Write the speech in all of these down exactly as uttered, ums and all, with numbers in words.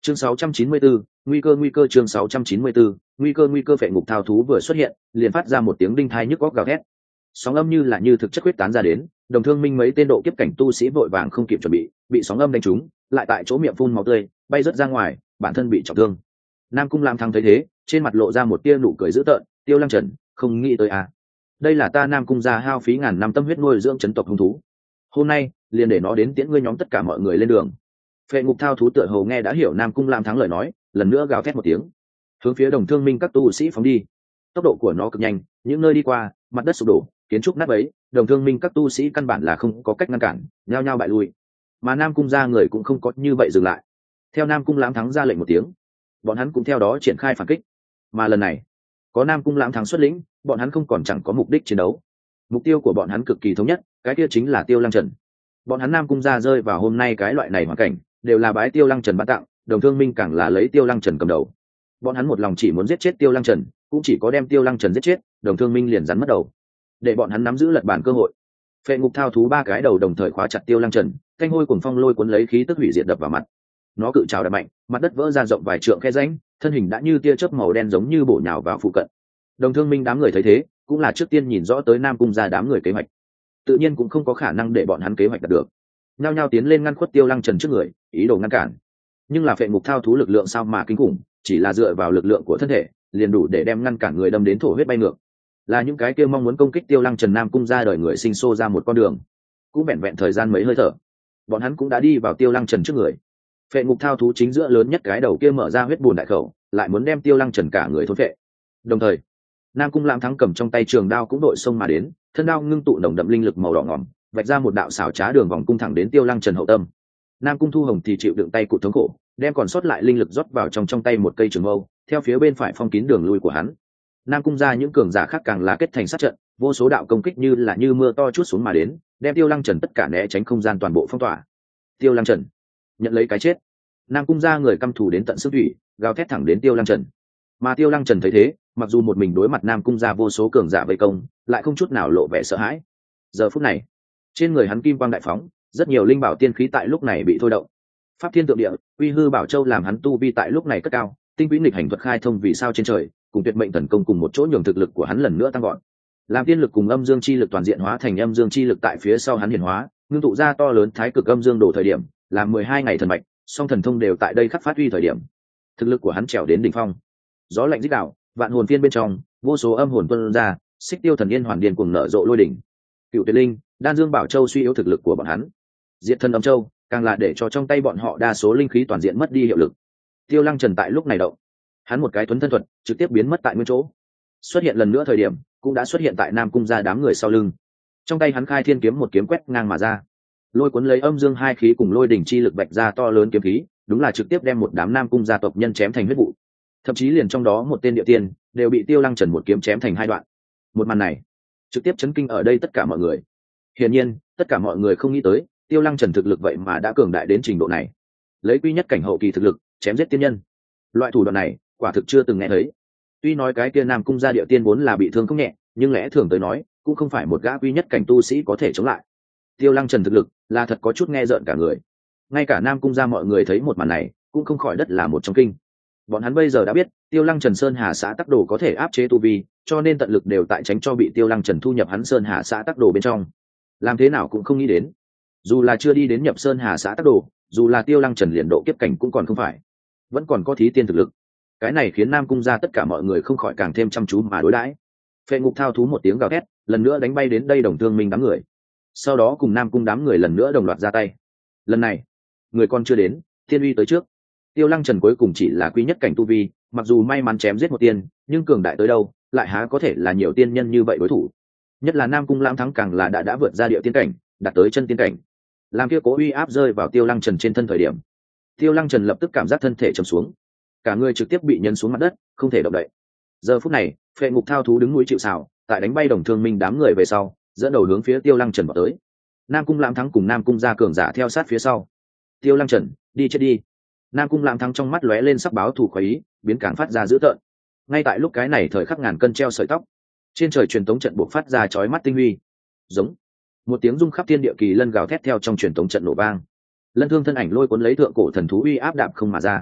chương sáu trăm chín mươi bốn, nguy cơ nguy cơ chương sáu trăm chín mươi bốn, nguy cơ nguy cơ phệ ngục thao thú vừa xuất hiện liền phát ra một tiếng đinh thai nhức góc gào thét. Sóng âm như là như thực chất huyết tán ra đến, Đồng Thương Minh mấy tên độ kiếp cảnh tu sĩ vội vàng không kịp chuẩn bị, bị sóng âm đánh trúng, lại tại chỗ miệng phun máu tươi, bay rớt ra ngoài, bản thân bị trọng thương. Nam Cung Lam Thăng thấy thế, trên mặt lộ ra một tia nụ cười dữ tợn, Tiêu Lăng Trần, không nghĩ tới à? Đây là ta Nam Cung gia hao phí ngàn năm tâm huyết nuôi dưỡng chấn tộc hung thú, hôm nay liền để nó đến tiễn ngươi nhóm tất cả mọi người lên đường. Phệ ngục thao thú tựa hồ nghe đã hiểu Nam Cung Lam Thắng lời nói, lần nữa gào thét một tiếng, hướng phía Đồng Thương Minh các tu sĩ phóng đi. Tốc độ của nó cực nhanh, những nơi đi qua, mặt đất sụp đổ, kiến trúc nát bấy, Đồng Thương Minh các tu sĩ căn bản là không có cách ngăn cản, nhao nhao bại lui. Mà Nam Cung gia người cũng không có như vậy dừng lại. Theo Nam Cung Lãm Thắng ra lệnh một tiếng, bọn hắn cũng theo đó triển khai phản kích. Mà lần này, có Nam Cung Lãm Thắng xuất lĩnh, bọn hắn không còn chẳng có mục đích chiến đấu. Mục tiêu của bọn hắn cực kỳ thống nhất, cái kia chính là Tiêu Lăng Trần. Bọn hắn Nam Cung gia rơi vào hôm nay cái loại này hoàn cảnh, đều là bái Tiêu Lăng Trần ban tặng, Đồng Thương Minh càng là lấy Tiêu Lăng Trần cầm đầu. Bọn hắn một lòng chỉ muốn giết chết Tiêu Lăng Trần, cũng chỉ có đem Tiêu Lăng Trần giết chết, Đồng Thương Minh liền rắn mất đầu, để bọn hắn nắm giữ lật bản cơ hội. Phệ ngục thao thú ba cái đầu đồng thời khóa chặt Tiêu Lăng Trần, canh hôi cuồng phong lôi cuốn lấy khí tức hủy diệt đập vào mặt. Nó cự trào đập mạnh, mặt đất vỡ ra rộng vài trượng khe rãnh, thân hình đã như tia chớp màu đen giống như bổ nhào vào phụ cận. Đồng Thương Minh đám người thấy thế, cũng là trước tiên nhìn rõ tới Nam Cung gia đám người kế hoạch, tự nhiên cũng không có khả năng để bọn hắn kế hoạch đạt được, nhao nhao tiến lên ngăn khuất Tiêu Lăng Trần trước người, ý đồ ngăn cản. Nhưng là phệ ngục thao thú lực lượng sao mà kinh khủng, chỉ là dựa vào lực lượng của thân thể liền đủ để đem ngăn cản người đâm đến thổ huyết bay ngược. Là những cái kia mong muốn công kích Tiêu Lăng Trần Nam Cung gia đời người sinh xô ra một con đường, cũng vẹn vẹn thời gian mấy hơi thở, bọn hắn cũng đã đi vào Tiêu Lăng Trần trước người. Phệ ngục thao thú chính giữa lớn nhất cái đầu kia mở ra huyết bùn đại khẩu, lại muốn đem Tiêu Lăng Trần cả người thôn phệ. Đồng thời, Nam Cung Lãm Thắng cầm trong tay trường đao cũng đội xông mà đến, thân đao ngưng tụ nồng đậm linh lực màu đỏ ngòm, vạch ra một đạo xảo trá đường vòng cung thẳng đến Tiêu Lăng Trần hậu tâm. Nam Cung Thu Hồng thì chịu đựng tay cụt thống khổ, đem còn sót lại linh lực rót vào trong trong tay một cây trường mâu, theo phía bên phải phong kín đường lui của hắn. Nam Cung gia những cường giả khác càng là kết thành sát trận, vô số đạo công kích như là như mưa to chút xuống mà đến, đem Tiêu Lăng Trần tất cả né tránh không gian toàn bộ phong tỏa. Tiêu Lăng Trần nhận lấy cái chết. Nam Cung gia người căm thù đến tận xương thủy, gào thét thẳng đến Tiêu Lăng Trần. Mà Tiêu Lăng Trần thấy thế, mặc dù một mình đối mặt Nam Cung gia vô số cường giả vây công, lại không chút nào lộ vẻ sợ hãi. Giờ phút này, trên người hắn kim quang đại phóng, rất nhiều linh bảo tiên khí tại lúc này bị thôi động. Pháp Thiên Tượng Địa, Uy Hư Bảo Châu làm hắn tu vi tại lúc này cất cao, tinh quỹ nghịch hành thuật khai thông vì sao trên trời, cùng tuyệt mệnh thần công cùng một chỗ nhường thực lực của hắn lần nữa tăng gọn. Làm tiên lực cùng âm dương chi lực toàn diện hóa thành âm dương chi lực tại phía sau hắn hiển hóa, ngưng tụ ra to lớn thái cực âm dương đồ thời điểm, làm mười hai ngày thần mạch, song thần thông đều tại đây khắc phát uy thời điểm. Thực lực của hắn trèo đến đỉnh phong. Gió lạnh rít đảo, vạn hồn phiên bên trong, vô số âm hồn tuôn ra, xích tiêu thần yên hoàn điên cuồng nở rộ lôi đỉnh. Cựu Tuyệt Linh, Đan Dương Bảo Châu suy yếu thực lực của bọn hắn. Diệt Thân Âm Châu, càng là để cho trong tay bọn họ đa số linh khí toàn diện mất đi hiệu lực. Tiêu Lăng Trần tại lúc này động, hắn một cái tuấn thân thuật trực tiếp biến mất tại nguyên chỗ. Xuất hiện lần nữa thời điểm, cũng đã xuất hiện tại Nam Cung gia đám người sau lưng. Trong tay hắn khai thiên kiếm một kiếm quét ngang mà ra, lôi cuốn lấy âm dương hai khí cùng lôi đỉnh chi lực bạch ra to lớn kiếm khí, đúng là trực tiếp đem một đám Nam Cung gia tộc nhân chém thành huyết vụ. Thậm chí liền trong đó một tên địa tiên đều bị Tiêu Lăng Trần một kiếm chém thành hai đoạn. Một màn này trực tiếp chấn kinh ở đây tất cả mọi người. Hiển nhiên, tất cả mọi người không nghĩ tới, Tiêu Lăng Trần thực lực vậy mà đã cường đại đến trình độ này. Lấy quy nhất cảnh hậu kỳ thực lực, chém giết tiên nhân. Loại thủ đoạn này, quả thực chưa từng nghe thấy. Tuy nói cái kia Nam Cung gia địa tiên vốn là bị thương không nhẹ, nhưng lẽ thường tới nói, cũng không phải một gã quy nhất cảnh tu sĩ có thể chống lại. Tiêu Lăng Trần thực lực, là thật có chút nghe rợn cả người. Ngay cả Nam Cung gia mọi người thấy một màn này, cũng không khỏi đất là một trong kinh. Bọn hắn bây giờ đã biết, Tiêu Lăng Trần Sơn Hà xã tắc đồ có thể áp chế tu vi, cho nên tận lực đều tại tránh cho bị Tiêu Lăng Trần thu nhập hắn Sơn Hà xã tắc đồ bên trong. Làm thế nào cũng không nghĩ đến, dù là chưa đi đến nhập Sơn Hà xã tắc đồ, dù là Tiêu Lăng Trần liền độ kiếp cảnh cũng còn không phải, vẫn còn có thí tiên thực lực. Cái này khiến Nam Cung gia tất cả mọi người không khỏi càng thêm chăm chú mà đối đãi. Phệ ngục thao thú một tiếng gào thét, lần nữa đánh bay đến đây Đồng Thương Minh đám người. Sau đó cùng Nam Cung đám người lần nữa đồng loạt ra tay. Lần này, người con chưa đến, thiên uy tới trước. Tiêu Lăng Trần cuối cùng chỉ là quý nhất cảnh tu vi, mặc dù may mắn chém giết một tiên, nhưng cường đại tới đâu, lại há có thể là nhiều tiên nhân như vậy đối thủ. Nhất là Nam Cung Lãm Thắng càng là đã đã vượt ra địa tiên cảnh, đạt tới chân tiên cảnh. Làm kia cố uy áp rơi vào Tiêu Lăng Trần trên thân thời điểm, Tiêu Lăng Trần lập tức cảm giác thân thể trầm xuống, cả người trực tiếp bị nhấn xuống mặt đất, không thể động đậy. Giờ phút này, Phệ ngục thao thú đứng núi chịu sào, tại đánh bay Đồng Thương Minh đám người về sau, dẫn đầu hướng phía Tiêu Lăng Trần vào tới. Nam Cung Lãm Thắng cùng Nam Cung gia cường giả theo sát phía sau. Tiêu Lăng Trần, đi chết đi. Nam Cung Lãm Thắng trong mắt lóe lên sắc báo thù khoái ý, biến càng phát ra dữ tợn. Ngay tại lúc cái này thời khắc ngàn cân treo sợi tóc, trên trời truyền tống trận buộc phát ra chói mắt tinh huy. Giống một tiếng rung khắp thiên địa kỳ lân gào thét theo trong truyền tống trận nổ vang. Lân Thương thân ảnh lôi cuốn lấy thượng cổ thần thú uy áp đạp không mà ra.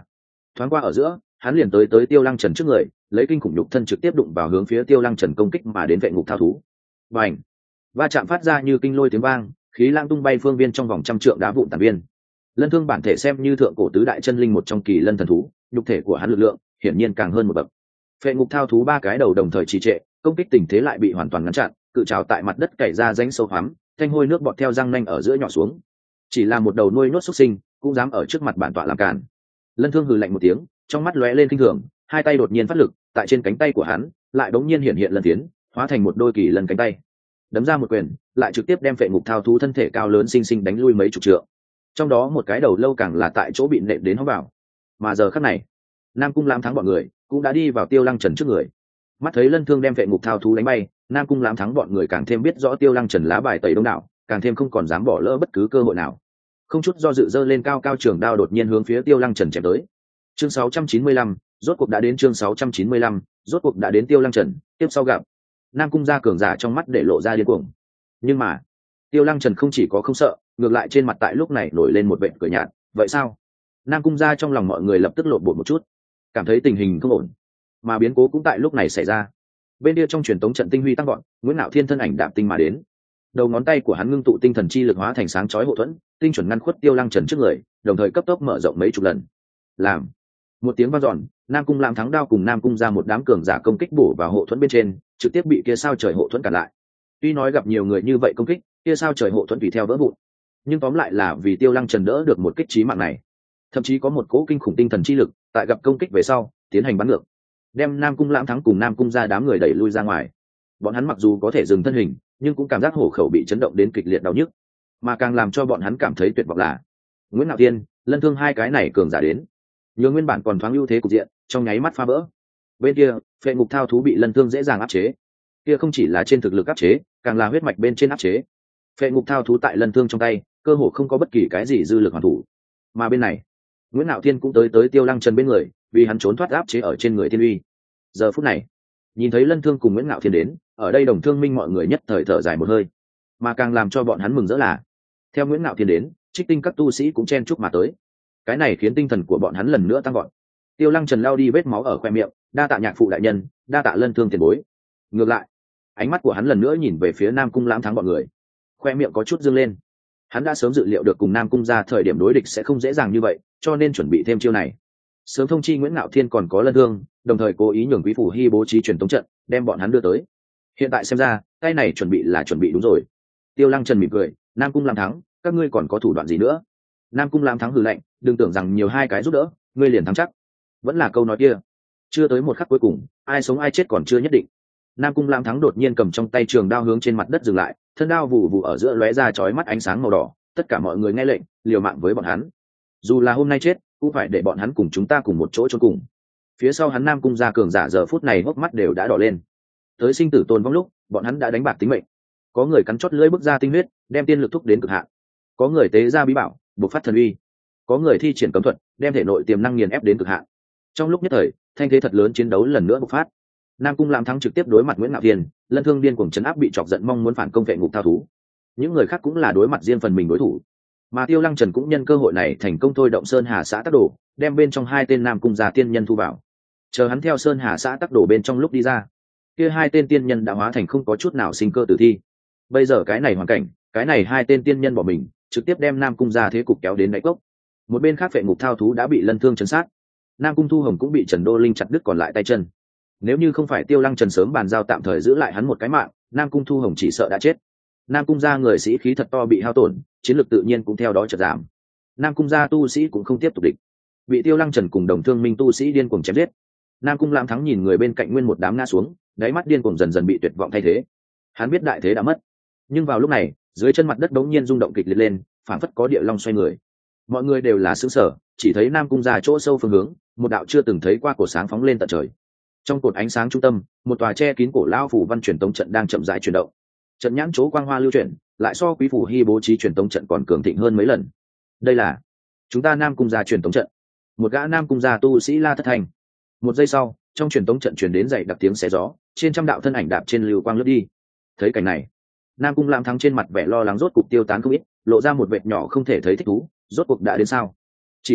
thoáng qua ở giữa hắn liền tới tới Tiêu Lăng Trần trước người, lấy kinh khủng nhục thân trực tiếp đụng vào hướng phía Tiêu Lăng Trần công kích mà đến vệ ngục thao thú. Bành! Va chạm phát ra như kinh lôi tiếng vang, khí lang tung bay phương viên trong vòng trăm trượng đá vụn tàn viên. Lân Thương bản thể xem như thượng cổ tứ đại chân linh một trong kỳ lân thần thú, nhục thể của hắn lực lượng hiển nhiên càng hơn một bậc. Vệ ngục thao thú ba cái đầu đồng thời trì trệ, công kích tình thế lại bị hoàn toàn ngăn chặn, cự trào tại mặt đất cày ra rãnh sâu hoắm, thanh hôi nước bọt theo răng nanh ở giữa nhỏ xuống. Chỉ là một đầu nuôi nuốt xuất sinh, cũng dám ở trước mặt bản tọa làm cản. Lân Thương hừ lạnh một tiếng, trong mắt lóe lên kinh thường, hai tay đột nhiên phát lực, tại trên cánh tay của hắn lại đống nhiên hiện hiện lân tiến, hóa thành một đôi kỳ lân cánh tay, đấm ra một quyền, lại trực tiếp đem vệ ngục thao thú thân thể cao lớn xinh xinh đánh lui mấy chục trượng. Trong đó một cái đầu lâu càng là tại chỗ bị nện đến hóng vào. Mà giờ khắc này, Nam Cung Lãm Thắng bọn người cũng đã đi vào Tiêu Lăng Trần trước người. Mắt thấy Lân Thương đem vệ ngục thao thú đánh bay, Nam Cung Lãm Thắng bọn người càng thêm biết rõ Tiêu Lăng Trần lá bài tẩy đông đảo, càng thêm không còn dám bỏ lỡ bất cứ cơ hội nào. Không chút do dự giơ lên cao cao trường đao đột nhiên hướng phía Tiêu Lăng Trần chém tới. Chương sáu trăm chín mươi lăm, rốt cuộc đã đến chương sáu trăm chín mươi lăm, rốt cuộc đã đến Tiêu Lăng Trần, tiếp sau gặp. Nam Cung gia cường giả trong mắt để lộ ra điên cuồng. Nhưng mà, Tiêu Lăng Trần không chỉ có không sợ, ngược lại trên mặt tại lúc này nổi lên một vệt cười nhạt. Vậy sao? Nam Cung gia trong lòng mọi người lập tức lộn bột một chút, cảm thấy tình hình không ổn. Mà biến cố cũng tại lúc này xảy ra. Bên kia trong truyền tống trận tinh huy tăng gọn, Nguyễn Nạo Thiên thân ảnh đạp tinh mà đến. Đầu ngón tay của hắn ngưng tụ tinh thần chi lực hóa thành sáng chói hộ thuẫn, tinh chuẩn ngăn khuất Tiêu Lăng Trần trước người, đồng thời cấp tốc mở rộng mấy chục lần. Làm một tiếng vang dọn, Nam Cung Lãm Thắng đao cùng Nam Cung ra một đám cường giả công kích bổ vào hộ thuẫn bên trên, trực tiếp bị kia sao trời hộ thuẫn cản lại. Tuy nói gặp nhiều người như vậy công kích, kia sao trời hộ thuẫn tùy theo vỡ vụn, nhưng tóm lại là vì Tiêu Lăng Trần đỡ được một kích chí mạng này. Thậm chí có một cỗ kinh khủng tinh thần chi lực tại gặp công kích về sau tiến hành bắn ngược, đem Nam Cung Lãm Thắng cùng Nam Cung ra đám người đẩy lui ra ngoài. Bọn hắn mặc dù có thể dừng thân hình, nhưng cũng cảm giác hổ khẩu bị chấn động đến kịch liệt đau nhức. Mà càng làm cho bọn hắn cảm thấy tuyệt vọng là Nguyễn Nạo Thiên, Lân Thương hai cái này cường giả đến, nhường nguyên bản còn thoáng ưu thế cục diện trong nháy mắt phá vỡ. Bên kia phệ ngục thao thú bị Lân Thương dễ dàng áp chế, kia không chỉ là trên thực lực áp chế, càng là huyết mạch bên trên áp chế. Phệ ngục thao thú tại Lân Thương trong tay cơ hồ không có bất kỳ cái gì dư lực hoàn thủ. Mà bên này Nguyễn Nạo Thiên cũng tới tới Tiêu Lăng Trần bên người, vì hắn trốn thoát áp chế ở trên người Thiên Uy. Giờ phút này nhìn thấy Lân Thương cùng Nguyễn Nạo Thiên đến, ở đây Đồng Thương Minh mọi người nhất thời thở dài một hơi. Mà càng làm cho bọn hắn mừng rỡ là theo Nguyễn Nạo Thiên đến, Trích Tinh các tu sĩ cũng chen chúc mà tới. Cái này khiến tinh thần của bọn hắn lần nữa tăng gọn. Tiêu Lăng Trần lao đi vết máu ở khoe miệng, đa tạ Nhạc phụ đại nhân, đa tạ Lân Thương tiền bối. Ngược lại, ánh mắt của hắn lần nữa nhìn về phía Nam Cung Lãm Thắng bọn người, khoe miệng có chút dương lên. Hắn đã sớm dự liệu được cùng Nam Cung ra thời điểm đối địch sẽ không dễ dàng như vậy, cho nên chuẩn bị thêm chiêu này. Sớm thông chi Nguyễn Nạo Thiên còn có Lân Thương, đồng thời cố ý nhường Quý phủ Hy bố trí truyền tống trận, đem bọn hắn đưa tới. Hiện tại xem ra, cái này chuẩn bị là chuẩn bị đúng rồi. Tiêu Lăng Trần mỉm cười, Nam Cung Lãm Thắng, các ngươi còn có thủ đoạn gì nữa? Nam Cung Lãm Thắng hừ lạnh, đừng tưởng rằng nhiều hai cái giúp đỡ, ngươi liền thắng chắc. Vẫn là câu nói kia, chưa tới một khắc cuối cùng, ai sống ai chết còn chưa nhất định. Nam Cung Lãm Thắng đột nhiên cầm trong tay trường đao hướng trên mặt đất dừng lại, thân đao vụ vụ ở giữa lóe ra chói mắt ánh sáng màu đỏ. Tất cả mọi người nghe lệnh, liều mạng với bọn hắn. Dù là hôm nay chết, cũng phải để bọn hắn cùng chúng ta cùng một chỗ chôn cùng. Phía sau hắn Nam Cung gia cường giả giờ phút này hốc mắt đều đã đỏ lên. Tới sinh tử tồn vong lúc, bọn hắn đã đánh bạc tính mệnh. Có người cắn chót lưỡi bức ra tinh huyết, đem tiên lực thúc đến cực hạn. Có người tế ra bí bảo, bộc phát thần uy. Có người thi triển cấm thuật, đem thể nội tiềm năng nghiền ép đến cực hạn. Trong lúc nhất thời, thanh thế thật lớn chiến đấu lần nữa bộc phát. Nam Cung Lãm Thắng trực tiếp đối mặt Nguyễn Nạo Thiên, Lân Thương điên cuồng chấn áp bị chọc giận mong muốn phản công vệ ngục thao thú. Những người khác cũng là đối mặt riêng phần mình đối thủ. Mà Tiêu Lăng Trần cũng nhân cơ hội này thành công thôi động Sơn Hà xã Tắc Đồ, đem bên trong hai tên Nam Cung gia tiên nhân thu vào. Chờ hắn theo Sơn Hà xã Tắc Đồ bên trong lúc đi ra, kia hai tên tiên nhân đã hóa thành không có chút nào sinh cơ tử thi. Bây giờ cái này hoàn cảnh, cái này hai tên tiên nhân bỏ mình, trực tiếp đem Nam Cung gia thế cục kéo đến đáy cốc. Một bên khác vệ ngục thao thú đã bị Lân Thương chấn sát, Nam Cung Thu Hồng cũng bị Trần Đô Linh chặt đứt còn lại tay chân. Nếu như không phải Tiêu Lăng Trần sớm bàn giao tạm thời giữ lại hắn một cái mạng, Nam Cung Thu Hồng chỉ sợ đã chết. Nam Cung gia người sĩ khí thật to bị hao tổn, chiến lược tự nhiên cũng theo đó chợt giảm. Nam Cung gia tu sĩ cũng không tiếp tục địch, bị Tiêu Lăng Trần cùng Đồng Thương Minh tu sĩ điên cuồng chém giết. Nam Cung Lãm Thắng nhìn người bên cạnh nguyên một đám ngã xuống, đáy mắt điên cuồng dần dần bị tuyệt vọng thay thế. Hắn biết đại thế đã mất, nhưng vào lúc này, dưới chân mặt đất đống nhiên rung động kịch liệt lên, phảng phất có địa long xoay người. Mọi người đều là sững sờ, chỉ thấy Nam Cung gia chỗ sâu phương hướng, một đạo chưa từng thấy qua cổ sáng phóng lên tận trời. Trong cột ánh sáng trung tâm, một tòa che kín cổ lao phủ văn truyền tống trận đang chậm rãi chuyển động. Trận nhãn chỗ quang hoa lưu chuyển, lại so Quý phủ Hy bố trí truyền tống trận còn cường thịnh hơn mấy lần. Đây là chúng ta Nam Cung gia truyền tống trận. Một gã Nam Cung gia tu sĩ la thất thành. Một giây sau, trong truyền tống trận truyền đến dậy đặc tiếng xé gió, trên trăm đạo thân ảnh đạp trên lưu quang lướt đi. Thấy cảnh này, Nam Cung Lãm Thắng trên mặt vẻ lo lắng rốt cục tiêu tán không ít, lộ ra một vệt nhỏ không thể thấy thích thú. Rốt cuộc đã đến sao? Chỉ thấy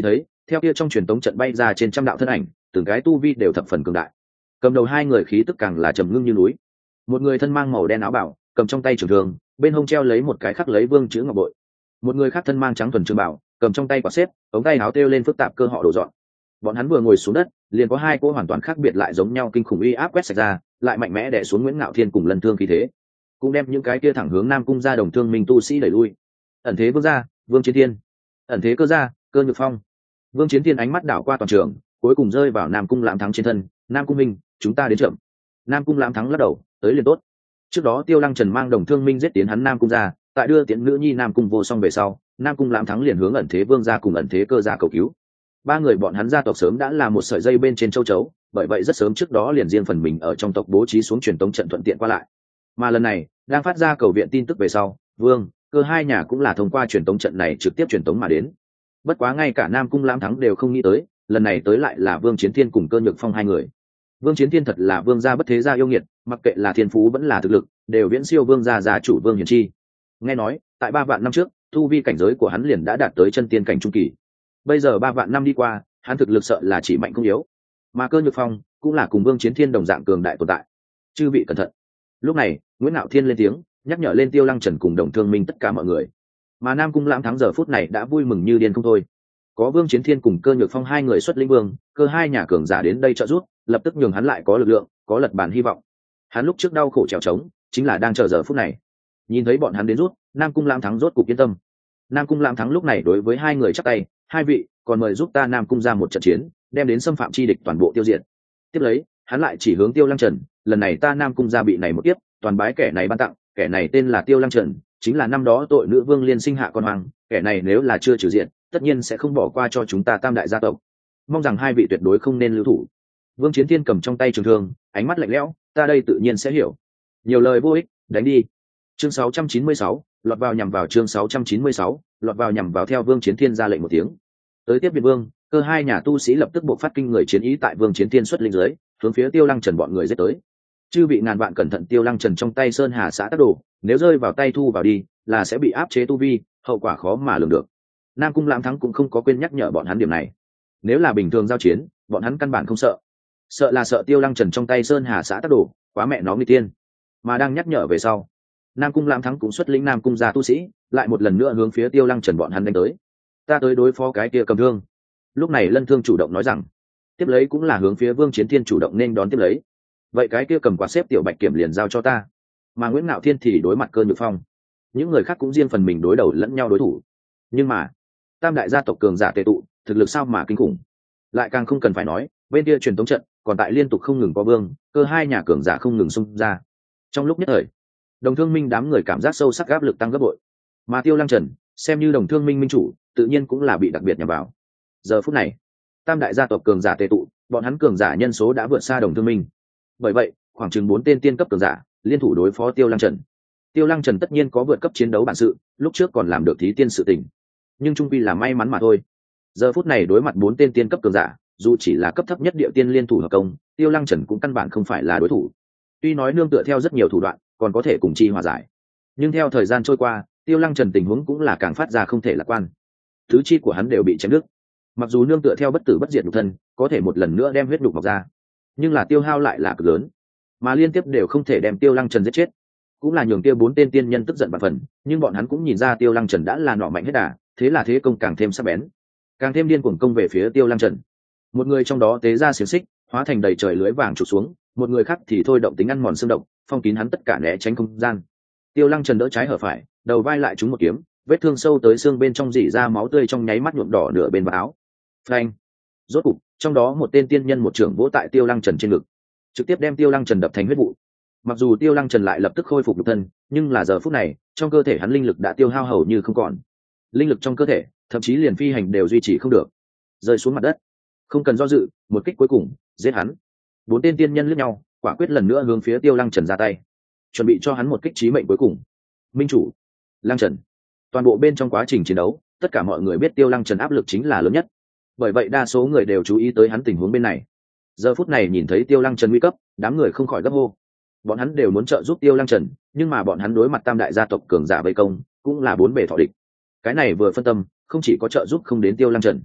theo kia trong truyền tống trận bay ra trên trăm đạo thân ảnh, từng cái tu vi đều thập phần cường đại. Cầm đầu hai người khí tức càng là trầm ngưng như núi. Một người thân mang màu đen áo bảo, cầm trong tay trường thương, bên hông treo lấy một cái khắc lấy vương chữ ngọc bội. Một người khác thân mang trắng thuần trường bảo, cầm trong tay quả xếp, ống tay áo treo lên phức tạp cơ họ đổ dọn. Bọn hắn vừa ngồi xuống đất, liền có hai cỗ hoàn toàn khác biệt lại giống nhau kinh khủng uy áp quét sạch ra, lại mạnh mẽ đè xuống Nguyễn Ngạo Thiên cùng Lân Thương khí thế, cũng đem những cái kia thẳng hướng Nam Cung gia đồng thương minh tu sĩ đẩy lui. Ẩn thế vương gia, Vương Chiến Thiên; ẩn thế cơ gia, Cơ Nhược Phong. Vương Chiến Thiên ánh mắt đảo qua toàn trường, cuối cùng rơi vào Nam Cung Lãm Thắng trên thân. Nam Cung minh, chúng ta đến chậm. Nam Cung Lãm Thắng lắc đầu, tới liền tốt. Trước đó Tiêu Lăng Trần mang đồng thương minh giết tiến hắn Nam Cung gia, tại đưa tiễn nữ nhi Nam Cung Vô Song về sau, Nam Cung Lãm Thắng liền hướng ẩn thế vương gia cùng ẩn thế cơ gia cầu cứu. Ba người bọn hắn gia tộc sớm đã là một sợi dây bên trên châu chấu, bởi vậy rất sớm trước đó liền riêng phần mình ở trong tộc bố trí xuống truyền tống trận thuận tiện qua lại. Mà lần này đang phát ra cầu viện tin tức về sau, Vương, Cơ hai nhà cũng là thông qua truyền tống trận này trực tiếp truyền tống mà đến. Bất quá ngay cả Nam Cung Lãm Thắng đều không nghĩ tới, lần này tới lại là Vương Chiến Thiên cùng Cơ Nhược Phong hai người. Vương Chiến Thiên thật là vương gia bất thế gia yêu nghiệt, mặc kệ là thiên phú vẫn là thực lực, đều viễn siêu vương gia gia chủ Vương Hiển Chi. Nghe nói, tại ba vạn năm trước, tu vi cảnh giới của hắn liền đã đạt tới chân tiên cảnh trung kỳ. Bây giờ ba vạn năm đi qua, hắn thực lực sợ là chỉ mạnh không yếu. Mà Cơ Nhược Phong cũng là cùng Vương Chiến Thiên đồng dạng cường đại tồn tại. Chư vị cẩn thận. Lúc này, Nguyễn Ngạo Thiên lên tiếng, nhắc nhở lên Tiêu Lăng Trần cùng đồng thương minh tất cả mọi người. Mà Nam Cung Lãm Thắng giờ phút này đã vui mừng như điên không thôi. Có Vương Chiến Thiên cùng Cơ Nhược Phong hai người xuất lĩnh vương, cơ hai nhà cường giả đến đây trợ giúp, lập tức nhường hắn lại có lực lượng, có lật bàn hy vọng. Hắn lúc trước đau khổ trèo trống, chính là đang chờ giờ phút này. Nhìn thấy bọn hắn đến rút, Nam Cung Lãm Thắng rốt cục yên tâm. Nam Cung Lãm Thắng lúc này đối với hai người chắp tay, hai vị, còn mời giúp ta Nam Cung ra một trận chiến, đem đến xâm phạm chi địch toàn bộ tiêu diệt. Tiếp lấy, hắn lại chỉ hướng Tiêu Lăng Trần, lần này ta Nam Cung gia bị này một tiếp, toàn bái kẻ này ban tặng, kẻ này tên là Tiêu Lăng Trần, chính là năm đó tội nữ vương liên sinh hạ con hoàng, kẻ này nếu là chưa trừ diện, tất nhiên sẽ không bỏ qua cho chúng ta Tam đại gia tộc. Mong rằng hai vị tuyệt đối không nên lưu thủ. Vương Chiến Thiên cầm trong tay trường thương, ánh mắt lạnh lẽo, ta đây tự nhiên sẽ hiểu. Nhiều lời vô ích, đánh đi. Chương sáu trăm chín mươi sáu, lọt vào nhằm vào chương sáu trăm chín mươi sáu, lọt vào nhằm vào theo Vương Chiến Thiên ra lệnh một tiếng. Tới tiếp Việt Vương, cơ hai nhà tu sĩ lập tức buộc phát kinh người chiến ý tại Vương Chiến Thiên xuất linh dưới, hướng phía Tiêu Lăng Trần bọn người giết tới. Chư vị ngàn vạn cẩn thận, Tiêu Lăng Trần trong tay sơn hà xã tác đồ, nếu rơi vào tay thu vào đi, là sẽ bị áp chế tu vi, hậu quả khó mà lường được. Nam Cung Lãm Thắng cũng không có quên nhắc nhở bọn hắn điểm này. Nếu là bình thường giao chiến, bọn hắn căn bản không sợ, sợ là sợ Tiêu Lăng Trần trong tay sơn hà xã tác đồ, quá mẹ nó nguy tiên. Mà đang nhắc nhở về sau, Nam Cung Lãm Thắng cũng xuất lĩnh Nam Cung gia tu sĩ, lại một lần nữa hướng phía Tiêu Lăng Trần bọn hắn đánh tới. Ta tới đối phó cái kia cầm thương. Lúc này Lân Thương chủ động nói rằng, tiếp lấy cũng là hướng phía Vương Chiến Thiên chủ động nên đón tiếp lấy. Vậy cái kia cầm quạt xếp tiểu bạch kiểm liền giao cho ta. Mà Nguyễn Ngạo Thiên thì đối mặt Cơ Nhược Phong. Những người khác cũng riêng phần mình đối đầu lẫn nhau đối thủ. Nhưng mà, tam đại gia tộc cường giả tề tụ, thực lực sao mà kinh khủng. Lại càng không cần phải nói, bên kia truyền tống trận còn tại liên tục không ngừng có vương, cơ hai nhà cường giả không ngừng xung ra. Trong lúc nhất thời, đồng thương minh đám người cảm giác sâu sắc áp lực tăng gấp bội. Mà Tiêu Lăng Trần, xem như đồng thương minh minh chủ, tự nhiên cũng là bị đặc biệt nhằm vào. Giờ phút này, tam đại gia tộc cường giả tề tụ, bọn hắn cường giả nhân số đã vượt xa đồng thương minh. Bởi vậy, khoảng chừng bốn tên tiên cấp cường giả liên thủ đối phó Tiêu Lăng Trần. Tiêu Lăng Trần tất nhiên có vượt cấp chiến đấu bản sự, lúc trước còn làm được thí tiên sự tình, nhưng trung quy là may mắn mà thôi. Giờ phút này đối mặt bốn tên tiên cấp cường giả, dù chỉ là cấp thấp nhất địa tiên liên thủ hợp công, Tiêu Lăng Trần cũng căn bản không phải là đối thủ. Tuy nói nương tựa theo rất nhiều thủ đoạn, còn có thể cùng chi hòa giải, nhưng theo thời gian trôi qua, Tiêu Lăng Trần tình huống cũng là càng phát ra không thể lạc quan. Thứ chi của hắn đều bị chém đứt. Mặc dù nương tựa theo bất tử bất diệt nhục thân, có thể một lần nữa đem huyết nhục mọc ra, nhưng là tiêu hao lại là cực lớn, mà liên tiếp đều không thể đem Tiêu Lăng Trần giết chết, cũng là nhường kia bốn tên tiên nhân tức giận vạn phần. Nhưng bọn hắn cũng nhìn ra Tiêu Lăng Trần đã là nọ mạnh hết đà, thế là thế công càng thêm sắc bén, càng thêm điên cuồng công về phía Tiêu Lăng Trần. Một người trong đó tế ra xiềng xích, hóa thành đầy trời lưới vàng chụp xuống, một người khác thì thôi động tính ăn mòn xương động, phong kín hắn tất cả né tránh không gian. Tiêu Lăng Trần đỡ trái hở phải, đầu vai lại trúng một kiếm, vết thương sâu tới xương bên trong rỉ ra máu tươi, trong nháy mắt nhuộm đỏ nửa bên vào áo. Phanh! Rốt cục, trong đó một tên tiên nhân một trưởng vỗ tại Tiêu Lăng Trần trên ngực, trực tiếp đem Tiêu Lăng Trần đập thành huyết vụ. Mặc dù Tiêu Lăng Trần lại lập tức khôi phục nhục thân, nhưng là giờ phút này, trong cơ thể hắn linh lực đã tiêu hao hầu như không còn. Linh lực trong cơ thể, thậm chí liền phi hành đều duy trì không được, rơi xuống mặt đất. Không cần do dự, một kích cuối cùng, giết hắn. Bốn tên tiên nhân liếc nhau, quả quyết lần nữa hướng phía Tiêu Lăng Trần ra tay, chuẩn bị cho hắn một kích chí mệnh cuối cùng. Minh chủ, Lăng Trần. Toàn bộ bên trong quá trình chiến đấu, tất cả mọi người biết Tiêu Lăng Trần áp lực chính là lớn nhất, bởi vậy đa số người đều chú ý tới hắn tình huống bên này. Giờ phút này nhìn thấy Tiêu Lăng Trần nguy cấp, đám người không khỏi gấp hô. Bọn hắn đều muốn trợ giúp Tiêu Lăng Trần, nhưng mà bọn hắn đối mặt tam đại gia tộc cường giả vây công, cũng là bốn bề thọ địch. Cái này vừa phân tâm, không chỉ có trợ giúp không đến Tiêu Lăng Trần,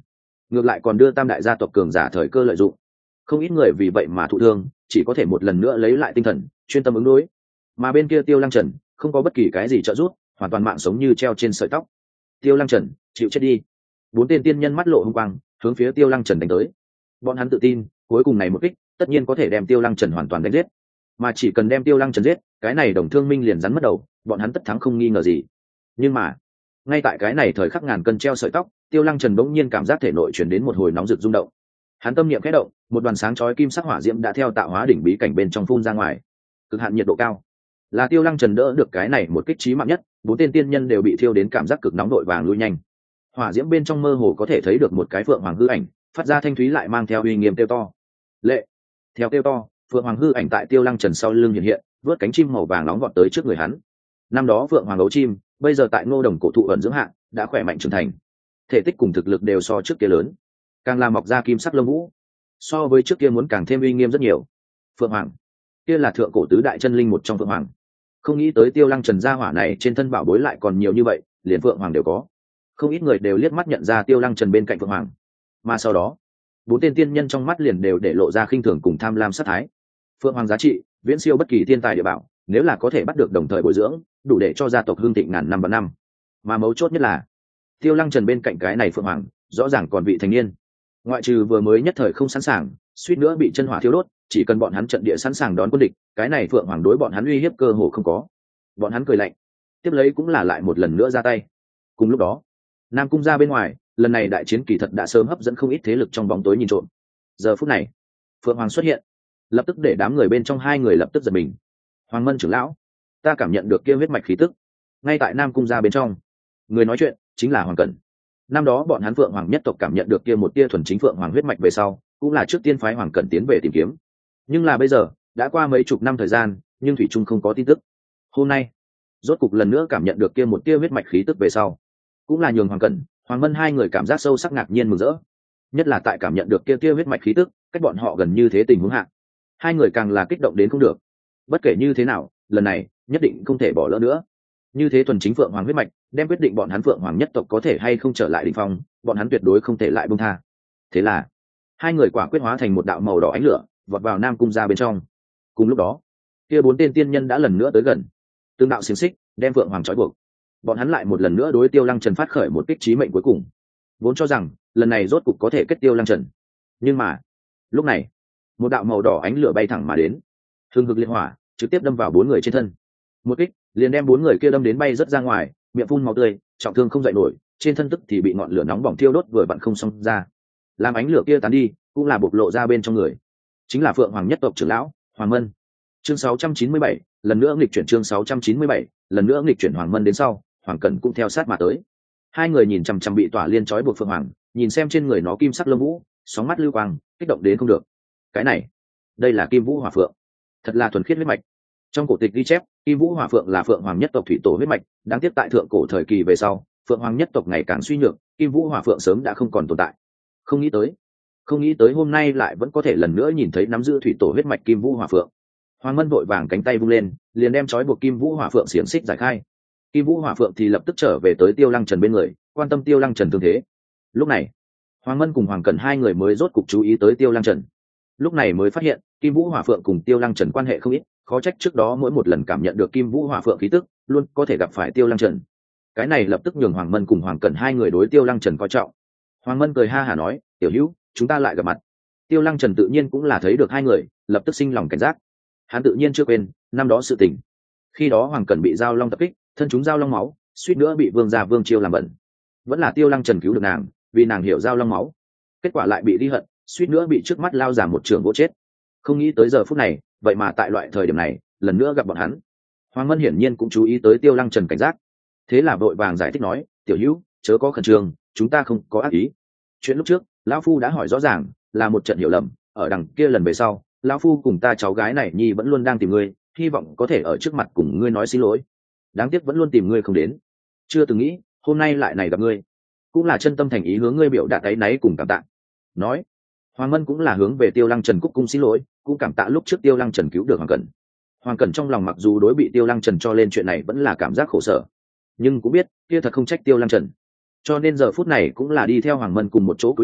ngược lại còn đưa tam đại gia tộc cường giả thời cơ lợi dụng. Không ít người vì vậy mà thụ thương, chỉ có thể một lần nữa lấy lại tinh thần, chuyên tâm ứng đối. Mà bên kia Tiêu Lăng Trần không có bất kỳ cái gì trợ giúp, hoàn toàn mạng sống như treo trên sợi tóc. Tiêu Lăng Trần, chịu chết đi. Bốn tên tiên nhân mắt lộ hung quang, hướng phía Tiêu Lăng Trần đánh tới. Bọn hắn tự tin, cuối cùng này một kích, tất nhiên có thể đem Tiêu Lăng Trần hoàn toàn đánh giết. Mà chỉ cần đem Tiêu Lăng Trần giết, cái này Đồng Thương Minh liền rắn mất đầu, bọn hắn tất thắng không nghi ngờ gì. Nhưng mà, ngay tại cái này thời khắc ngàn cân treo sợi tóc, Tiêu Lăng Trần bỗng nhiên cảm giác thể nội truyền đến một hồi nóng rực rung động. Hắn tâm niệm khẽ động, một đoàn sáng chói kim sắc hỏa diễm đã theo tạo hóa đỉnh bí cảnh bên trong phun ra ngoài. Cực hạn nhiệt độ cao, là Tiêu Lăng Trần đỡ được cái này một kích chí mạng nhất, bốn tên tiên nhân đều bị thiêu đến cảm giác cực nóng đội vàng lui nhanh. Hỏa diễm bên trong mơ hồ có thể thấy được một cái phượng hoàng hư ảnh, phát ra thanh thúy lại mang theo uy nghiêm kêu to. Lệ. Theo kêu to, phượng hoàng hư ảnh tại Tiêu Lăng Trần sau lưng hiện hiện, vớt cánh chim màu vàng nóng vọt tới trước người hắn. Năm đó phượng hoàng ấu chim, bây giờ tại Ngô Đồng cổ thụ ẩn dưỡng hạ, đã khỏe mạnh trưởng thành. Thể tích cùng thực lực đều so trước kia lớn, càng làm mọc ra kim sắc lông vũ, so với trước kia muốn càng thêm uy nghiêm rất nhiều. Phượng hoàng, kia là thượng cổ tứ đại chân linh một trong phượng hoàng. Không nghĩ tới Tiêu Lăng Trần gia hỏa này trên thân bảo bối lại còn nhiều như vậy, liền phượng hoàng đều có. Không ít người đều liếc mắt nhận ra Tiêu Lăng Trần bên cạnh phượng hoàng, mà sau đó bốn tên tiên nhân trong mắt liền đều để lộ ra khinh thường cùng tham lam sát thái. Phượng hoàng giá trị viễn siêu bất kỳ thiên tài địa bảo, nếu là có thể bắt được đồng thời bồi dưỡng, đủ để cho gia tộc hương thịnh ngàn năm và năm. Mà mấu chốt nhất là Tiêu Lăng Trần bên cạnh cái này phượng hoàng rõ ràng còn vị thành niên, ngoại trừ vừa mới nhất thời không sẵn sàng, suýt nữa bị chân hỏa thiêu đốt, chỉ cần bọn hắn trận địa sẵn sàng đón quân địch, cái này phượng hoàng đối bọn hắn uy hiếp cơ hồ không có. Bọn hắn cười lạnh, tiếp lấy cũng là lại một lần nữa ra tay. Cùng lúc đó, Nam cung ra bên ngoài, lần này đại chiến kỳ thật đã sớm hấp dẫn không ít thế lực trong bóng tối nhìn trộm. Giờ phút này, phượng hoàng xuất hiện, lập tức để đám người bên trong hai người lập tức giật mình. Hoàng Mân trưởng lão, ta cảm nhận được kia huyết mạch khí tức. Ngay tại Nam cung ra bên trong, người nói chuyện chính là Hoàng Cẩn. Năm đó bọn hắn phượng hoàng nhất tộc cảm nhận được kia một tia thuần chính phượng hoàng huyết mạch về sau, cũng là trước tiên phái Hoàng Cẩn tiến về tìm kiếm. Nhưng là bây giờ đã qua mấy chục năm thời gian, nhưng thủy trung không có tin tức. Hôm nay rốt cục lần nữa cảm nhận được kia một tia huyết mạch khí tức về sau, cũng là nhường Hoàng Cẩn, Hoàng Mân hai người cảm giác sâu sắc ngạc nhiên mừng rỡ. Nhất là tại cảm nhận được kia tia huyết mạch khí tức, cách bọn họ gần như thế tình huống hạ, hai người càng là kích động đến không được. Bất kể như thế nào, lần này nhất định không thể bỏ lỡ nữa. Như thế thuần chính phượng hoàng huyết mạch, đem quyết định bọn hắn phượng hoàng nhất tộc có thể hay không trở lại đỉnh phong, bọn hắn tuyệt đối không thể lại buông tha. Thế là hai người quả quyết hóa thành một đạo màu đỏ ánh lửa, vọt vào Nam cung ra bên trong. Cùng lúc đó, kia bốn tên tiên nhân đã lần nữa tới gần, tương đạo xiềng xích đem phượng hoàng trói buộc. Bọn hắn lại một lần nữa đối Tiêu Lăng Trần phát khởi một kích chí mệnh cuối cùng, vốn cho rằng lần này rốt cục có thể kết Tiêu Lăng Trần. Nhưng mà lúc này, một đạo màu đỏ ánh lửa bay thẳng mà đến, hừng hực liệt hỏa trực tiếp đâm vào bốn người trên thân. Một kích liền đem bốn người kia đâm đến bay rất ra ngoài, miệng phun máu tươi, trọng thương không dậy nổi, trên thân tức thì bị ngọn lửa nóng bỏng thiêu đốt vừa vặn không xong ra. Làm ánh lửa kia tán đi, cũng là bộc lộ ra bên trong người, chính là phượng hoàng nhất tộc trưởng lão Hoàng Mân. Chương sáu trăm chín mươi bảy, lần nữa nghịch chuyển chương sáu trăm chín mươi bảy, lần nữa nghịch chuyển Hoàng Mân đến sau, Hoàng Cẩn cũng theo sát mà tới. Hai người nhìn chằm chằm bị tỏa liên trói buộc phượng hoàng, nhìn xem trên người nó kim sắc lông vũ, sóng mắt lưu quang, kích động đến không được. Cái này, đây là Kim Vũ Hỏa Phượng, thật là thuần khiết huyết mạch. Trong cổ tịch ghi chép, Kim Vũ Hỏa Phượng là phượng hoàng nhất tộc thủy tổ huyết mạch, đáng tiếc tại thượng cổ thời kỳ về sau, phượng hoàng nhất tộc ngày càng suy nhược, Kim Vũ Hỏa Phượng sớm đã không còn tồn tại. Không nghĩ tới, không nghĩ tới hôm nay lại vẫn có thể lần nữa nhìn thấy nắm giữ thủy tổ huyết mạch Kim Vũ Hỏa Phượng. Hoàng Mân vội vàng cánh tay vung lên, liền đem trói buộc Kim Vũ Hỏa Phượng xiềng xích giải khai. Kim Vũ Hỏa Phượng thì lập tức trở về tới Tiêu Lăng Trần bên người, quan tâm Tiêu Lăng Trần thương thế. Lúc này, Hoàng Mân cùng Hoàng Cẩn hai người mới rốt cục chú ý tới Tiêu Lăng Trần. Lúc này mới phát hiện, Kim Vũ Hỏa Phượng cùng Tiêu Lăng Trần quan hệ không ít, khó trách trước đó mỗi một lần cảm nhận được Kim Vũ Hỏa Phượng khí tức, luôn có thể gặp phải Tiêu Lăng Trần. Cái này lập tức nhường Hoàng Mân cùng Hoàng Cẩn hai người đối Tiêu Lăng Trần coi trọng. Hoàng Mân cười ha hả nói, "Tiểu Hữu, chúng ta lại gặp mặt." Tiêu Lăng Trần tự nhiên cũng là thấy được hai người, lập tức sinh lòng cảnh giác. Hắn tự nhiên chưa quên năm đó sự tình. Khi đó Hoàng Cẩn bị Giao Long tập kích, thân chúng Giao Long máu, suýt nữa bị Vương gia Vương Chiêu làm bẩn. Vẫn là Tiêu Lăng Trần cứu được nàng, vì nàng hiểu Giao Long máu. Kết quả lại bị đi hận, suýt nữa bị trước mắt lao giả một trường vỗ chết. Không nghĩ tới giờ phút này, vậy mà tại loại thời điểm này, lần nữa gặp bọn hắn. Hoàng Mân hiển nhiên cũng chú ý tới Tiêu Lăng Trần cảnh giác, thế là vội vàng giải thích nói, "Tiểu Hữu, chớ có khẩn trương, chúng ta không có ác ý. Chuyện lúc trước, lão phu đã hỏi rõ ràng, là một trận hiểu lầm, ở đằng kia lần về sau, lão phu cùng ta cháu gái này nhi vẫn luôn đang tìm ngươi, hy vọng có thể ở trước mặt cùng ngươi nói xin lỗi. Đáng tiếc vẫn luôn tìm ngươi không đến, chưa từng nghĩ hôm nay lại này gặp ngươi, cũng là chân tâm thành ý hướng ngươi biểu đạt áy náy cùng cảm tạ." Nói, Hoàng Mân cũng là hướng về Tiêu Lăng Trần cúc cung xin lỗi, cũng cảm tạ lúc trước Tiêu Lăng Trần cứu được Hoàng Cẩn. Hoàng Cẩn trong lòng mặc dù đối bị Tiêu Lăng Trần cho lên chuyện này vẫn là cảm giác khổ sở, nhưng cũng biết kia thật không trách Tiêu Lăng Trần, cho nên giờ phút này cũng là đi theo Hoàng Mân cùng một chỗ cúi đầu,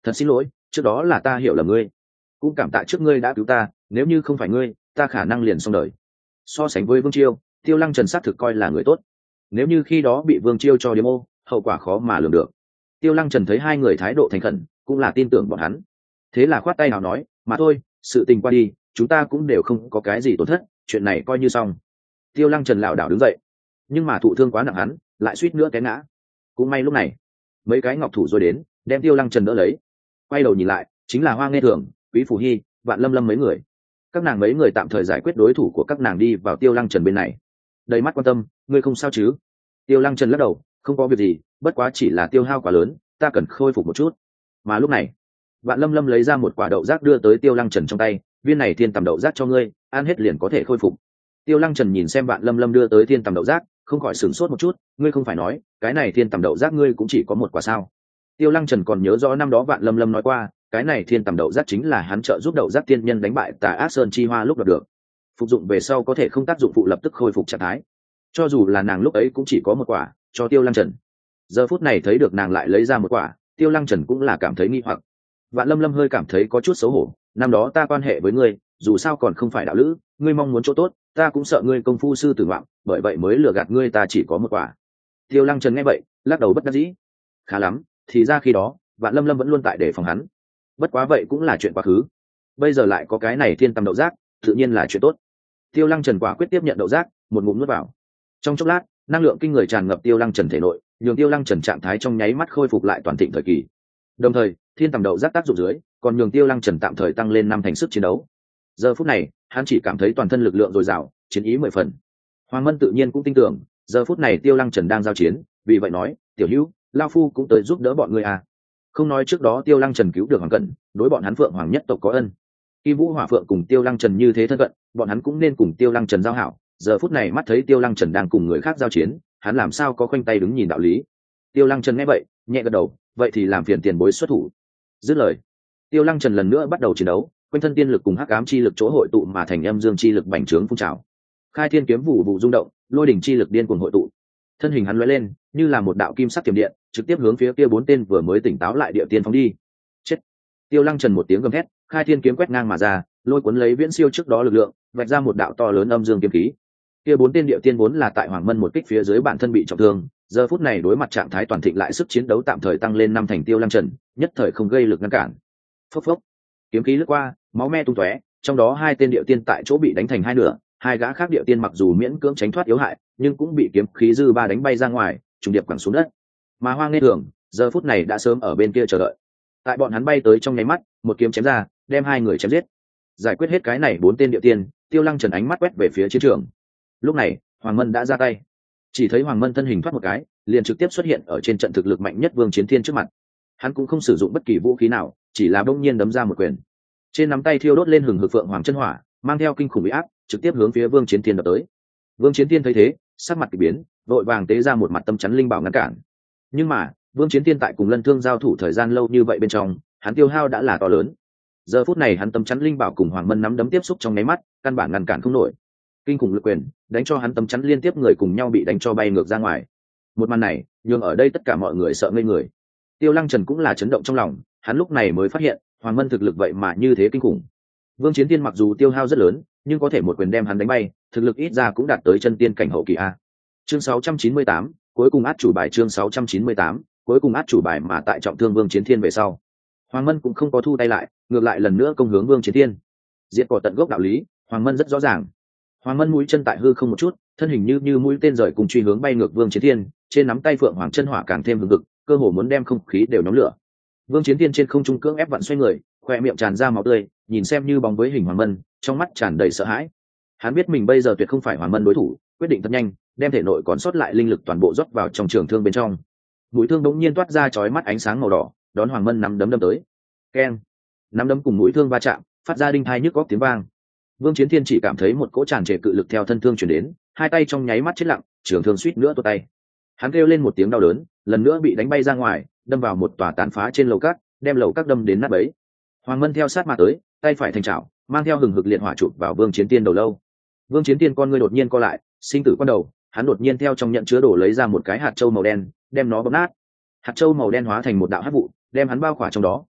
thật xin lỗi, trước đó là ta hiểu là ngươi, cũng cảm tạ trước ngươi đã cứu ta, nếu như không phải ngươi ta khả năng liền xong đời. So sánh với Vương Chiêu, Tiêu Lăng Trần xác thực coi là người tốt, nếu như khi đó bị Vương Chiêu cho điếm ô, hậu quả khó mà lường được. Tiêu Lăng Trần thấy hai người thái độ thành khẩn, cũng là tin tưởng bọn hắn, thế là khoát tay nào nói, mà thôi, sự tình qua đi, chúng ta cũng đều không có cái gì tổn thất, chuyện này coi như xong. Tiêu Lăng Trần lảo đảo đứng dậy, nhưng mà thụ thương quá nặng, hắn lại suýt nữa té ngã. Cũng may lúc này mấy cái ngọc thủ rồi đến, đem Tiêu Lăng Trần đỡ lấy. Quay đầu nhìn lại, chính là Hoa Nghe Thường, Quý Phủ Hy, Vạn Lâm Lâm mấy người. Các nàng mấy người tạm thời giải quyết đối thủ của các nàng, đi vào Tiêu Lăng Trần bên này, đầy mắt quan tâm, ngươi không sao chứ? Tiêu Lăng Trần lắc đầu, không có việc gì, bất quá chỉ là tiêu hao quá lớn, ta cần khôi phục một chút. Mà lúc này Vạn Lâm Lâm lấy ra một quả đậu rác đưa tới Tiêu Lăng Trần trong tay, viên này thiên tầm đậu rác cho ngươi, ăn hết liền có thể khôi phục. Tiêu Lăng Trần nhìn xem Vạn Lâm Lâm đưa tới thiên tầm đậu rác, không khỏi sửng sốt một chút, ngươi không phải nói cái này thiên tầm đậu rác ngươi cũng chỉ có một quả sao? Tiêu Lăng Trần còn nhớ rõ năm đó Vạn Lâm Lâm nói qua, cái này thiên tầm đậu rác chính là hắn trợ giúp đậu rác tiên nhân đánh bại Tà Ác Sơn Chi Hoa lúc đoạt được, phục dụng về sau có thể không tác dụng phụ, lập tức khôi phục trạng thái. Cho dù là nàng lúc ấy cũng chỉ có một quả, cho Tiêu Lăng Trần. Giờ phút này thấy được nàng lại lấy ra một quả, Tiêu Lăng Trần cũng là cảm thấy nghi hoặc. Vạn Lâm Lâm hơi cảm thấy có chút xấu hổ, năm đó ta quan hệ với ngươi, dù sao còn không phải đạo lữ, ngươi mong muốn chỗ tốt, ta cũng sợ ngươi công phu sư tử ngoạm, bởi vậy mới lừa gạt ngươi, ta chỉ có một quả. Tiêu Lăng Trần nghe vậy, lắc đầu bất đắc dĩ. Khá lắm, thì ra khi đó, Vạn Lâm Lâm vẫn luôn tại để phòng hắn. Bất quá vậy cũng là chuyện quá khứ. Bây giờ lại có cái này thiên tầm đậu rác, tự nhiên là chuyện tốt. Tiêu Lăng Trần quả quyết tiếp nhận đậu rác, một ngụm nuốt vào. Trong chốc lát, năng lượng kinh người tràn ngập Tiêu Lăng Trần thể nội, nhường Tiêu Lăng Trần trạng thái trong nháy mắt khôi phục lại toàn thịnh thời kỳ. Đồng thời, thiên tầm đậu rác tác dụng dưới, còn nhường Tiêu Lăng Trần tạm thời tăng lên năm thành sức chiến đấu. Giờ phút này, hắn chỉ cảm thấy toàn thân lực lượng dồi dào, chiến ý mười phần. Hoàng Mân tự nhiên cũng tin tưởng, giờ phút này Tiêu Lăng Trần đang giao chiến, vì vậy nói, tiểu hữu, lao phu cũng tới giúp đỡ bọn ngươi à. Không nói trước đó Tiêu Lăng Trần cứu được Hoàng Cẩn, đối bọn hắn Phượng Hoàng nhất tộc có ân. Kim Vũ Hỏa Phượng cùng Tiêu Lăng Trần như thế thân cận, bọn hắn cũng nên cùng Tiêu Lăng Trần giao hảo. Giờ phút này mắt thấy Tiêu Lăng Trần đang cùng người khác giao chiến, hắn làm sao có khoanh tay đứng nhìn đạo lý. Tiêu Lăng Trần nghe vậy, nhẹ gật đầu, vậy thì làm phiền tiền bối xuất thủ. Dứt lời, Tiêu Lăng Trần lần nữa bắt đầu chiến đấu, quanh thân tiên lực cùng hắc ám chi lực chỗ hội tụ mà thành âm dương chi lực bành trướng phun trào. Khai thiên kiếm vụ vụ rung động, lôi đỉnh chi lực điên cuồng hội tụ. Thân hình hắn lóe lên, như là một đạo kim sắc tiềm điện, trực tiếp hướng phía kia bốn tên vừa mới tỉnh táo lại địa tiên phóng đi. Chết! Tiêu Lăng Trần một tiếng gầm thét, khai thiên kiếm quét ngang mà ra, lôi cuốn lấy viễn siêu trước đó lực lượng, vạch ra một đạo to lớn âm dương kiếm khí. Kia bốn tên địa tiên vốn là tại Hoàng Mân một kích phía dưới bản thân bị trọng thương, giờ phút này đối mặt trạng thái toàn thịnh lại sức chiến đấu tạm thời tăng lên năm thành. Tiêu Lăng Trần nhất thời không gây lực ngăn cản. Phốc phốc, kiếm khí lướt qua, máu me tung tóe, trong đó hai tên địa tiên tại chỗ bị đánh thành hai nửa, hai gã khác địa tiên mặc dù miễn cưỡng tránh thoát yếu hại, nhưng cũng bị kiếm khí dư ba đánh bay ra ngoài, trùng điệp quẳng xuống đất. Mà Hoa Nghe Thường giờ phút này đã sớm ở bên kia chờ đợi. Tại bọn hắn bay tới trong nháy mắt, một kiếm chém ra, đem hai người chém giết. Giải quyết hết cái này bốn tên địa tiên, Tiêu Lăng Trần ánh mắt quét về phía chiến trường. Lúc này, Hoàng Mân đã ra tay. Chỉ thấy Hoàng Mân thân hình thoát một cái, liền trực tiếp xuất hiện ở trên trận thực lực mạnh nhất Vương Chiến Thiên trước mặt. Hắn cũng không sử dụng bất kỳ vũ khí nào, chỉ là bỗng nhiên đấm ra một quyền. Trên nắm tay thiêu đốt lên hừng hực phượng hoàng chân hỏa, mang theo kinh khủng uy áp, trực tiếp hướng phía Vương Chiến Thiên đập tới. Vương Chiến Thiên thấy thế, sắc mặt kỳ biến, vội vàng tế ra một mặt tâm chắn linh bảo ngăn cản. Nhưng mà, Vương Chiến Thiên tại cùng Lân Thương giao thủ thời gian lâu như vậy bên trong, hắn tiêu hao đã là to lớn. Giờ phút này hắn tâm chắn linh bảo cùng Hoàng Mân nắm đấm tiếp xúc trong nháy mắt, căn bản ngăn cản không nổi. Kinh khủng lực quyền, đánh cho hắn tâm chắn liên tiếp người cùng nhau bị đánh cho bay ngược ra ngoài. Một màn này, nhường ở đây tất cả mọi người sợ ngây người. Tiêu Lăng Trần cũng là chấn động trong lòng, hắn lúc này mới phát hiện, Hoàng Mân thực lực vậy mà như thế kinh khủng. Vương Chiến Tiên mặc dù tiêu hao rất lớn, nhưng có thể một quyền đem hắn đánh bay, thực lực ít ra cũng đạt tới chân tiên cảnh hậu kỳ a. Chương sáu trăm chín mươi tám, cuối cùng át chủ bài. Chương sáu trăm chín mươi tám, cuối cùng át chủ bài. Mà tại trọng thương Vương Chiến Thiên về sau, Hoàng Mân cũng không có thu tay lại, ngược lại lần nữa công hướng Vương Chiến Thiên. Diệt cỏ tận gốc đạo lý, Hoàng Mân rất rõ ràng. Hoàng Mân mũi chân tại hư không một chút, thân hình như như mũi tên rời cùng truy hướng bay ngược Vương Chiến Thiên, trên nắm tay phượng hoàng chân hỏa càng thêm hừng hực, cơ hồ muốn đem không khí đều nhóm lửa. Vương Chiến Thiên trên không trung cưỡng ép vặn xoay người, khoe miệng tràn ra máu tươi, nhìn xem như bóng với hình Hoàng Mân, trong mắt tràn đầy sợ hãi. Hắn biết mình bây giờ tuyệt không phải Hoàng Mân đối thủ, quyết định thật nhanh, đem thể nội còn sót lại linh lực toàn bộ rót vào trong trường thương bên trong. Mũi thương đống nhiên toát ra chói mắt ánh sáng màu đỏ, đón Hoàng Mân nắm đấm đâm tới. Keng! Nắm đấm cùng mũi thương va chạm, phát ra đinh tai nhức óc tiếng vang. Vương Chiến Thiên chỉ cảm thấy một cỗ tràn trề cự lực theo thân thương truyền đến, hai tay trong nháy mắt chết lặng, trường thương suýt nữa tuột tay. Hắn kêu lên một tiếng đau đớn, lần nữa bị đánh bay ra ngoài, đâm vào một tòa tàn phá trên lầu cát, đem lầu cát đâm đến nát bấy. Hoàng Mân theo sát mà tới, tay phải thành chảo, mang theo hừng hực liệt hỏa chụp vào Vương Chiến Tiên đầu lâu. Vương Chiến Tiên con ngươi đột nhiên co lại, sinh tử quan đầu, hắn đột nhiên theo trong nhận chứa đồ lấy ra một cái hạt châu màu đen, đem nó bóp nát. Hạt châu màu đen hóa thành một đạo hắc vụ, đem hắn bao khỏa trong đó,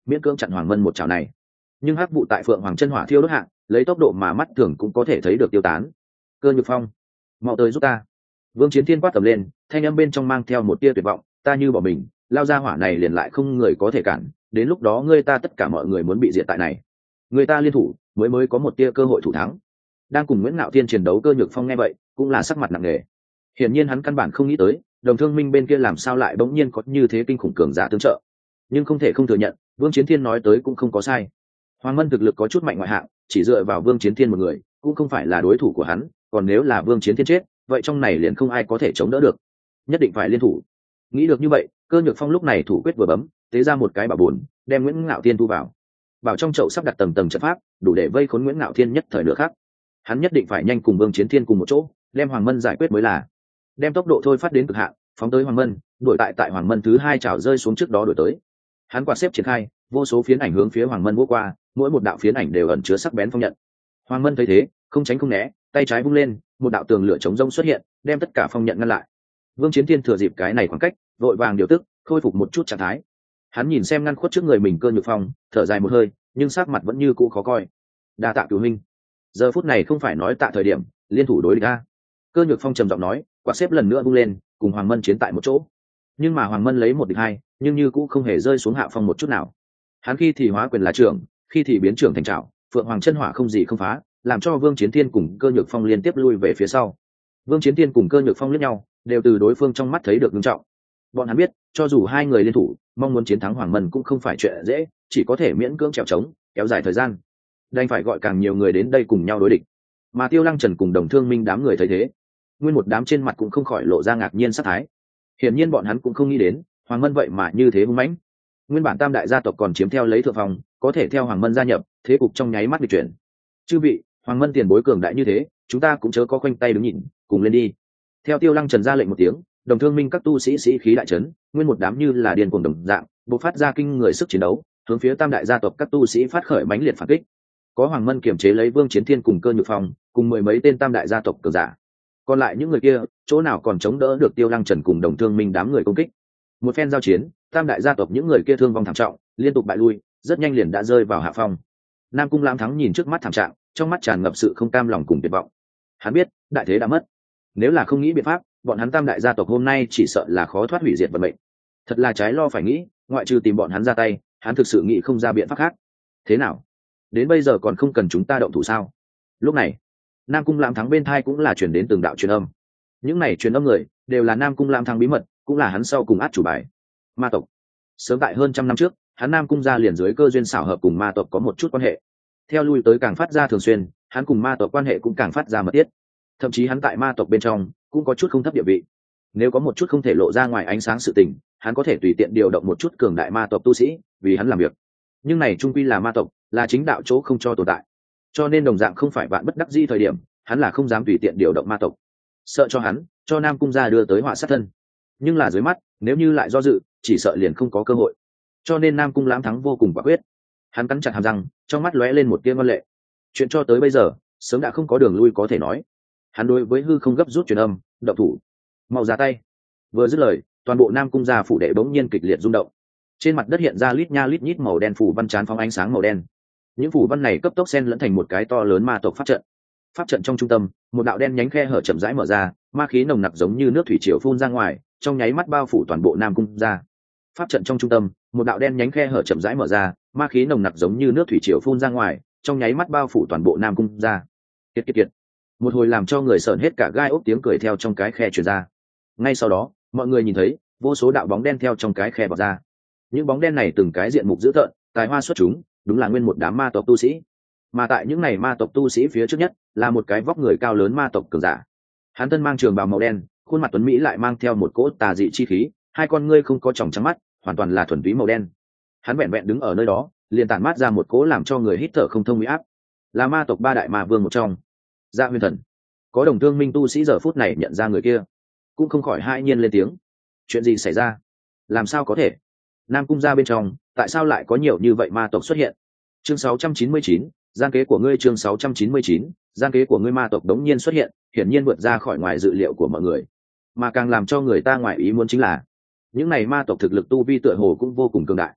miễn cưỡng chặn Hoàng Mân một chảo này. Nhưng hắc vụ tại Phượng Hoàng chân hỏa thiêu đốt hạng, lấy tốc độ mà mắt thường cũng có thể thấy được tiêu tán. Cơ Nhược Phong, mau tới giúp ta! Vương Chiến Thiên quát tầm lên, thanh âm bên trong mang theo một tia tuyệt vọng. Ta như bỏ mình, lao ra hỏa này liền lại không người có thể cản. Đến lúc đó ngươi ta tất cả mọi người muốn bị diệt tại này. Người ta liên thủ mới mới có một tia cơ hội thủ thắng. Đang cùng Nguyễn Ngạo Thiên chiến đấu Cơ Nhược Phong nghe vậy cũng là sắc mặt nặng nề. Hiển nhiên hắn căn bản không nghĩ tới Đồng Thương Minh bên kia làm sao lại bỗng nhiên có như thế kinh khủng cường giả tương trợ. Nhưng không thể không thừa nhận, Vương Chiến Thiên nói tới cũng không có sai. Hoàng Mân thực lực có chút mạnh ngoại hạng, chỉ dựa vào Vương Chiến Thiên một người cũng không phải là đối thủ của hắn, còn nếu là Vương Chiến Thiên chết, vậy trong này liền không ai có thể chống đỡ được. Nhất định phải liên thủ. Nghĩ được như vậy, Cơ Nhược Phong lúc này thủ quyết vừa bấm, tế ra một cái bảo bổn, đem Nguyễn Ngạo Thiên thu vào. Bảo trong chậu sắp đặt tầng tầng trận pháp, đủ để vây khốn Nguyễn Ngạo Thiên nhất thời nửa khắc. Hắn nhất định phải nhanh cùng Vương Chiến Thiên cùng một chỗ, đem Hoàng Mân giải quyết mới là. Đem tốc độ thôi phát đến cực hạn, phóng tới Hoàng Mân, đuổi tại tại Hoàng Mân thứ hai chảo rơi xuống trước đó đuổi tới. Hắn quạt xếp triển khai, vô số phiến ảnh hướng phía Hoàng Mân vỗ qua, mỗi một đạo phiến ảnh đều ẩn chứa sắc bén phong nhận. Hoàng Mân thấy thế, không tránh không né, tay trái vung lên, một đạo tường lửa chống rông xuất hiện, đem tất cả phong nhận ngăn lại. Vương Chiến Thiên thừa dịp cái này khoảng cách, vội vàng điều tức, khôi phục một chút trạng thái. Hắn nhìn xem ngăn khuất trước người mình Cơ Nhược Phong, thở dài một hơi, nhưng sắc mặt vẫn như cũ khó coi. Đa tạ cửu huynh. Giờ phút này không phải nói tạ thời điểm, liên thủ đối địch a. Cơ Nhược Phong trầm giọng nói, quạt xếp lần nữa vung lên, cùng Hoàng Mân chiến tại một chỗ. Nhưng mà Hoàng Mân lấy một địch hai, nhưng như cũ không hề rơi xuống hạ phong một chút nào. Hắn khi thì hóa quyền là trưởng, khi thì biến trưởng thành trảo, Phượng Hoàng chân hỏa không gì không phá, làm cho Vương Chiến Thiên cùng Cơ Nhược Phong liên tiếp lui về phía sau. Vương Chiến Thiên cùng Cơ Nhược Phong liếc nhau, đều từ đối phương trong mắt thấy được nghiêm trọng. Bọn hắn biết, cho dù hai người liên thủ, mong muốn chiến thắng Hoàng Mân cũng không phải chuyện dễ, chỉ có thể miễn cưỡng trèo trống, kéo dài thời gian. Đành phải gọi càng nhiều người đến đây cùng nhau đối địch. Mà Tiêu Lăng Trần cùng Đồng Thương Minh đám người thấy thế, nguyên một đám trên mặt cũng không khỏi lộ ra ngạc nhiên sát thái. Hiển nhiên bọn hắn cũng không nghĩ đến, Hoàng Mân vậy mà như thế hung mãnh. Nguyên bản tam đại gia tộc còn chiếm theo lấy thượng phòng, có thể theo Hoàng Mân gia nhập, thế cục trong nháy mắt bị chuyển. Chư vị, Hoàng Mân tiền bối cường đại như thế, chúng ta cũng chớ có khoanh tay đứng nhìn, cùng lên đi. Theo Tiêu Lăng Trần ra lệnh một tiếng, Đồng Thương Minh các tu sĩ sĩ khí đại trấn, nguyên một đám như là điên cuồng đồng dạng, bộc phát ra kinh người sức chiến đấu, hướng phía tam đại gia tộc các tu sĩ phát khởi mãnh liệt phản kích. Có Hoàng Mân kiểm chế lấy Vương Chiến Thiên cùng Cơ Nhược Phong, cùng mười mấy tên tam đại gia tộc cường giả. Còn lại những người kia, chỗ nào còn chống đỡ được Tiêu Lăng Trần cùng Đồng Thương Minh đám người công kích. Một phen giao chiến, tam đại gia tộc những người kia thương vong thảm trọng, liên tục bại lui, rất nhanh liền đã rơi vào hạ phong. Nam Cung Lam Thắng nhìn trước mắt thảm trạng, trong mắt tràn ngập sự không cam lòng cùng tuyệt vọng. Hắn biết, đại thế đã mất. Nếu là không nghĩ biện pháp, bọn hắn tam đại gia tộc hôm nay chỉ sợ là khó thoát hủy diệt vận mệnh. Thật là trái lo phải nghĩ, ngoại trừ tìm bọn hắn ra tay, hắn thực sự nghĩ không ra biện pháp khác. Thế nào? Đến bây giờ còn không cần chúng ta động thủ sao? Lúc này, Nam Cung Lam Thắng bên thai cũng là truyền đến từng đạo truyền âm. Những này truyền âm người đều là Nam Cung Lam Thắng bí mật, cũng là hắn sau cùng át chủ bài. Ma tộc. Sớm tại hơn trăm năm trước, hắn Nam Cung gia liền dưới cơ duyên xảo hợp cùng ma tộc có một chút quan hệ. Theo lui tới càng phát ra thường xuyên, hắn cùng ma tộc quan hệ cũng càng phát ra mật thiết. Thậm chí hắn tại ma tộc bên trong cũng có chút không thấp địa vị. Nếu có một chút không thể lộ ra ngoài ánh sáng sự tình, hắn có thể tùy tiện điều động một chút cường đại ma tộc tu sĩ vì hắn làm việc. Nhưng này trung quy là ma tộc, là chính đạo chỗ không cho tồn tại. Cho nên đồng dạng không phải vạn bất đắc dĩ thời điểm, hắn là không dám tùy tiện điều động ma tộc. Sợ cho hắn, cho Nam Cung gia đưa tới họa sát thân. Nhưng là dưới mắt, nếu như lại do dự, chỉ sợ liền không có cơ hội. Cho nên Nam Cung Lãm Thắng vô cùng quả quyết. Hắn cắn chặt hàm răng, trong mắt lóe lên một tia ngoan lệ. Chuyện cho tới bây giờ, sớm đã không có đường lui có thể nói. Hắn đối với hư không gấp rút truyền âm, động thủ, mau ra tay. Vừa dứt lời, toàn bộ Nam Cung gia phủ đệ bỗng nhiên kịch liệt rung động. Trên mặt đất hiện ra lít nha lít nhít màu đen phủ văn chán phóng ánh sáng màu đen. Những phủ văn này cấp tốc xen lẫn thành một cái to lớn ma tộc pháp trận. Pháp trận trong trung tâm, một đạo đen nhánh khe hở chậm rãi mở ra, ma khí nồng nặc giống như nước thủy triều phun ra ngoài, trong nháy mắt bao phủ toàn bộ Nam Cung gia. Pháp trận trong trung tâm, một đạo đen nhánh khe hở chậm rãi mở ra, ma khí nồng nặc giống như nước thủy triều phun ra ngoài, trong nháy mắt bao phủ toàn bộ Nam Cung gia. Kiệt kiệt kiệt. Một hồi làm cho người sởn hết cả gai ốc tiếng cười theo trong cái khe truyền ra. Ngay sau đó, mọi người nhìn thấy vô số đạo bóng đen theo trong cái khe bật ra. Những bóng đen này từng cái diện mục dữ tợn, tài hoa xuất chúng, đúng là nguyên một đám ma tộc tu sĩ. Mà tại những này ma tộc tu sĩ phía trước nhất, là một cái vóc người cao lớn ma tộc cường giả. Hắn thân mang trường bào màu đen, khuôn mặt tuấn mỹ lại mang theo một cỗ tà dị chi khí, hai con ngươi không có tròng trắng mắt, hoàn toàn là thuần túy màu đen. Hắn vẹn vẹn đứng ở nơi đó, liền tản mát ra một cỗ làm cho người hít thở không thông uy áp. Là ma tộc ba đại ma vương một trong, Dạ Huyền Thần. Có Đồng Thương Minh tu sĩ giờ phút này nhận ra người kia, cũng không khỏi hai nhiên lên tiếng. Chuyện gì xảy ra? Làm sao có thể? Nam Cung gia bên trong, tại sao lại có nhiều như vậy ma tộc xuất hiện? Chương sáu trăm chín mươi chín, gian kế của ngươi. Chương sáu trăm chín mươi chín, gian kế của ngươi. Ma tộc đống nhiên xuất hiện, hiển nhiên vượt ra khỏi ngoài dự liệu của mọi người. Mà càng làm cho người ta ngoài ý muốn chính là, những này ma tộc thực lực tu vi tựa hồ cũng vô cùng cường đại.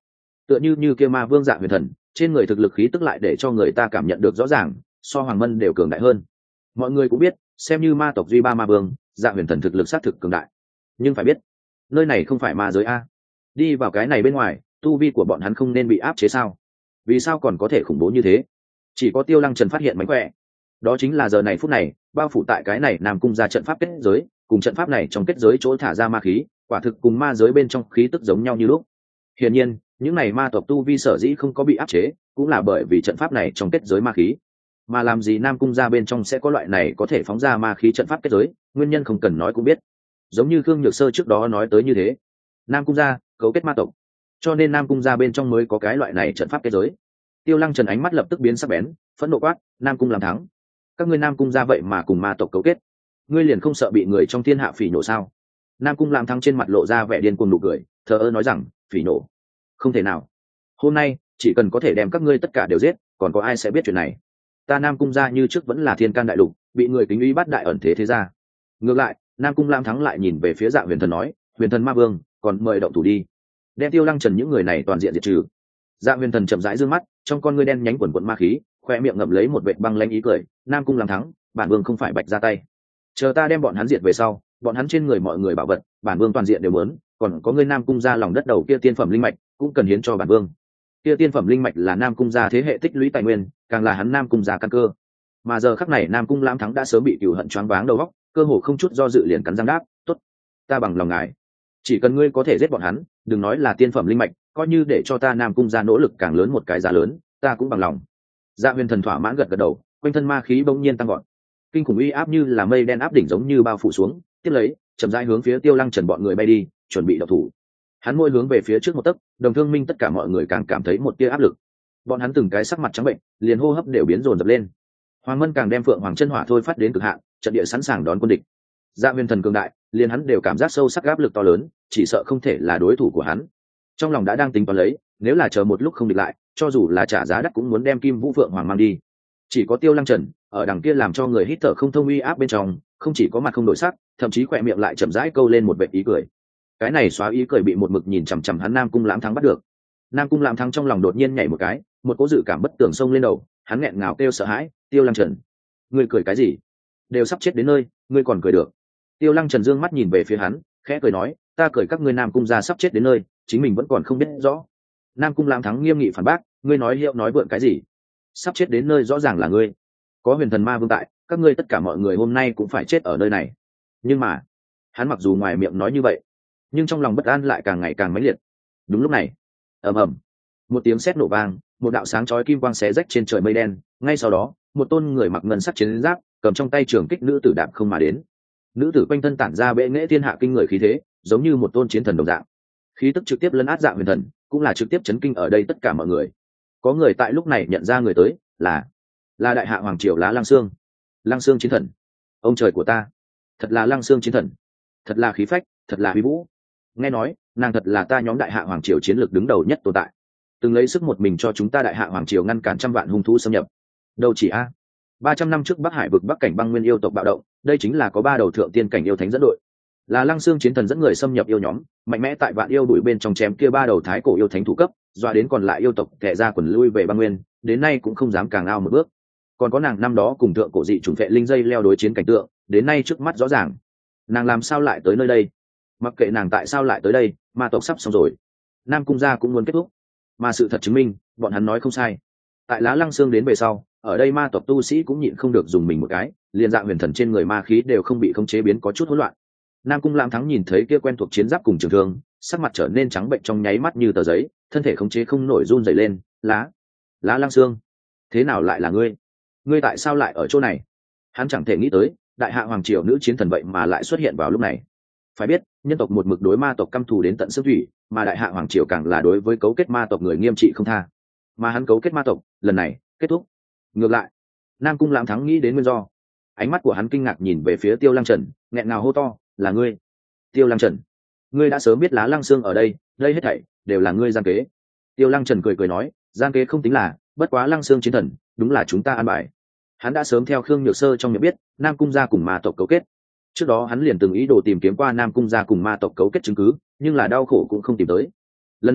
tựa như như kia ma vương Dạ Huyền Thần, trên người thực lực khí tức lại để cho người ta cảm nhận được rõ ràng, so Hoàng Mân đều cường đại hơn. Mọi người cũng biết, xem như ma tộc duy ba ma vương, Dạ Huyền Thần thực lực xác thực cường đại. Nhưng phải biết, nơi này không phải ma giới a. Đi vào cái này bên ngoài, tu vi của bọn hắn không nên bị áp chế sao? Vì sao còn có thể khủng bố như thế? Chỉ có Tiêu Lăng Trần phát hiện mánh khỏe. Đó chính là giờ này phút này, bao phủ tại cái này Nam Cung ra trận pháp kết giới, cùng trận pháp này trong kết giới chỗ thả ra ma khí, quả thực cùng ma giới bên trong khí tức giống nhau như lúc. Hiển nhiên, những này ma tộc tu vi sở dĩ không có bị áp chế, cũng là bởi vì trận pháp này trong kết giới ma khí. Mà làm gì Nam Cung ra bên trong sẽ có loại này có thể phóng ra ma khí trận pháp kết giới, nguyên nhân không cần nói cũng biết. Giống như Khương Nhược Sơ trước đó nói tới như thế, Nam Cung ra cấu kết ma tộc, cho nên Nam Cung ra bên trong mới có cái loại này trận pháp kết giới. Tiêu Lăng Trần ánh mắt lập tức biến sắc bén, phẫn nộ quát: Nam Cung làm thắng, các ngươi Nam Cung ra vậy mà cùng ma tộc cấu kết, ngươi liền không sợ bị người trong thiên hạ phỉ nhổ sao? Nam Cung làm thắng trên mặt lộ ra vẻ điên cuồng nụ cười, thờ ơ nói rằng: phỉ nhổ, không thể nào. Hôm nay chỉ cần có thể đem các ngươi tất cả đều giết, còn có ai sẽ biết chuyện này? Ta Nam Cung ra như trước vẫn là thiên can đại lục, bị người kính uy bắt đại ẩn thế thế gia. Ngược lại, Nam Cung Lam thắng lại nhìn về phía Dạ Huyền Thần nói: Huyền Thần ma vương, còn mời động thủ đi, đem Tiêu Lăng Trần những người này toàn diện diệt trừ. Dạ Huyền Thần chậm rãi dương mắt, trong con ngươi đen nhánh quần quần ma khí, khoe miệng ngậm lấy một vệt băng lãnh ý cười: Nam Cung Lam thắng, bản vương không phải bạch ra tay, chờ ta đem bọn hắn diệt về sau, bọn hắn trên người mọi người bảo vật, bản vương toàn diện đều muốn, còn có ngươi Nam Cung ra lòng đất đầu kia tiên phẩm linh mạch, cũng cần hiến cho bản vương. Kia tiên phẩm linh mạch là Nam Cung gia thế hệ tích lũy tài nguyên, càng là hắn Nam Cung gia căn cơ. Mà giờ khắc này Nam Cung Lam thắng đã sớm bị cừu hận choáng váng đầu óc, cơ hồ không chút do dự liền cắn răng đáp: tốt, ta bằng lòng ngài, chỉ cần ngươi có thể giết bọn hắn, đừng nói là tiên phẩm linh mạch, coi như để cho ta Nam Cung gia nỗ lực càng lớn một cái giá lớn, ta cũng bằng lòng. Dạ Huyền Thần thỏa mãn gật gật đầu, quanh thân ma khí bỗng nhiên tăng gọn, kinh khủng uy áp như là mây đen áp đỉnh giống như bao phủ xuống, tiếp lấy chậm rãi hướng phía Tiêu Lăng Trần bọn người bay đi, chuẩn bị động thủ. Hắn môi hướng về phía trước một tấc, Đồng Thương Minh tất cả mọi người càng cảm thấy một tia áp lực. Bọn hắn từng cái sắc mặt trắng bệnh, liền hô hấp đều biến dồn dập lên. Hoàng Mân càng đem Phượng Hoàng chân hỏa thôi phát đến cực hạn, trận địa sẵn sàng đón quân địch. Dạ Huyền Thần cường đại, liền hắn đều cảm giác sâu sắc áp lực to lớn, chỉ sợ không thể là đối thủ của hắn. Trong lòng đã đang tính toán lấy, nếu là chờ một lúc không địch lại, cho dù là trả giá đắt cũng muốn đem Kim Vũ Phượng Hoàng mang đi. Chỉ có Tiêu Lăng Trần ở đằng kia làm cho người hít thở không thông uy áp bên trong, không chỉ có mặt không đổi sắc, thậm chí khỏe miệng lại chậm rãi câu lên một vệt ý cười. Cái này xóa ý cười bị một mực nhìn chằm chằm hắn Nam Cung Lãm Thắng bắt được. Nam Cung Lãm Thắng trong lòng đột nhiên nhảy một cái, một cỗ dự cảm bất tường xông lên đầu, hắn nghẹn ngào kêu sợ hãi: Tiêu Lăng Trần, ngươi cười cái gì? Đều sắp chết đến nơi, ngươi còn cười được? Tiêu Lăng Trần dương mắt nhìn về phía hắn, khẽ cười nói: ta cười các ngươi Nam Cung gia sắp chết đến nơi, chính mình vẫn còn không biết rõ. Nam Cung Lãm Thắng nghiêm nghị phản bác: ngươi nói hiệu nói vượn cái gì? Sắp chết đến nơi rõ ràng là ngươi, có Huyền Thần ma vương tại, các ngươi tất cả mọi người hôm nay cũng phải chết ở nơi này. Nhưng mà hắn mặc dù ngoài miệng nói như vậy, nhưng trong lòng bất an lại càng ngày càng mãnh liệt. Đúng lúc này, ầm ầm, một tiếng sét nổ vang, một đạo sáng chói kim quang xé rách trên trời mây đen, ngay sau đó một tôn người mặc ngân sắc chiến giáp, cầm trong tay trường kích nữ tử đạp không mà đến. Nữ tử quanh thân tản ra bệ nghệ thiên hạ kinh người khí thế, giống như một tôn chiến thần đồng dạng. Khí tức trực tiếp lấn át Dạ Huyền Thần, cũng là trực tiếp chấn kinh ở đây tất cả mọi người. Có người tại lúc này nhận ra người tới là là đại hạ hoàng triều Lá Lăng Xương. Lăng Xương chiến thần, ông trời của ta, thật là Lăng Xương chiến thần, thật là khí phách, thật là uy vũ. Nghe nói nàng thật là ta nhóm đại hạ hoàng triều chiến lược đứng đầu nhất tồn tại, từng lấy sức một mình cho chúng ta đại hạ hoàng triều ngăn cản trăm vạn hung thú xâm nhập. Đâu chỉ a, ba trăm năm trước Bắc Hải vực Bắc cảnh băng nguyên yêu tộc bạo động, đây chính là có ba đầu thượng tiên cảnh yêu thánh dẫn đội, là Lăng Xương chiến thần dẫn người xâm nhập yêu nhóm, mạnh mẽ tại vạn yêu đuổi bên trong chém kia ba đầu thái cổ yêu thánh thủ cấp, dọa đến còn lại yêu tộc kẻ ra quần lui về băng nguyên, đến nay cũng không dám càng ao một bước. Còn có nàng năm đó cùng thượng cổ dị chủng vệ linh dây leo đối chiến cảnh tượng, đến nay trước mắt rõ ràng. Nàng làm sao lại tới nơi đây? Mặc kệ nàng tại sao lại tới đây, ma tộc sắp xong rồi, Nam Cung gia cũng muốn kết thúc. Mà sự thật chứng minh, bọn hắn nói không sai. Tại Lá Lăng Xương đến về sau, ở đây ma tộc tu sĩ cũng nhịn không được dùng mình một cái, liền Dạ Huyền Thần trên người ma khí đều không bị khống chế biến có chút hỗn loạn. Nam Cung Lam Thắng nhìn thấy kia quen thuộc chiến giáp cùng trường thương, sắc mặt trở nên trắng bệnh trong nháy mắt như tờ giấy, thân thể khống chế không nổi run rẩy lên. Lá, Lá Lăng Xương, thế nào lại là ngươi? Ngươi tại sao lại ở chỗ này? Hắn chẳng thể nghĩ tới, đại hạ hoàng triều nữ chiến thần vậy mà lại xuất hiện vào lúc này. Phải biết, nhân tộc một mực đối ma tộc căm thù đến tận xương thủy, mà đại hạ hoàng triều càng là đối với cấu kết ma tộc người nghiêm trị không tha. Mà hắn cấu kết ma tộc, lần này kết thúc. Ngược lại, Nam Cung Lam Thắng nghĩ đến nguyên do, ánh mắt của hắn kinh ngạc nhìn về phía Tiêu Lăng Trần, nghẹn ngào hô to: là ngươi, Tiêu Lăng Trần, ngươi đã sớm biết Lá Lăng Xương ở đây, đây hết thảy đều là ngươi gian kế. Tiêu Lăng Trần cười cười nói: gian kế không tính là, bất quá Lăng Xương chiến thần, đúng là chúng ta an bài. Hắn đã sớm theo Khương Nhược Sơ trong miệng biết Nam Cung gia cùng ma tộc cấu kết. Trước đó hắn liền từng ý đồ tìm kiếm qua Nam Cung gia cùng ma tộc cấu kết chứng cứ, nhưng là đau khổ cũng không tìm tới. Lần này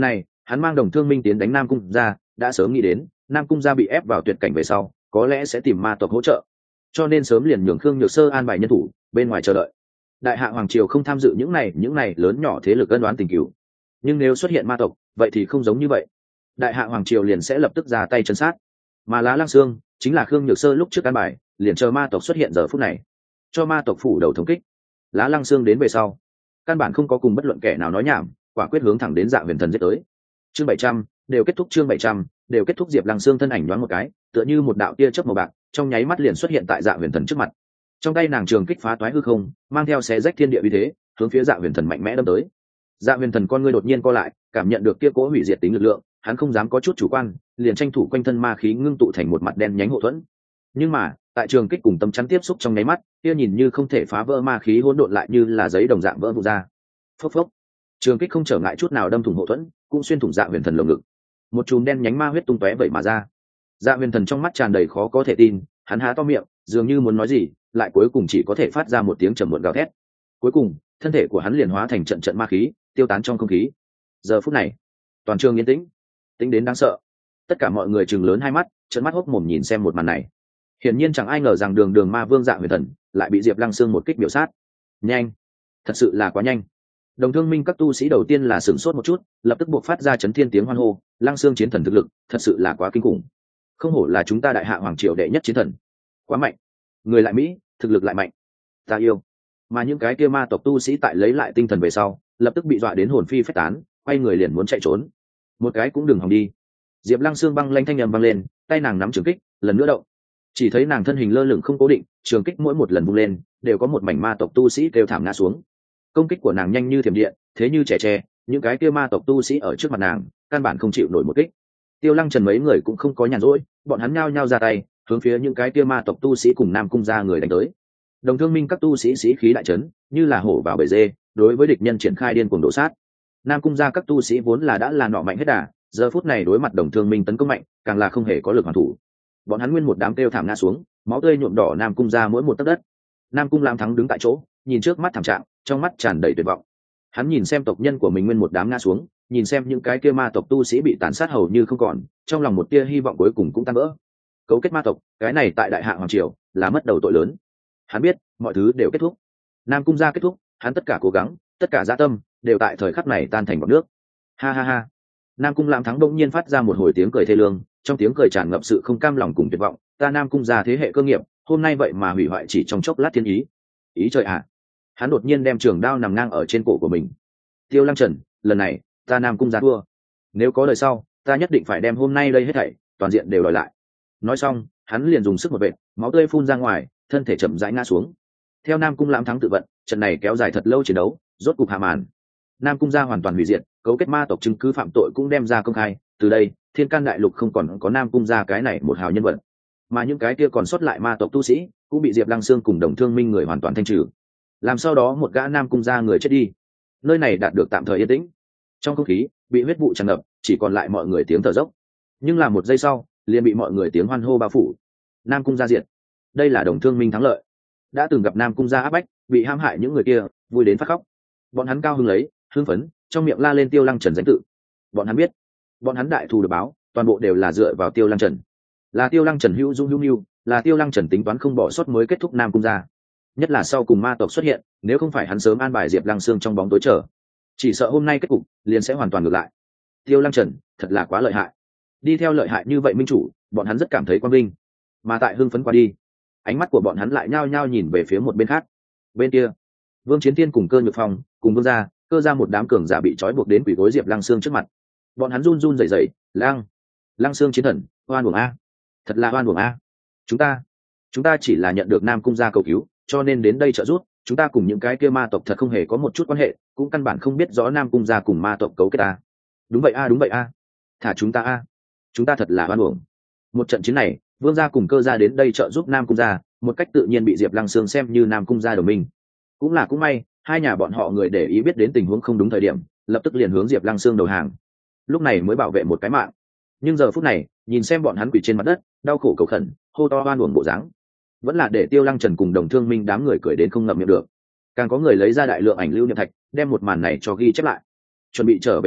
hắn mang Đồng Thương Minh tiến đánh Nam Cung gia, đã sớm nghĩ đến Nam Cung gia bị ép vào tuyệt cảnh về sau có lẽ sẽ tìm ma tộc hỗ trợ, cho nên sớm liền nhường Khương Nhược Sơ an bài nhân thủ bên ngoài chờ đợi. Đại hạ hoàng triều không tham dự những này những này lớn nhỏ thế lực ân đoán tình cửu, nhưng nếu xuất hiện ma tộc vậy thì không giống như vậy, đại hạ hoàng triều liền sẽ lập tức ra tay chân sát. Mà Lá Lăng Xương chính là Khương Nhược Sơ lúc trước an bài, liền chờ ma tộc xuất hiện giờ phút này cho ma tộc phủ đầu thống kích. Lá Lăng Xương đến về sau căn bản không có cùng bất luận kẻ nào nói nhảm, quả quyết hướng thẳng đến Dạ Huyền Thần giết tới. Chương bảy trăm đều kết thúc, chương bảy trăm đều kết thúc. Diệp Lăng Xương thân ảnh nhoáng một cái, tựa như một đạo tia chớp màu bạc, trong nháy mắt liền xuất hiện tại Dạ Huyền Thần trước mặt. Trong tay nàng trường kích phá toái hư không, mang theo xé rách thiên địa uy thế, hướng phía Dạ Huyền Thần mạnh mẽ đâm tới. Dạ Huyền Thần con ngươi đột nhiên co lại, cảm nhận được kia cố hủy diệt tính lực lượng, hắn không dám có chút chủ quan, liền tranh thủ quanh thân ma khí ngưng tụ thành một mặt đen nhánh hộ thuẫn. Nhưng mà, tại trường kích cùng tâm chắn tiếp xúc trong nháy mắt, kia nhìn như không thể phá vỡ ma khí hỗn độn lại như là giấy đồng dạng vỡ vụn ra. Phốc phốc. Trường kích không trở ngại chút nào đâm thủng hộ thuẫn, cũng xuyên thủng Dạ Huyền Thần lồng ngực. Một chùm đen nhánh ma huyết tung tóe vậy mà ra. Dạ Huyền Thần trong mắt tràn đầy khó có thể tin, hắn há to miệng, dường như muốn nói gì, lại cuối cùng chỉ có thể phát ra một tiếng trầm muộn gào thét. Cuối cùng, thân thể của hắn liền hóa thành trận trận ma khí, tiêu tán trong không khí. Giờ phút này, toàn trường yên tĩnh, tĩnh đến đáng sợ. Tất cả mọi người trừng lớn hai mắt, trợn mắt hốc mồm nhìn xem một màn này. Hiển nhiên chẳng ai ngờ rằng Đường Đường Ma Vương Dạ Huyền Thần lại bị Diệp Lăng Xương một kích biểu sát. Nhanh, thật sự là quá nhanh. Đồng Thương Minh các tu sĩ đầu tiên là sửng sốt một chút, lập tức buộc phát ra chấn thiên tiếng hoan hô, Lăng Xương chiến thần thực lực, thật sự là quá kinh khủng. Không hổ là chúng ta đại hạ hoàng triều đệ nhất chiến thần. Quá mạnh. Người lại mỹ, thực lực lại mạnh. Ta yêu. Mà những cái kia ma tộc tu sĩ tại lấy lại tinh thần về sau, lập tức bị dọa đến hồn phi phách tán, quay người liền muốn chạy trốn. Một cái cũng đừng hòng đi. Diệp Lăng Xương băng lanh thanh âm vang lên, tay nàng nắm trường kích, lần nữa động. Chỉ thấy nàng thân hình lơ lửng không cố định, trường kích mỗi một lần vung lên, đều có một mảnh ma tộc tu sĩ kêu thảm ngã xuống. Công kích của nàng nhanh như thiểm điện, thế như trẻ tre, những cái kia ma tộc tu sĩ ở trước mặt nàng, căn bản không chịu nổi một kích. Tiêu Lăng Trần mấy người cũng không có nhàn rỗi, bọn hắn nhao nhao ra tay, hướng phía những cái kia ma tộc tu sĩ cùng Nam Cung gia người đánh tới. Đồng Thương Minh các tu sĩ sĩ khí đại trấn, như là hổ vào bầy dê, đối với địch nhân triển khai điên cuồng đổ sát. Nam Cung gia các tu sĩ vốn là đã là nọ mạnh hết đà, giờ phút này đối mặt Đồng Thương Minh tấn công mạnh, càng là không hề có lực hoàn thủ. Bọn hắn nguyên một đám kêu thảm ngã xuống, máu tươi nhuộm đỏ Nam Cung gia mỗi một tấc đất. Nam Cung Lam Thắng đứng tại chỗ, nhìn trước mắt thảm trạng, trong mắt tràn đầy tuyệt vọng. Hắn nhìn xem tộc nhân của mình nguyên một đám ngã xuống, nhìn xem những cái kia ma tộc tu sĩ bị tàn sát hầu như không còn, trong lòng một tia hy vọng cuối cùng cũng tan vỡ. Cấu kết ma tộc, cái này tại đại hạ hoàng triều là mất đầu tội lớn. Hắn biết mọi thứ đều kết thúc, Nam Cung gia kết thúc, hắn tất cả cố gắng, tất cả dã tâm đều tại thời khắc này tan thành bọt nước. Ha ha ha. Nam Cung Lam Thắng đông nhiên phát ra một hồi tiếng cười thê lương, trong tiếng cười tràn ngập sự không cam lòng cùng tuyệt vọng. Ta Nam Cung gia thế hệ cơ nghiệp, hôm nay vậy mà hủy hoại chỉ trong chốc lát thiên ý. Ý trời ạ. À. Hắn đột nhiên đem trường đao nằm ngang ở trên cổ của mình. Tiêu Lăng Trần, lần này ta Nam Cung gia thua. Nếu có đời sau, ta nhất định phải đem hôm nay đây hết thảy toàn diện đều đòi lại. Nói xong, hắn liền dùng sức một vệt, máu tươi phun ra ngoài, thân thể chậm rãi ngã xuống. Theo Nam Cung Lãm Thắng tự vận, trận này kéo dài thật lâu chiến đấu, rốt cục hạ màn. Nam Cung gia hoàn toàn hủy diệt, cấu kết ma tộc chứng cứ phạm tội cũng đem ra công khai. Từ đây, Thiên Can Đại Lục không còn có Nam Cung gia cái này một hào nhân vật, mà những cái kia còn sót lại ma tộc tu sĩ cũng bị Diệp Lăng Xương cùng Đồng Thương Minh người hoàn toàn thanh trừ. Làm sau đó một gã Nam Cung gia người chết đi, nơi này đạt được tạm thời yên tĩnh. Trong không khí bị huyết vụ tràn ngập, chỉ còn lại mọi người tiếng thở dốc. Nhưng là một giây sau, liền bị mọi người tiếng hoan hô bao phủ. Nam Cung gia diệt, đây là Đồng Thương Minh thắng lợi. Đã từng gặp Nam Cung gia áp bách, bị hãm hại những người kia vui đến phát khóc. Bọn hắn cao hứng lấy, hưng phấn, trong miệng la lên Tiêu Lăng Trần danh tự. Bọn hắn biết, bọn hắn đại thù được báo, toàn bộ đều là dựa vào Tiêu Lăng Trần. Là Tiêu Lăng Trần hữu dung hữu nhu, là Tiêu Lăng Trần tính toán không bỏ sót mới kết thúc Nam Cung gia. Nhất là sau cùng ma tộc xuất hiện, nếu không phải hắn sớm an bài Diệp Lăng Xương trong bóng tối chờ, chỉ sợ hôm nay kết cục liền sẽ hoàn toàn ngược lại. Tiêu Lăng Trần thật là quá lợi hại. Đi theo lợi hại như vậy minh chủ, bọn hắn rất cảm thấy quang vinh. Mà tại hưng phấn qua đi, ánh mắt của bọn hắn lại nhao nhao nhìn về phía một bên khác. Bên kia, Vương Chiến Thiên cùng Cơ Nhược Phong cùng Vương gia, Cơ gia một đám cường giả bị trói buộc đến quỷ gối Diệp Lăng Xương trước mặt. Bọn hắn run run rẩy rẩy, "Lăng, Lăng Xương chiến thần, oan uổng a, thật là oan uổng a. Chúng ta, chúng ta chỉ là nhận được Nam Cung gia cầu cứu, cho nên đến đây trợ giúp, chúng ta cùng những cái kia ma tộc thật không hề có một chút quan hệ, cũng căn bản không biết rõ Nam Cung gia cùng ma tộc cấu kết ta." "Đúng vậy a, đúng vậy a. Thả chúng ta a. Chúng ta thật là oan uổng." Một trận chiến này, Vương gia cùng Cơ gia đến đây trợ giúp Nam Cung gia, một cách tự nhiên bị Diệp Lăng Xương xem như Nam Cung gia đồng minh. Cũng là cũng may, hai nhà bọn họ người để ý biết đến tình huống không đúng thời điểm, lập tức liền hướng Diệp Lăng Xương đầu hàng. Lúc này mới bảo vệ một cái mạng. Nhưng giờ phút này, nhìn xem bọn hắn quỳ trên mặt đất, đau khổ cầu khẩn, hô to oan uổng bộ dáng, vẫn là để Tiêu Lăng Trần cùng Đồng Thương Minh đám người cười đến không ngậm miệng được. Càng có người lấy ra đại lượng ảnh lưu niệm thạch, đem một màn này cho ghi chép lại. Chuẩn bị trở về đầu,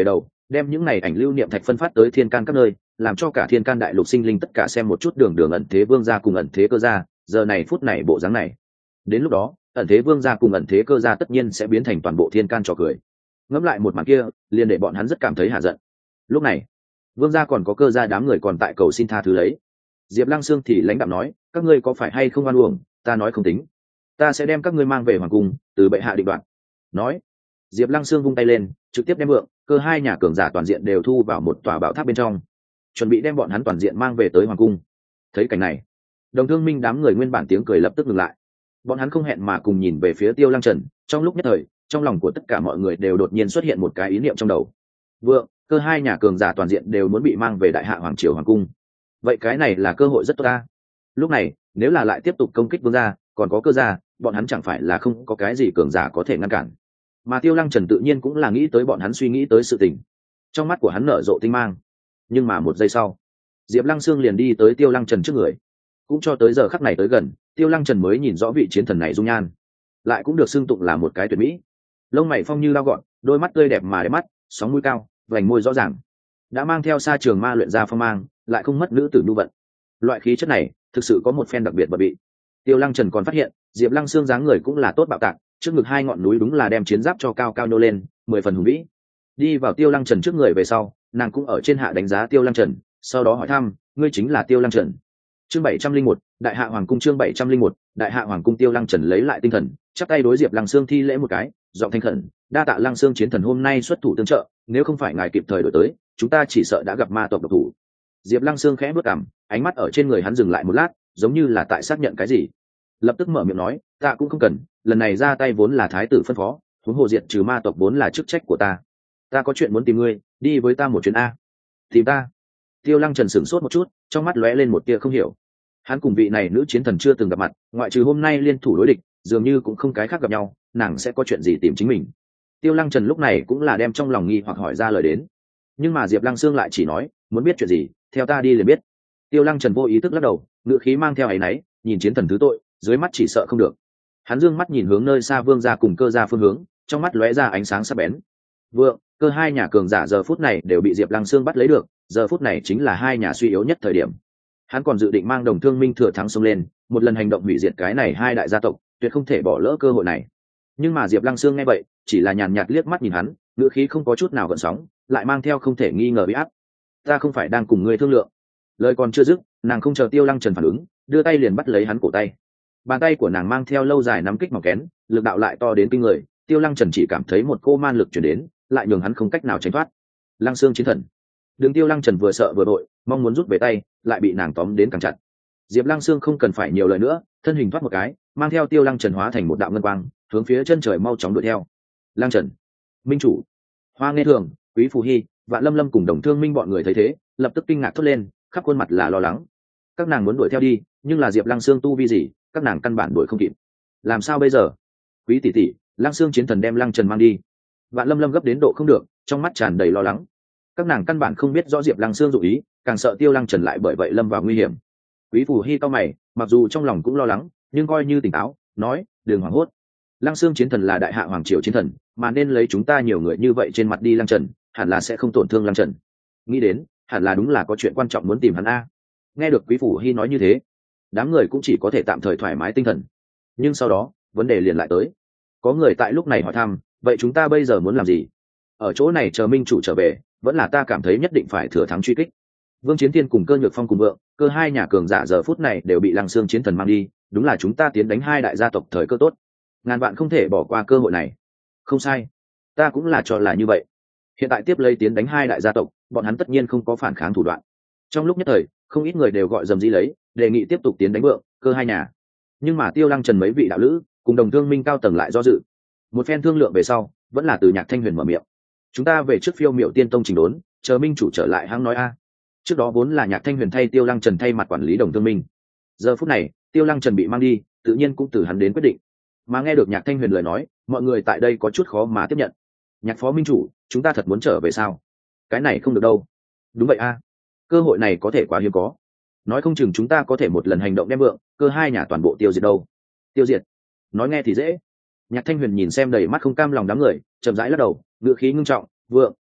đem những này ảnh lưu niệm thạch phân phát tới thiên can các nơi, làm cho cả thiên can đại lục sinh linh tất cả xem một chút đường đường ẩn thế vương gia cùng ẩn thế cơ gia giờ này phút này bộ dáng này. Đến lúc đó ẩn thế vương gia cùng ẩn thế cơ gia tất nhiên sẽ biến thành toàn bộ thiên can trò cười. Ngẫm lại một màn kia liền để bọn hắn rất cảm thấy hạ giận. Lúc này vương gia còn có cơ gia đám người còn tại cầu xin tha thứ lấy. Diệp Lăng Sương thì lãnh đạm nói, các ngươi có phải hay không oan uổng, ta nói không tính, ta sẽ đem các ngươi mang về hoàng cung, từ bệ hạ định đoạt. Nói, Diệp Lăng Sương vung tay lên, trực tiếp đem vượng cơ hai nhà cường giả toàn diện đều thu vào một tòa bảo tháp bên trong, chuẩn bị đem bọn hắn toàn diện mang về tới hoàng cung. Thấy cảnh này, Đồng Thương Minh đám người nguyên bản tiếng cười lập tức ngừng lại. Bọn hắn không hẹn mà cùng nhìn về phía Tiêu Lăng Trần, trong lúc nhất thời, trong lòng của tất cả mọi người đều đột nhiên xuất hiện một cái ý niệm trong đầu. Vượng cơ hai nhà cường giả toàn diện đều muốn bị mang về đại hạ hoàng triều hoàng cung. Vậy cái này là cơ hội rất tốt ta. Lúc này, nếu là lại tiếp tục công kích vương gia, còn có cơ gia, bọn hắn chẳng phải là không có cái gì cường giả có thể ngăn cản. Mà Tiêu Lăng Trần tự nhiên cũng là nghĩ tới bọn hắn suy nghĩ tới sự tình. Trong mắt của hắn nở rộ tinh mang. Nhưng mà một giây sau, Diệp Lăng Sương liền đi tới Tiêu Lăng Trần trước người. Cũng cho tới giờ khắc này tới gần, Tiêu Lăng Trần mới nhìn rõ vị chiến thần này dung nhan, lại cũng được xưng tụng là một cái tuyệt mỹ. Lông mày phong như lao gọn, đôi mắt tươi đẹp mà đẹp mắt, sóng mũi cao, vành môi rõ ràng, đã mang theo sa trường ma luyện ra phong mang, lại không mất nữ tử nhu vận. Loại khí chất này thực sự có một phen đặc biệt bậc bị. Tiêu Lăng Trần còn phát hiện Diệp Lăng Sương dáng người cũng là tốt bạo tạc, trước ngực hai ngọn núi đúng là đem chiến giáp cho cao cao nhô lên, mười phần hùng vĩ. Đi vào Tiêu Lăng Trần trước người về sau, nàng cũng ở trên hạ đánh giá Tiêu Lăng Trần, sau đó hỏi thăm, ngươi chính là Tiêu Lăng Trần? Chương bảy trăm linh một, Đại Hạ Hoàng cung. Chương bảy trăm linh một, Đại Hạ Hoàng cung. Tiêu Lăng Trần lấy lại tinh thần, chắp tay đối Diệp Lăng Sương thi lễ một cái, giọng thanh khẩn, đa tạ Lăng Sương chiến thần hôm nay xuất thủ tương trợ, nếu không phải ngài kịp thời đổi tới, chúng ta chỉ sợ đã gặp ma tộc độc thủ. Diệp Lăng Sương khẽ bước cằm, ánh mắt ở trên người hắn dừng lại một lát, giống như là tại xác nhận cái gì, lập tức mở miệng nói, ta cũng không cần, lần này ra tay vốn là thái tử phân phó, huống hồ diệt trừ ma tộc vốn là chức trách của ta. Ta có chuyện muốn tìm ngươi, đi với ta một chuyến a. Tìm ta? Tiêu Lăng Trần sửng sốt một chút, trong mắt lóe lên một tia không hiểu. Hắn cùng vị này nữ chiến thần chưa từng gặp mặt, ngoại trừ hôm nay liên thủ đối địch, dường như cũng không cái khác gặp nhau, nàng sẽ có chuyện gì tìm chính mình. Tiêu Lăng Trần lúc này cũng là đem trong lòng nghi hoặc hỏi ra lời đến. Nhưng mà Diệp Lăng Sương lại chỉ nói, muốn biết chuyện gì, theo ta đi liền biết. Tiêu Lăng Trần vô ý thức lắc đầu, ngữ khí mang theo áy náy, nhìn chiến thần thứ tội, dưới mắt chỉ sợ không được. Hắn dương mắt nhìn hướng nơi xa vương gia cùng cơ gia phương hướng, trong mắt lóe ra ánh sáng sắc bén. Vượng cơ hai nhà cường giả giờ phút này đều bị Diệp Lăng Sương bắt lấy được, giờ phút này chính là hai nhà suy yếu nhất thời điểm. Hắn còn dự định mang Đồng Thương Minh thừa thắng xông lên, một lần hành động hủy diệt cái này hai đại gia tộc, tuyệt không thể bỏ lỡ cơ hội này. Nhưng mà Diệp Lăng Sương nghe vậy, chỉ là nhàn nhạt liếc mắt nhìn hắn, ngữ khí không có chút nào gợn sóng, lại mang theo không thể nghi ngờ uy áp. Ta không phải đang cùng ngươi thương lượng. Lời còn chưa dứt, nàng không chờ Tiêu Lăng Trần phản ứng, đưa tay liền bắt lấy hắn cổ tay. Bàn tay của nàng mang theo lâu dài nắm kích mỏng kén, lực đạo lại to đến kinh người, Tiêu Lăng Trần chỉ cảm thấy một cô man lực truyền đến, lại nhường hắn không cách nào tránh thoát. Lăng Sương chiến thần. Đường Tiêu Lăng Trần vừa sợ vừa đội, mong muốn rút về tay, lại bị nàng tóm đến càng chặt. Diệp Lăng Sương không cần phải nhiều lời nữa, thân hình thoát một cái, mang theo Tiêu Lăng Trần hóa thành một đạo ngân quang, hướng phía chân trời mau chóng đuổi theo. Lăng Trần, Minh chủ, Hoa Nghe Thường, Quý Phù Hi, Vạn Lâm Lâm cùng Đồng Thương Minh bọn người thấy thế, lập tức kinh ngạc thốt lên, khắp khuôn mặt là lo lắng. Các nàng muốn đuổi theo đi, nhưng là Diệp Lăng Sương tu vi gì, các nàng căn bản đuổi không kịp. Làm sao bây giờ? Quý tỷ tỷ, Lăng Sương chiến thần đem Lăng Trần mang đi. Vạn Lâm Lâm gấp đến độ không được, trong mắt tràn đầy lo lắng. Các nàng căn bản không biết rõ Diệp Lăng Sương dụng ý, càng sợ Tiêu Lăng Trần lại bởi vậy lâm vào nguy hiểm. Quý Phù Hi cau mày, mặc dù trong lòng cũng lo lắng, nhưng coi như tỉnh táo, nói, đừng hoảng hốt. Lăng Sương chiến thần là đại hạ hoàng triều chiến thần, mà nên lấy chúng ta nhiều người như vậy trên mặt đi Lăng Trần, hẳn là sẽ không tổn thương Lăng Trần. Nghĩ đến, hẳn là đúng là có chuyện quan trọng muốn tìm hắn a. Nghe được Quý Phù Hi nói như thế, đám người cũng chỉ có thể tạm thời thoải mái tinh thần. Nhưng sau đó, vấn đề liền lại tới. Có người tại lúc này hỏi thăm, vậy chúng ta bây giờ muốn làm gì? Ở chỗ này chờ Minh chủ trở về, vẫn là ta cảm thấy nhất định phải thừa thắng truy kích. Vương Chiến Thiên cùng Cơ Nhược Phong cùng vượng, cơ hai nhà cường giả giờ phút này đều bị Lăng Sương chiến thần mang đi, đúng là chúng ta tiến đánh hai đại gia tộc thời cơ tốt. Ngàn vạn không thể bỏ qua cơ hội này. Không sai, ta cũng là cho là như vậy. Hiện tại tiếp lấy tiến đánh hai đại gia tộc, bọn hắn tất nhiên không có phản kháng thủ đoạn. Trong lúc nhất thời, không ít người đều gọi dầm dĩ lấy, đề nghị tiếp tục tiến đánh vượng, cơ hai nhà. Nhưng mà Tiêu Lăng Trần mấy vị đạo lữ cùng Đồng Thương Minh cao tầng lại do dự. Một phen thương lượng về sau, vẫn là từ Nhạc Thanh Huyền mở miệng. Chúng ta về trước Phiêu Miểu Tiên Tông chỉnh đốn, chờ Minh chủ trở lại hãng nói a. Trước đó vốn là Nhạc Thanh Huyền thay Tiêu Lăng Trần thay mặt quản lý Đồng Thương Minh. Giờ phút này, Tiêu Lăng Trần bị mang đi, tự nhiên cũng từ hắn đến quyết định. Mà nghe được Nhạc Thanh Huyền lời nói, mọi người tại đây có chút khó mà tiếp nhận. Nhạc phó minh chủ, chúng ta thật muốn trở về sao? Cái này không được đâu. Đúng vậy a, cơ hội này có thể quá hiếm có. Nói không chừng chúng ta có thể một lần hành động đem vượng, cơ hai nhà toàn bộ tiêu diệt đâu. Tiêu diệt? Nói nghe thì dễ. Nhạc Thanh Huyền nhìn xem đầy mắt không cam lòng đám người, chậm rãi lắc đầu, ngữ khí ngưng trọng, vượng,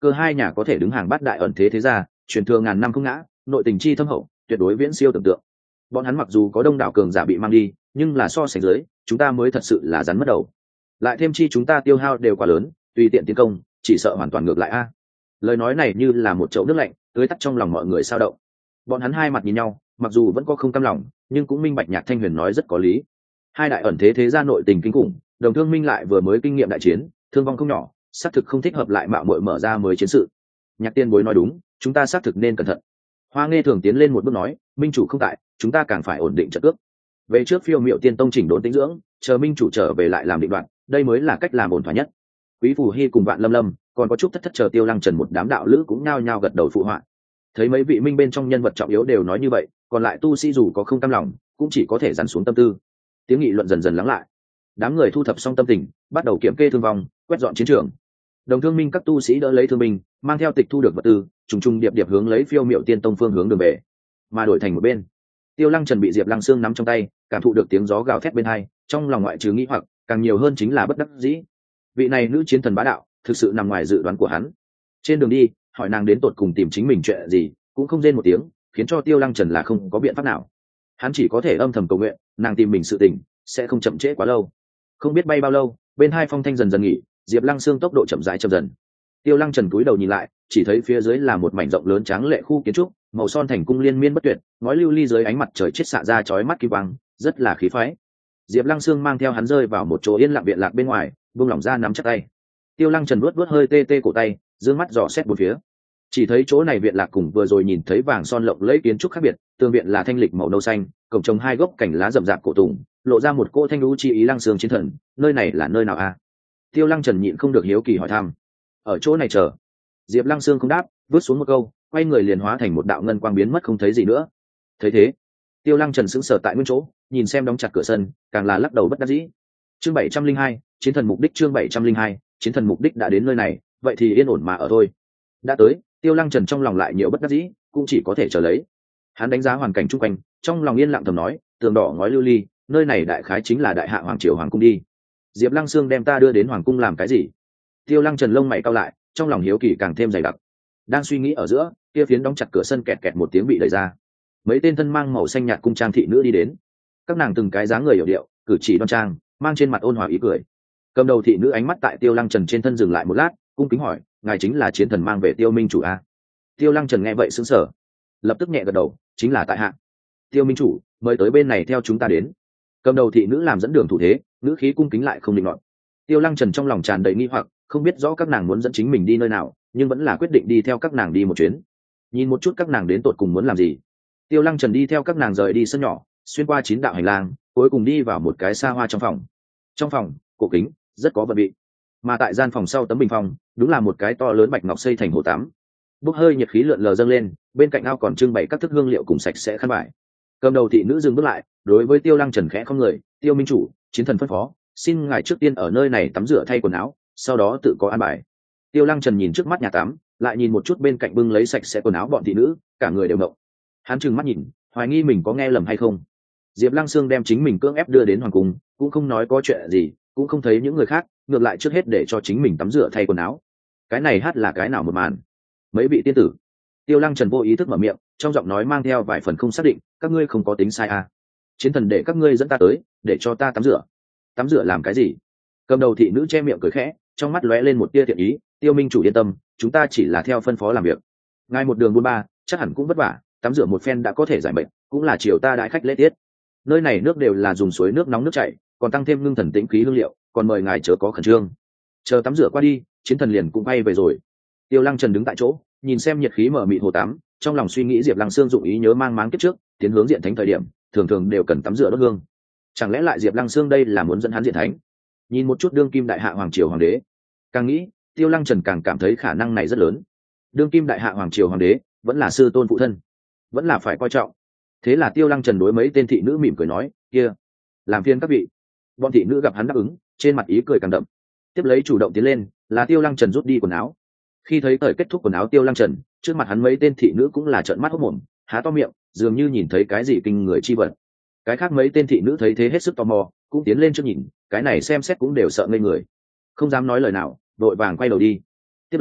cơ hai nhà có thể đứng hàng bát đại ẩn thế thế gia, truyền thừa ngàn năm không ngã, nội tình chi thâm hậu, tuyệt đối viễn siêu tưởng tượng. Bọn hắn mặc dù có đông đảo cường giả bị mang đi, nhưng là so sánh dưới, chúng ta mới thật sự là rắn mất đầu. Lại thêm chi chúng ta tiêu hao đều quá lớn, tùy tiện tiến công, chỉ sợ hoàn toàn ngược lại a. Lời nói này như là một chậu nước lạnh, tưới tắt trong lòng mọi người sao động. Bọn hắn hai mặt nhìn nhau, mặc dù vẫn có không cam lòng, nhưng cũng minh bạch Nhạc Thanh Huyền nói rất có lý. Hai đại ẩn thế thế gia nội tình kinh khủng, Đồng Thương Minh lại vừa mới kinh nghiệm đại chiến, thương vong không nhỏ, xác thực không thích hợp lại mạo muội mở ra mới chiến sự. Nhạc Tiên Bối nói đúng, chúng ta xác thực nên cẩn thận. Hoa Nghe Thường tiến lên một bước nói, minh chủ không tại, chúng ta càng phải ổn định trận cước. Về trước Phiêu Miệu Tiên Tông chỉnh đốn tĩnh dưỡng, chờ minh chủ trở về lại làm định đoạn, đây mới là cách làm ổn thỏa nhất. Quý Phù Hy cùng Vạn Lâm Lâm, còn có chút thất thất chờ Tiêu Lăng Trần một đám đạo lữ cũng nhao nhao gật đầu phụ họa. Thấy mấy vị minh bên trong nhân vật trọng yếu đều nói như vậy, còn lại tu sĩ dù có không cam lòng, cũng chỉ có thể dằn xuống tâm tư. Tiếng nghị luận dần dần lắng lại. Đám người thu thập xong tâm tình, bắt đầu kiểm kê thương vong, quét dọn chiến trường. Đồng Thương Minh các tu sĩ đỡ lấy thương binh, mang theo tịch thu được vật tư, trùng trùng điệp điệp hướng lấy Phiêu Miệu Tiên Tông phương hướng đường về. Mà đổi thành một bên, Tiêu Lăng Trần bị Diệp Lăng Sương nắm trong tay, cảm thụ được tiếng gió gào thét bên hai, trong lòng ngoại trừ nghĩ hoặc, càng nhiều hơn chính là bất đắc dĩ. Vị này nữ chiến thần bá đạo, thực sự nằm ngoài dự đoán của hắn. Trên đường đi, hỏi nàng đến tột cùng tìm chính mình chuyện gì, cũng không rên một tiếng, khiến cho Tiêu Lăng Trần là không có biện pháp nào. Hắn chỉ có thể âm thầm cầu nguyện, nàng tìm mình sự tình, sẽ không chậm trễ quá lâu. Không biết bay bao lâu, bên hai phong thanh dần dần nghỉ, Diệp Lăng Sương tốc độ chậm rãi chậm dần. Tiêu Lăng Trần cúi đầu nhìn lại, chỉ thấy phía dưới là một mảnh rộng lớn tráng lệ khu kiến trúc, màu son thành cung liên miên bất tuyệt, ngói lưu ly dưới ánh mặt trời chết xạ ra chói mắt kim quang, rất là khí phái. Diệp Lăng Sương mang theo hắn rơi vào một chỗ yên lặng viện lạc bên ngoài, buông lỏng ra nắm chặt tay. Tiêu Lăng Trần vuốt vuốt hơi tê tê cổ tay, dương mắt dò xét bốn phía. Chỉ thấy chỗ này viện lạc cùng vừa rồi nhìn thấy vàng son lộng lẫy kiến trúc khác biệt, tường viện là thanh lịch màu nâu xanh, cổng trồng hai gốc cảnh lá rậm rạp cổ tùng, lộ ra một cỗ thanh lũ chi ý. Lăng Sương chiến thần, nơi này là nơi nào a? Tiêu Lăng Trần nhịn không được hiếu kỳ hỏi thăm. Ở chỗ này chờ. Diệp Lăng Sương không đáp, vứt xuống một câu, quay người liền hóa thành một đạo ngân quang biến mất không thấy gì nữa. Thấy thế, Tiêu Lăng Trần sững sờ tại nguyên chỗ, nhìn xem đóng chặt cửa sân, càng là lắc đầu bất đắc dĩ. Chương bảy trăm linh hai, chiến thần mục đích. Chương bảy trăm linh hai, chiến thần mục đích đã đến nơi này, vậy thì yên ổn mà ở thôi. Đã tới, Tiêu Lăng Trần trong lòng lại nhiều bất đắc dĩ, cũng chỉ có thể chờ lấy. Hắn đánh giá hoàn cảnh xung quanh, trong lòng yên lặng thầm nói, tường đỏ ngói lưu ly, nơi này đại khái chính là đại hạ hoàng triều hoàng cung đi. Diệp Lăng Sương đem ta đưa đến hoàng cung làm cái gì? Tiêu Lăng Trần lông mày cau lại, trong lòng hiếu kỳ càng thêm dày đặc. Đang suy nghĩ ở giữa, kia phiến đóng chặt cửa sân kẹt kẹt một tiếng bị đẩy ra. Mấy tên thân mang màu xanh nhạt cung trang thị nữ đi đến. Các nàng từng cái dáng người hiểu điệu, cử chỉ đoan trang, mang trên mặt ôn hòa ý cười. Cầm đầu thị nữ ánh mắt tại Tiêu Lăng Trần trên thân dừng lại một lát, cung kính hỏi, ngài chính là chiến thần mang về Tiêu Minh chủ a? Tiêu Lăng Trần nghe vậy sững sờ, lập tức nhẹ gật đầu, chính là tại hạ. Tiêu Minh chủ, mời tới bên này theo chúng ta đến. Cầm đầu thị nữ làm dẫn đường thủ thế, nữ khí cung kính lại không định nọt. Tiêu Lăng Trần trong lòng tràn đầy nghi hoặc, không biết rõ các nàng muốn dẫn chính mình đi nơi nào, nhưng vẫn là quyết định đi theo các nàng đi một chuyến. Nhìn một chút các nàng đến tột cùng muốn làm gì. Tiêu Lăng Trần đi theo các nàng rời đi sân nhỏ, xuyên qua chín đạo hành lang, cuối cùng đi vào một cái xa hoa trong phòng. Trong phòng, cổ kính, rất có vận vị. Mà tại gian phòng sau tấm bình phong, đúng là một cái to lớn bạch ngọc xây thành hồ tắm. Bốc hơi nhiệt khí lượn lờ dâng lên, bên cạnh ao còn trưng bày các thức hương liệu cùng sạch sẽ khăn vải. Cầm đầu thị nữ dừng bước lại, đối với Tiêu Lăng Trần khẽ không người, Tiêu Minh chủ, chiến thần phân phó, xin ngài trước tiên ở nơi này tắm rửa thay quần áo, sau đó tự có an bài. Tiêu Lăng Trần nhìn trước mắt nhà tắm, lại nhìn một chút bên cạnh bưng lấy sạch sẽ quần áo bọn thị nữ, cả người đều ngộng. Hắn trừng mắt nhìn, hoài nghi mình có nghe lầm hay không. Diệp Lăng Sương đem chính mình cưỡng ép đưa đến hoàng cung, cũng không nói có chuyện gì, cũng không thấy những người khác, ngược lại trước hết để cho chính mình tắm rửa thay quần áo. Cái này hát là cái nào một màn? Mấy vị tiên tử. Tiêu Lăng Trần vô ý thức mở miệng, trong giọng nói mang theo vài phần không xác định, các ngươi không có tính sai à? Chiến thần để các ngươi dẫn ta tới, để cho ta tắm rửa. Tắm rửa làm cái gì? Cầm đầu thị nữ che miệng cười khẽ, trong mắt lóe lên một tia thiện ý, Tiêu Minh chủ yên tâm, chúng ta chỉ là theo phân phó làm việc. Ngài một đường buôn ba, chắc hẳn cũng vất vả, tắm rửa một phen đã có thể giải bệnh, cũng là chiều ta đãi khách lễ tiết. Nơi này nước đều là dùng suối nước nóng nước chảy, còn tăng thêm ngưng thần tĩnh khí hương liệu, còn mời ngài chớ có khẩn trương. Chờ tắm rửa qua đi, chiến thần liền cũng bay về rồi. Tiêu Lăng Trần đứng tại chỗ, nhìn xem nhiệt khí mở mịt hồ tắm, trong lòng suy nghĩ Diệp Lăng Sương dụng ý nhớ mang máng kiếp trước, tiến hướng diện thánh thời điểm, thường thường đều cần tắm rửa đốt hương. Chẳng lẽ lại Diệp Lăng Sương đây là muốn dẫn hắn diện thánh? Nhìn một chút đương kim đại hạ hoàng triều hoàng đế, càng nghĩ, Tiêu Lăng Trần càng cảm thấy khả năng này rất lớn. Đương kim đại hạ hoàng triều hoàng đế, vẫn là sư tôn phụ thân, vẫn là phải coi trọng. Thế là Tiêu Lăng Trần đối mấy tên thị nữ mỉm cười nói, kia, làm phiền các vị. Bọn thị nữ gặp hắn đáp ứng, trên mặt ý cười càng đậm. Tiếp lấy chủ động tiến lên, là Tiêu Lăng Trần rút đi quần áo. Khi thấy thời kết thúc quần áo Tiêu Lăng Trần, trước mặt hắn mấy tên thị nữ cũng là trợn mắt hốt mồm, há to miệng, dường như nhìn thấy cái gì kinh người chi vật. Cái khác mấy tên thị nữ thấy thế hết sức tò mò, cũng tiến lên trước nhìn, cái này xem xét cũng đều sợ ngây người, không dám nói lời nào, đội vàng quay đầu đi. Tiếp lấy,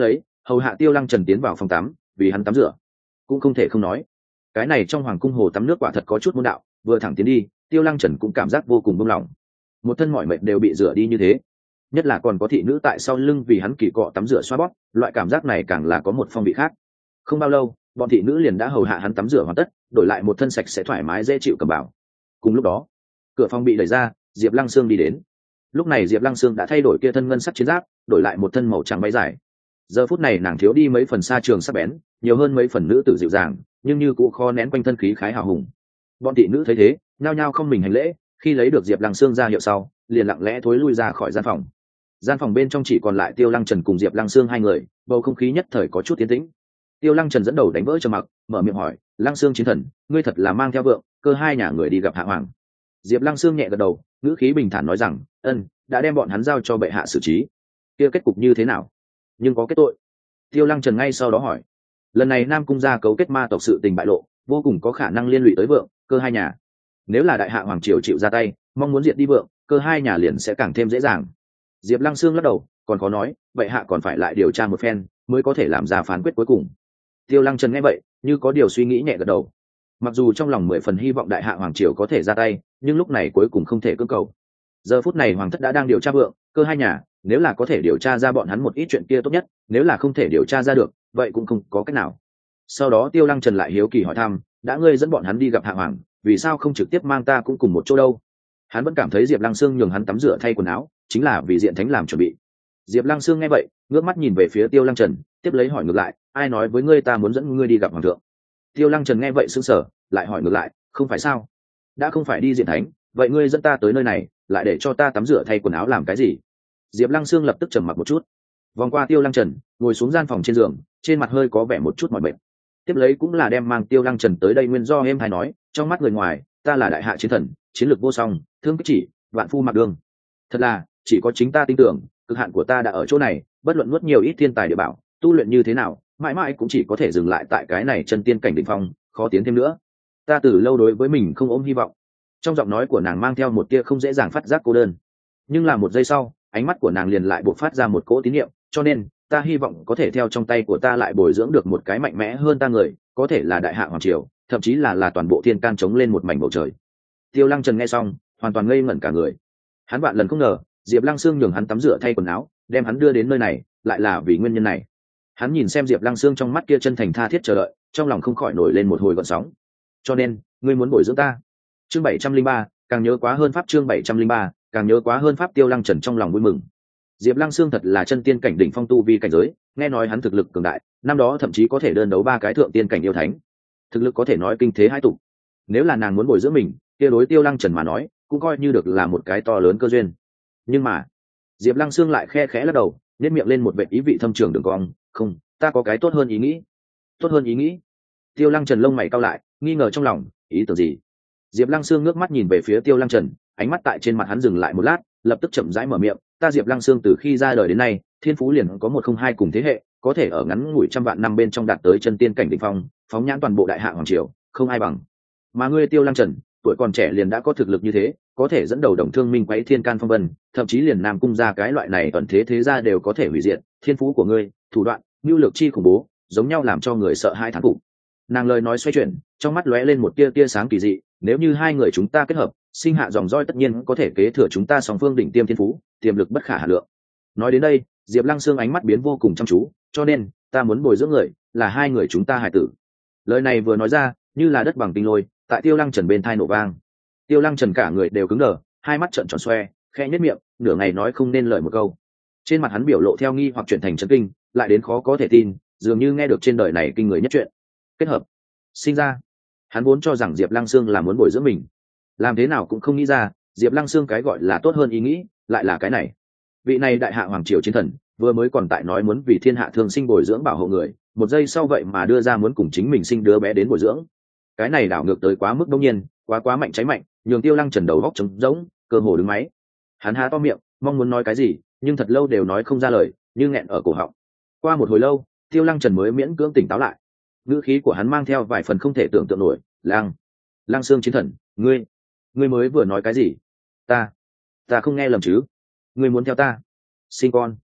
hầu hạ Tiêu Lăng Trần tiến vào phòng tắm vì hắn tắm rửa. Cũng không thể không nói, cái này trong hoàng cung hồ tắm nước quả thật có chút môn đạo, vừa thẳng tiến đi Tiêu Lăng Trần cũng cảm giác vô cùng buông lỏng, một thân mọi mệt đều bị rửa đi như thế, nhất là còn có thị nữ tại sau lưng vì hắn kỳ cọ tắm rửa xoa bóp, loại cảm giác này càng là có một phong vị khác. Không bao lâu bọn thị nữ liền đã hầu hạ hắn tắm rửa hoàn tất, đổi lại một thân sạch sẽ thoải mái dễ chịu cầm bảo. Cùng lúc đó cửa phòng bị đẩy ra, Diệp Lăng Sương đi đến. Lúc này Diệp Lăng Sương đã thay đổi kia thân ngân sắc chiến giáp, đổi lại một thân màu trắng váy dài. Giờ phút này nàng thiếu đi mấy phần xa trường sắc bén, nhiều hơn mấy phần nữ tử dịu dàng, nhưng như cũng khó nén quanh thân khí khái hào hùng. Bọn thị nữ thấy thế nhao nhao không mình hành lễ, khi lấy được Diệp Lăng Sương ra hiệu sau liền lặng lẽ thối lui ra khỏi gian phòng. Gian phòng bên trong chỉ còn lại Tiêu Lăng Trần cùng Diệp Lăng Sương hai người, bầu không khí nhất thời có chút tiến tĩnh. Tiêu Lăng Trần dẫn đầu đánh vỡ trầm mặc, mở miệng hỏi: Lăng Sương chiến thần, ngươi thật là mang theo vượng cơ hai nhà người đi gặp hạ hoàng? Diệp Lăng Sương nhẹ gật đầu, ngữ khí bình thản nói rằng: ân, đã đem bọn hắn giao cho bệ hạ xử trí. Kia kết cục như thế nào? Nhưng có kết tội. Tiêu Lăng Trần ngay sau đó hỏi: lần này Nam Cung gia cấu kết ma tộc sự tình bại lộ, vô cùng có khả năng liên lụy tới vượng cơ hai nhà. Nếu là đại hạ hoàng triều chịu ra tay, mong muốn diệt đi vượng cơ hai nhà liền sẽ càng thêm dễ dàng. Diệp Lăng Sương lắc đầu, còn khó nói, bệ hạ còn phải lại điều tra một phen mới có thể làm ra phán quyết cuối cùng. Tiêu Lăng Trần nghe vậy như có điều suy nghĩ nhẹ gật đầu. Mặc dù trong lòng mười phần hy vọng đại hạ hoàng triều có thể ra tay, nhưng lúc này cuối cùng không thể cưỡng cầu. Giờ phút này hoàng thất đã đang điều tra vượng cơ hai nhà, nếu là có thể điều tra ra bọn hắn một ít chuyện kia tốt nhất, nếu là không thể điều tra ra được vậy cũng không có cách nào. Sau đó Tiêu Lăng Trần lại hiếu kỳ hỏi thăm: đã ngươi dẫn bọn hắn đi gặp hạ hoàng, vì sao không trực tiếp mang ta cũng cùng một chỗ đâu? Hắn vẫn cảm thấy Diệp Lăng Sương nhường hắn tắm rửa thay quần áo chính là vì diện thánh làm chuẩn bị. Diệp Lăng Sương nghe vậy ngước mắt nhìn về phía Tiêu Lăng Trần, tiếp lấy hỏi ngược lại: ai nói với ngươi ta muốn dẫn ngươi đi gặp hoàng thượng? Tiêu Lăng Trần nghe vậy sững sờ, lại hỏi ngược lại: không phải sao? Đã không phải đi diện thánh, vậy ngươi dẫn ta tới nơi này lại để cho ta tắm rửa thay quần áo làm cái gì? Diệp Lăng Sương lập tức trầm mặc một chút, vòng qua Tiêu Lăng Trần ngồi xuống gian phòng trên giường, trên mặt hơi có vẻ một chút mỏi mệt. Tiếp lấy cũng là đem mang Tiêu Lăng Trần tới đây nguyên do em hay nói: trong mắt người ngoài ta là đại hạ chiến thần, chiến lược vô song, thương kích chỉ vạn phu mặc đường. Thật là chỉ có chính ta tin tưởng cực hạn của ta đã ở chỗ này, bất luận nuốt nhiều ít thiên tài địa bảo, tu luyện như thế nào mãi mãi cũng chỉ có thể dừng lại tại cái này chân tiên cảnh đỉnh phong, khó tiến thêm nữa. Ta từ lâu đối với mình không ôm hy vọng. Trong giọng nói của nàng mang theo một tia không dễ dàng phát giác cô đơn, nhưng là một giây sau ánh mắt của nàng liền lại buộc phát ra một cỗ tín nhiệm, cho nên ta hy vọng có thể theo trong tay của ta lại bồi dưỡng được một cái mạnh mẽ hơn ta người, có thể là đại hạ hoàng triều, thậm chí là là toàn bộ thiên can chống lên một mảnh bầu trời. Tiêu Lăng Trần nghe xong hoàn toàn ngây ngẩn cả người. Hắn vạn lần không ngờ Diệp Lăng Sương nhường hắn tắm rửa thay quần áo, đem hắn đưa đến nơi này lại là vì nguyên nhân này. Hắn nhìn xem Diệp Lăng Sương trong mắt kia chân thành tha thiết chờ đợi, trong lòng không khỏi nổi lên một hồi gợn sóng. Cho nên ngươi muốn bồi dưỡng ta? Chương bảy trăm linh ba, càng nhớ quá hơn pháp. Chương bảy trăm linh ba, càng nhớ quá hơn pháp. Tiêu Lăng Trần trong lòng vui mừng. Diệp Lăng Sương thật là chân tiên cảnh đỉnh phong tu vi cảnh giới, nghe nói hắn thực lực cường đại, năm đó thậm chí có thể đơn đấu ba cái thượng tiên cảnh yêu thánh, thực lực có thể nói kinh thế hai tụ. Nếu là nàng muốn bồi dưỡng mình, kia đối Tiêu Lăng Trần mà nói cũng coi như được là một cái to lớn cơ duyên. Nhưng mà Diệp Lăng Sương lại khe khẽ lắc đầu, nhếch miệng lên một vệt ý vị thâm trường đường cong: không, ta có cái tốt hơn ý nghĩ. Tốt hơn ý nghĩ? Tiêu Lăng Trần lông mày cau lại, nghi ngờ trong lòng, ý tưởng gì? Diệp Lăng Sương ngước mắt nhìn về phía Tiêu Lăng Trần, ánh mắt tại trên mặt hắn dừng lại một lát, lập tức chậm rãi mở miệng: ta Diệp Lăng Sương từ khi ra đời đến nay, thiên phú liền có một không hai cùng thế hệ, có thể ở ngắn ngủi trăm vạn năm bên trong đạt tới chân tiên cảnh đỉnh phong, phóng nhãn toàn bộ đại hạ hoàng triều, không ai bằng. Mà ngươi Tiêu Lăng Trần, tuổi còn trẻ liền đã có thực lực như thế, có thể dẫn đầu đồng thương minh quấy thiên can phong vân, thậm chí liền Nam Cung gia cái loại này ẩn thế thế gia đều có thể hủy diệt, thiên phú của ngươi, thủ đoạn, nhu lược chi khủng bố, giống nhau làm cho người sợ hãi thán phục. Nàng lời nói xoay chuyển, trong mắt lóe lên một tia tia sáng kỳ dị: nếu như hai người chúng ta kết hợp, sinh hạ dòng roi tất nhiên có thể kế thừa chúng ta song phương đỉnh tiêm thiên phú, tiềm lực bất khả hà lượng. Nói đến đây, Diệp Lăng Sương ánh mắt biến vô cùng chăm chú, cho nên ta muốn bồi dưỡng người là hai người chúng ta hài tử. Lời này vừa nói ra, như là đất bằng tinh lôi, tại Tiêu Lăng Trần bên tai nổ vang. Tiêu Lăng Trần cả người đều cứng đờ, hai mắt trợn tròn xoe, khẽ nhếch miệng, nửa ngày nói không nên lời một câu. Trên mặt hắn biểu lộ theo nghi hoặc chuyển thành chấn kinh, lại đến khó có thể tin, dường như nghe được trên đời này kinh người nhất chuyện. Kết hợp, sinh ra. Hắn vốn cho rằng Diệp Lăng Sương là muốn bồi dưỡng mình, làm thế nào cũng không nghĩ ra, Diệp Lăng Sương cái gọi là tốt hơn ý nghĩ, lại là cái này. Vị này đại hạ hoàng triều chiến thần, vừa mới còn tại nói muốn vì thiên hạ thường sinh bồi dưỡng bảo hộ người, một giây sau vậy mà đưa ra muốn cùng chính mình sinh đứa bé đến bồi dưỡng. Cái này đảo ngược tới quá mức đông nhiên, quá quá mạnh cháy mạnh, nhường Tiêu Lăng Trần đầu góc trống rỗng, cơ hồ đứng máy. Hắn há to miệng, mong muốn nói cái gì, nhưng thật lâu đều nói không ra lời, như nghẹn ở cổ họng. Qua một hồi lâu, Tiêu Lăng Trần mới miễn cưỡng tỉnh táo lại. Ngữ khí của hắn mang theo vài phần không thể tưởng tượng nổi: "Lăng, Lăng Sương chiến thần, ngươi, ngươi mới vừa nói cái gì? Ta, ta không nghe lầm chứ? Ngươi muốn theo ta sinh con?"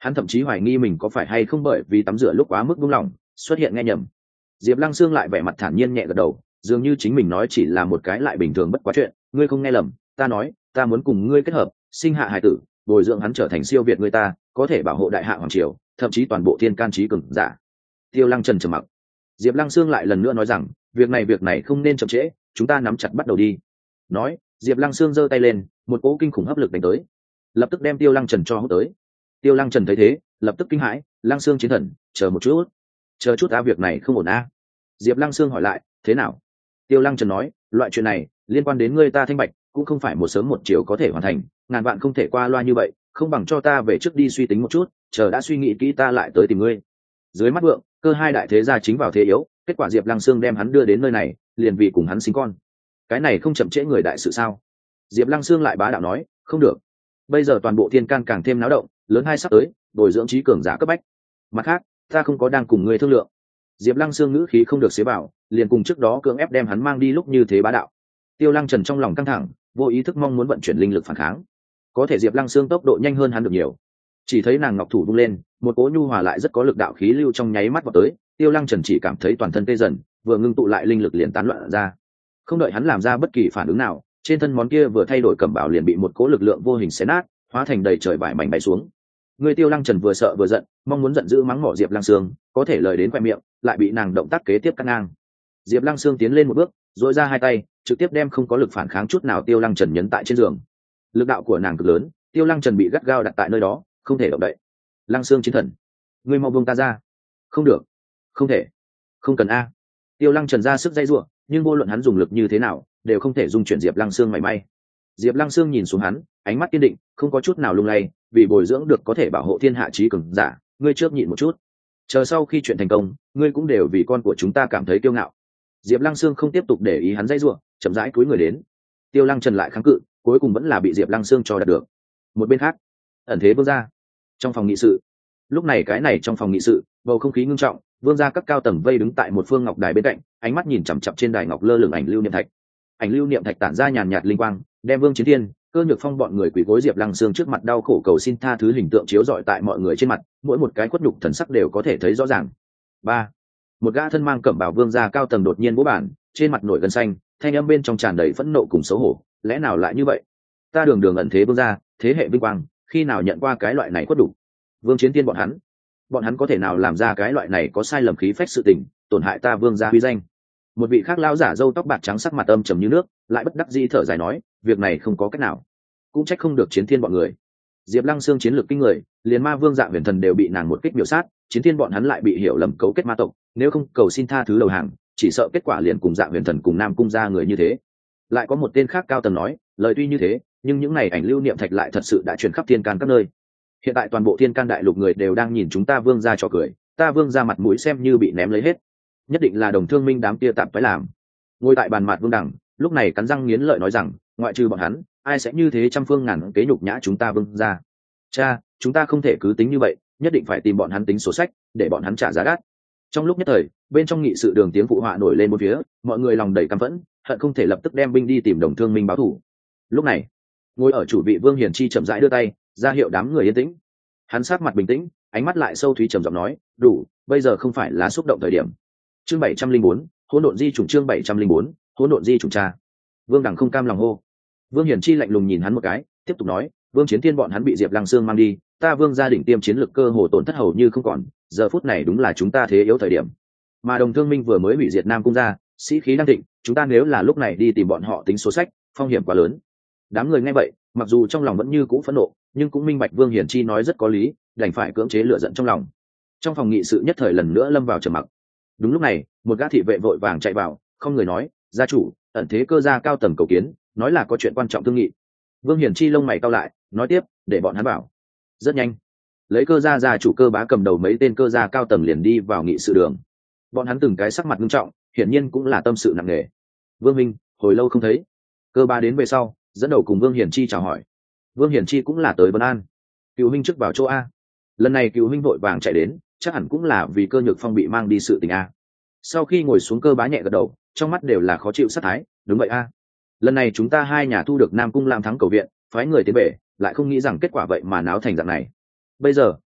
Hắn thậm chí hoài nghi mình có phải hay không bởi vì tắm rửa lúc quá mức buông lỏng xuất hiện nghe nhầm. Diệp Lăng Sương lại vẻ mặt thản nhiên nhẹ gật đầu, dường như chính mình nói chỉ là một cái lại bình thường bất quá chuyện. Ngươi không nghe lầm, ta nói ta muốn cùng ngươi kết hợp, sinh hạ hài tử, bồi dưỡng hắn trở thành siêu việt người ta, có thể bảo hộ đại hạ hoàng triều, thậm chí toàn bộ thiên can trí cường giả. Tiêu Lăng Trần trầm mặc. Diệp Lăng Sương lại lần nữa nói rằng, việc này việc này không nên chậm trễ, chúng ta nắm chặt bắt đầu đi. Nói, Diệp Lăng Sương giơ tay lên, một cỗ kinh khủng hấp lực đánh tới, lập tức đem Tiêu Lăng Trần cho hút tới. Tiêu Lăng Trần thấy thế, lập tức kinh hãi, Lăng Sương chiến thần, chờ một chút, chờ chút a, việc này không ổn a. Diệp Lăng Sương hỏi lại, thế nào? Tiêu Lăng Trần nói, loại chuyện này liên quan đến ngươi ta thanh bạch, cũng không phải một sớm một chiều có thể hoàn thành, ngàn vạn không thể qua loa như vậy, không bằng cho ta về trước đi suy tính một chút, chờ đã suy nghĩ kỹ ta lại tới tìm ngươi. Dưới mắt vượng, cơ hai đại thế gia chính vào thế yếu, kết quả Diệp Lăng Sương đem hắn đưa đến nơi này, liền vì cùng hắn sinh con. Cái này không chậm trễ người đại sự sao? Diệp Lăng Sương lại bá đạo nói, không được. Bây giờ toàn bộ thiên can càng thêm náo động, lớn hai sắp tới, bồi dưỡng trí cường giả cấp bách. Mặt khác, ta không có đang cùng ngươi thương lượng. Diệp Lăng Sương ngữ khí không được xế bảo, liền cùng trước đó cưỡng ép đem hắn mang đi lúc như thế bá đạo. Tiêu Lăng Trần trong lòng căng thẳng, vô ý thức mong muốn vận chuyển linh lực phản kháng, có thể Diệp Lăng Sương tốc độ nhanh hơn hắn được nhiều. Chỉ thấy nàng ngọc thủ vung lên, một cỗ nhu hòa lại rất có lực đạo khí lưu trong nháy mắt vào tới, Tiêu Lăng Trần chỉ cảm thấy toàn thân tê dần, vừa ngưng tụ lại linh lực liền tán loạn ra. Không đợi hắn làm ra bất kỳ phản ứng nào, trên thân món kia vừa thay đổi cẩm bào liền bị một cỗ lực lượng vô hình xé nát, hóa thành đầy trời vải mảnh bay xuống. Người Tiêu Lăng Trần vừa sợ vừa giận, mong muốn giận dữ mắng mỏ Diệp Lăng Sương, có thể lời đến khoe miệng, lại bị nàng động tác kế tiếp cắt ngang. Diệp Lăng Sương tiến lên một bước, duỗi ra hai tay, trực tiếp đem không có lực phản kháng chút nào Tiêu Lăng Trần nhấn tại trên giường. Lực đạo của nàng cực lớn, Tiêu Lăng Trần bị gắt gao đặt tại nơi đó, không thể động đậy. Lăng Sương chiến thần, ngươi mau buông ta ra. Không được, không thể, không cần a. Tiêu Lăng Trần ra sức dây rủa, nhưng vô luận hắn dùng lực như thế nào, đều không thể dung chuyển Diệp Lăng Sương mảy may. Diệp Lăng Sương nhìn xuống hắn, ánh mắt kiên định, không có chút nào lung lay, vì bồi dưỡng được có thể bảo hộ thiên hạ chí cường giả, ngươi trước nhịn một chút. Chờ sau khi chuyện thành công, ngươi cũng đều vì con của chúng ta cảm thấy kiêu ngạo. Diệp Lăng Sương không tiếp tục để ý hắn dây rủa, chậm rãi cúi người đến. Tiêu Lăng Trần lại kháng cự, cuối cùng vẫn là bị Diệp Lăng Sương cho đạt được. Một bên khác, ẩn thế vương gia trong phòng nghị sự. Lúc này cái này trong phòng nghị sự, bầu không khí ngưng trọng, vương gia các cao tầng vây đứng tại một phương ngọc đài bên cạnh, ánh mắt nhìn chằm chằm trên đài ngọc lơ lửng ảnh lưu niệm thạch. Ảnh lưu niệm thạch tản ra nhàn nhạt linh quang, đem Vương Chiến Thiên, Cơ Nhược Phong bọn người quỳ gối Diệp Lăng Sương trước mặt đau khổ cầu xin tha thứ hình tượng chiếu rọi tại mọi người trên mặt, mỗi một cái khuất nhục thần sắc đều có thể thấy rõ ràng. Ba, một gã thân mang cẩm bào vương gia cao tầng đột nhiên vỗ bản, trên mặt nổi gân xanh, thanh âm bên trong tràn đầy phẫn nộ cùng xấu hổ, lẽ nào lại như vậy? Ta đường đường ẩn thế vương gia, thế hệ vinh quang, khi nào nhận qua cái loại này khuất đủ? Vương Chiến Thiên bọn hắn, bọn hắn có thể nào làm ra cái loại này có sai lầm khí phách sự tình, tổn hại ta vương gia uy danh? Một vị khác lão giả râu tóc bạc trắng sắc mặt âm trầm như nước, lại bất đắc dĩ thở dài nói, việc này không có cách nào, cũng trách không được Chiến Thiên bọn người. Diệp Lăng Sương chiến lược kinh người, liền ma vương Dạ Huyền Thần đều bị nàng một kích miểu sát, Chiến Thiên bọn hắn lại bị hiểu lầm cấu kết ma tộc, nếu không cầu xin tha thứ đầu hàng, chỉ sợ kết quả liền cùng Dạ Huyền Thần cùng Nam cung gia người như thế. Lại có một tên khác cao tầng nói, lời tuy như thế, nhưng những này ảnh lưu niệm thạch lại thật sự đã truyền khắp thiên can các nơi. Hiện tại toàn bộ thiên can đại lục người đều đang nhìn chúng ta vương gia trò cười, ta vương gia mặt mũi xem như bị ném lấy hết. Nhất định là đồng thương minh đám kia tạm phải làm. Ngồi tại bàn mặt vương đẳng, lúc này cắn răng nghiến lợi nói rằng, ngoại trừ bọn hắn, ai sẽ như thế trăm phương ngàn kế nhục nhã chúng ta vương gia? Cha, chúng ta không thể cứ tính như vậy, nhất định phải tìm bọn hắn tính sổ sách, để bọn hắn trả giá đắt. Trong lúc nhất thời, bên trong nghị sự đường tiếng phụ họa nổi lên một phía, mọi người lòng đầy căm phẫn, hận không thể lập tức đem binh đi tìm đồng thương minh báo thù. Lúc này, ngồi ở chủ vị Vương Hiển Chi chậm rãi đưa tay ra hiệu đám người yên tĩnh. Hắn sát mặt bình tĩnh, ánh mắt lại sâu thúy trầm giọng nói, đủ, bây giờ không phải là xúc động thời điểm. Chương bảy trăm linh bốn, hỗn độn di chủng. Chương bảy trăm linh bốn, hỗn độn di chủng. Cha. Vương Đằng không cam lòng hô. Vương Hiển Chi lạnh lùng nhìn hắn một cái, tiếp tục nói, Vương Chiến Thiên bọn hắn bị Diệp Lăng Sương mang đi, ta Vương gia đỉnh tiêm chiến lực cơ hồ tổn thất hầu như không còn, giờ phút này đúng là chúng ta thế yếu thời điểm. Mà Đồng Thương Minh vừa mới hủy diệt Nam cung gia, sĩ khí đang thịnh, chúng ta nếu là lúc này đi tìm bọn họ tính số sách, phong hiểm quá lớn. Đám người nghe vậy, mặc dù trong lòng vẫn như cũ phẫn nộ, nhưng cũng minh bạch Vương Hiển Chi nói rất có lý, đành phải cưỡng chế lửa giận trong lòng. Trong phòng nghị sự nhất thời lần nữa lâm vào trầm mặc. Đúng lúc này, một gã thị vệ vội vàng chạy vào, không người nói, gia chủ, ẩn thế cơ gia cao tầng cầu kiến, nói là có chuyện quan trọng thương nghị. Vương Hiển Chi lông mày cau lại, nói tiếp, để bọn hắn bảo. Rất nhanh, lấy cơ gia gia chủ Cơ Bá cầm đầu mấy tên cơ gia cao tầng liền đi vào nghị sự đường. Bọn hắn từng cái sắc mặt nghiêm trọng, hiển nhiên cũng là tâm sự nặng nề. Vương Minh, hồi lâu không thấy. Cơ Bá đến về sau, dẫn đầu cùng Vương Hiển Chi chào hỏi. Vương Hiển Chi cũng là tới Vân An. Cựu Minh trước vào chỗ a. Lần này Cựu Minh vội vàng chạy đến, chắc hẳn cũng là vì Cơ Nhược Phong bị mang đi sự tình a. Sau khi ngồi xuống, Cơ Bá nhẹ gật đầu, trong mắt đều là khó chịu sát thái. Đúng vậy a. Lần này chúng ta hai nhà thu được Nam cung làm thắng cầu viện, phái người tiến bể, lại không nghĩ rằng kết quả vậy mà náo thành dạng này. Bây giờ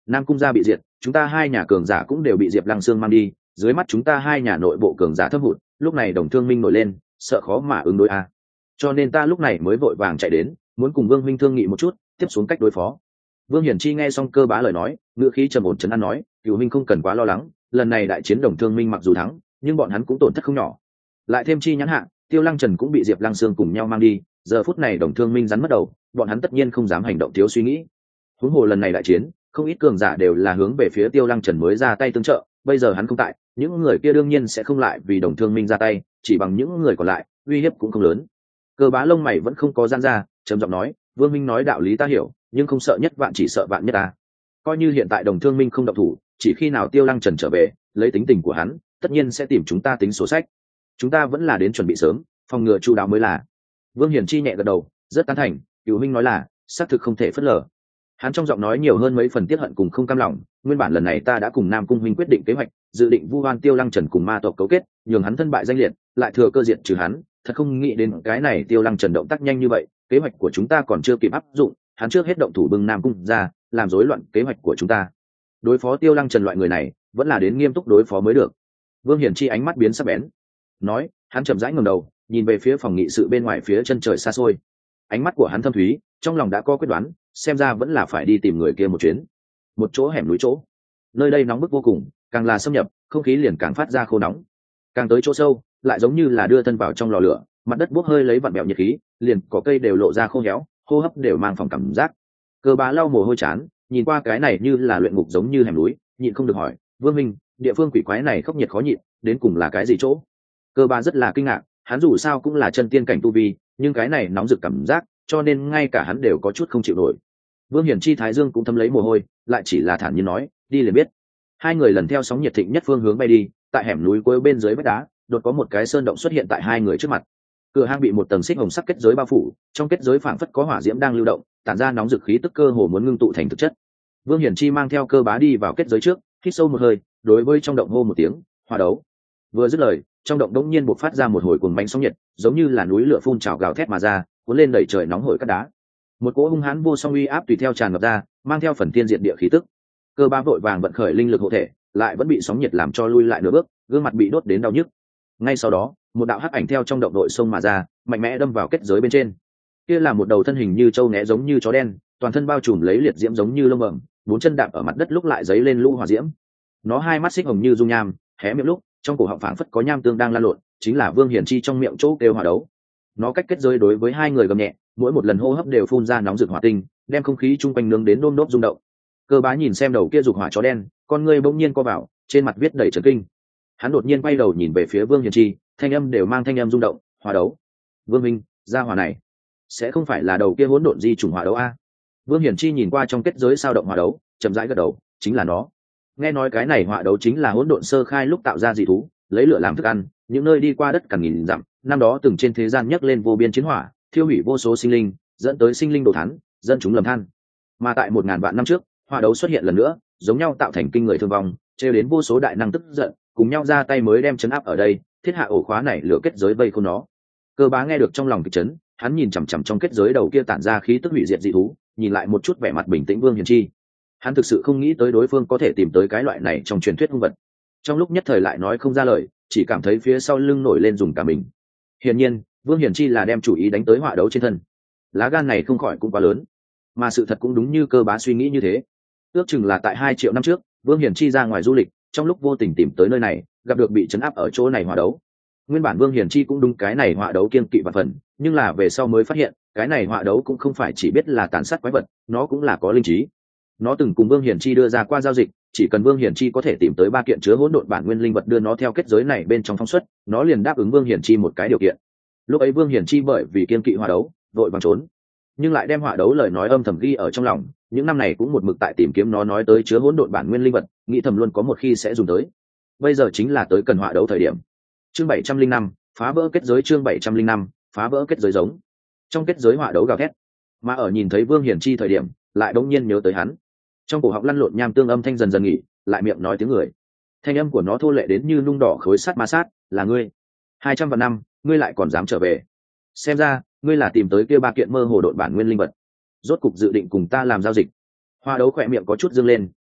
Nam cung gia bị diệt, chúng ta hai nhà cường giả cũng đều bị Diệp Lăng Sương mang đi, dưới mắt chúng ta hai nhà nội bộ cường giả thâm hụt, lúc này Đồng Thương Minh nổi lên, sợ khó mà ứng đối a. À. Cho nên ta lúc này mới vội vàng chạy đến, muốn cùng Vương huynh thương nghị một chút, tiếp xuống cách đối phó. Vương Hiển Chi nghe xong Cơ Bá lời nói, ngữ khí trầm ổn trấn an nói, Cửu huynh không cần quá lo lắng, lần này đại chiến Đồng Thương Minh mặc dù thắng, nhưng bọn hắn cũng tổn thất không nhỏ. Lại thêm chi nhãn hạ, Tiêu Lăng Trần cũng bị Diệp Lăng Sương cùng nhau mang đi, giờ phút này Đồng Thương Minh rắn mất đầu, bọn hắn tất nhiên không dám hành động thiếu suy nghĩ. Huống hồ lần này đại chiến, không ít cường giả đều là hướng về phía Tiêu Lăng Trần mới ra tay tương trợ, bây giờ hắn không tại, những người kia đương nhiên sẽ không lại vì Đồng Thương Minh ra tay, chỉ bằng những người còn lại, uy hiếp cũng không lớn. Cơ Bá lông mày vẫn không có giãn ra, trầm giọng nói, Vương minh nói đạo lý ta hiểu, nhưng không sợ nhất vạn chỉ sợ vạn nhất ta. Coi như hiện tại Đồng Thương Minh không động thủ, chỉ khi nào Tiêu Lăng Trần trở về, lấy tính tình của hắn, tất nhiên sẽ tìm chúng ta tính sổ sách. Chúng ta vẫn là đến chuẩn bị sớm, phòng ngừa chu đáo mới là. Vương Hiển Chi nhẹ gật đầu, rất tán thành, Cửu huynh nói là, xác thực không thể phớt lờ. Hắn trong giọng nói nhiều hơn mấy phần tiết hận cùng không cam lòng, nguyên bản lần này ta đã cùng Nam cung huynh quyết định kế hoạch, dự định vu oan Tiêu Lăng Trần cùng ma tộc cấu kết, nhường hắn thân bại danh liệt, lại thừa cơ diện trừ hắn, thật không nghĩ đến cái này Tiêu Lăng Trần động tác nhanh như vậy, kế hoạch của chúng ta còn chưa kịp áp dụng, hắn trước hết động thủ bưng Nam cung ra, làm rối loạn kế hoạch của chúng ta. Đối phó Tiêu Lăng Trần loại người này, vẫn là đến nghiêm túc đối phó mới được. Vương Hiển Chi ánh mắt biến sắc bén, nói, hắn chậm rãi ngẩng đầu, nhìn về phía phòng nghị sự bên ngoài phía chân trời xa xôi. Ánh mắt của hắn thâm thúy, trong lòng đã có quyết đoán, xem ra vẫn là phải đi tìm người kia một chuyến. Một chỗ hẻm núi chỗ, nơi đây nóng bức vô cùng, càng là xâm nhập, không khí liền càng phát ra khô nóng. Càng tới chỗ sâu, lại giống như là đưa thân vào trong lò lửa, mặt đất bốc hơi lấy vặn bẹo nhiệt khí, liền cỏ cây đều lộ ra khô héo, hô hấp đều mang phòng cảm giác. Cơ Bá lau mồ hôi chán, nhìn qua cái này như là luyện ngục giống như hẻm núi, nhịn không được hỏi, Vương minh, địa phương quỷ quái này khốc nhiệt khó nhịn, đến cùng là cái gì chỗ? Cơ Bá rất là kinh ngạc, hắn dù sao cũng là chân tiên cảnh tu vi, nhưng cái này nóng rực cảm giác, cho nên ngay cả hắn đều có chút không chịu nổi. Vương Hiển Chi thái dương cũng thấm lấy mồ hôi, lại chỉ là thản nhiên nói, đi liền biết. Hai người lần theo sóng nhiệt thịnh nhất phương hướng bay đi, tại hẻm núi cuối bên dưới vách đá, đột có một cái sơn động xuất hiện tại hai người trước mặt. Cửa hang bị một tầng xích hồng sắc kết giới bao phủ, trong kết giới phảng phất có hỏa diễm đang lưu động, tản ra nóng rực khí tức cơ hồ muốn ngưng tụ thành thực chất. Vương Hiển Chi mang theo Cơ Bá đi vào kết giới trước, hít sâu một hơi, đối với trong động hô một tiếng, hỏa đấu. Vừa dứt lời, trong động đống nhiên bộc phát ra một hồi cuồng bánh sóng nhiệt, giống như là núi lửa phun trào gào thét mà ra, cuốn lên đẩy trời nóng hổi các đá. Một cỗ hung hãn vô song uy áp tùy theo tràn ngập ra, mang theo phần tiên diện địa khí tức. Cơ Bá vội vàng vận khởi linh lực hộ thể, lại vẫn bị sóng nhiệt làm cho lui lại nửa bước, gương mặt bị đốt đến đau nhức. Ngay sau đó, một đạo hắc ảnh theo trong động đội sông mà ra, mạnh mẽ đâm vào kết giới bên trên. Kia là một đầu thân hình như trâu né giống như chó đen, toàn thân bao trùm lấy liệt diễm giống như lông bẩm, bốn chân đạp ở mặt đất lúc lại giấy lên lũ hỏa diễm. Nó hai mắt xích hồng như dung nham, hé miệng lúc, trong cổ họng phảng phất có nham tương đang lan lộn, chính là Vương Hiển Chi trong miệng chỗ kêu hỏa đấu. Nó cách kết giới đối với hai người gầm nhẹ, mỗi một lần hô hấp đều phun ra nóng rực hỏa tinh, đem không khí chung quanh nướng đến đôm đốp rung động. Cơ Bá nhìn xem đầu kia dục hỏa chó đen, con ngươi bỗng nhiên co vào, trên mặt viết đầy chấn kinh. Hắn đột nhiên quay đầu nhìn về phía Vương Hiển Chi, thanh âm đều mang thanh âm rung động, hỏa đấu. Vương minh, ra hỏa này sẽ không phải là đầu kia hỗn độn di trùng hỏa đấu a? Vương Hiển Chi nhìn qua trong kết giới sao động hỏa đấu, chậm rãi gật đầu, chính là nó. Nghe nói cái này hỏa đấu chính là hỗn độn sơ khai lúc tạo ra dị thú, lấy lửa làm thức ăn, những nơi đi qua đất cằn nghìn dặm, năm đó từng trên thế gian nhấc lên vô biên chiến hỏa, thiêu hủy vô số sinh linh, dẫn tới sinh linh đổ thán, dân chúng lầm than. Mà tại một ngàn vạn năm trước, hỏa đấu xuất hiện lần nữa, giống nhau tạo thành kinh người thương vong, trêu đến vô số đại năng tức giận, cùng nhau ra tay mới đem chấn áp ở đây, thiết hạ ổ khóa này lửa kết giới vây khốn nó. Cơ Bá nghe được trong lòng kịch chấn, hắn nhìn chằm chằm trong kết giới đầu kia tản ra khí tức hủy diệt dị thú, nhìn lại một chút vẻ mặt bình tĩnh Vương Hiển Chi. Hắn thực sự không nghĩ tới đối phương có thể tìm tới cái loại này trong truyền thuyết hung vật. Trong lúc nhất thời lại nói không ra lời, chỉ cảm thấy phía sau lưng nổi lên dùng cả mình. Hiển nhiên, Vương Hiển Chi là đem chủ ý đánh tới hỏa đấu trên thân. Lá gan này không khỏi cũng quá lớn, mà sự thật cũng đúng như Cơ Bá suy nghĩ như thế. Ước chừng là tại hai triệu năm trước, Vương Hiển Chi ra ngoài du lịch, trong lúc vô tình tìm tới nơi này, gặp được bị trấn áp ở chỗ này hỏa đấu. Nguyên bản Vương Hiển Chi cũng đúng cái này hỏa đấu kiêng kỵ và phần, nhưng là về sau mới phát hiện, cái này hỏa đấu cũng không phải chỉ biết là tàn sát quái vật, nó cũng là có linh trí. Nó từng cùng Vương Hiển Chi đưa ra qua giao dịch, chỉ cần Vương Hiển Chi có thể tìm tới ba kiện chứa hỗn độn bản nguyên linh vật đưa nó theo kết giới này bên trong phóng xuất, nó liền đáp ứng Vương Hiển Chi một cái điều kiện. Lúc ấy Vương Hiển Chi bởi vì kiêng kỵ hỏa đấu, vội vàng trốn, nhưng lại đem hỏa đấu lời nói âm thầm ghi ở trong lòng, những năm này cũng một mực tại tìm kiếm nó nói tới chứa hỗn độn bản nguyên linh vật, nghĩ thầm luôn có một khi sẽ dùng tới. Bây giờ chính là tới cần hỏa đấu thời điểm. Chương bảy trăm linh năm, phá vỡ kết giới. Chương bảy trăm linh năm, phá vỡ kết giới. Giống trong kết giới hỏa đấu gào thét, mà ở nhìn thấy Vương Hiển Chi thời điểm, lại đống nhiên nhớ tới hắn. Trong cổ họng lăn lộn nham tương âm thanh dần dần nghỉ, lại miệng nói tiếng người. Thanh âm của nó thô lệ đến như nung đỏ khối sắt ma sát, là ngươi. Hai trăm vạn năm, ngươi lại còn dám trở về? Xem ra, ngươi là tìm tới kia ba kiện mơ hồ độn bản nguyên linh vật, rốt cục dự định cùng ta làm giao dịch. Hoa đấu khỏe miệng có chút dương lên,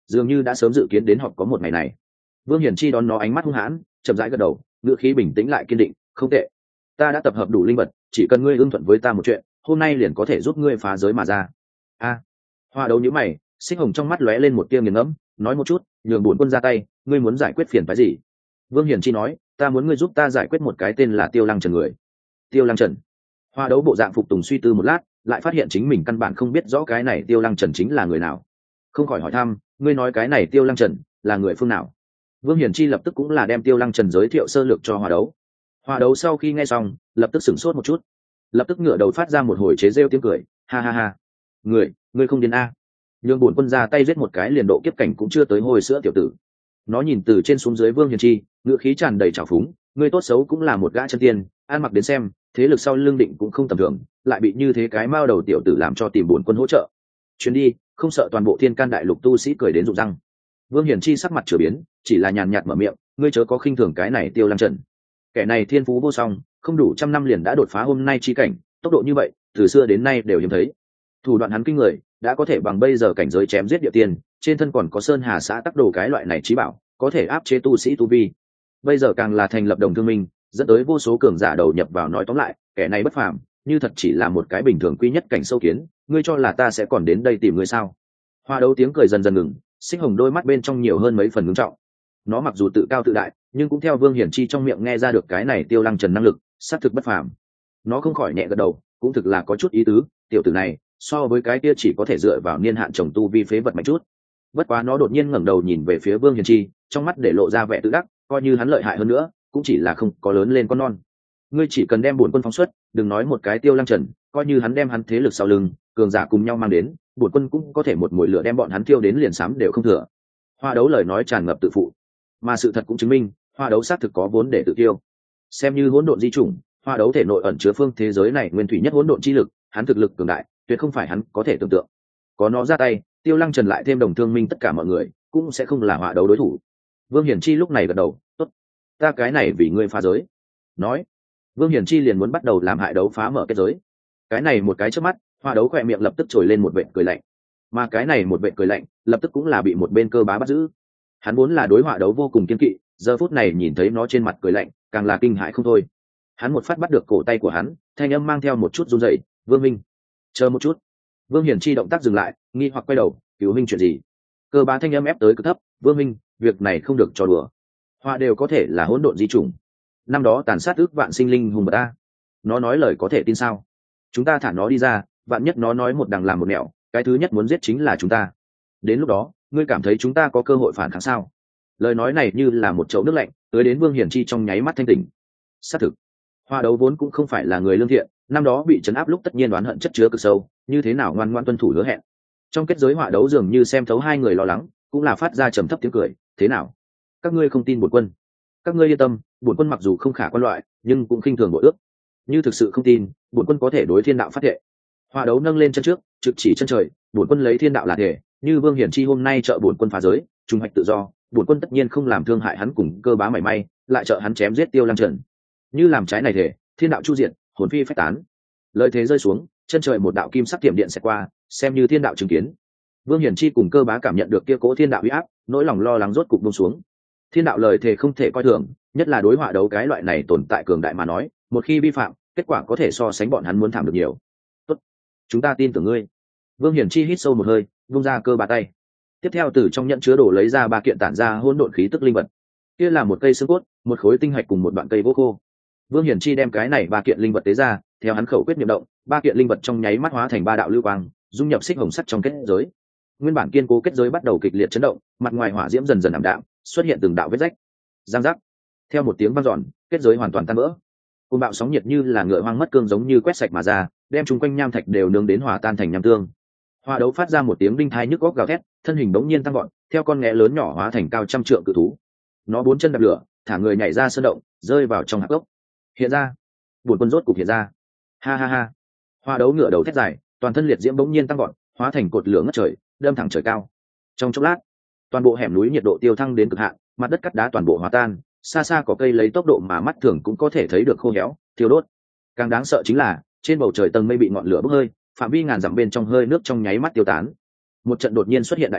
dường như đã sớm dự kiến đến họp có một ngày này. Vương Hiển Chi đón nó ánh mắt hung hãn, chậm rãi gật đầu, ngữ khí bình tĩnh lại kiên định. Không tệ, ta đã tập hợp đủ linh vật, chỉ cần ngươi ưng thuận với ta một chuyện, hôm nay liền có thể giúp ngươi phá giới mà ra. A, Hoa Đấu nhíu mày, Xích Hồng trong mắt lóe lên một tia nghiền ngẫm, nói một chút, nhường bổn quân ra tay, ngươi muốn giải quyết phiền phức gì? Vương Hiển Chi nói, ta muốn ngươi giúp ta giải quyết một cái tên là Tiêu Lăng Trần người. Tiêu Lăng Trần. Hoa Đấu bộ dạng phục tùng suy tư một lát, lại phát hiện chính mình căn bản không biết rõ cái này Tiêu Lăng Trần chính là người nào, không khỏi hỏi thăm, ngươi nói cái này Tiêu Lăng Trần là người phương nào? Vương Hiển Chi lập tức cũng là đem Tiêu Lăng Trần giới thiệu sơ lược cho Hoa Đấu. Hoa Đấu sau khi nghe xong, lập tức sửng sốt một chút, lập tức ngửa đầu phát ra một hồi chế rêu tiếng cười, ha ha ha, người, ngươi không điên a? Nhưng bổn quân ra tay giết một cái liền độ kiếp cảnh cũng chưa tới hồi sữa tiểu tử. Nó nhìn từ trên xuống dưới Vương Hiển Chi, ngựa khí tràn đầy trào phúng, ngươi tốt xấu cũng là một gã chân tiên, ăn mặc đến xem, thế lực sau lưng định cũng không tầm thường, lại bị như thế cái mao đầu tiểu tử làm cho tìm bổn quân hỗ trợ. Chuyến đi, không sợ toàn bộ Thiên Can đại lục tu sĩ cười đến rụng răng. Vương Hiển Chi sắc mặt chửa biến, chỉ là nhàn nhạt mở miệng, ngươi chớ có khinh thường cái này Tiêu Lăng Trần. Kẻ này thiên phú vô song, không đủ trăm năm liền đã đột phá hôm nay chi cảnh, tốc độ như vậy, từ xưa đến nay đều hiếm thấy. Thủ đoạn hắn kinh người, đã có thể bằng bây giờ cảnh giới chém giết địa tiên, trên thân còn có sơn hà xã tắc đồ cái loại này trí bảo, có thể áp chế tu sĩ tu vi. Bây giờ càng là thành lập đồng thương minh, dẫn tới vô số cường giả đầu nhập vào, nói tóm lại, kẻ này bất phàm, như thật chỉ là một cái bình thường quy nhất cảnh sâu kiến, ngươi cho là ta sẽ còn đến đây tìm ngươi sao? Hoa Đấu tiếng cười dần dần ngừng, Xích Hồng đôi mắt bên trong nhiều hơn mấy phần ngưng trọng. Nó mặc dù tự cao tự đại, nhưng cũng theo Vương Hiển Chi trong miệng nghe ra được cái này Tiêu Lăng Trần năng lực, xác thực bất phàm. Nó không khỏi nhẹ gật đầu, cũng thực là có chút ý tứ, tiểu tử này, so với cái kia chỉ có thể dựa vào niên hạn trồng tu vi phế vật mạnh chút. Bất quá nó đột nhiên ngẩng đầu nhìn về phía Vương Hiển Chi, trong mắt để lộ ra vẻ tự đắc, coi như hắn lợi hại hơn nữa, cũng chỉ là không có lớn lên con non. Ngươi chỉ cần đem bổn quân phóng xuất, đừng nói một cái Tiêu Lăng Trần, coi như hắn đem hắn thế lực sau lưng, cường giả cùng nhau mang đến, bổn quân cũng có thể một mùi lửa đem bọn hắn thiêu đến liền sám đều không thừa. Hoa Đấu lời nói tràn ngập tự phụ, mà sự thật cũng chứng minh, Hoa Đấu xác thực có vốn để tự tiêu. Xem như hỗn độn di chủng, Hoa Đấu thể nội ẩn chứa phương thế giới này nguyên thủy nhất hỗn độn chi lực, hắn thực lực cường đại, tuyệt không phải hắn có thể tưởng tượng. Có nó ra tay, Tiêu Lăng Trần lại thêm đồng thương minh tất cả mọi người, cũng sẽ không là Hoa Đấu đối thủ. Vương Hiển Chi lúc này gật đầu, tốt, ta cái này vì ngươi phá giới. Nói, Vương Hiển Chi liền muốn bắt đầu làm hại Đấu phá mở kết giới. Cái này một cái trước mắt, Hoa Đấu khỏe miệng lập tức trồi lên một vệt cười lạnh, mà cái này một vệt cười lạnh, lập tức cũng là bị một bên Cơ Bá bắt giữ. Hắn vốn là đối Hoa Đấu vô cùng kiên kỵ, giờ phút này nhìn thấy nó trên mặt cười lạnh, càng là kinh hãi không thôi. Hắn một phát bắt được cổ tay của hắn, thanh âm mang theo một chút run rẩy, "Vương Minh, chờ một chút." Vương Hiển Chi động tác dừng lại, nghi hoặc quay đầu, "Cứu Minh chuyện gì?" Cơ Bá thanh âm ép tới cực thấp, "Vương Minh, việc này không được trò đùa. Hoa đều có thể là hỗn độn di chủng, năm đó tàn sát ước vạn sinh linh hùng bậc ta. Nó nói lời có thể tin sao? Chúng ta thả nó đi ra, vạn nhất nó nói một đằng làm một nẻo, cái thứ nhất muốn giết chính là chúng ta. Đến lúc đó, ngươi cảm thấy chúng ta có cơ hội phản kháng sao?" Lời nói này như là một chậu nước lạnh, tới đến Vương Hiển Chi trong nháy mắt thanh tỉnh. Xác thực, Hoa Đấu vốn cũng không phải là người lương thiện, năm đó bị trấn áp lúc tất nhiên oán hận chất chứa cực sâu, như thế nào ngoan ngoãn tuân thủ hứa hẹn. Trong kết giới Hoa Đấu dường như xem thấu hai người lo lắng, cũng là phát ra trầm thấp tiếng cười, "Thế nào? Các ngươi không tin bổn quân? Các ngươi yên tâm, bổn quân mặc dù không khả quan loại, nhưng cũng khinh thường bội ước. Như thực sự không tin, bổn quân có thể đối thiên đạo phát thệ." Hoa Đấu nâng lên chân trước, trực chỉ chân trời, "Bổn quân lấy thiên đạo là thể, như Vương Hiển Chi hôm nay trợ bổn quân phá giới, trung hoạch tự do, bổn quân tất nhiên không làm thương hại hắn cùng Cơ Bá mảy may, lại trợ hắn chém giết Tiêu Lăng Trần. Như làm trái này thể, thiên đạo chu diện, hồn phi phách tán." Lời thế rơi xuống, chân trời một đạo kim sắc tiệm điện sẽ qua, xem như thiên đạo chứng kiến. Vương Hiển Chi cùng Cơ Bá cảm nhận được kia cố thiên đạo uy áp, nỗi lòng lo lắng rốt cục buông xuống. Thiên đạo lời thề không thể coi thường, nhất là đối Hoa Đấu cái loại này tồn tại cường đại mà nói, một khi vi phạm, kết quả có thể so sánh bọn hắn muốn thảm được nhiều. "Tốt, chúng ta tin tưởng ngươi." Vương Hiển Chi hít sâu một hơi, vung ra Cơ Bá tay. Tiếp theo từ trong nhận chứa đồ lấy ra ba kiện tản ra hỗn độn khí tức linh vật. Kia là một cây xương cốt, một khối tinh hạch cùng một đoạn cây vô khô. Vương Hiển Chi đem cái này ba kiện linh vật tế ra, theo hắn khẩu quyết niệm động, ba kiện linh vật trong nháy mắt hóa thành ba đạo lưu quang, dung nhập xích hồng sắt trong kết giới. Nguyên bản kiên cố kết giới bắt đầu kịch liệt chấn động, mặt ngoài hỏa diễm dần dần ảm đạm, xuất hiện từng đạo vết rách. Giang giác. Theo một tiếng vang dọn, kết giới hoàn toàn tan vỡ. Cơn bạo sóng nhiệt như là ngựa hoang mất cương giống như quét sạch mà ra, đem chúng quanh nham thạch đều nướng đến hòa tan thành nham tương. Hoa Đấu phát ra một tiếng đinh thai nhức óc gào thét, thân hình bỗng nhiên tăng vọt, theo con nghé lớn nhỏ hóa thành cao trăm trượng cự thú. Nó bốn chân đạp lửa, thả người nhảy ra sơn động, rơi vào trong hạp gốc. Hiện ra, bổn quân rốt cục hiện ra. Ha ha ha. Hoa Đấu ngửa đầu thét dài, toàn thân liệt diễm bỗng nhiên tăng vọt, hóa thành cột lửa ngất trời, đâm thẳng trời cao. Trong chốc lát, toàn bộ hẻm núi nhiệt độ tiêu thăng đến cực hạn, mặt đất cắt đá toàn bộ hòa tan, xa xa có cây lấy tốc độ mà mắt thường cũng có thể thấy được khô héo, thiêu đốt. Càng đáng sợ chính là, trên bầu trời tầng mây bị ngọn lửa bốc hơi, phạm vi ngàn dặm bên trong hơi nước trong nháy mắt tiêu tán. Một trận đột nhiên xuất hiện đại hạn,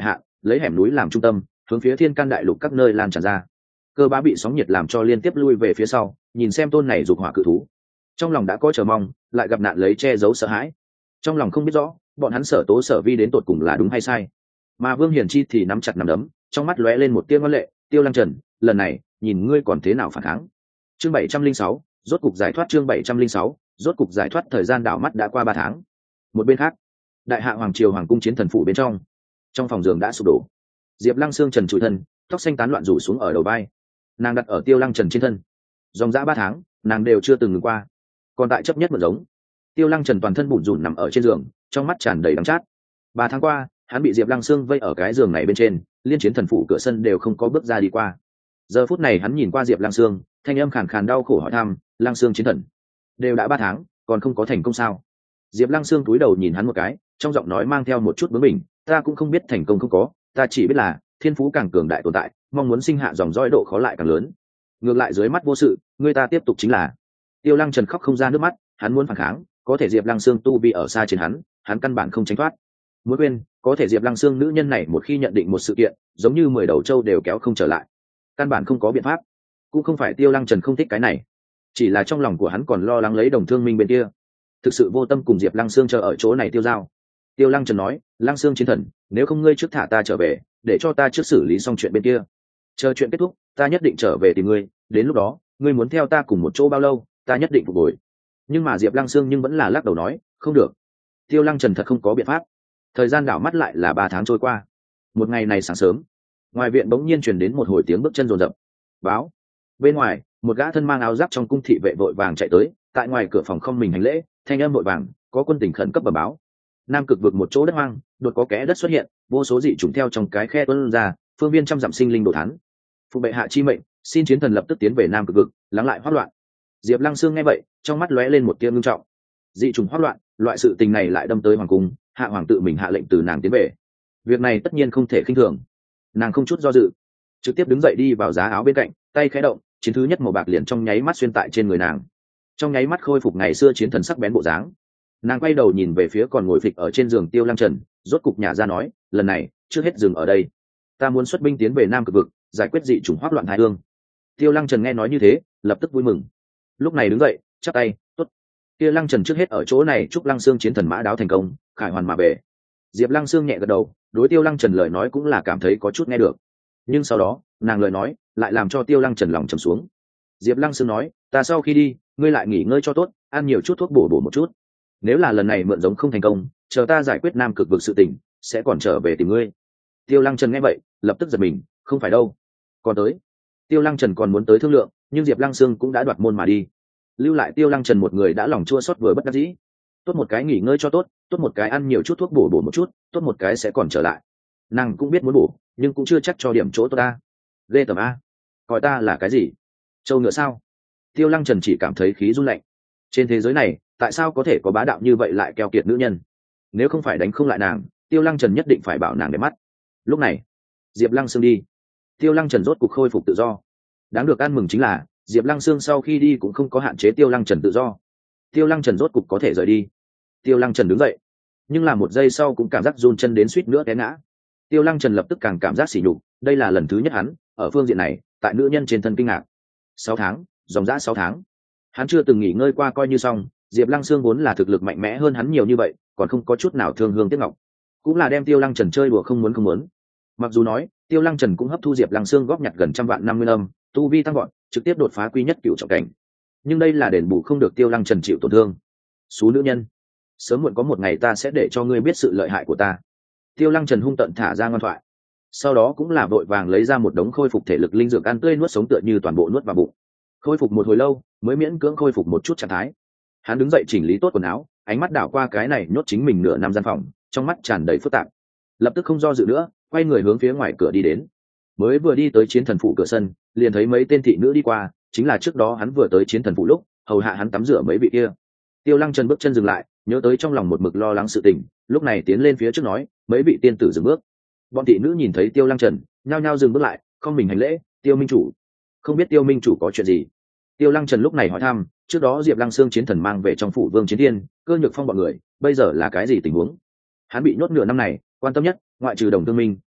lấy hẻm núi làm trung tâm hướng phía thiên can đại lục các nơi lan tràn ra. Cơ bá bị sóng nhiệt làm cho liên tiếp lui về phía sau, nhìn xem tôn này dục hỏa cự thú, trong lòng đã có chờ mong, lại gặp nạn lấy che giấu sợ hãi. Trong lòng không biết rõ bọn hắn Sở Tố Sở Vi đến tột cùng là đúng hay sai, mà Vương Hiển Chi thì nắm chặt nắm đấm, trong mắt lóe lên một tia ngoan lệ. Tiêu Lăng Trần, lần này nhìn ngươi còn thế nào phản kháng. Chương bảy trăm linh sáu, rốt cục giải thoát. Chương bảy trăm linh sáu, rốt cục giải thoát. Thời gian đảo mắt đã qua ba tháng. Một bên khác, đại hạ hoàng triều hoàng cung chiến thần phủ bên trong, trong phòng giường đã sụp đổ. Diệp Lăng Sương trần trụi thân, tóc xanh tán loạn rủ xuống ở đầu vai, nàng đặt ở Tiêu Lăng Trần trên thân. Dòng dã ba tháng nàng đều chưa từng ngừng qua, còn tại chấp nhất một giống. Tiêu Lăng Trần toàn thân bủn rủn nằm ở trên giường, trong mắt tràn đầy đắng chát. Ba tháng qua hắn bị Diệp Lăng Sương vây ở cái giường này bên trên, liên chiến thần phủ cửa sân đều không có bước ra đi qua. Giờ phút này hắn nhìn qua Diệp Lăng Sương, thanh âm khàn khàn đau khổ hỏi thăm: Lăng Sương chiến thần, đều đã ba tháng còn không có thành công sao? Diệp Lăng Sương cúi đầu nhìn hắn một cái, trong giọng nói mang theo một chút bướng bỉnh: ta cũng không biết thành công không có, ta chỉ biết là thiên phú càng cường đại tồn tại, mong muốn sinh hạ dòng dõi độ khó lại càng lớn. Ngược lại dưới mắt vô sự, người ta tiếp tục chính là. Tiêu Lăng Trần khóc không ra nước mắt, hắn muốn phản kháng, có thể Diệp Lăng Sương tu vi ở xa trên hắn, hắn căn bản không tránh thoát. Muốn quên, có thể Diệp Lăng Sương nữ nhân này một khi nhận định một sự kiện, giống như mười đầu trâu đều kéo không trở lại, căn bản không có biện pháp. Cũng không phải Tiêu Lăng Trần không thích cái này, chỉ là trong lòng của hắn còn lo lắng lấy Đồng Thương Minh bên kia, thực sự vô tâm cùng Diệp Lăng Sương chờ ở chỗ này tiêu dao. Tiêu Lăng Trần nói: Lăng Sương chiến thần, nếu không ngươi trước thả ta trở về, để cho ta trước xử lý xong chuyện bên kia, chờ chuyện kết thúc ta nhất định trở về tìm ngươi, đến lúc đó ngươi muốn theo ta cùng một chỗ bao lâu ta nhất định phục hồi. Nhưng mà Diệp Lăng Sương nhưng vẫn là lắc đầu nói: không được. Tiêu Lăng Trần thật không có biện pháp. Thời gian đảo mắt lại là ba tháng trôi qua. Một ngày này sáng sớm, ngoài viện bỗng nhiên truyền đến một hồi tiếng bước chân rồn rập. Báo. Bên ngoài, một gã thân mang áo giáp trong cung thị vệ vội vàng chạy tới, tại ngoài cửa phòng không mình hành lễ, thanh âm vội vàng: có quân tình khẩn cấp bẩm báo, Nam Cực vực một chỗ đất hoang, đột có kẽ đất xuất hiện, vô số dị chủng theo trong cái khe tuôn ra, phương viên trăm dặm sinh linh đồ thán. Phụ bệ hạ chi mệnh, xin chiến thần lập tức tiến về Nam Cực vực, lắng lại hoắc loạn. Diệp Lăng Sương nghe vậy, trong mắt lóe lên một tia ngưng trọng. Dị chủng hoắc loạn, loại sự tình này lại đâm tới hoàng cung, hạ hoàng tự mình hạ lệnh từ nàng tiến về, việc này tất nhiên không thể khinh thường. Nàng không chút do dự, trực tiếp đứng dậy đi vào giá áo bên cạnh, tay khẽ động, chiến thứ nhất màu bạc liền trong nháy mắt xuyên tại trên người nàng, trong nháy mắt khôi phục ngày xưa chiến thần sắc bén bộ dáng. Nàng quay đầu nhìn về phía còn ngồi phịch ở trên giường Tiêu Lăng Trần, rốt cục nhả ra nói: lần này trước hết dừng ở đây, ta muốn xuất binh tiến về Nam Cực vực, giải quyết dị chủng hoắc loạn thái hương. Tiêu Lăng Trần nghe nói như thế, lập tức vui mừng, lúc này đứng dậy chắp tay: tốt. Tiêu Lăng Trần trước hết ở chỗ này chúc Lăng Sương chiến thần mã đáo thành công, khải hoàn mà về. Diệp Lăng Sương nhẹ gật đầu, đối Tiêu Lăng Trần lời nói cũng là cảm thấy có chút nghe được, nhưng sau đó nàng lời nói lại làm cho Tiêu Lăng Trần lòng trầm xuống. Diệp Lăng Sương nói: ta sau khi đi, ngươi lại nghỉ ngơi cho tốt, ăn nhiều chút thuốc bổ bổ một chút, nếu là lần này mượn giống không thành công, chờ ta giải quyết Nam Cực vực sự tình, sẽ còn trở về tìm ngươi. Tiêu Lăng Trần nghe vậy, lập tức giật mình: không phải đâu, còn tới. Tiêu Lăng Trần còn muốn tới thương lượng, nhưng Diệp Lăng Sương cũng đã đoạt môn mà đi, lưu lại Tiêu Lăng Trần một người đã lòng chua xót vừa bất đắc dĩ. Tốt một cái nghỉ ngơi cho tốt, tốt một cái ăn nhiều chút thuốc bổ bổ một chút, tốt một cái sẽ còn trở lại. Nàng cũng biết muốn bổ, nhưng cũng chưa chắc cho điểm chỗ tốt ta. Ghê tởm a, gọi ta là cái gì, trâu ngựa sao? Tiêu Lăng Trần chỉ cảm thấy khí run lạnh. Trên thế giới này, tại sao có thể có bá đạo như vậy lại keo kiệt nữ nhân? Nếu không phải đánh không lại nàng, Tiêu Lăng Trần nhất định phải bảo nàng để mắt. Lúc này, Diệp Lăng Sương đi, Tiêu Lăng Trần rốt cục khôi phục tự do. Đáng được ăn mừng chính là Diệp Lăng Sương sau khi đi cũng không có hạn chế Tiêu Lăng Trần tự do. Tiêu Lăng Trần rốt cục có thể rời đi. Tiêu Lăng Trần đứng dậy, nhưng là một giây sau cũng cảm giác run chân đến suýt nữa té ngã. Tiêu Lăng Trần lập tức càng cảm giác sỉ nhục, đây là lần thứ nhất hắn ở phương diện này tại nữ nhân trên thân kinh ngạc. Sáu tháng, dòng dã sáu tháng, hắn chưa từng nghỉ ngơi qua coi như xong. Diệp Lăng Sương vốn là thực lực mạnh mẽ hơn hắn nhiều như vậy, còn không có chút nào thương hương tiếc ngọc, cũng là đem Tiêu Lăng Trần chơi đùa không muốn không muốn. Mặc dù nói Tiêu Lăng Trần cũng hấp thu Diệp Lăng Sương góp nhặt gần trăm vạn năm nguyên âm, tu vi tăng vọt, trực tiếp đột phá quy nhất cựu trọng cảnh, nhưng đây là đền bù không được Tiêu Lăng Trần chịu tổn thương. Số nữ nhân, sớm muộn có một ngày ta sẽ để cho ngươi biết sự lợi hại của ta. Tiêu Lăng Trần hung tợn thả ra ngoan thoại, sau đó cũng là vội vàng lấy ra một đống khôi phục thể lực linh dược ăn tươi nuốt sống, tựa như toàn bộ nuốt vào bụng. Khôi phục một hồi lâu mới miễn cưỡng khôi phục một chút trạng thái. Hắn đứng dậy chỉnh lý tốt quần áo, ánh mắt đảo qua cái này nhốt chính mình nửa năm gian phòng, trong mắt tràn đầy phức tạp, lập tức không do dự nữa, quay người hướng phía ngoài cửa đi đến. Mới vừa đi tới chiến thần phủ cửa sân, liền thấy mấy tên thị nữ đi qua, chính là trước đó hắn vừa tới chiến thần phủ lúc hầu hạ hắn tắm rửa mấy vị kia. Tiêu Lăng Trần bước chân dừng lại, nhớ tới trong lòng một mực lo lắng sự tình, lúc này tiến lên phía trước nói: mấy vị tiên tử dừng bước. Bọn thị nữ nhìn thấy Tiêu Lăng Trần, nhao nhao dừng bước lại, không mình hành lễ: Tiêu minh chủ. Không biết Tiêu minh chủ có chuyện gì? Tiêu Lăng Trần lúc này hỏi thăm, trước đó Diệp Lăng Sương chiến thần mang về trong phủ Vương Chiến Thiên, Cơ Nhược Phong bọn người, bây giờ là cái gì tình huống? Hắn bị nhốt nửa năm này, quan tâm nhất ngoại trừ Đồng Thương Minh,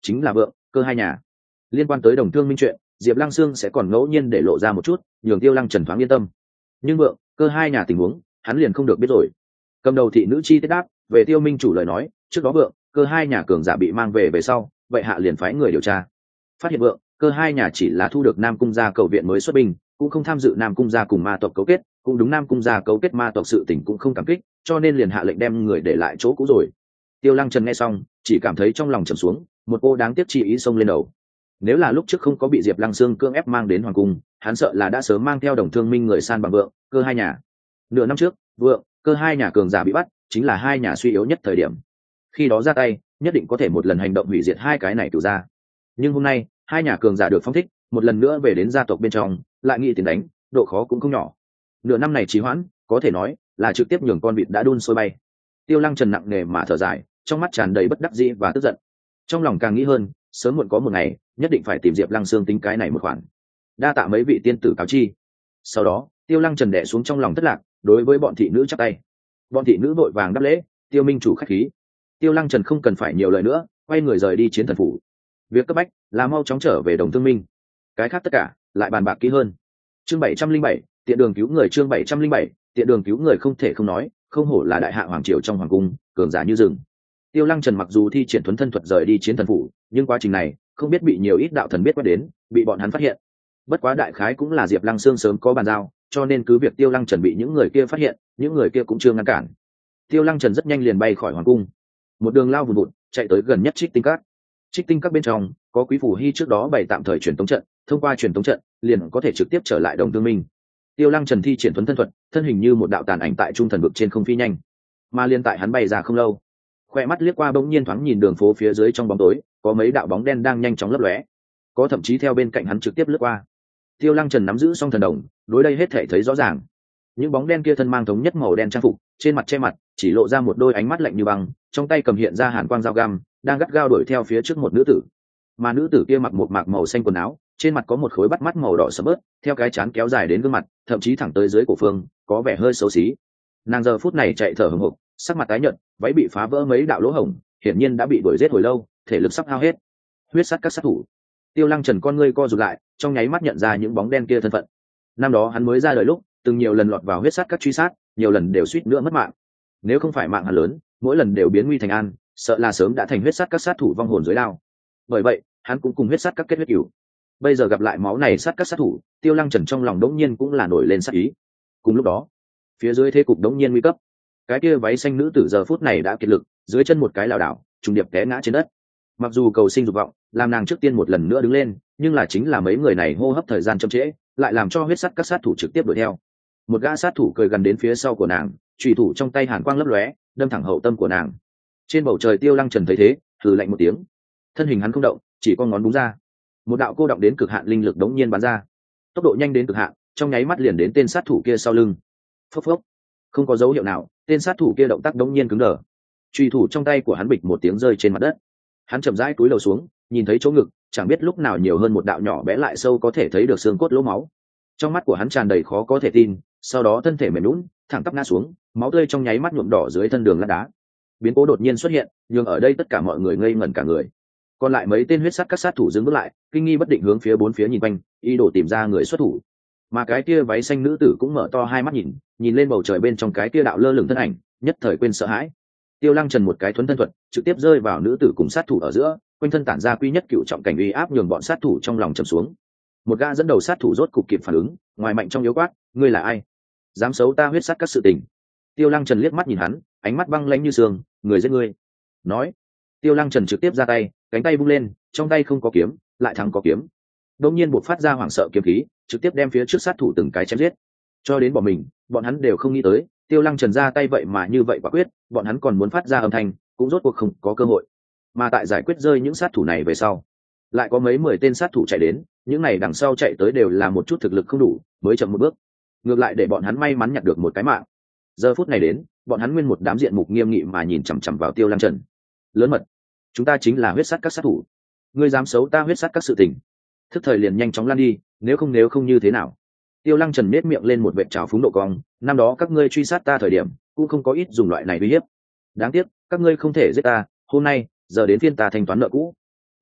chính là vượng cơ hai nhà. Liên quan tới Đồng Thương Minh chuyện, Diệp Lăng Sương sẽ còn ngẫu nhiên để lộ ra một chút, nhường Tiêu Lăng Trần thoáng yên tâm. Nhưng vượng cơ hai nhà tình huống hắn liền không được biết rồi. Cầm đầu thị nữ chi tiết đáp về Tiêu Minh chủ lời nói, trước đó vượng cơ hai nhà cường giả bị mang về về sau, vậy hạ liền phái người điều tra, phát hiện vượng cơ hai nhà chỉ là thu được Nam cung gia cầu viện mới xuất binh, cũng không tham dự Nam cung gia cùng ma tộc cấu kết, cũng đúng Nam cung gia cấu kết ma tộc sự tình cũng không cảm kích, cho nên liền hạ lệnh đem người để lại chỗ cũ rồi. Tiêu Lăng Trần nghe xong chỉ cảm thấy trong lòng trầm xuống, một cô đáng tiếc chi ý xông lên đầu. Nếu là lúc trước không có bị Diệp Lăng Sương cưỡng ép mang đến hoàng cung, hắn sợ là đã sớm mang theo Đồng Thương Minh người san bằng vượng cơ hai nhà. Nửa năm trước vượng cơ hai nhà cường giả bị bắt, chính là hai nhà suy yếu nhất thời điểm, khi đó ra tay nhất định có thể một lần hành động hủy diệt hai cái này cửu gia. Nhưng hôm nay hai nhà cường giả được phong thích, một lần nữa về đến gia tộc bên trong, lại nghĩ tiền đánh, độ khó cũng không nhỏ. Nửa năm này trì hoãn có thể nói là trực tiếp nhường con vịt đã đun sôi bay. Tiêu Lăng Trần nặng nề mà thở dài, trong mắt tràn đầy bất đắc dĩ và tức giận. Trong lòng càng nghĩ hơn, sớm muộn có một ngày nhất định phải tìm Diệp Lăng Sương tính cái này một khoản. Đa tạ mấy vị tiên tử cáo chi. Sau đó Tiêu Lăng Trần đè xuống trong lòng thất lạc, đối với bọn thị nữ chắp tay. Bọn thị nữ vội vàng đáp lễ, Tiêu Minh chủ khách khí. Tiêu Lăng Trần không cần phải nhiều lời nữa, quay người rời đi Chiến Thần phủ. Việc cấp bách là mau chóng trở về Đồng Thương Minh, cái khác tất cả lại bàn bạc kỹ hơn. Chương bảy trăm linh bảy, tiện đường cứu người. Chương bảy trăm linh bảy, tiện đường cứu người. Không thể không nói, không hổ là đại hạ hoàng triều trong hoàng cung, cường giả như rừng. Tiêu Lăng Trần mặc dù thi triển thuấn thân thuật rời đi Chiến Thần phủ, nhưng quá trình này không biết bị nhiều ít đạo thần biết quét đến, bị bọn hắn phát hiện. Bất quá đại khái cũng là Diệp Lăng Sương sớm có bàn giao, cho nên cứ việc Tiêu Lăng Trần bị những người kia phát hiện, những người kia cũng chưa ngăn cản. Tiêu Lăng Trần rất nhanh liền bay khỏi hoàng cung, một đường lao vùn vụt chạy tới gần nhất Trích Tinh Các. Trích Tinh Các bên trong có Quý Phủ Hy trước đó bày tạm thời truyền tống trận, thông qua truyền tống trận liền có thể trực tiếp trở lại Đồng Thương Minh. Tiêu Lăng Trần thi triển thuấn thân thuật, thân hình như một đạo tàn ảnh tại trung thần vực trên không phi nhanh, mà liên tại hắn bay ra không lâu, khoe mắt liếc qua bỗng nhiên thoáng nhìn đường phố phía dưới trong bóng tối, có mấy đạo bóng đen đang nhanh chóng lấp lóe, có thậm chí theo bên cạnh hắn trực tiếp lướt qua. Tiêu Lăng Trần nắm giữ song thần đồng, đối đây hết thể thấy rõ ràng. Những bóng đen kia thân mang thống nhất màu đen trang phục, trên mặt che mặt chỉ lộ ra một đôi ánh mắt lạnh như băng, trong tay cầm hiện ra hàn quang dao găm, đang gắt gao đuổi theo phía trước một nữ tử. Mà nữ tử kia mặc một mạc màu xanh quần áo, trên mặt có một khối bắt mắt màu đỏ sẫm bớt, theo cái trán kéo dài đến gương mặt, thậm chí thẳng tới dưới cổ phương, có vẻ hơi xấu xí. Nàng giờ phút này chạy thở hổn hộc, sắc mặt tái nhợt, váy bị phá vỡ mấy đạo lỗ hổng, hiển nhiên đã bị đuổi giết hồi lâu, thể lực sắp hao hết. Huyết sát các sát thủ. Tiêu Lăng Trần con ngươi co rụt lại, trong nháy mắt nhận ra những bóng đen kia thân phận. Năm đó hắn mới ra đời lúc, từng nhiều lần lọt vào huyết sát các truy sát, nhiều lần đều suýt nữa mất mạng. Nếu không phải mạng hắn lớn, mỗi lần đều biến nguy thành an, sợ là sớm đã thành huyết sát các sát thủ vong hồn dưới đao. Bởi vậy, hắn cũng cùng huyết sát các kết huyết cửu. Bây giờ gặp lại máu này sát các sát thủ, Tiêu Lăng Trần trong lòng đống nhiên cũng là nổi lên sát ý. Cùng lúc đó, phía dưới thế cục đống nhiên nguy cấp. Cái kia váy xanh nữ tử giờ phút này đã kiệt lực, dưới chân một cái lảo đảo, trùng điệp té ngã trên đất. Mặc dù cầu sinh dục vọng, làm nàng trước tiên một lần nữa đứng lên, nhưng là chính là mấy người này hô hấp thời gian chậm trễ, lại làm cho huyết sắt các sát thủ trực tiếp đuổi theo. Một gã sát thủ cười gần đến phía sau của nàng, chùy thủ trong tay hàn quang lấp lóe, đâm thẳng hậu tâm của nàng. Trên bầu trời Tiêu Lăng Trần thấy thế, hừ lạnh một tiếng, thân hình hắn không động, chỉ con ngón búng ra, một đạo cô động đến cực hạn linh lực đống nhiên bắn ra, tốc độ nhanh đến cực hạn, trong nháy mắt liền đến tên sát thủ kia sau lưng. Phốc phốc, không có dấu hiệu nào, tên sát thủ kia động tác đống nhiên cứng đờ, chùy thủ trong tay của hắn bịch một tiếng rơi trên mặt đất. Hắn chậm rãi cúi đầu xuống, nhìn thấy chỗ ngực, chẳng biết lúc nào nhiều hơn một đạo nhỏ bé lại sâu có thể thấy được xương cốt lỗ máu. Trong mắt của hắn tràn đầy khó có thể tin, sau đó thân thể mềm nhũn, thẳng tắp ngã xuống, máu tươi trong nháy mắt nhuộm đỏ dưới thân đường lát đá. Biến cố đột nhiên xuất hiện, nhưng ở đây tất cả mọi người ngây ngẩn cả người. Còn lại mấy tên huyết sát các sát thủ dừng bước lại, kinh nghi bất định hướng phía bốn phía nhìn quanh, ý đồ tìm ra người xuất thủ. Mà cái kia váy xanh nữ tử cũng mở to hai mắt nhìn, nhìn lên bầu trời bên trong cái kia đạo lơ lửng thân ảnh, nhất thời quên sợ hãi. Tiêu Lăng Trần một cái thuấn thân thuật, trực tiếp rơi vào nữ tử cùng sát thủ ở giữa, quanh thân tản ra quy nhất cựu trọng cảnh uy áp nhường bọn sát thủ trong lòng trầm xuống. Một gã dẫn đầu sát thủ rốt cục kịp phản ứng, ngoài mạnh trong yếu quát, ngươi là ai? Dám xấu ta huyết sát các sự tình? Tiêu Lăng Trần liếc mắt nhìn hắn, ánh mắt băng lãnh như sương, người giết ngươi. Nói, Tiêu Lăng Trần trực tiếp ra tay, cánh tay vung lên, trong tay không có kiếm, lại thắng có kiếm. Đột nhiên buộc phát ra hoảng sợ kiếm khí, trực tiếp đem phía trước sát thủ từng cái chém giết. Cho đến bọn mình, bọn hắn đều không nghĩ tới, Tiêu Lăng Trần ra tay vậy mà như vậy quả quyết, bọn hắn còn muốn phát ra âm thanh, cũng rốt cuộc không có cơ hội. Mà tại giải quyết rơi những sát thủ này về sau, lại có mấy mười tên sát thủ chạy đến, những này đằng sau chạy tới đều là một chút thực lực không đủ, mới chậm một bước. Ngược lại để bọn hắn may mắn nhặt được một cái mạng. Giờ phút này đến, bọn hắn nguyên một đám diện mục nghiêm nghị mà nhìn chằm chằm vào Tiêu Lăng Trần. Lớn mật, chúng ta chính là huyết sát các sát thủ, ngươi dám xấu ta huyết sát các sự tình, thức thời liền nhanh chóng lan đi, nếu không nếu không như thế nào? Tiêu Lăng Trần nét miệng lên một vệt trào phúng độ cong, năm đó các ngươi truy sát ta thời điểm, cũng không có ít dùng loại này uy hiếp. Đáng tiếc, các ngươi không thể giết ta, hôm nay, giờ đến phiên ta thanh toán nợ cũ.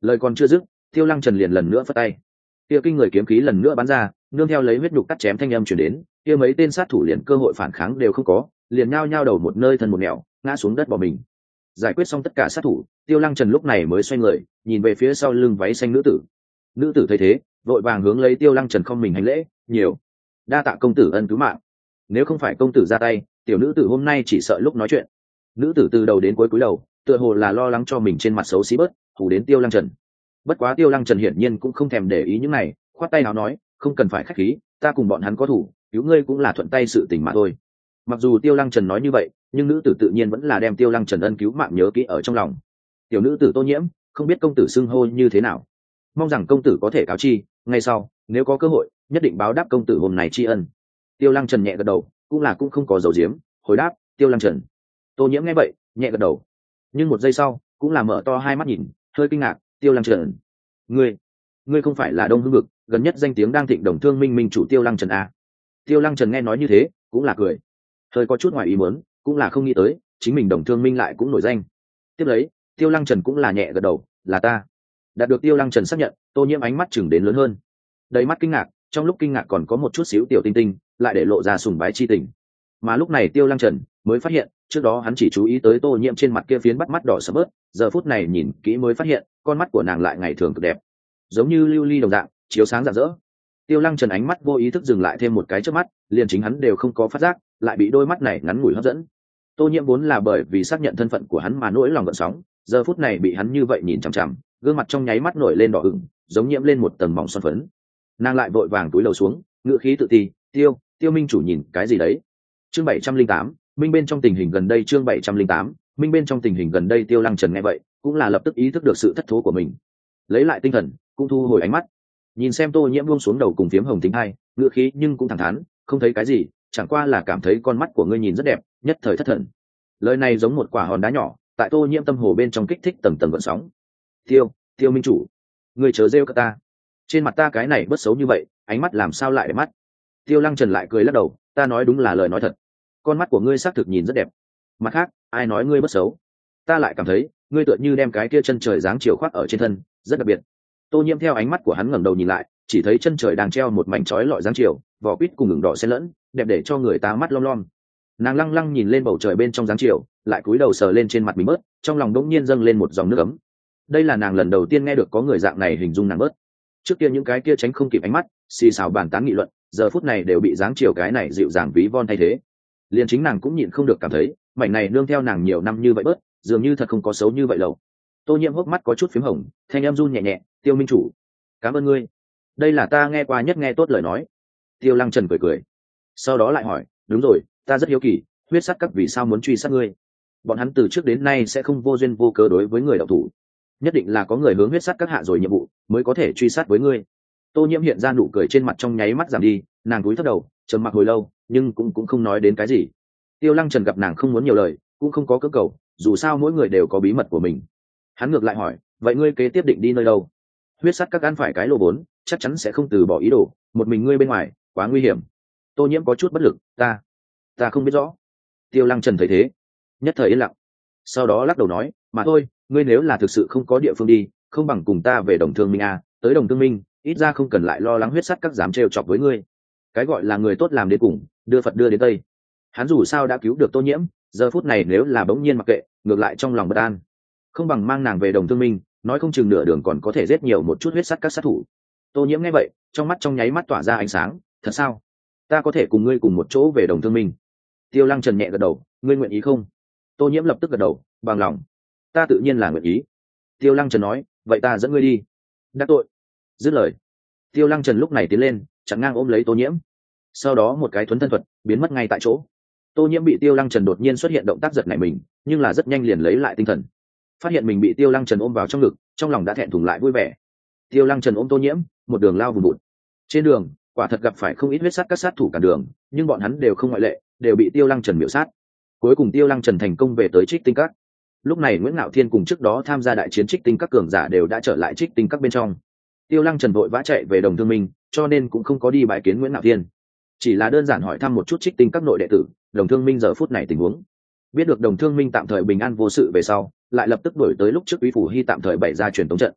Lời còn chưa dứt, Tiêu Lăng Trần liền lần nữa phất tay, kia kinh người kiếm khí lần nữa bắn ra, nương theo lấy huyết nhục cắt chém thanh âm truyền đến, kia mấy tên sát thủ liền cơ hội phản kháng đều không có, liền nhao nhao đầu một nơi thân một nẻo, ngã xuống đất bỏ mình. Giải quyết xong tất cả sát thủ, Tiêu Lăng Trần lúc này mới xoay người, nhìn về phía sau lưng váy xanh nữ tử. Nữ tử thấy thế, vội vàng hướng lấy Tiêu Lăng Trần không mình hành lễ, nhiều đa tạ công tử ân cứu mạng. Nếu không phải công tử ra tay, tiểu nữ tử hôm nay chỉ sợ lúc nói chuyện. Nữ tử từ đầu đến cuối cúi đầu, tựa hồ là lo lắng cho mình trên mặt xấu xí bớt, hù đến Tiêu Lăng Trần. Bất quá Tiêu Lăng Trần hiển nhiên cũng không thèm để ý những này, khoát tay áo nói, không cần phải khách khí, ta cùng bọn hắn có thủ, cứu ngươi cũng là thuận tay sự tình mà thôi. Mặc dù Tiêu Lăng Trần nói như vậy, nhưng nữ tử tự nhiên vẫn là đem Tiêu Lăng Trần ân cứu mạng nhớ kỹ ở trong lòng. Tiểu nữ tử Tô Nhiễm, không biết công tử xưng hô như thế nào, mong rằng công tử có thể cáo chi, ngay sau nếu có cơ hội nhất định báo đáp công tử hôm nay tri ân. Tiêu Lăng Trần nhẹ gật đầu, cũng là cũng không có dấu diếm, hồi đáp, Tiêu Lăng Trần. Tô Nhiễm nghe vậy nhẹ gật đầu, nhưng một giây sau cũng là mở to hai mắt nhìn, hơi kinh ngạc, Tiêu Lăng Trần, ngươi ngươi không phải là Đông Hưng vực gần nhất danh tiếng đang thịnh Đồng Thương Minh minh chủ Tiêu Lăng Trần à? Tiêu Lăng Trần nghe nói như thế cũng là cười, hơi có chút ngoài ý muốn, cũng là không nghĩ tới chính mình Đồng Thương Minh lại cũng nổi danh. Tiếp lấy Tiêu Lăng Trần cũng là nhẹ gật đầu, là ta. Đạt được Tiêu Lăng Trần xác nhận, Tô Nhiễm ánh mắt chừng đến lớn hơn, đầy mắt kinh ngạc, trong lúc kinh ngạc còn có một chút xíu tiểu tinh tinh lại để lộ ra sùng bái chi tình. Mà lúc này Tiêu Lăng Trần mới phát hiện, trước đó hắn chỉ chú ý tới Tô Nhiễm trên mặt kia phiến bắt mắt đỏ sẫm bớt, giờ phút này nhìn kỹ mới phát hiện con mắt của nàng lại ngày thường cực đẹp, giống như lưu ly đồng dạng, chiếu sáng rạng rỡ. Tiêu Lăng Trần ánh mắt vô ý thức dừng lại thêm một cái trước mắt, liền chính hắn đều không có phát giác, lại bị đôi mắt này ngắn ngủi hấp dẫn. Tô Nhiễm vốn là bởi vì xác nhận thân phận của hắn mà nỗi lòng gợn sóng, giờ phút này bị hắn như vậy nhìn chằm chằm, gương mặt trong nháy mắt nổi lên đỏ ửng, giống nhiễm lên một tầng mỏng son phấn. Nàng lại vội vàng túi lầu xuống, ngựa khí tự ti, "Tiêu, Tiêu minh chủ nhìn cái gì đấy?" Chương bảy trăm linh tám, minh bên trong tình hình gần đây chương bảy trăm linh tám, minh bên trong tình hình gần đây Tiêu Lăng Trần nghe vậy, cũng là lập tức ý thức được sự thất thố của mình. Lấy lại tinh thần, cũng thu hồi ánh mắt. Nhìn xem Tô Nhiễm buông xuống đầu cùng phiếm hồng tính hai, ngựa khí nhưng cũng thẳng thắn, "Không thấy cái gì, chẳng qua là cảm thấy con mắt của ngươi nhìn rất đẹp, nhất thời thất thần." Lời này giống một quả hòn đá nhỏ, tại Tô Nhiễm tâm hồ bên trong kích thích tầng tầng gợn sóng. "Tiêu, Tiêu minh chủ, ngươi chớ rêu cả ta. Trên mặt ta cái này bất xấu như vậy, ánh mắt làm sao lại để mắt?" Tiêu Lăng Trần lại cười lắc đầu, "Ta nói đúng là lời nói thật. Con mắt của ngươi xác thực nhìn rất đẹp. Mặt khác, ai nói ngươi bất xấu? Ta lại cảm thấy, ngươi tựa như đem cái kia chân trời dáng chiều khoác ở trên thân, rất đặc biệt." Tô Nhiễm theo ánh mắt của hắn ngẩng đầu nhìn lại, chỉ thấy chân trời đang treo một mảnh chói lọi dáng chiều, vỏ quýt cùng ngừng đỏ xen lẫn, đẹp để cho người ta mắt lom lom. Nàng lăng lăng nhìn lên bầu trời bên trong dáng chiều, lại cúi đầu sờ lên trên mặt mình bớt, trong lòng đỗng nhiên dâng lên một dòng nước ấm. Đây là nàng lần đầu tiên nghe được có người dạng này hình dung nàng bớt. Trước kia những cái kia tránh không kịp ánh mắt, xì xào bàn tán nghị luận, giờ phút này đều bị dáng chiều cái này dịu dàng ví von thay thế. Liền chính nàng cũng nhịn không được cảm thấy, mảnh này nương theo nàng nhiều năm như vậy bớt, dường như thật không có xấu như vậy đâu. Tô Nhiễm hốc mắt có chút phím hồng, thanh em run nhẹ nhẹ, "Tiêu minh chủ, cảm ơn ngươi. Đây là ta nghe qua nhất nghe tốt lời nói." Tiêu Lăng Trần cười cười, sau đó lại hỏi, "Đúng rồi, ta rất hiếu kỳ, huyết sát các vì sao muốn truy sát ngươi? Bọn hắn từ trước đến nay sẽ không vô duyên vô cớ đối với người đạo thủ, nhất định là có người hướng huyết sát các hạ rồi nhiệm vụ mới có thể truy sát với ngươi." Tô Nhiễm hiện ra nụ cười trên mặt trong nháy mắt giảm đi, nàng cúi thấp đầu, trầm mặc hồi lâu, nhưng cũng cũng không nói đến cái gì. Tiêu Lăng Trần gặp nàng không muốn nhiều lời, cũng không có cưỡng cầu, dù sao mỗi người đều có bí mật của mình. Hắn ngược lại hỏi, "Vậy ngươi kế tiếp định đi nơi đâu?" "Huyết sát các ăn phải cái lô vốn, chắc chắn sẽ không từ bỏ ý đồ, một mình ngươi bên ngoài, quá nguy hiểm." Tô Nhiễm có chút bất lực, "Ta, ta không biết rõ." Tiêu Lăng Trần thấy thế, nhất thời yên lặng, sau đó lắc đầu nói, "Mà thôi, ngươi nếu là thực sự không có địa phương đi, không bằng cùng ta về Đồng Thương Minh a, tới Đồng Thương Minh, ít ra không cần lại lo lắng huyết sắt các dám trêu chọc với ngươi. Cái gọi là người tốt làm đến cùng, đưa Phật đưa đến Tây." Hắn dù sao đã cứu được Tô Nhiễm, giờ phút này nếu là bỗng nhiên mặc kệ, ngược lại trong lòng bất an. Không bằng mang nàng về Đồng Thương Minh, nói không chừng nửa đường còn có thể giết nhiều một chút huyết sắt các sát thủ. Tô Nhiễm nghe vậy, trong mắt trong nháy mắt tỏa ra ánh sáng, "Thật sao? Ta có thể cùng ngươi cùng một chỗ về Đồng Thương Minh?" Tiêu Lăng Trần nhẹ gật đầu, "Ngươi nguyện ý không?" Tô Nhiễm lập tức gật đầu, bằng lòng, "Ta tự nhiên là nguyện ý." Tiêu Lăng Trần nói, "Vậy ta dẫn ngươi đi." "Đắc tội." Dứt lời, Tiêu Lăng Trần lúc này tiến lên, chặn ngang ôm lấy Tô Nhiễm, sau đó một cái thuấn thân thuật biến mất ngay tại chỗ. Tô Nhiễm bị Tiêu Lăng Trần đột nhiên xuất hiện động tác giật nảy mình, nhưng là rất nhanh liền lấy lại tinh thần, phát hiện mình bị Tiêu Lăng Trần ôm vào trong ngực, trong lòng đã thẹn thùng lại vui vẻ. Tiêu Lăng Trần ôm Tô Nhiễm, một đường lao vùn vụt. Trên đường, quả thật gặp phải không ít huyết sát các sát thủ cản đường, nhưng bọn hắn đều không ngoại lệ, đều bị Tiêu Lăng Trần miểu sát. Cuối cùng Tiêu Lăng Trần thành công về tới Trích Tinh Các. Lúc này Nguyễn Ngạo Thiên cùng trước đó tham gia đại chiến Trích Tinh Các cường giả đều đã trở lại Trích Tinh Các bên trong. Tiêu Lăng Trần vội vã chạy về Đồng Thương Minh, cho nên cũng không có đi bái kiến Nguyễn Ngạo Thiên, chỉ là đơn giản hỏi thăm một chút Trích Tinh Các nội đệ tử, Đồng Thương Minh giờ phút này tình huống. Biết được Đồng Thương Minh tạm thời bình an vô sự về sau, lại lập tức đổi tới lúc trước Úy Phủ Hy tạm thời bày ra truyền tống trận.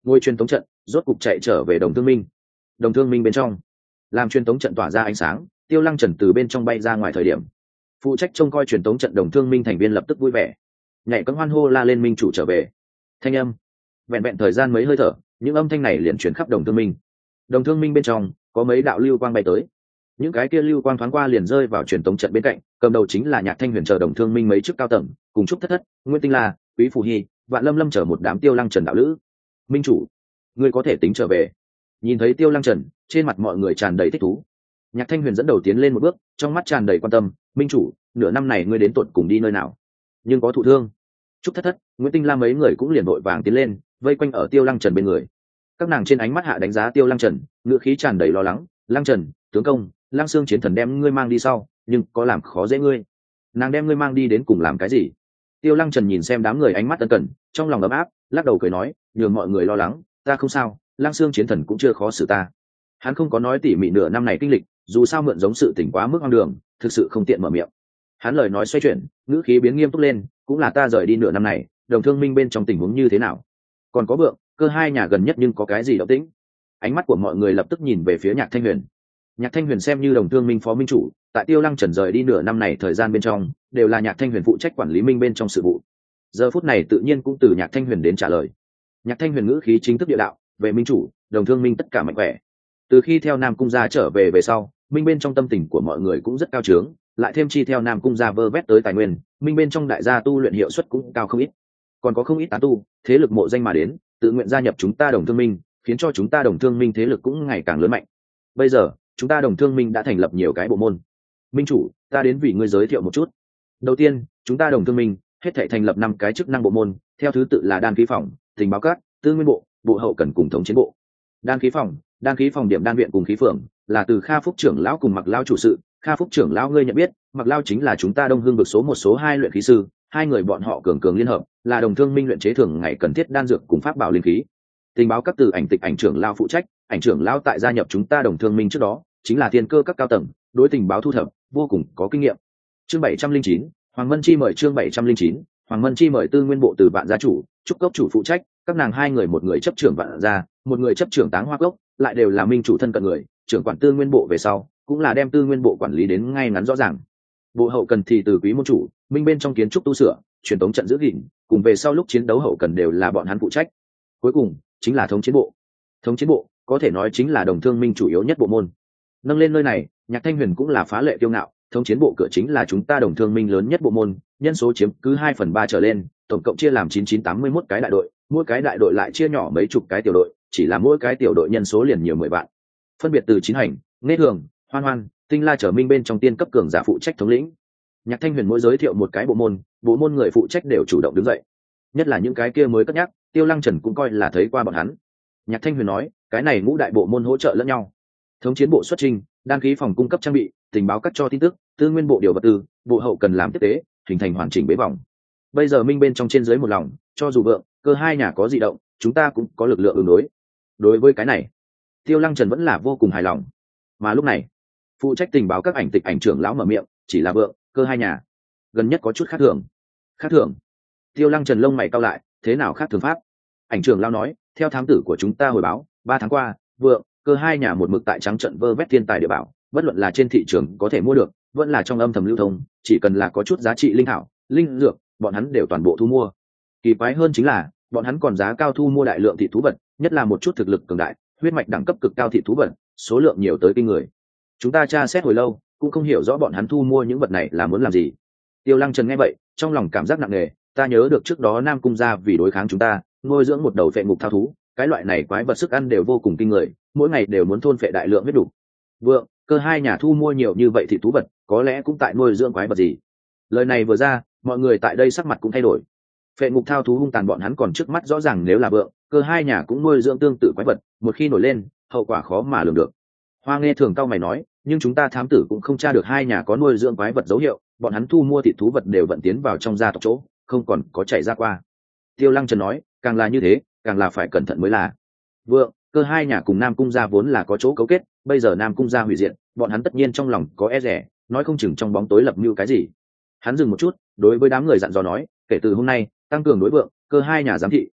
ngôi truyền tống trận rốt cục chạy trở về đồng thương minh. Đồng thương minh bên trong làm truyền tống trận tỏa ra ánh sáng, Tiêu Lăng Trần từ bên trong bay ra ngoài thời điểm, phụ trách trông coi truyền tống trận đồng thương minh thành viên lập tức vui vẻ, nhảy cẫng hoan hô la lên minh chủ trở về. Thanh âm vẹn vẹn thời gian mấy hơi thở, những âm thanh này liền truyền khắp đồng thương minh. Đồng thương minh bên trong có mấy đạo lưu quang bay tới, những cái kia lưu quang thoáng qua liền rơi vào truyền tống trận bên cạnh, cầm đầu chính là Nhạc Thanh Huyền chờ đồng thương minh mấy chức cao tầng, cùng Trúc Thất Thất, Nguyên Tinh La, Quý Phù Hy, Vạn Lâm Lâm chờ một đám Tiêu Lăng Trần đạo lữ. Minh chủ, ngươi có thể tính trở về. Nhìn thấy Tiêu Lăng Trần, trên mặt mọi người tràn đầy thích thú. Nhạc Thanh Huyền dẫn đầu tiến lên một bước, trong mắt tràn đầy quan tâm. Minh chủ, nửa năm này ngươi đến tuột cùng đi nơi nào? Nhưng có thụ thương. Trúc Thất Thất, Nguyễn Tinh La mấy người cũng liền vội vàng tiến lên, vây quanh ở Tiêu Lăng Trần bên người. Các nàng trên ánh mắt hạ đánh giá Tiêu Lăng Trần, ngữ khí tràn đầy lo lắng. Lăng Trần, tướng công, Lăng Xương Chiến Thần đem ngươi mang đi sau, nhưng có làm khó dễ ngươi. Nàng đem ngươi mang đi đến cùng làm cái gì? Tiêu Lăng Trần nhìn xem đám người ánh mắt ân cần, trong lòng ấm áp, lắc đầu cười nói, nhường mọi người lo lắng, ta không sao, Lăng Xương Chiến Thần cũng chưa khó xử ta. Hắn không có nói tỉ mỉ nửa năm này kinh lịch, dù sao mượn giống sự tỉnh quá mức hoang đường, thực sự không tiện mở miệng. Hắn lời nói xoay chuyển, ngữ khí biến nghiêm túc lên, cũng là ta rời đi nửa năm này, đồng thương minh bên trong tình huống như thế nào? Còn có Vượng, Cơ hai nhà gần nhất nhưng có cái gì động tĩnh? Ánh mắt của mọi người lập tức nhìn về phía Nhạc Thanh Huyền. Nhạc Thanh Huyền xem như đồng thương minh phó minh chủ, tại Tiêu Lăng Trần rời đi nửa năm này thời gian bên trong, đều là Nhạc Thanh Huyền phụ trách quản lý minh bên trong sự vụ. Giờ phút này tự nhiên cũng từ Nhạc Thanh Huyền đến trả lời. Nhạc Thanh Huyền ngữ khí chính thức địa đạo, về minh chủ, đồng thương minh tất cả mạnh khỏe. Từ khi theo Nam Cung gia trở về về sau, minh bên trong tâm tình của mọi người cũng rất cao trướng, lại thêm chi theo Nam Cung gia vơ vét tới tài nguyên, minh bên trong đại gia tu luyện hiệu suất cũng cao không ít. Còn có không ít tán tu, thế lực mộ danh mà đến, tự nguyện gia nhập chúng ta đồng thương minh, khiến cho chúng ta đồng thương minh thế lực cũng ngày càng lớn mạnh. Bây giờ, chúng ta đồng thương minh đã thành lập nhiều cái bộ môn. Minh chủ, ta đến vì ngươi giới thiệu một chút. Đầu tiên, chúng ta đồng thương minh hết thảy thành lập năm cái chức năng bộ môn, theo thứ tự là đan khí phòng, tình báo các, tư nguyên bộ, bộ hậu cần cùng thống chiến bộ. Đan khí phòng, đan khí phòng điểm đan viện cùng khí phường là từ Kha Phúc trưởng lão cùng Mặc lão chủ sự. Kha Phúc trưởng lão ngươi nhận biết, Mặc lão chính là chúng ta Đông Hương vực số một số hai luyện khí sư, hai người bọn họ cường cường liên hợp, là đồng thương minh luyện chế thường ngày cần thiết đan dược cùng pháp bảo linh khí. Tình báo các từ ảnh tịch ảnh trưởng lão phụ trách, ảnh trưởng lão tại gia nhập chúng ta đồng thương minh trước đó, chính là thiên cơ các cao tầng, đối tình báo thu thập vô cùng có kinh nghiệm. Chương bảy trăm linh chín, Hoàng Mân Chi mời chương bảy trăm linh chín, Hoàng Mân Chi mời tư nguyên bộ từ Vạn gia chủ, Trúc Cốc chủ phụ trách, các nàng hai người một người chấp trưởng Vạn gia, một người chấp trưởng Táng Hoa Cốc, lại đều là minh chủ thân cận người, trưởng quản tư nguyên bộ về sau, cũng là đem tư nguyên bộ quản lý đến ngay ngắn rõ ràng. Bộ hậu cần thì từ Quý môn chủ, minh bên trong kiến trúc tu sửa, truyền thống trận giữ gìn, cùng về sau lúc chiến đấu hậu cần đều là bọn hắn phụ trách. Cuối cùng chính là thống chiến bộ. Thống chiến bộ có thể nói chính là đồng thương minh chủ yếu nhất bộ môn. Nâng lên nơi này, Nhạc Thanh Huyền cũng là phá lệ kiêu ngạo, thống chiến bộ cửa chính là chúng ta đồng thương minh lớn nhất bộ môn, nhân số chiếm cứ hai phần ba trở lên, tổng cộng chia làm chín chín tám mươi mốt cái đại đội, mỗi cái đại đội lại chia nhỏ mấy chục cái tiểu đội, chỉ là mỗi cái tiểu đội nhân số liền nhiều mười vạn. Phân biệt từ Chín Hành, Nết Thường, Hoan Hoan, Tinh La trở minh bên trong tiên cấp cường giả phụ trách thống lĩnh. Nhạc Thanh Huyền mỗi giới thiệu một cái bộ môn, bộ môn người phụ trách đều chủ động đứng dậy. Nhất là những cái kia mới cất nhắc, Tiêu Lăng Trần cũng coi là thấy qua bọn hắn. Nhạc Thanh Huyền nói, cái này ngũ đại bộ môn hỗ trợ lẫn nhau. Thống chiến bộ xuất trình, đan khí phòng cung cấp trang bị, tình báo cắt cho tin tức, tư nguyên bộ điều vật tư, bộ hậu cần làm tiếp tế, hình thành hoàn chỉnh bế vòng. Bây giờ minh bên trong trên dưới một lòng, cho dù Vượng, Cơ hai nhà có dị động, chúng ta cũng có lực lượng ứng đối. Đối với cái này, Tiêu Lăng Trần vẫn là vô cùng hài lòng. Mà lúc này, phụ trách tình báo các ảnh tịch ảnh trưởng lão mở miệng, chỉ là Vượng, Cơ hai nhà gần nhất có chút khác thường. Khác thường? Tiêu Lăng Trần lông mày cau lại, thế nào khác thường pháp? Ảnh trưởng lão nói, theo thám tử của chúng ta hồi báo, ba tháng qua, Vượng, Cơ hai nhà một mực tại trắng trận vơ vét thiên tài địa bảo, bất luận là trên thị trường có thể mua được, vẫn là trong âm thầm lưu thông, chỉ cần là có chút giá trị linh thảo, linh dược, bọn hắn đều toàn bộ thu mua. Kỳ quái hơn chính là, bọn hắn còn giá cao thu mua đại lượng thị thú vật, nhất là một chút thực lực cường đại, huyết mạch đẳng cấp cực cao thị thú vật, số lượng nhiều tới kinh người. Chúng ta tra xét hồi lâu, cũng không hiểu rõ bọn hắn thu mua những vật này là muốn làm gì. Tiêu Lăng Trần nghe vậy, trong lòng cảm giác nặng nề, ta nhớ được trước đó Nam Cung gia vì đối kháng chúng ta, nuôi dưỡng một đầu phệ ngục thao thú, cái loại này quái vật sức ăn đều vô cùng kinh người, mỗi ngày đều muốn thôn phệ đại lượng huyết đủ. Vượng, Cơ hai nhà thu mua nhiều như vậy thị thú vật, có lẽ cũng tại nuôi dưỡng quái vật gì. Lời này vừa ra, mọi người tại đây sắc mặt cũng thay đổi. Phệ ngục thao thú hung tàn bọn hắn còn trước mắt rõ ràng, nếu là Vượng, Cơ hai nhà cũng nuôi dưỡng tương tự quái vật, một khi nổi lên, hậu quả khó mà lường được. Hoa Nghe Thường cau mày nói, nhưng chúng ta thám tử cũng không tra được hai nhà có nuôi dưỡng quái vật dấu hiệu, bọn hắn thu mua thịt thú vật đều vận tiến vào trong gia tộc chỗ, không còn có chảy ra qua. Tiêu Lăng Trần nói, càng là như thế, càng là phải cẩn thận mới là. Vượng, Cơ hai nhà cùng Nam Cung gia vốn là có chỗ cấu kết, bây giờ Nam Cung gia hủy diệt, bọn hắn tất nhiên trong lòng có e rẻ, nói không chừng trong bóng tối lập mưu cái gì. Hắn dừng một chút, đối với đám người dặn dò nói, kể từ hôm nay, tăng cường đối Vượng, Cơ hai nhà giám thị,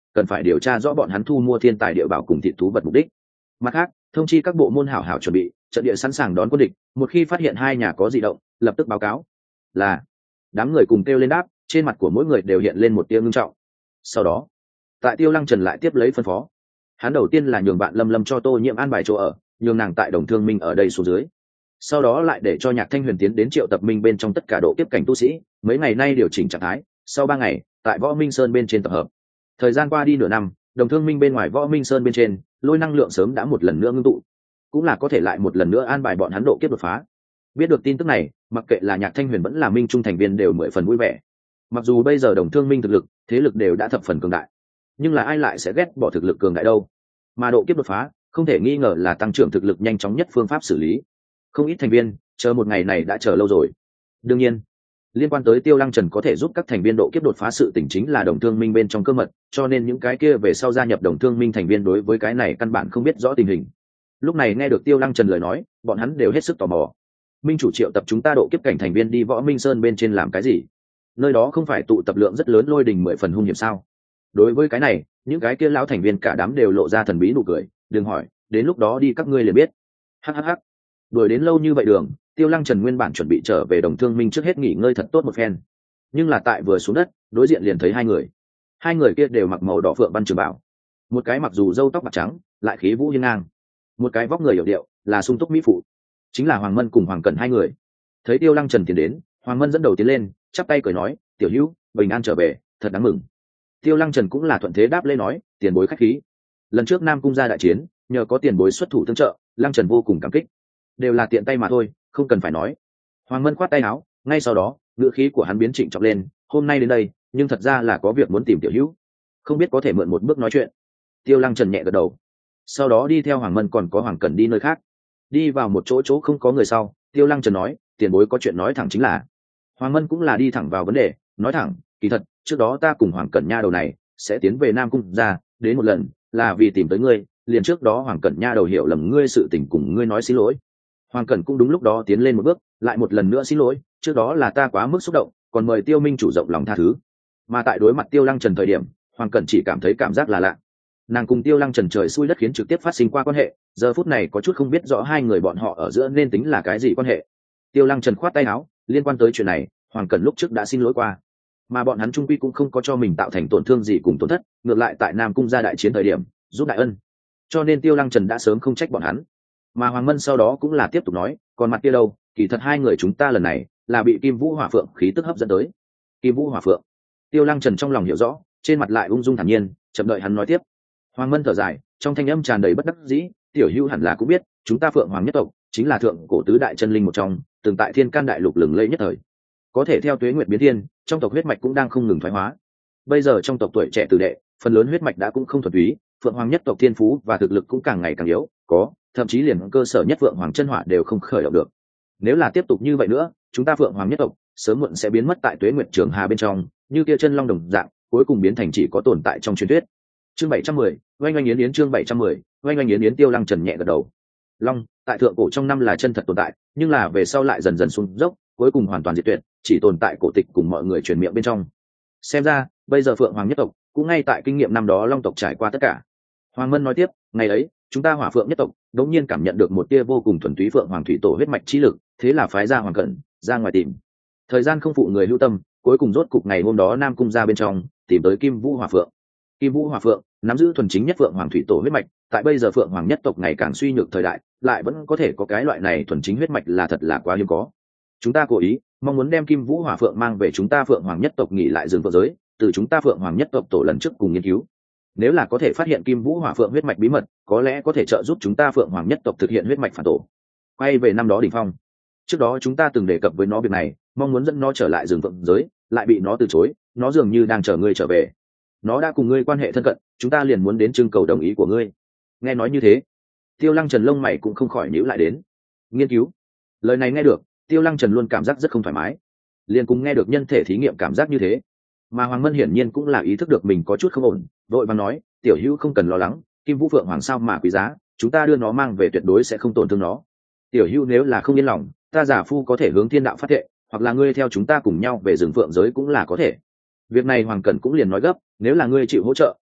cần phải điều tra rõ bọn hắn thu mua thiên tài địa bảo cùng thị thú vật mục đích. Mặt khác, thông chi các bộ môn hảo hảo chuẩn bị trận địa sẵn sàng đón quân địch, một khi phát hiện hai nhà có dị động lập tức báo cáo. Là. Đám người cùng kêu lên đáp, trên mặt của mỗi người đều hiện lên một tia ngưng trọng. Sau đó, tại Tiêu Lăng Trần lại tiếp lấy phân phó, hắn đầu tiên là nhường bạn Lâm Lâm cho Tô Nhiễm an bài chỗ ở, nhường nàng tại Đồng Thương Minh ở đây xuống dưới. Sau đó lại để cho Nhạc Thanh Huyền tiến đến Triệu Tập Minh bên trong tất cả độ kiếp cảnh tu sĩ, mấy ngày nay điều chỉnh trạng thái, sau ba ngày, tại Võ Minh Sơn bên trên tập hợp. Thời gian qua đi nửa năm, Đồng Thương Minh bên ngoài Võ Minh Sơn bên trên, lôi năng lượng sớm đã một lần nữa ngưng tụ, cũng là có thể lại một lần nữa an bài bọn hắn độ kiếp đột phá. Biết được tin tức này, mặc kệ là Nhạc Thanh Huyền vẫn là Minh Trung thành viên đều mười phần vui vẻ. Mặc dù bây giờ Đồng Thương Minh thực lực, thế lực đều đã thập phần cường đại, nhưng là ai lại sẽ ghét bỏ thực lực cường đại đâu? Mà độ kiếp đột phá, không thể nghi ngờ là tăng trưởng thực lực nhanh chóng nhất phương pháp xử lý. Không ít thành viên chờ một ngày này đã chờ lâu rồi. Đương nhiên, liên quan tới Tiêu Lăng Trần có thể giúp các thành viên độ kiếp đột phá sự tình chính là Đồng Thương Minh bên trong cơ mật, cho nên những cái kia về sau gia nhập Đồng Thương Minh thành viên đối với cái này căn bản không biết rõ tình hình. Lúc này nghe được Tiêu Lăng Trần lời nói, bọn hắn đều hết sức tò mò. Minh chủ triệu tập chúng ta độ kiếp cảnh thành viên đi Võ Minh Sơn bên trên làm cái gì? Nơi đó không phải tụ tập lượng rất lớn lôi đình mười phần hung hiểm sao? Đối với cái này, những cái kia lão thành viên cả đám đều lộ ra thần bí nụ cười, đừng hỏi, đến lúc đó đi các ngươi liền biết. Hắc hắc hắc. Đuổi đến lâu như vậy đường, Tiêu Lăng Trần nguyên bản chuẩn bị trở về Đồng Thương Minh trước hết nghỉ ngơi thật tốt một phen. Nhưng là tại vừa xuống đất, đối diện liền thấy hai người. Hai người kia đều mặc màu đỏ phượng văn trường bảo. Một cái mặc dù râu tóc bạc trắng, lại khí vũ hiên ngang. Một cái vóc người hiểu điệu, là sung túc mỹ phụ. Chính là Hoàng Mân cùng Hoàng Cẩn hai người. Thấy Tiêu Lăng Trần tiến đến, Hoàng Mân dẫn đầu tiến lên, chắp tay cười nói, "Tiểu hữu, bình an trở về, thật đáng mừng." Tiêu Lăng Trần cũng là thuận thế đáp lễ nói, "Tiền bối khách khí. Lần trước Nam cung ra đại chiến, nhờ có tiền bối xuất thủ tương trợ, Lăng Trần vô cùng cảm kích. Đều là tiện tay mà thôi, không cần phải nói." Hoàng Mân khoát tay áo, ngay sau đó, ngữ khí của hắn biến trịnh trọng lên, "Hôm nay đến đây, nhưng thật ra là có việc muốn tìm tiểu hữu, không biết có thể mượn một bước nói chuyện." Tiêu Lăng Trần nhẹ gật đầu. Sau đó đi theo Hoàng Mân còn có Hoàng Cẩn đi nơi khác. Đi vào một chỗ chỗ không có người sau, Tiêu Lăng Trần nói, "Tiền bối có chuyện nói thẳng chính là." Hoàng Mân cũng là đi thẳng vào vấn đề, nói thẳng, "Kỳ thật, trước đó ta cùng Hoàng Cẩn nha đầu này sẽ tiến về Nam cung ra, đến một lần, là vì tìm tới ngươi, liền trước đó Hoàng Cẩn nha đầu hiểu lầm ngươi sự tình cùng ngươi nói xin lỗi." Hoàng Cẩn cũng đúng lúc đó tiến lên một bước, lại một lần nữa xin lỗi, "Trước đó là ta quá mức xúc động, còn mời Tiêu Minh chủ rộng lòng tha thứ." Mà tại đối mặt Tiêu Lăng Trần thời điểm, Hoàng Cẩn chỉ cảm thấy cảm giác là lạ. Nàng cùng Tiêu Lăng Trần trời xui đất khiến trực tiếp phát sinh qua quan hệ, giờ phút này có chút không biết rõ hai người bọn họ ở giữa nên tính là cái gì quan hệ. Tiêu Lăng Trần khoát tay áo, liên quan tới chuyện này, Hoàng Cẩn lúc trước đã xin lỗi qua, mà bọn hắn trung quy cũng không có cho mình tạo thành tổn thương gì cùng tổn thất, ngược lại tại Nam cung gia đại chiến thời điểm giúp đại ân, cho nên Tiêu Lăng Trần đã sớm không trách bọn hắn. Mà Hoàng Mân sau đó cũng là tiếp tục nói, "Còn mặt kia đâu, kỳ thật hai người chúng ta lần này là bị Kim Vũ Hỏa Phượng khí tức hấp dẫn tới." Kim Vũ Hỏa Phượng. Tiêu Lăng Trần trong lòng hiểu rõ, trên mặt lại ung dung thản nhiên, chậm đợi hắn nói tiếp. Hoàng Mân thở dài, trong thanh âm tràn đầy bất đắc dĩ, "Tiểu hữu hẳn là cũng biết, chúng ta Phượng Hoàng nhất tộc chính là thượng cổ tứ đại chân linh một trong, từng tại Thiên Can đại lục lừng lẫy nhất thời. Có thể theo tuế nguyệt biến thiên, trong tộc huyết mạch cũng đang không ngừng thoái hóa. Bây giờ trong tộc tuổi trẻ tử đệ, phần lớn huyết mạch đã cũng không thuần túy, Phượng Hoàng nhất tộc thiên phú và thực lực cũng càng ngày càng yếu, có, thậm chí liền cơ sở nhất Phượng Hoàng chân hỏa đều không khởi động được. Nếu là tiếp tục như vậy nữa, chúng ta Phượng Hoàng nhất tộc sớm muộn sẽ biến mất tại tuế nguyệt trường hà bên trong, như kia chân long đồng dạng, cuối cùng biến thành chỉ có tồn tại trong truyền thuyết." Chương bảy trăm mười, oanh oanh yến yến. Chương bảy trăm mười, oanh oanh yến yến. Tiêu Lăng Trần nhẹ gật đầu. Long, tại thượng cổ trong năm là chân thật tồn tại, nhưng là về sau lại dần dần xuống dốc, cuối cùng hoàn toàn diệt tuyệt, chỉ tồn tại cổ tịch cùng mọi người truyền miệng bên trong. Xem ra, bây giờ Phượng Hoàng nhất tộc cũng ngay tại kinh nghiệm năm đó Long tộc trải qua tất cả. Hoàng Mân nói tiếp, "Ngày ấy, chúng ta Hỏa Phượng nhất tộc đống nhiên cảm nhận được một tia vô cùng thuần túy Phượng Hoàng thủy tổ huyết mạch chi lực, thế là phái ra Hoàng Cẩn ra ngoài tìm. Thời gian không phụ người hữu tâm, cuối cùng rốt cục ngày hôm đó Nam cung ra bên trong, tìm tới Kim Vũ Hỏa Phượng. Kim Vũ Hỏa Phượng nắm giữ thuần chính nhất Phượng Hoàng thủy tổ huyết mạch, tại bây giờ Phượng Hoàng nhất tộc ngày càng suy nhược thời đại, lại vẫn có thể có cái loại này thuần chính huyết mạch là thật là quá hiếm có. Chúng ta cố ý mong muốn đem Kim Vũ Hỏa Phượng mang về chúng ta Phượng Hoàng nhất tộc nghỉ lại rừng vợ giới, từ chúng ta Phượng Hoàng nhất tộc tổ lần trước cùng nghiên cứu. Nếu là có thể phát hiện Kim Vũ Hỏa Phượng huyết mạch bí mật, có lẽ có thể trợ giúp chúng ta Phượng Hoàng nhất tộc thực hiện huyết mạch phản tổ. Quay về năm đó đỉnh phong, trước đó chúng ta từng đề cập với nó việc này, mong muốn dẫn nó trở lại rừng vợ giới, lại bị nó từ chối, nó dường như đang chờ ngươi trở về. Nó đã cùng ngươi quan hệ thân cận, chúng ta liền muốn đến trưng cầu đồng ý của ngươi." Nghe nói như thế, Tiêu Lăng Trần lông mày cũng không khỏi nhíu lại đến. Nghiên cứu. Lời này nghe được, Tiêu Lăng Trần luôn cảm giác rất không thoải mái, liền cùng nghe được nhân thể thí nghiệm cảm giác như thế. Mà Hoàng Mân hiển nhiên cũng là ý thức được mình có chút không ổn, vội vàng nói, "Tiểu hữu không cần lo lắng, Kim Vũ Phượng Hoàng sao mà quý giá, chúng ta đưa nó mang về tuyệt đối sẽ không tổn thương nó. Tiểu hữu nếu là không yên lòng, ta giả phu có thể hướng thiên đạo phát thệ, hoặc là ngươi theo chúng ta cùng nhau về rừng Phượng giới cũng là có thể." Việc này Hoàng Cẩn cũng liền nói gấp, "Nếu là ngươi chịu hỗ trợ,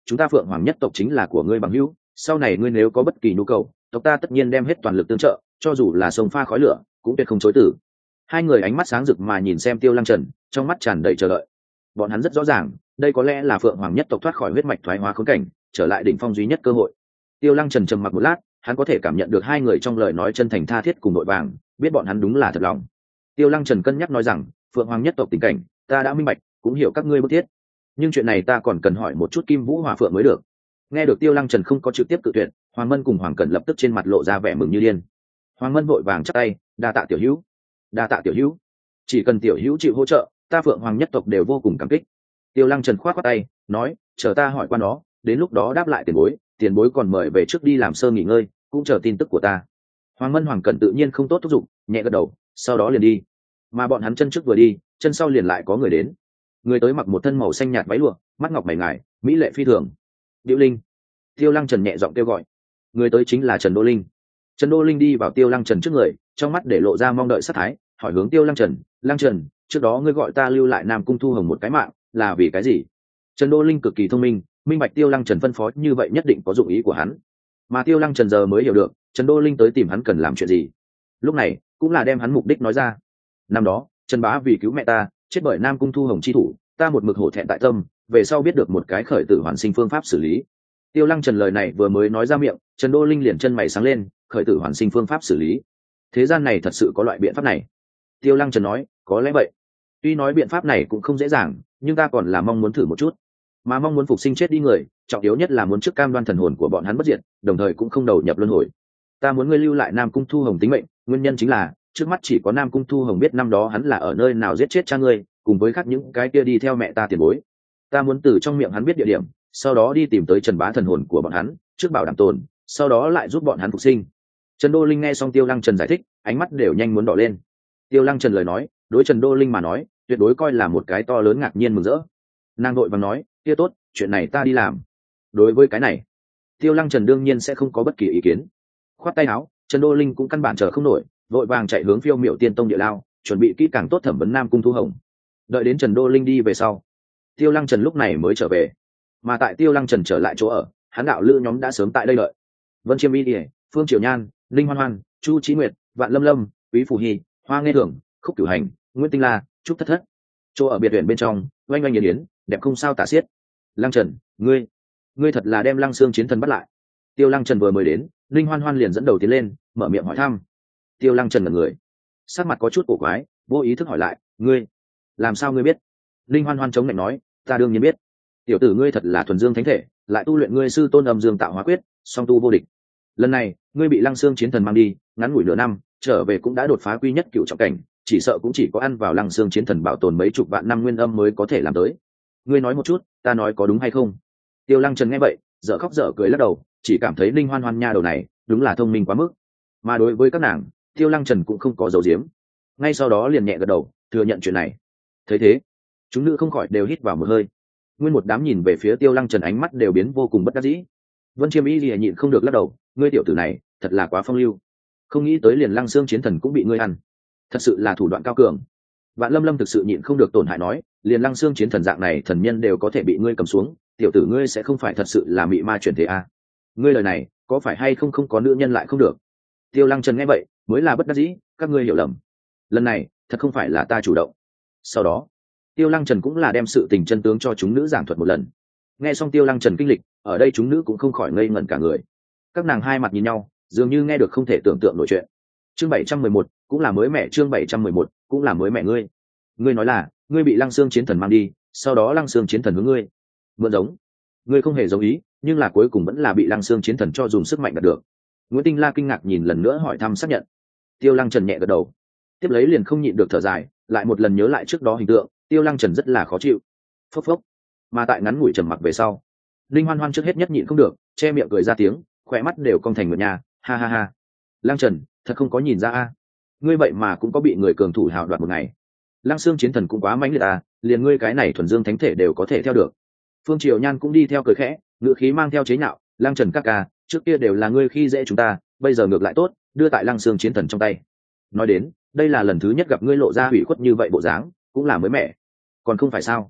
chúng ta phượng hoàng nhất tộc chính là của ngươi bằng hữu, sau này ngươi nếu có bất kỳ nhu cầu, tộc ta tất nhiên đem hết toàn lực tương trợ, cho dù là sông pha khói lửa cũng tuyệt không chối từ. Hai người ánh mắt sáng rực mà nhìn xem Tiêu Lăng Trần, trong mắt tràn đầy chờ đợi. Bọn hắn rất rõ ràng, đây có lẽ là phượng hoàng nhất tộc thoát khỏi huyết mạch thoái hóa khốn cảnh, trở lại đỉnh phong duy nhất cơ hội. Tiêu Lăng Trần trầm mặc một lát, hắn có thể cảm nhận được hai người trong lời nói chân thành tha thiết cùng nội vàng, biết bọn hắn đúng là thật lòng. Tiêu Lăng Trần cân nhắc nói rằng, phượng hoàng nhất tộc tình cảnh ta đã minh bạch, cũng hiểu các ngươi bức thiết, nhưng chuyện này ta còn cần hỏi một chút Kim Vũ Hỏa Phượng mới được. Nghe được Tiêu Lăng Trần không có trực tiếp cự tuyệt, Hoàng Mân cùng Hoàng Cẩn lập tức trên mặt lộ ra vẻ mừng như điên. Hoàng Mân vội vàng chắp tay, đa tạ tiểu hữu, đa tạ tiểu hữu, chỉ cần tiểu hữu chịu hỗ trợ, ta phượng hoàng nhất tộc đều vô cùng cảm kích. Tiêu Lăng Trần khoát khoát tay, nói, chờ ta hỏi qua nó, đến lúc đó đáp lại tiền bối, tiền bối còn mời về trước đi làm sơ nghỉ ngơi, cũng chờ tin tức của ta. Hoàng Mân Hoàng Cẩn tự nhiên không tốt thúc giục, nhẹ gật đầu, sau đó liền đi. Mà bọn hắn chân trước vừa đi, chân sau liền lại có người đến. Người tới mặc một thân màu xanh nhạt váy lụa, mắt ngọc mày ngài, mỹ lệ phi thường. Diệu Linh. Tiêu Lăng Trần nhẹ giọng kêu gọi. Người tới chính là Trần Đô Linh. Trần Đô Linh đi vào Tiêu Lăng Trần trước người, trong mắt để lộ ra mong đợi sát thái, hỏi hướng Tiêu Lăng Trần, Lăng Trần, trước đó ngươi gọi ta lưu lại Nam Cung Thu Hồng một cái mạng, là vì cái gì? Trần Đô Linh cực kỳ thông minh, minh bạch Tiêu Lăng Trần phân phó như vậy nhất định có dụng ý của hắn. Mà Tiêu Lăng Trần giờ mới hiểu được, Trần Đô Linh tới tìm hắn cần làm chuyện gì. Lúc này, cũng là đem hắn mục đích nói ra. Năm đó, Trần Bá vì cứu mẹ ta, chết bởi Nam Cung Thu Hồng chi thủ, ta một mực hổ thẹn tại tâm, về sau biết được một cái khởi tử hoàn sinh phương pháp xử lý. Tiêu Lăng Trần lời này vừa mới nói ra miệng, Trần Đô Linh liền chân mày sáng lên, khởi tử hoàn sinh phương pháp xử lý. Thế gian này thật sự có loại biện pháp này? Tiêu Lăng Trần nói, có lẽ vậy. Tuy nói biện pháp này cũng không dễ dàng, nhưng ta còn là mong muốn thử một chút. Mà mong muốn phục sinh chết đi người, trọng yếu nhất là muốn trước cam đoan thần hồn của bọn hắn bất diệt, đồng thời cũng không đầu nhập luân hồi. Ta muốn ngươi lưu lại Nam Cung Thu Hồng tính mệnh, nguyên nhân chính là, trước mắt chỉ có Nam Cung Thu Hồng biết năm đó hắn là ở nơi nào giết chết cha ngươi, cùng với khác những cái kia đi theo mẹ ta tiền bối. Ta muốn từ trong miệng hắn biết địa điểm, sau đó đi tìm tới Trần Bá thần hồn của bọn hắn, trước bảo đảm tồn, sau đó lại giúp bọn hắn phục sinh. Trần Đô Linh nghe xong Tiêu Lăng Trần giải thích, ánh mắt đều nhanh muốn đỏ lên. Tiêu Lăng Trần lời nói, đối Trần Đô Linh mà nói, tuyệt đối coi là một cái to lớn ngạc nhiên mừng rỡ. Nàng đội vàng nói, kia tốt, chuyện này ta đi làm. Đối với cái này, Tiêu Lăng Trần đương nhiên sẽ không có bất kỳ ý kiến. Khoát tay áo, Trần Đô Linh cũng căn bản chờ không nổi, vội vàng chạy hướng Phiêu Miểu Tiên Tông địa lao, chuẩn bị kỹ càng tốt thẩm vấn Nam Cung Thu Hồng. Đợi đến Trần Đô Linh đi về sau, Tiêu Lăng Trần lúc này mới trở về. Mà tại Tiêu Lăng Trần trở lại chỗ ở, hắn đạo lữ nhóm đã sớm tại đây đợi. Vân Chiêm Y Điệp, Phương Triều Nhan, Linh Hoan Hoan, Chu Chí Nguyệt, Vạn Lâm Lâm, Quý Phù Hi, Hoa Nghe Thường, Khúc Cửu Hành, Nguyễn Tinh La, Trúc Thất Thất. Chỗ ở biệt viện bên trong, oanh oanh yến yến, đẹp không sao tả xiết. Lăng Trần, ngươi, ngươi thật là đem Lăng Xương chiến thần bắt lại. Tiêu Lăng Trần vừa mới đến, Linh Hoan Hoan liền dẫn đầu tiến lên, mở miệng hỏi thăm. Tiêu Lăng Trần là người, sắc mặt có chút cổ quái, vô ý thức hỏi lại, ngươi, làm sao ngươi biết? Linh Hoan Hoan chống lạnh nói, ta đương nhiên biết. Tiểu tử ngươi thật là thuần dương thánh thể, lại tu luyện ngươi sư tôn âm dương tạo hóa quyết, song tu vô địch. Lần này, ngươi bị Lăng Xương chiến thần mang đi, ngắn ngủi nửa năm, trở về cũng đã đột phá quy nhất cựu trọng cảnh, chỉ sợ cũng chỉ có ăn vào Lăng Xương chiến thần bảo tồn mấy chục vạn năm nguyên âm mới có thể làm tới. Ngươi nói một chút, ta nói có đúng hay không? Tiêu Lăng Trần nghe vậy, dở khóc dở cười lắc đầu, chỉ cảm thấy Linh Hoan Hoan nha đầu này, đúng là thông minh quá mức. Mà đối với các nàng, Tiêu Lăng Trần cũng không có giấu giếm. Ngay sau đó liền nhẹ gật đầu, thừa nhận chuyện này. Thấy thế, chúng nữ không khỏi đều hít vào một hơi. Nguyên một đám nhìn về phía Tiêu Lăng Trần, ánh mắt đều biến vô cùng bất đắc dĩ. Vân Chiêm Y Lìa nhịn không được lắc đầu, ngươi tiểu tử này, thật là quá phong lưu. Không nghĩ tới liền Lăng Xương chiến thần cũng bị ngươi ăn, thật sự là thủ đoạn cao cường. Vạn Lâm Lâm thực sự nhịn không được tổn hại nói, liền Lăng Xương chiến thần dạng này thần nhân đều có thể bị ngươi cầm xuống, tiểu tử ngươi sẽ không phải thật sự là mị ma chuyển thế à? Ngươi lời này, có phải hay không không có nữ nhân lại không được? Tiêu Lăng Trần nghe vậy, mới là bất đắc dĩ, các ngươi hiểu lầm. Lần này, thật không phải là ta chủ động. Sau đó, Tiêu Lăng Trần cũng là đem sự tình chân tướng cho chúng nữ giảng thuật một lần. Nghe xong Tiêu Lăng Trần kinh lịch, ở đây chúng nữ cũng không khỏi ngây ngẩn cả người. Các nàng hai mặt nhìn nhau, dường như nghe được không thể tưởng tượng nổi chuyện. Chương bảy trăm mười một, cũng là mới mẹ, chương bảy trăm mười một, cũng là mới mẹ ngươi. Ngươi nói là, ngươi bị Lăng Xương chiến thần mang đi, sau đó Lăng Xương chiến thần hướng ngươi mượn giống. Ngươi không hề giống ý, nhưng là cuối cùng vẫn là bị Lăng Xương chiến thần cho dùng sức mạnh đạt được. Nguyễn Tinh La kinh ngạc nhìn lần nữa hỏi thăm xác nhận. Tiêu Lăng Trần nhẹ gật đầu, tiếp lấy liền không nhịn được thở dài, lại một lần nhớ lại trước đó hình tượng, Tiêu Lăng Trần rất là khó chịu. Phốc phốc. Mà tại ngắn ngủi trầm mặc về sau, Linh Hoan Hoan trước hết nhất nhịn không được, che miệng cười ra tiếng, khỏe mắt đều cong thành nguyệt nha, ha ha ha. Lăng Trần, thật không có nhìn ra a, ngươi vậy mà cũng có bị người cường thủ hào đoạt một ngày. Lăng Xương chiến thần cũng quá mãnh liệt à, liền ngươi cái này thuần dương thánh thể đều có thể theo được. Phương Triều Nhan cũng đi theo cười khẽ, ngữ khí mang theo chế nhạo, Lăng Trần các ca, trước kia đều là ngươi khi dễ chúng ta, bây giờ ngược lại tốt, đưa tại Lăng Xương chiến thần trong tay. Nói đến, đây là lần thứ nhất gặp ngươi lộ ra hủy khuất như vậy bộ dáng, cũng là mới mẻ. Còn không phải sao?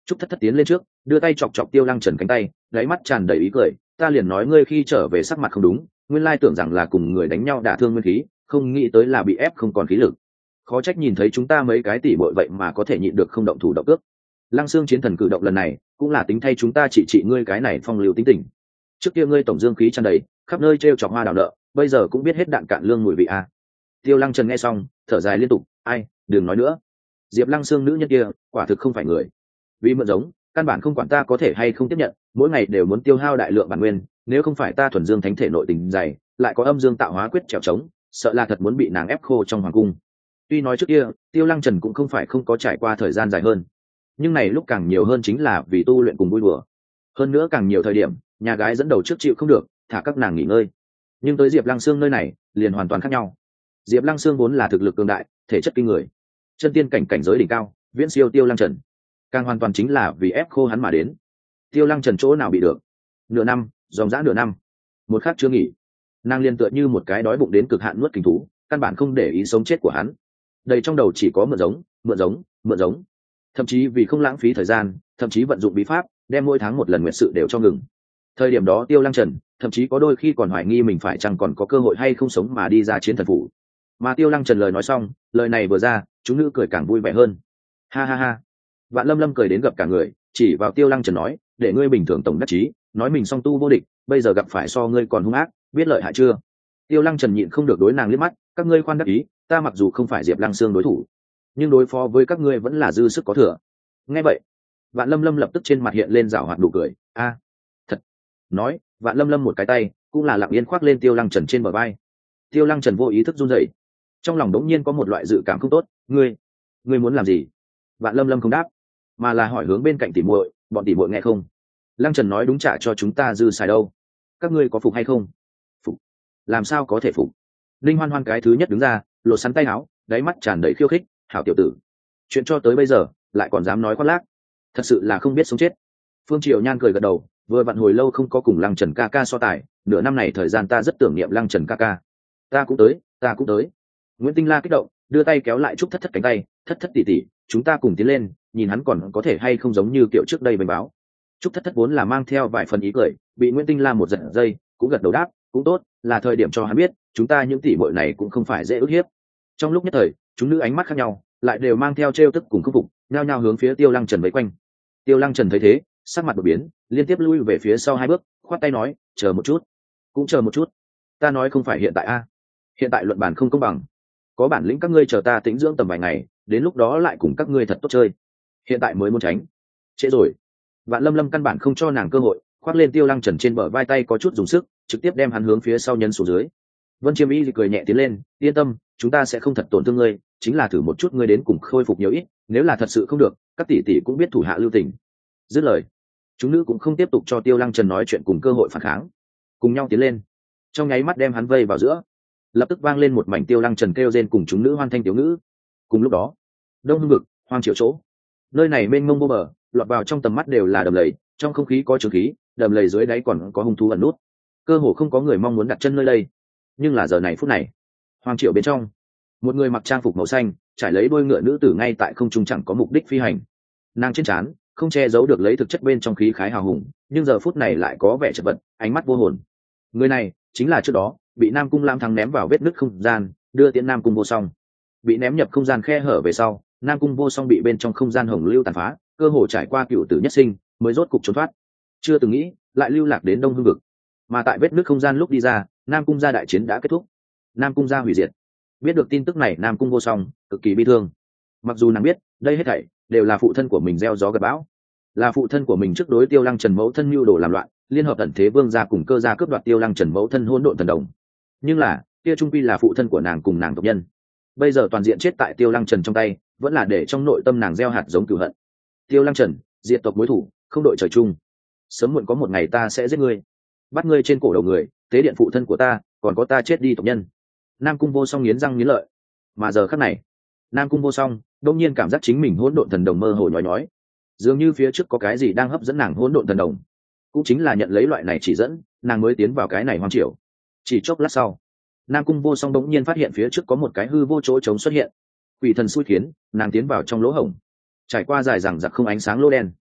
Trúc thất thất tiến lên trước, đưa tay chọc chọc Tiêu Lăng Trần cánh tay, đáy mắt tràn đầy ý cười, ta liền nói ngươi khi trở về sắc mặt không đúng, nguyên lai tưởng rằng là cùng người đánh nhau đả thương nguyên khí, không nghĩ tới là bị ép không còn khí lực. Khó trách nhìn thấy chúng ta mấy cái tỷ muội vậy mà có thể nhịn được không động thủ động cước. Lăng Xương chiến thần cử động lần này, cũng là tính thay chúng ta trị trị ngươi cái này phong lưu tính tình. Trước kia ngươi tổng dương khí tràn đầy, khắp nơi trêu chọc hoa đào nợ, bây giờ cũng biết hết đạn cạn lương mùi vị a. À. Tiêu Lăng Trần nghe xong, thở dài liên tục, ai, đừng nói nữa. Diệp Lăng Xương nữ nhân kia, quả thực không phải người. Vì mượn giống, căn bản không quản ta có thể hay không tiếp nhận, mỗi ngày đều muốn tiêu hao đại lượng bản nguyên, nếu không phải ta thuần dương thánh thể nội tình dày, lại có âm dương tạo hóa quyết trèo trống, sợ là thật muốn bị nàng ép khô trong hoàng cung. Tuy nói trước kia, Tiêu Lăng Trần cũng không phải không có trải qua thời gian dài hơn, nhưng này lúc càng nhiều hơn chính là vì tu luyện cùng vui đùa. Hơn nữa càng nhiều thời điểm, nhà gái dẫn đầu trước chịu không được, thả các nàng nghỉ ngơi. Nhưng tới Diệp Lăng Xương nơi này, liền hoàn toàn khác nhau. Diệp Lăng Xương vốn là thực lực cường đại, thể chất kinh người, chân tiên cảnh cảnh giới đỉnh cao, viễn siêu Tiêu Lăng Trần. Càng hoàn toàn chính là vì ép khô hắn mà đến. Tiêu Lăng Trần chỗ nào bị được? Nửa năm, dòng dã nửa năm, một khắc chưa nghỉ, nàng liền tựa như một cái đói bụng đến cực hạn nuốt kình thú, căn bản không để ý sống chết của hắn. Đầy trong đầu chỉ có mượn giống, mượn giống, mượn giống. Thậm chí vì không lãng phí thời gian, thậm chí vận dụng bí pháp, đem mỗi tháng một lần nguyện sự đều cho ngừng. Thời điểm đó Tiêu Lăng Trần thậm chí có đôi khi còn hoài nghi mình phải chăng còn có cơ hội hay không sống mà đi ra chiến thần phủ. Mà Tiêu Lăng Trần lời nói xong, lời này vừa ra, chúng nữ cười càng vui vẻ hơn. Ha ha ha. Vạn Lâm Lâm cười đến gặp cả người, chỉ vào Tiêu Lăng Trần nói, để ngươi bình thường tổng đắc chí, nói mình song tu vô địch, bây giờ gặp phải so ngươi còn hung ác, biết lợi hại chưa? Tiêu Lăng Trần nhịn không được đối nàng liếc mắt, các ngươi khoan đắc ý, ta mặc dù không phải Diệp Lăng Xương đối thủ, nhưng đối phó với các ngươi vẫn là dư sức có thừa. Nghe vậy, Vạn Lâm Lâm lập tức trên mặt hiện lên rảo hoạt nụ cười, a, thật. Nói, Vạn Lâm Lâm một cái tay, cũng là lặng yên khoác lên Tiêu Lăng Trần trên bờ vai. Tiêu Lăng Trần vô ý thức run rẩy, trong lòng đống nhiên có một loại dự cảm không tốt, ngươi, ngươi muốn làm gì? Vạn Lâm Lâm không đáp, mà là hỏi hướng bên cạnh tỷ muội, bọn tỷ muội nghe không? Lăng Trần nói đúng, trả cho chúng ta dư xài đâu, các ngươi có phục hay không? Phục? Làm sao có thể phục? Linh Hoan Hoan cái thứ nhất đứng ra, lột sắn tay áo, đáy mắt tràn đầy khiêu khích, hảo tiểu tử, chuyện cho tới bây giờ lại còn dám nói khoác lác, thật sự là không biết sống chết. Phương Triệu Nhan cười gật đầu, vừa vặn hồi lâu không có cùng Lăng Trần ca ca so tài, nửa năm này thời gian ta rất tưởng niệm Lăng Trần ca ca. Ta cũng tới, ta cũng tới. Nguyễn Tinh La kích động, đưa tay kéo lại Trúc Thất Thất cánh tay, Thất Thất tỷ tỷ, chúng ta cùng tiến lên, nhìn hắn còn có thể hay không giống như kiểu trước đây bày báo. Trúc Thất Thất vốn là mang theo vài phần ý cười, bị Nguyễn Tinh La một giật dây, cũng gật đầu đáp, cũng tốt, là thời điểm cho hắn biết, chúng ta những tỷ muội này cũng không phải dễ ức hiếp. Trong lúc nhất thời, chúng nữ ánh mắt khác nhau, lại đều mang theo trêu tức cùng khâm phục, nhao nhao hướng phía Tiêu Lăng Trần vây quanh. Tiêu Lăng Trần thấy thế, sắc mặt đột biến, liên tiếp lui về phía sau hai bước, khoát tay nói, chờ một chút, cũng chờ một chút. Ta nói không phải hiện tại a, hiện tại luận bàn không công bằng, có bản lĩnh các ngươi chờ ta tĩnh dưỡng tầm vài ngày, đến lúc đó lại cùng các ngươi thật tốt chơi. Hiện tại mới muốn tránh, trễ rồi. Vạn Lâm Lâm căn bản không cho nàng cơ hội, khoác lên Tiêu Lăng Trần trên bờ vai tay có chút dùng sức, trực tiếp đem hắn hướng phía sau nhấn xuống dưới. Vân Chiêm Y cười nhẹ tiến lên, yên tâm, chúng ta sẽ không thật tổn thương ngươi, chính là thử một chút ngươi đến cùng khôi phục nhiều ít, nếu là thật sự không được, các tỷ tỷ cũng biết thủ hạ lưu tình. Dứt lời, chúng nữ cũng không tiếp tục cho Tiêu Lăng Trần nói chuyện cùng cơ hội phản kháng, cùng nhau tiến lên, trong nháy mắt đem hắn vây vào giữa. Lập tức vang lên một mảnh Tiêu Lăng Trần kêu rên cùng chúng nữ hoan thanh tiểu ngữ. Cùng lúc đó, Đông Hưng vực, Hoang Triệu chỗ, nơi này mênh mông vô bờ, lọt vào trong tầm mắt đều là đầm lầy, trong không khí có trường khí, đầm lầy dưới đáy còn có hung thú ẩn nút, cơ hồ không có người mong muốn đặt chân nơi đây. Nhưng là giờ này phút này, Hoang Triệu bên trong, một người mặc trang phục màu xanh, trải lấy đôi ngựa nữ tử ngay tại không trung chẳng có mục đích phi hành. Nàng trên trán không che giấu được lấy thực chất bên trong khí khái hào hùng, nhưng giờ phút này lại có vẻ chật vật, ánh mắt vô hồn. Người này chính là trước đó bị Nam Cung Lam Thắng ném vào vết nứt không gian, đưa tiễn Nam Cung Vô Song. Bị ném nhập không gian khe hở về sau, Nam Cung Vô Song bị bên trong không gian hồng lưu tàn phá, cơ hồ trải qua cựu tử nhất sinh, mới rốt cục trốn thoát. Chưa từng nghĩ lại lưu lạc đến Đông Hưng vực, mà tại vết nứt không gian lúc đi ra, Nam Cung gia đại chiến đã kết thúc, Nam Cung gia hủy diệt. Biết được tin tức này, Nam Cung Vô Song cực kỳ bi thương. Mặc dù nàng biết đây hết thảy đều là phụ thân của mình gieo gió gặt bão, là phụ thân của mình trước đối Tiêu Lăng Trần mẫu thân mưu đồ làm loạn, liên hợp ẩn thế vương gia cùng cơ gia cướp đoạt Tiêu Lăng Trần mẫu thân hỗn độn thần đồng, nhưng là kia trung quy là phụ thân của nàng cùng nàng tộc nhân, bây giờ toàn diện chết tại Tiêu Lăng Trần trong tay, vẫn là để trong nội tâm nàng gieo hạt giống cửu hận. Tiêu Lăng Trần, diệt tộc mối thủ, không đội trời chung, sớm muộn có một ngày ta sẽ giết ngươi, bắt ngươi trên cổ đầu người, tế điện phụ thân của ta, còn có ta chết đi tộc nhân. Nam Cung Vô Song nghiến răng nghiến lợi, mà giờ khắc này, Nam Cung Vô Song đông nhiên cảm giác chính mình hỗn độn thần đồng mơ hồ nhói nhói, dường như phía trước có cái gì đang hấp dẫn nàng hỗn độn thần đồng. Cũng chính là nhận lấy loại này chỉ dẫn, nàng mới tiến vào cái này hoang triều. Chỉ chốc lát sau, Nam Cung Vô Song đống nhiên phát hiện phía trước có một cái hư vô chỗ trống xuất hiện. Quỷ thần xui khiến, nàng tiến vào trong lỗ hổng, trải qua dài dằng dặc không ánh sáng lỗ đen,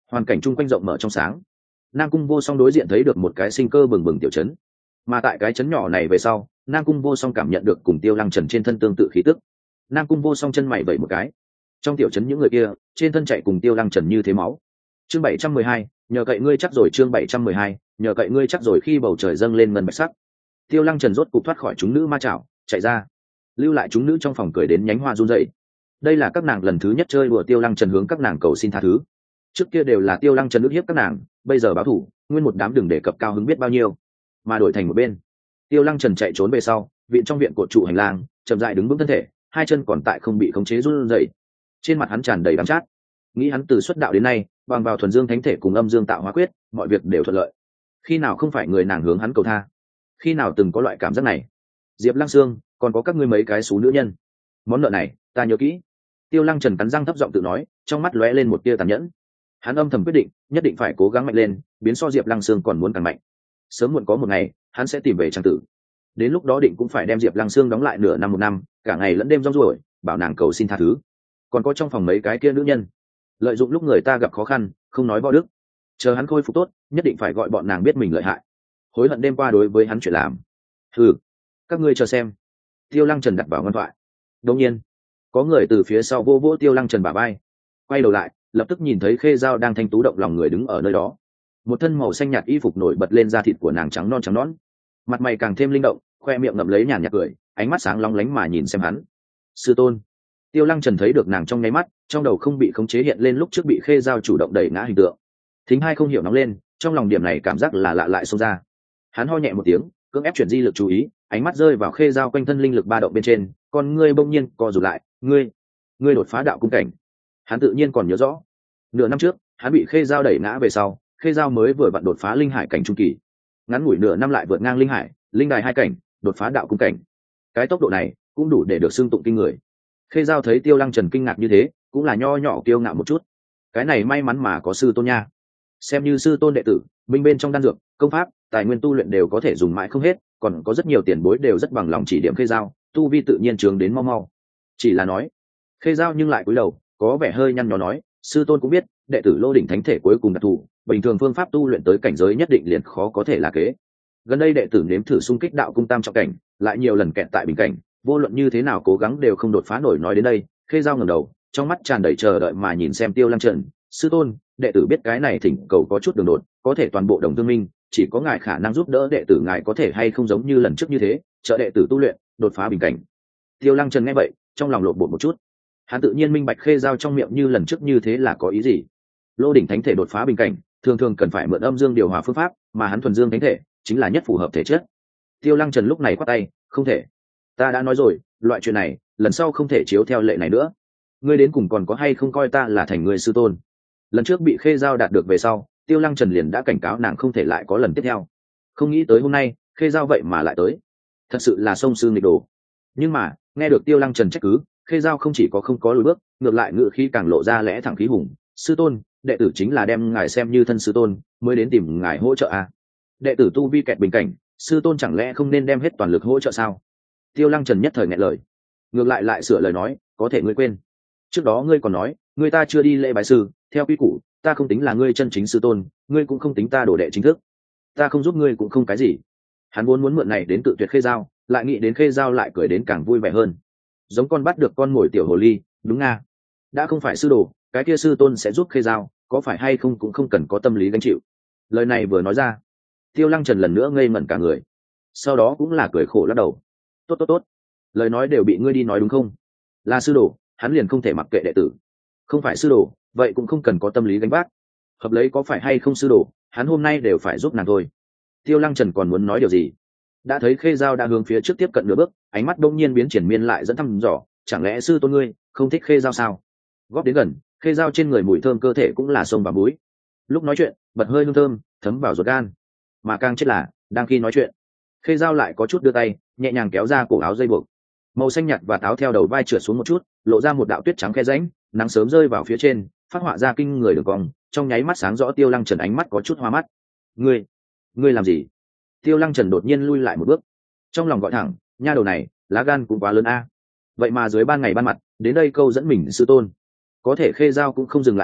hoàn cảnh chung quanh rộng mở trong sáng. Nam Cung Vô Song đối diện thấy được một cái sinh cơ bừng bừng tiểu trấn, mà tại cái trấn nhỏ này về sau, Nam Cung Vô Song cảm nhận được cùng Tiêu Lăng Trần trên thân tương tự khí tức. Nam Cung Vô Song chân mày vẩy một cái, trong tiểu trấn những người kia trên thân chạy cùng Tiêu Lăng Trần như thế máu. Chương bảy trăm mười hai, nhờ cậy ngươi chắc rồi. Chương bảy trăm mười hai, nhờ cậy ngươi chắc rồi. Khi bầu trời dâng lên ngân bạch sắc, Tiêu Lăng Trần rốt cục thoát khỏi chúng nữ ma chảo, chạy ra, lưu lại chúng nữ trong phòng cười đến nhánh hoa run rẩy. Đây là các nàng lần thứ nhất chơi đùa Tiêu Lăng Trần hướng các nàng cầu xin tha thứ. Trước kia đều là Tiêu Lăng Trần ức hiếp các nàng, bây giờ báo thủ, nguyên một đám đừng đề cập cao hứng biết bao nhiêu, mà đổi thành một bên. Tiêu Lăng Trần chạy trốn về sau, viện trong viện cột trụ hành lang, chậm rãi đứng vững thân thể, hai chân còn tại không bị khống chế run rẩy. Trên mặt hắn tràn đầy đắng chát, nghĩ hắn từ xuất đạo đến nay, bằng vào thuần dương thánh thể cùng âm dương tạo hóa quyết, mọi việc đều thuận lợi. Khi nào không phải người nàng hướng hắn cầu tha? Khi nào từng có loại cảm giác này? Diệp Lăng Sương, còn có các ngươi mấy cái xú nữ nhân, món nợ này ta nhớ kỹ. Tiêu Lăng Trần cắn răng thấp giọng tự nói, trong mắt lóe lên một tia tàn nhẫn. Hắn âm thầm quyết định, nhất định phải cố gắng mạnh lên, biến so Diệp Lăng Sương còn muốn càng mạnh. Sớm muộn có một ngày, hắn sẽ tìm về trang tử. Đến lúc đó định cũng phải đem Diệp Lăng Sương đóng lại nửa năm một năm, cả ngày lẫn đêm rong ruổi, bảo nàng cầu xin tha thứ. Còn có trong phòng mấy cái kia nữ nhân, lợi dụng lúc người ta gặp khó khăn, không nói võ đức. Chờ hắn khôi phục tốt, nhất định phải gọi bọn nàng biết mình lợi hại, hối hận đêm qua đối với hắn chuyện làm. Ừ, các ngươi chờ xem. Tiêu Lăng Trần đặt vào ngân thoại. Đột nhiên, có người từ phía sau vô vỗ Tiêu Lăng Trần bả vai. Quay đầu lại, lập tức nhìn thấy Khê Dao đang thanh tú động lòng người đứng ở nơi đó. Một thân màu xanh nhạt y phục nổi bật lên da thịt của nàng trắng non trắng nõn, mặt mày càng thêm linh động, khoe miệng ngậm lấy nhàn nhạt cười, ánh mắt sáng long lánh mà nhìn xem hắn. Sư tôn. Tiêu Lăng Trần thấy được nàng trong nháy mắt, trong đầu không bị khống chế hiện lên lúc trước bị Khê Dao chủ động đẩy ngã hình tượng. Thính hai không hiểu nóng lên, trong lòng điểm này cảm giác là lạ lại xông ra. Hắn ho nhẹ một tiếng, cưỡng ép chuyển di lực chú ý, ánh mắt rơi vào Khê Dao quanh thân linh lực ba động bên trên, con ngươi bỗng nhiên co rụt lại. Ngươi, ngươi đột phá đạo cung cảnh. Hắn tự nhiên còn nhớ rõ, nửa năm trước hắn bị Khê Dao đẩy ngã về sau, Khê Dao mới vừa vặn đột phá linh hải cảnh trung kỳ, ngắn ngủi nửa năm lại vượt ngang linh hải, linh đài hai cảnh, đột phá đạo cung cảnh. Cái tốc độ này cũng đủ để được xưng tụng kinh người. Khê Dao thấy Tiêu Lăng Trần kinh ngạc như thế, cũng là nho nhỏ kiêu ngạo một chút. Cái này may mắn mà có sư tôn nha, xem như sư tôn đệ tử, minh bên trong đan dược, công pháp, tài nguyên tu luyện đều có thể dùng mãi không hết, còn có rất nhiều tiền bối đều rất bằng lòng chỉ điểm Khê Dao, tu vi tự nhiên trường đến mau mau. Chỉ là nói, Khê Dao nhưng lại cúi đầu, có vẻ hơi nhăn nhó nói, sư tôn cũng biết, đệ tử Lô đỉnh thánh thể cuối cùng đặc thù, bình thường phương pháp tu luyện tới cảnh giới nhất định liền khó có thể là kế. Gần đây đệ tử nếm thử xung kích đạo cung tam trọng cảnh, lại nhiều lần kẹt tại bình cảnh, vô luận như thế nào cố gắng đều không đột phá nổi. Nói đến đây, Khê Dao ngẩng đầu, trong mắt tràn đầy chờ đợi mà nhìn xem Tiêu Lăng Trần. Sư tôn, đệ tử biết cái này thỉnh cầu có chút đường đột, có thể toàn bộ đồng thương minh, chỉ có ngài khả năng giúp đỡ đệ tử, ngài có thể hay không giống như lần trước như thế, trợ đệ tử tu luyện, đột phá bình cảnh. Tiêu Lăng Trần nghe vậy, trong lòng lộn bột một chút. Hắn tự nhiên minh bạch Khê Dao trong miệng như lần trước như thế là có ý gì. Lô đỉnh thánh thể đột phá bình cảnh, thường thường cần phải mượn âm dương điều hòa phương pháp, mà hắn thuần dương thánh thể chính là nhất phù hợp thể chất. Tiêu Lăng Trần lúc này quát tay, không thể. Ta đã nói rồi, loại chuyện này, lần sau không thể chiếu theo lệ này nữa. Ngươi đến cùng còn có hay không coi ta là thành người sư tôn? Lần trước bị Khê Dao đạt được về sau, Tiêu Lăng Trần liền đã cảnh cáo nàng không thể lại có lần tiếp theo. Không nghĩ tới hôm nay, Khê Dao vậy mà lại tới. Thật sự là sông sư nghịch đồ. Nhưng mà, nghe được Tiêu Lăng Trần trách cứ, Khê Dao không chỉ có không có lùi bước, ngược lại ngự khí càng lộ ra lẽ thẳng khí hùng. Sư tôn, đệ tử chính là đem ngài xem như thân sư tôn, mới đến tìm ngài hỗ trợ à? Đệ tử tu vi kẹt bình cảnh, sư tôn chẳng lẽ không nên đem hết toàn lực hỗ trợ sao? Tiêu Lăng Trần nhất thời nghẹn lời, ngược lại lại sửa lời nói, có thể ngươi quên, trước đó ngươi còn nói, ngươi ta chưa đi lễ bái sư, theo quy củ, ta không tính là ngươi chân chính sư tôn, ngươi cũng không tính ta đồ đệ chính thức, ta không giúp ngươi cũng không cái gì. Hắn vốn muốn mượn này đến tự tuyệt Khê Dao, lại nghĩ đến Khê Dao lại cười đến càng vui vẻ hơn, giống con bắt được con mồi tiểu hồ ly. Đúng nga, đã không phải sư đồ, cái kia sư tôn sẽ giúp Khê Dao, có phải hay không cũng không cần có tâm lý gánh chịu. Lời này vừa nói ra, Tiêu Lăng Trần lần nữa ngây ngẩn cả người, sau đó cũng là cười khổ lắc đầu. Tốt tốt tốt, lời nói đều bị ngươi đi nói đúng không? Là sư đồ, hắn liền không thể mặc kệ đệ tử. Không phải sư đồ, vậy cũng không cần có tâm lý gánh vác. Hợp lấy có phải hay không sư đồ, hắn hôm nay đều phải giúp nàng thôi. Tiêu Lăng Trần còn muốn nói điều gì, đã thấy Khê Dao đã hướng phía trước tiếp cận nửa bước, ánh mắt đông nhiên biến triển miên lại dẫn thăm dò. Chẳng lẽ sư tôn ngươi không thích Khê Dao sao? Góp đến gần, Khê Dao trên người mùi thơm cơ thể cũng là sông và búi. Lúc nói chuyện, bật hơi hương thơm thấm vào ruột gan. Mà càng chết là, đang khi nói chuyện, Khê Dao lại có chút đưa tay, nhẹ nhàng kéo ra cổ áo dây buộc, màu xanh nhạt và táo theo đầu vai trượt xuống một chút, lộ ra một đạo tuyết trắng khe rãnh, nắng sớm rơi vào phía trên, phát họa ra kinh người đường cong, trong nháy mắt sáng rõ. Tiêu Lăng Trần ánh mắt có chút hoa mắt. Ngươi, ngươi làm gì? Tiêu Lăng Trần đột nhiên lui lại một bước, trong lòng gọi thẳng, nha đầu này, lá gan cũng quá lớn a. Vậy mà dưới ban ngày ban mặt, đến đây câu dẫn mình sư tôn. Có thể Khê Dao cũng không dừng lại hạ,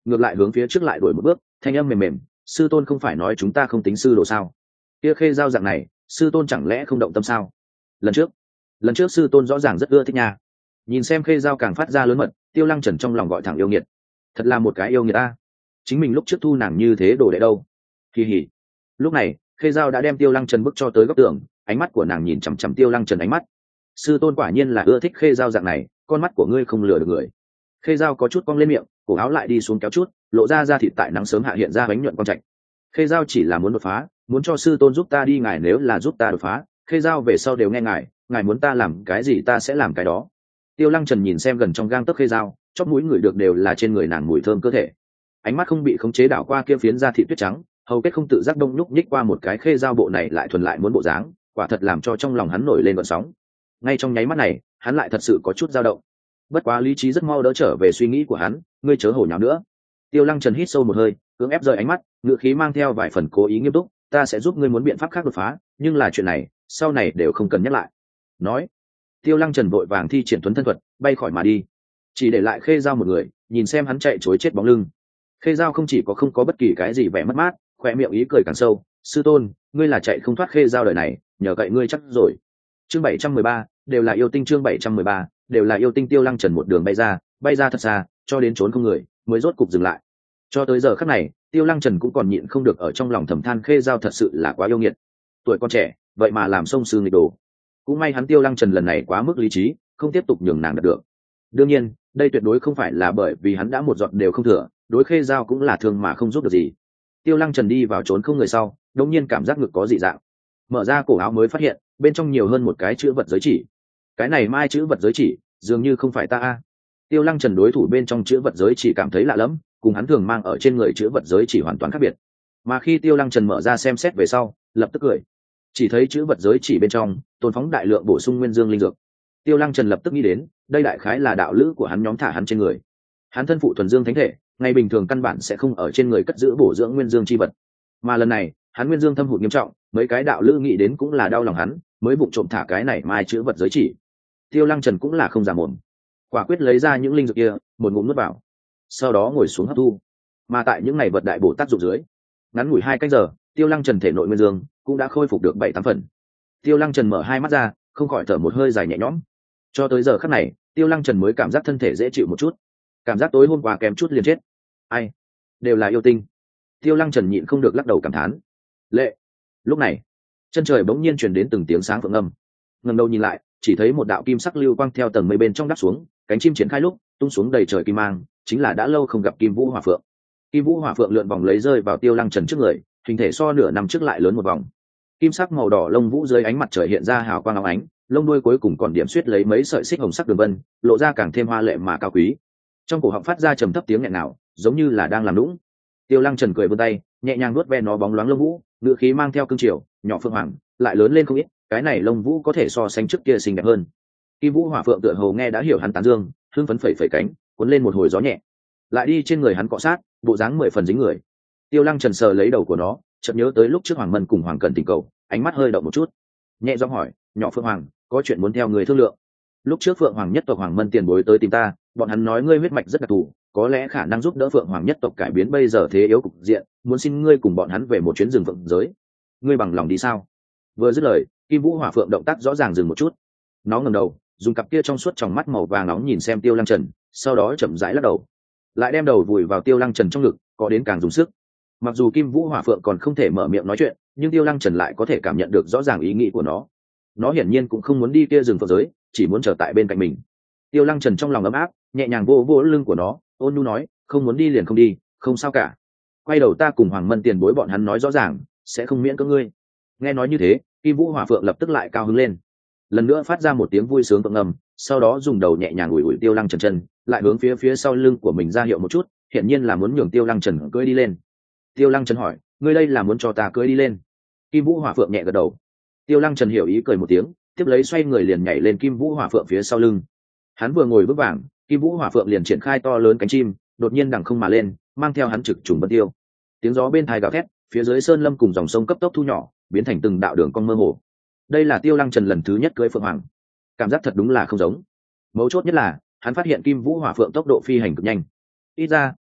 ngược lại hướng phía trước lại đuổi một bước, thanh âm mềm mềm, sư tôn không phải nói chúng ta không tính sư đồ sao? Kia khê giao dạng này, sư tôn chẳng lẽ không động tâm sao? Lần trước, lần trước sư tôn rõ ràng rất ưa thích nha. Nhìn xem khê giao càng phát ra lớn mật, Tiêu Lăng Trần trong lòng gọi thẳng yêu nghiệt. Thật là một cái yêu nghiệt ta. Chính mình lúc trước thu nàng như thế đồ đệ đâu? Kỳ hỉ. Lúc này, khê giao đã đem Tiêu Lăng Trần bức cho tới góc tường, ánh mắt của nàng nhìn chằm chằm Tiêu Lăng Trần ánh mắt. Sư tôn quả nhiên là ưa thích khê giao dạng này, con mắt của ngươi không lừa được người. Khê giao có chút cong lên miệng, cổ áo lại đi xuống kéo chút, lộ ra da thịt tại nắng sớm hạ hiện ra bánh nhuận quang trạch. Khê giao chỉ là muốn đột phá, muốn cho sư tôn giúp ta đi, ngài nếu là giúp ta đột phá, khê giao về sau đều nghe ngài, ngài muốn ta làm cái gì ta sẽ làm cái đó. Tiêu Lăng Trần nhìn xem gần trong gang tấc khê giao, chóp mũi người được đều là trên người nàng mùi thơm cơ thể, ánh mắt không bị khống chế đảo qua kia phiến da thịt tuyết trắng, hầu kết không tự giác đông nhúc nhích qua một cái khê giao bộ này lại thuần lại muốn bộ dáng, quả thật làm cho trong lòng hắn nổi lên gợn sóng. Ngay trong nháy mắt này, hắn lại thật sự có chút dao động. Bất quá lý trí rất mau đỡ trở về suy nghĩ của hắn, ngươi chớ hổ nháo nữa. Tiêu Lăng Trần hít sâu một hơi, cưỡng ép rời ánh mắt, ngữ khí mang theo vài phần cố ý nghiêm túc, ta sẽ giúp ngươi muốn biện pháp khác đột phá, nhưng là chuyện này sau này đều không cần nhắc lại. Nói, Tiêu Lăng Trần vội vàng thi triển tuấn thân thuật, bay khỏi mà đi, chỉ để lại khê giao một người nhìn xem hắn chạy chối chết bóng lưng. Khê giao không chỉ có không có bất kỳ cái gì vẻ mất mát, khoe miệng ý cười càng sâu, sư tôn, ngươi là chạy không thoát khê giao đời này, nhờ cậy ngươi chắc rồi. Chương bảy trăm mười ba, đều là yêu tinh. Chương bảy trăm mười ba, đều là yêu tinh. Tiêu Lăng Trần một đường bay ra, bay ra thật xa, cho đến trốn không người, mới rốt cục dừng lại. Cho tới giờ khắc này, Tiêu Lăng Trần cũng còn nhịn không được ở trong lòng thầm than khê giao thật sự là quá yêu nghiệt. Tuổi con trẻ, vậy mà làm sông sư nghịch đồ. Cũng may hắn Tiêu Lăng Trần lần này quá mức lý trí, không tiếp tục nhường nàng đạt được. Đương nhiên, đây tuyệt đối không phải là bởi vì hắn đã một giọt đều không thừa, đối khê giao cũng là thương mà không giúp được gì. Tiêu Lăng Trần đi vào trốn không người sau, đột nhiên cảm giác ngực có dị dạng, mở ra cổ áo mới phát hiện bên trong nhiều hơn một cái chữ vật giới chỉ. Cái này mai chữ vật giới chỉ dường như không phải ta a. Tiêu Lăng Trần đối thủ bên trong chữ vật giới chỉ cảm thấy lạ lẫm, cùng hắn thường mang ở trên người chữ vật giới chỉ hoàn toàn khác biệt. Mà khi Tiêu Lăng Trần mở ra xem xét về sau, lập tức cười, chỉ thấy chữ vật giới chỉ bên trong tồn phóng đại lượng bổ sung nguyên dương linh dược. Tiêu Lăng Trần lập tức nghĩ đến, đây đại khái là đạo lữ của hắn nhóm thả hắn trên người. Hắn thân phụ thuần dương thánh thể, ngày bình thường căn bản sẽ không ở trên người cất giữ bổ dưỡng nguyên dương chi vật, mà lần này hắn nguyên dương thâm hụt nghiêm trọng, mấy cái đạo lữ nghĩ đến cũng là đau lòng hắn, mới vụng trộm thả cái này mai chữ vật giới chỉ. Tiêu Lăng Trần cũng là không giả mồm, quả quyết lấy ra những linh dược kia, một ngụm nuốt vào, sau đó ngồi xuống hấp thu. Mà tại những ngày vật đại bổ tác dụng dưới, ngắn ngủi hai canh giờ, Tiêu Lăng Trần thể nội nguyên dương cũng đã khôi phục được bảy tám phần. Tiêu Lăng Trần mở hai mắt ra, không khỏi thở một hơi dài nhẹ nhõm. Cho tới giờ khắc này, Tiêu Lăng Trần mới cảm giác thân thể dễ chịu một chút, cảm giác tối hôm qua kém chút liền chết. Ai, đều là yêu tinh. Tiêu Lăng Trần nhịn không được lắc đầu cảm thán. Lệ. Lúc này, chân trời bỗng nhiên truyền đến từng tiếng sáng phượng âm. Ngẩng đầu nhìn lại, chỉ thấy một đạo kim sắc lưu quang theo tầng mây bên trong đáp xuống, cánh chim triển khai lúc tung xuống đầy trời kim mang, chính là đã lâu không gặp Kim Vũ Hỏa Phượng. Kim Vũ Hỏa Phượng lượn vòng lấy rơi vào Tiêu Lăng Trần trước người, hình thể so nửa năm trước lại lớn một vòng. Kim sắc màu đỏ lông vũ dưới ánh mặt trời hiện ra hào quang óng ánh, lông đuôi cuối cùng còn điểm xuyết lấy mấy sợi xích hồng sắc đường vân, lộ ra càng thêm hoa lệ mà cao quý. Trong cổ họng phát ra trầm thấp tiếng nghẹn nào, giống như là đang làm nũng. Tiêu Lăng Trần cười vươn tay, nhẹ nhàng nuốt ve nó bóng loáng lông vũ, ngữ khí mang theo cương triều, nhỏ phượng hoàng, lại lớn lên không ít, cái này lông vũ có thể so sánh trước kia xinh đẹp hơn. Kim Vũ Hỏa Phượng tựa hồ nghe đã hiểu hắn tán dương, hưng phấn phẩy phẩy cánh, cuốn lên một hồi gió nhẹ, lại đi trên người hắn cọ sát, bộ dáng mười phần dính người. Tiêu Lăng Trần sờ lấy đầu của nó, chợt nhớ tới lúc trước Hoàng Mân cùng Hoàng Cẩn tình cầu, ánh mắt hơi động một chút, nhẹ giọng hỏi, nhỏ Phượng Hoàng, có chuyện muốn theo người thương lượng. Lúc trước Phượng Hoàng nhất tộc Hoàng Mân tiền bối tới tìm ta, bọn hắn nói ngươi huyết mạch rất đặc thù, có lẽ khả năng giúp đỡ Phượng Hoàng nhất tộc cải biến bây giờ thế yếu cục diện, muốn xin ngươi cùng bọn hắn về một chuyến rừng phượng giới. Ngươi bằng lòng đi sao? Vừa dứt lời, Kim Vũ Hỏa Phượng động tác rõ ràng dừng một chút, nó ngẩng đầu, dùng cặp kia trong suốt tròng mắt màu vàng nóng nhìn xem Tiêu Lăng Trần, sau đó chậm rãi lắc đầu, lại đem đầu vùi vào Tiêu Lăng Trần trong ngực, có đến càng dùng sức. Mặc dù Kim Vũ Hỏa Phượng còn không thể mở miệng nói chuyện, nhưng Tiêu Lăng Trần lại có thể cảm nhận được rõ ràng ý nghĩ của nó. Nó hiển nhiên cũng không muốn đi kia rừng phượng giới, chỉ muốn trở tại bên cạnh mình. Tiêu Lăng Trần trong lòng ấm áp, nhẹ nhàng vô vô lưng của nó, ôn nhu nói, không muốn đi liền không đi, không sao cả. Quay đầu ta cùng Hoàng Mân tiền bối bọn hắn nói rõ ràng, sẽ không miễn cưỡng ngươi. Nghe nói như thế, Kim Vũ Hỏa Phượng lập tức lại cao hứng lên, lần nữa phát ra một tiếng vui sướng vang ngầm, sau đó dùng đầu nhẹ nhàng ủi ủi Tiêu Lăng Trần chân, lại hướng phía phía sau lưng của mình ra hiệu một chút, hiển nhiên là muốn nhường Tiêu Lăng Trần cưỡi đi lên. Tiêu Lăng Trần hỏi, ngươi đây là muốn cho ta cưỡi đi lên? Kim Vũ Hỏa Phượng nhẹ gật đầu. Tiêu Lăng Trần hiểu ý cười một tiếng, tiếp lấy xoay người liền nhảy lên Kim Vũ Hỏa Phượng phía sau lưng. Hắn vừa ngồi vững vàng, Kim Vũ Hỏa Phượng liền triển khai to lớn cánh chim, đột nhiên đằng không mà lên, mang theo hắn trực trùng vân tiêu. Tiếng gió bên tai gào thét, phía dưới sơn lâm cùng dòng sông cấp tốc thu nhỏ, biến thành từng đạo đường cong mơ hồ. Đây là Tiêu Lăng Trần lần thứ nhất cưỡi Phượng Hoàng, cảm giác thật đúng là không giống. Mấu chốt nhất là hắn phát hiện Kim Vũ Hỏa Phượng tốc độ phi hành cực nhanh, ít ra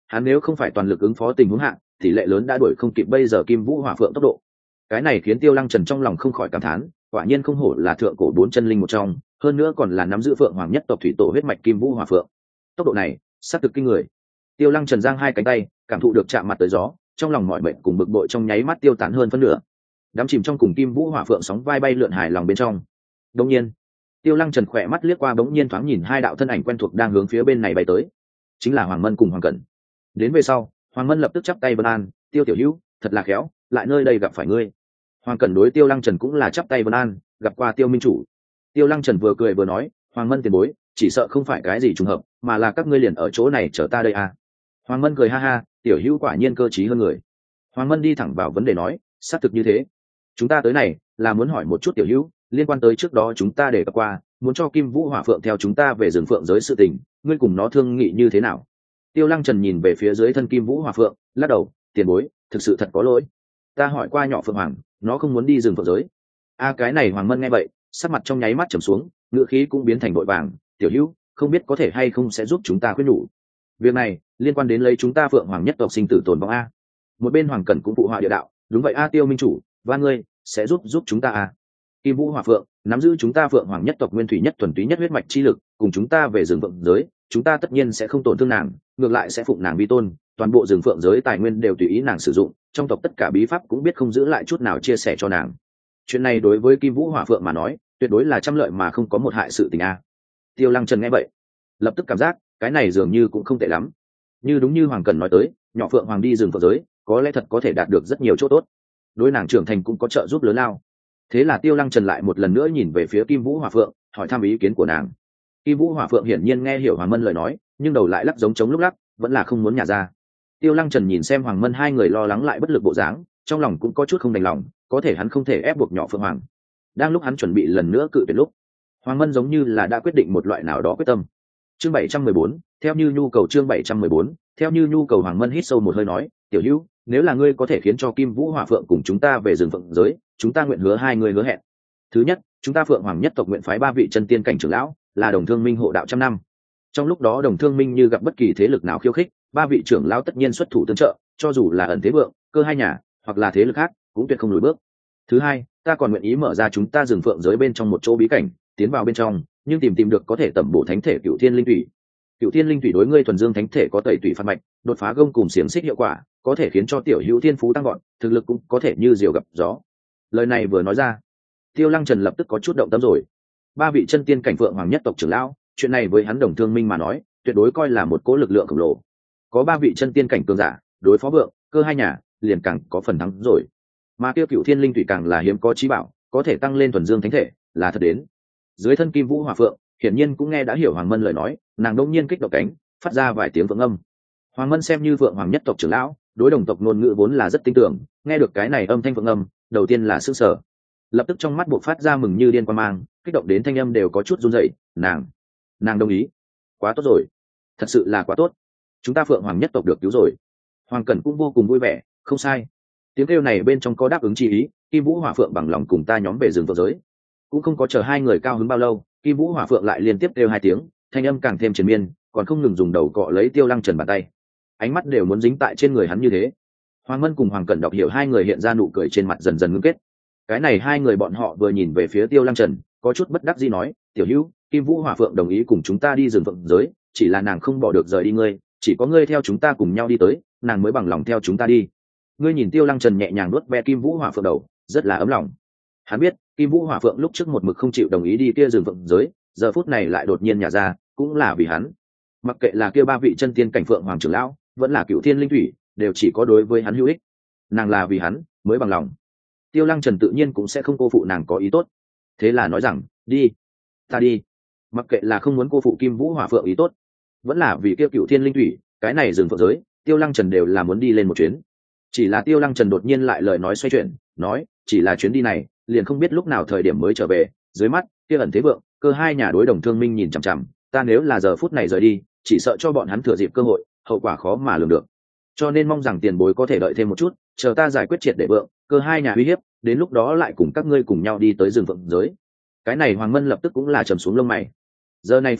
hắn nếu không phải toàn lực ứng phó tình huống hạn tỷ lệ lớn đã đuổi không kịp bây giờ kim vũ hỏa phượng tốc độ. Cái này khiến Tiêu Lăng Trần trong lòng không khỏi cảm thán, quả nhiên không hổ là thượng cổ bốn chân linh một trong, hơn nữa còn là nắm giữ phượng hoàng nhất tộc thủy tổ huyết mạch kim vũ hỏa phượng. Tốc độ này sát thực kinh người. Tiêu Lăng Trần giang hai cánh tay, cảm thụ được chạm mặt tới gió, trong lòng mọi bệnh cùng bực bội trong nháy mắt tiêu tán hơn phân nửa. Đắm chìm trong cùng kim vũ hỏa phượng sóng vai bay lượn hài lòng bên trong. Đống nhiên, Tiêu Lăng Trần khỏe mắt liếc qua, bỗng nhiên thoáng nhìn hai đạo thân ảnh quen thuộc đang hướng phía bên này bay tới, chính là Hoàng Mân cùng Hoàng Cẩn. Đến về sau, Hoàng Mân lập tức chắp tay vân an, Tiêu tiểu hữu, thật là khéo, lại nơi đây gặp phải ngươi. Hoàng Cẩn đối Tiêu Lăng Trần cũng là chắp tay vân an, gặp qua Tiêu minh chủ. Tiêu Lăng Trần vừa cười vừa nói, Hoàng Mân tiền bối, chỉ sợ không phải cái gì trùng hợp, mà là các ngươi liền ở chỗ này chờ ta đây à. Hoàng Mân cười ha ha, tiểu hữu quả nhiên cơ trí hơn người. Hoàng Mân đi thẳng vào vấn đề nói, xác thực như thế. Chúng ta tới này là muốn hỏi một chút tiểu hữu, liên quan tới trước đó chúng ta để cập qua, muốn cho Kim Vũ Hỏa Phượng theo chúng ta về rừng phượng giới sự tình, ngươi cùng nó thương nghị như thế nào? Tiêu Lăng Trần nhìn về phía dưới thân Kim Vũ Hỏa Phượng, lắc đầu, tiền bối, thực sự thật có lỗi. Ta hỏi qua nhỏ Phượng Hoàng, nó không muốn đi rừng phượng giới. A à, cái này Hoàng Mân nghe vậy, sắc mặt trong nháy mắt trầm xuống, ngựa khí cũng biến thành vội vàng, tiểu hữu, không biết có thể hay không sẽ giúp chúng ta khuyên nhủ. Việc này liên quan đến lấy chúng ta Phượng Hoàng nhất tộc sinh tử tồn vong a. Một bên Hoàng Cẩn cũng phụ họa địa đạo, đúng vậy a Tiêu minh chủ, và ngươi sẽ giúp giúp chúng ta a. Kim Vũ Hỏa Phượng nắm giữ chúng ta Phượng Hoàng nhất tộc nguyên thủy nhất thuần túy nhất huyết mạch chi lực, cùng chúng ta về rừng phượng giới, chúng ta tất nhiên sẽ không tổn thương nàng, ngược lại sẽ phụng nàng vi tôn, toàn bộ rừng phượng giới tài nguyên đều tùy ý nàng sử dụng, trong tộc tất cả bí pháp cũng biết không giữ lại chút nào chia sẻ cho nàng. Chuyện này đối với Kim Vũ Hỏa Phượng mà nói, tuyệt đối là trăm lợi mà không có một hại sự tình a. Tiêu Lăng Trần nghe vậy, lập tức cảm giác cái này dường như cũng không tệ lắm. Như đúng như Hoàng Cẩn nói tới, nhỏ Phượng Hoàng đi rừng phượng giới, có lẽ thật có thể đạt được rất nhiều chỗ tốt, đối nàng trưởng thành cũng có trợ giúp lớn lao. Thế là Tiêu Lăng Trần lại một lần nữa nhìn về phía Kim Vũ Hỏa Phượng, hỏi thăm ý kiến của nàng. Kim Vũ Hỏa Phượng hiển nhiên nghe hiểu Hoàng Mân lời nói, nhưng đầu lại lắc giống trống lúc lắc, vẫn là không muốn nhả ra. Tiêu Lăng Trần nhìn xem Hoàng Mân hai người lo lắng lại bất lực bộ dáng, trong lòng cũng có chút không đành lòng, có thể hắn không thể ép buộc nhỏ Phượng Hoàng. Đang lúc hắn chuẩn bị lần nữa cự tuyệt lúc, Hoàng Mân giống như là đã quyết định một loại nào đó quyết tâm. Chương bảy trăm mười bốn, theo như nhu cầu chương bảy trăm mười bốn, theo như nhu cầu Hoàng Mân hít sâu một hơi nói, "Tiểu Hữu, nếu là ngươi có thể khiến cho Kim Vũ Hỏa Phượng cùng chúng ta về rừng phượng giới, chúng ta nguyện hứa hai người hứa hẹn. Thứ nhất, chúng ta Phượng Hoàng nhất tộc nguyện phái ba vị chân tiên cảnh trưởng lão, là Đồng Thương Minh hộ đạo trăm năm. Trong lúc đó Đồng Thương Minh như gặp bất kỳ thế lực nào khiêu khích, ba vị trưởng lão tất nhiên xuất thủ tương trợ, cho dù là ẩn thế vượng, cơ hai nhà, hoặc là thế lực khác, cũng tuyệt không lùi bước. Thứ hai, ta còn nguyện ý mở ra chúng ta rừng phượng giới bên trong một chỗ bí cảnh, tiến vào bên trong, nhưng tìm tìm được có thể tẩm bổ thánh thể Cửu Thiên Linh Thủy. Cửu Thiên Linh Thủy đối ngươi thuần dương thánh thể có tẩy tủy phạt mạch, đột phá gông cùng xiềng xích hiệu quả, có thể khiến cho tiểu hữu thiên phú tăng gọn, thực lực cũng có thể như diều gặp gió." Lời này vừa nói ra, Tiêu Lăng Trần lập tức có chút động tâm rồi. Ba vị chân tiên cảnh Phượng Hoàng nhất tộc trưởng lão, chuyện này với hắn Đồng Thương Minh mà nói, tuyệt đối coi là một cỗ lực lượng khổng lồ. Có ba vị chân tiên cảnh cường giả, đối phó vượng, cơ hai nhà, liền càng có phần thắng rồi. Mà tiêu Cửu Thiên Linh Thủy càng là hiếm có chí bảo, có thể tăng lên thuần dương thánh thể, là thật đến. Dưới thân Kim Vũ Hỏa Phượng, hiển nhiên cũng nghe đã hiểu Hoàng Mân lời nói, nàng đột nhiên kích động cánh, phát ra vài tiếng vượng âm. Hoàng Mân xem như Phượng Hoàng nhất tộc trưởng lão, đối đồng tộc ngôn ngữ vốn là rất tin tưởng, nghe được cái này âm thanh vượng âm, đầu tiên là sửng sở, lập tức trong mắt buộc phát ra mừng như điên quan mang, kích động đến thanh âm đều có chút run rẩy. Nàng, nàng đồng ý, quá tốt rồi, thật sự là quá tốt, chúng ta Phượng Hoàng nhất tộc được cứu rồi. Hoàng Cẩn cũng vô cùng vui vẻ, không sai, tiếng kêu này bên trong có đáp ứng chi ý, Kim Vũ Hỏa Phượng bằng lòng cùng ta nhóm về rừng phượng giới. Cũng không có chờ hai người cao hứng bao lâu, Kim Vũ Hỏa Phượng lại liên tiếp kêu hai tiếng, thanh âm càng thêm triền miên, còn không ngừng dùng đầu cọ lấy Tiêu Lăng Trần bàn tay, ánh mắt đều muốn dính tại trên người hắn như thế. Hoàng Mân cùng Hoàng Cẩn đọc hiểu hai người hiện ra nụ cười trên mặt dần dần ngưng kết. Cái này hai người bọn họ vừa nhìn về phía Tiêu Lăng Trần, có chút bất đắc dĩ nói, "Tiểu Hữu, Kim Vũ Hỏa Phượng đồng ý cùng chúng ta đi rừng phượng giới, chỉ là nàng không bỏ được rời đi ngươi, chỉ có ngươi theo chúng ta cùng nhau đi tới, nàng mới bằng lòng theo chúng ta đi." Ngươi nhìn Tiêu Lăng Trần nhẹ nhàng nuốt ve Kim Vũ Hỏa Phượng đầu, rất là ấm lòng. Hắn biết, Kim Vũ Hỏa Phượng lúc trước một mực không chịu đồng ý đi kia rừng phượng giới, giờ phút này lại đột nhiên nhả ra, cũng là vì hắn. Mặc kệ là kia ba vị chân tiên cảnh Phượng Hoàng trưởng lão, vẫn là Cửu Thiên Linh Thủy, đều chỉ có đối với hắn hữu ích. Nàng là vì hắn mới bằng lòng. Tiêu Lăng Trần tự nhiên cũng sẽ không cô phụ nàng có ý tốt, thế là nói rằng, "Đi, ta đi." Mặc kệ là không muốn cô phụ Kim Vũ Hỏa Phượng ý tốt, vẫn là vì kia Cửu Thiên Linh Thủy, cái này rừng phượng giới, Tiêu Lăng Trần đều là muốn đi lên một chuyến. Chỉ là Tiêu Lăng Trần đột nhiên lại lời nói xoay chuyển, nói, chỉ là chuyến đi này, liền không biết lúc nào thời điểm mới trở về. Dưới mắt kia ẩn thế vượng, cơ hai nhà đối Đồng Thương Minh nhìn chằm chằm, ta nếu là giờ phút này rời đi, chỉ sợ cho bọn hắn thừa dịp cơ hội, hậu quả khó mà lường được. Cho nên mong rằng tiền bối có thể đợi thêm một chút, chờ ta giải quyết triệt để vượng, cơ hai nhà uy hiếp, đến lúc đó lại cùng các ngươi cùng nhau đi tới rừng phượng giới. Cái này Hoàng Mân lập tức cũng là trầm xuống lông mày. Giờ này phút này,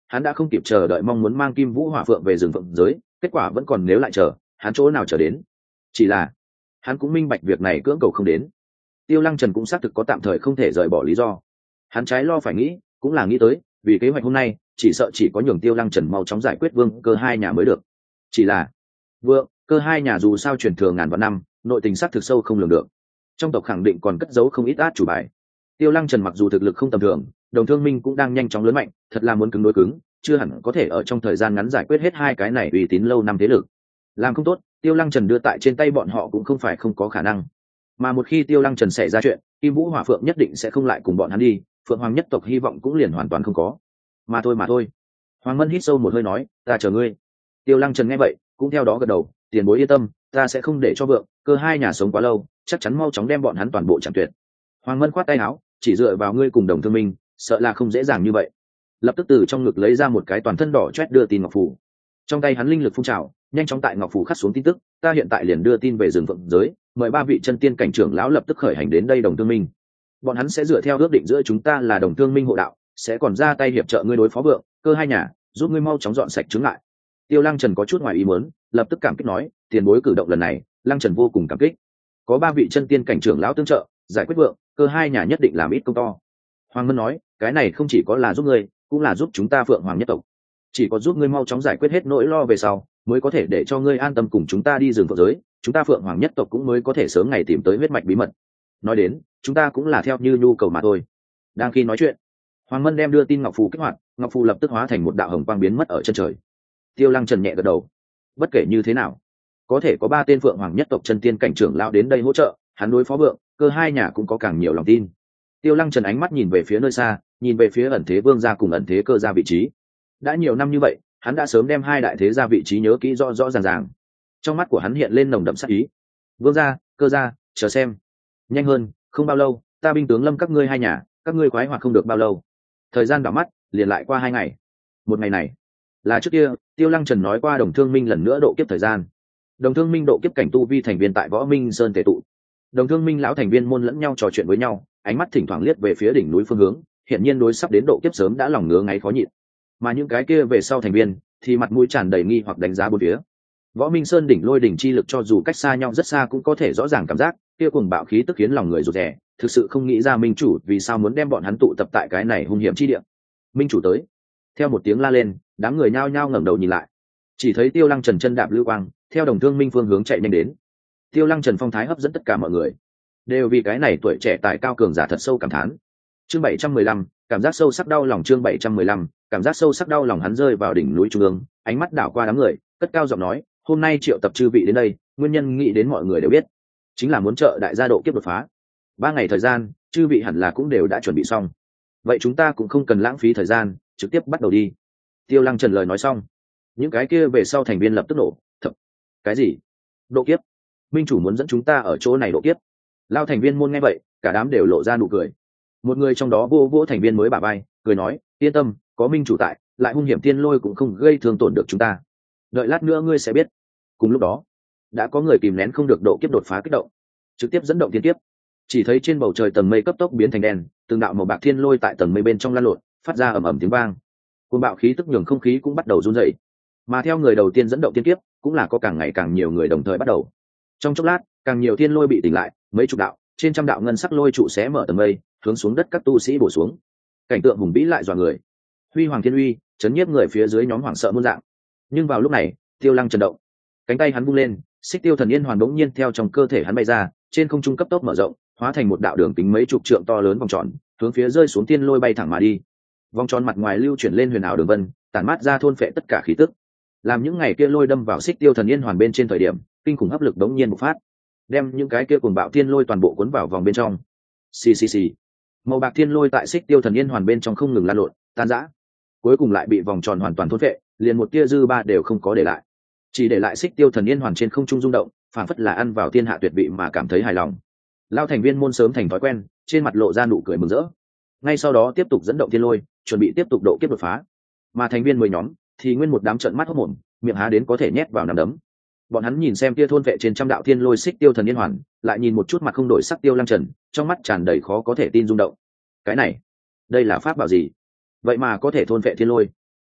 hắn đã không kịp chờ đợi mong muốn mang Kim Vũ Hỏa Phượng về rừng phượng giới, kết quả vẫn còn nếu lại chờ, hắn chỗ nào chờ đến. Chỉ là hắn cũng minh bạch việc này cưỡng cầu không đến. Tiêu Lăng Trần cũng xác thực có tạm thời không thể rời bỏ lý do. Hắn trái lo phải nghĩ, cũng là nghĩ tới, vì kế hoạch hôm nay, chỉ sợ chỉ có nhường Tiêu Lăng Trần mau chóng giải quyết Vương Cơ hai nhà mới được. Chỉ là Vương Cơ hai nhà dù sao truyền thừa ngàn vạn năm, nội tình xác thực sâu không lường được. Trong tộc khẳng định còn cất giấu không ít át chủ bài. Tiêu Lăng Trần mặc dù thực lực không tầm thường, Đồng Thương Minh cũng đang nhanh chóng lớn mạnh, thật là muốn cứng đối cứng, chưa hẳn có thể ở trong thời gian ngắn giải quyết hết hai cái này uy tín lâu năm thế lực. Làm không tốt, Tiêu Lăng Trần đưa tại trên tay bọn họ cũng không phải không có khả năng. Mà một khi Tiêu Lăng Trần xảy ra chuyện, Kim Vũ Hỏa Phượng nhất định sẽ không lại cùng bọn hắn đi, Phượng Hoàng nhất tộc hy vọng cũng liền hoàn toàn không có. Mà thôi mà thôi. Hoàng Mân hít sâu một hơi nói, ta chờ ngươi. Tiêu Lăng Trần nghe vậy, cũng theo đó gật đầu, tiền bối yên tâm, ta sẽ không để cho Vượng Cơ hai nhà sống quá lâu, chắc chắn mau chóng đem bọn hắn toàn bộ chặn tuyệt. Hoàng Mân khoát tay áo, chỉ dựa vào ngươi cùng Đồng Thương Minh, sợ là không dễ dàng như vậy. Lập tức từ trong ngực lấy ra một cái toàn thân đỏ chét đưa tin ngọc phù. Trong tay hắn linh lực phun trào, nhanh chóng tại ngọc phù khắc xuống tin tức, ta hiện tại liền đưa tin về rừng phượng giới, mời ba vị chân tiên cảnh trưởng lão lập tức khởi hành đến đây Đồng Thương Minh. Bọn hắn sẽ dựa theo ước định giữa chúng ta là Đồng Thương Minh hộ đạo, sẽ còn ra tay hiệp trợ ngươi đối phó Vượng Cơ hai nhà, giúp ngươi mau chóng dọn sạch chứng lại. Tiêu Lăng Trần có chút ngoài ý muốn, lập tức cảm kích nói, tiền bối cử động lần này, Lăng Trần vô cùng cảm kích. Có ba vị chân tiên cảnh trưởng lão tương trợ, giải quyết Vượng Cơ hai nhà nhất định làm ít công to. Hoàng Mân nói, cái này không chỉ có là giúp ngươi, cũng là giúp chúng ta Phượng Hoàng nhất tộc. Chỉ có giúp ngươi mau chóng giải quyết hết nỗi lo về sau, mới có thể để cho ngươi an tâm cùng chúng ta đi rừng phượng giới, chúng ta Phượng Hoàng nhất tộc cũng mới có thể sớm ngày tìm tới huyết mạch bí mật. Nói đến, chúng ta cũng là theo như nhu cầu mà thôi. Đang khi nói chuyện, Hoàng Mân đem đưa tin ngọc phù kích hoạt, ngọc phù lập tức hóa thành một đạo hồng quang biến mất ở chân trời. Tiêu Lăng Trần nhẹ gật đầu. Bất kể như thế nào, có thể có ba tên Phượng Hoàng nhất tộc chân tiên cảnh trưởng lão đến đây hỗ trợ, hắn đối phó Vượng Cơ hai nhà cũng có càng nhiều lòng tin. Tiêu Lăng Trần ánh mắt nhìn về phía nơi xa, nhìn về phía ẩn thế vương gia cùng ẩn thế cơ gia vị trí. Đã nhiều năm như vậy, hắn đã sớm đem hai đại thế gia vị trí nhớ kỹ rõ rõ ràng ràng. Trong mắt của hắn hiện lên nồng đậm sát ý. Vương gia, cơ gia, chờ xem. Nhanh hơn, không bao lâu, ta binh tướng lâm các ngươi hai nhà, các ngươi khoái hoạt không được bao lâu. Thời gian đảo mắt, liền lại qua hai ngày. Một ngày này, là trước kia, Tiêu Lăng Trần nói qua Đồng Thương Minh lần nữa độ kiếp thời gian. Đồng Thương Minh độ kiếp cảnh tu vi thành viên tại Võ Minh Sơn tề tụ. Đồng Thương Minh lão thành viên môn lẫn nhau trò chuyện với nhau, ánh mắt thỉnh thoảng liếc về phía đỉnh núi phương hướng, hiện nhiên đối sắp đến độ kiếp sớm đã lòng ngứa ngáy khó nhịn. Mà những cái kia về sau thành viên thì mặt mũi tràn đầy nghi hoặc đánh giá bốn phía. Võ Minh Sơn đỉnh lôi đỉnh chi lực cho dù cách xa nhau rất xa cũng có thể rõ ràng cảm giác, kia cuồng bạo khí tức khiến lòng người rụt rè, thực sự không nghĩ ra minh chủ vì sao muốn đem bọn hắn tụ tập tại cái này hung hiểm chi địa. Minh chủ tới. Theo một tiếng la lên, đám người nhao nhao ngẩng đầu nhìn lại. Chỉ thấy Tiêu Lăng Trần chân đạp lưu quang, theo Đồng Thương Minh phương hướng chạy nhanh đến. Tiêu Lăng Trần phong thái hấp dẫn tất cả mọi người, đều vì cái này tuổi trẻ tài cao cường giả thật sâu cảm thán. Chương bảy trăm mười lăm, cảm giác sâu sắc đau lòng. Chương bảy trăm mười lăm, cảm giác sâu sắc đau lòng. Hắn rơi vào đỉnh núi trung ương, ánh mắt đảo qua đám người, cất cao giọng nói, hôm nay triệu tập chư vị đến đây, nguyên nhân nghĩ đến mọi người đều biết, chính là muốn trợ đại gia độ kiếp đột phá. Ba ngày thời gian, chư vị hẳn là cũng đều đã chuẩn bị xong. Vậy chúng ta cũng không cần lãng phí thời gian, trực tiếp bắt đầu đi. Tiêu Lăng Trần lời nói xong, những cái kia về sau thành viên lập tức nổ, thập, cái gì? Độ kiếp? Minh chủ muốn dẫn chúng ta ở chỗ này độ kiếp? Lao thành viên môn nghe vậy, cả đám đều lộ ra nụ cười. Một người trong đó vô vỗ thành viên mới bả vai, cười nói, yên tâm, có minh chủ tại, lại hung hiểm tiên lôi cũng không gây thương tổn được chúng ta. Đợi lát nữa ngươi sẽ biết. Cùng lúc đó, đã có người kìm nén không được độ kiếp đột phá kích động, trực tiếp dẫn động thiên kiếp. Chỉ thấy trên bầu trời tầng mây cấp tốc biến thành đen, từng đạo màu bạc thiên lôi tại tầng mây bên trong lan lộn, phát ra ầm ầm tiếng vang. Cuồng bạo khí tức nhường không khí cũng bắt đầu run rẩy. Mà theo người đầu tiên dẫn động thiên kiếp, cũng là có càng ngày càng nhiều người đồng thời bắt đầu. Trong chốc lát, càng nhiều thiên lôi bị tỉnh lại, mấy chục đạo, trên trăm đạo ngân sắc lôi trụ xé mở tầng mây, hướng xuống đất các tu sĩ bổ xuống. Cảnh tượng hùng vĩ lại dọa người. Huy hoàng thiên uy, chấn nhiếp người phía dưới nhóm hoảng sợ muôn dạng. Nhưng vào lúc này, Tiêu Lăng chấn động, cánh tay hắn vung lên, xích tiêu thần yên hoàn đống nhiên theo trong cơ thể hắn bay ra, trên không trung cấp tốc mở rộng, hóa thành một đạo đường kính mấy chục trượng to lớn vòng tròn, hướng phía rơi xuống thiên lôi bay thẳng mà đi. Vòng tròn mặt ngoài lưu chuyển lên huyền ảo đường vân, tản mát ra thôn phệ tất cả khí tức. Làm những ngày kia lôi đâm vào xích tiêu thần yên hoàn bên trên thời điểm, kinh khủng hấp lực đống nhiên bộc phát, đem những cái kia cuồng bạo thiên lôi toàn bộ cuốn vào vòng bên trong. Xì xì xì. Màu bạc thiên lôi tại xích tiêu thần yên hoàn bên trong không ngừng lan lộn, tan rã. Cuối cùng lại bị vòng tròn hoàn toàn thôn phệ, liền một tia dư ba đều không có để lại. Chỉ để lại xích tiêu thần yên hoàn trên không trung rung động, phản phất là ăn vào thiên hạ tuyệt vị mà cảm thấy hài lòng. Lao thành viên môn sớm thành thói quen, trên mặt lộ ra nụ cười mừng rỡ. Ngay sau đó tiếp tục dẫn động thiên lôi, chuẩn bị tiếp tục độ kiếp đột phá. Mà thành viên mười nhóm thì nguyên một đám trợn mắt hốt mồm, miệng há đến có thể nhét vào nắm đấm. Bọn hắn nhìn xem tia thôn vệ trên trăm đạo thiên lôi xích tiêu thần yên hoàn, lại nhìn một chút mặt không đổi sắc Tiêu Lăng Trần, trong mắt tràn đầy khó có thể tin rung động. Cái này, đây là pháp bảo gì? Vậy mà có thể thôn vệ thiên lôi.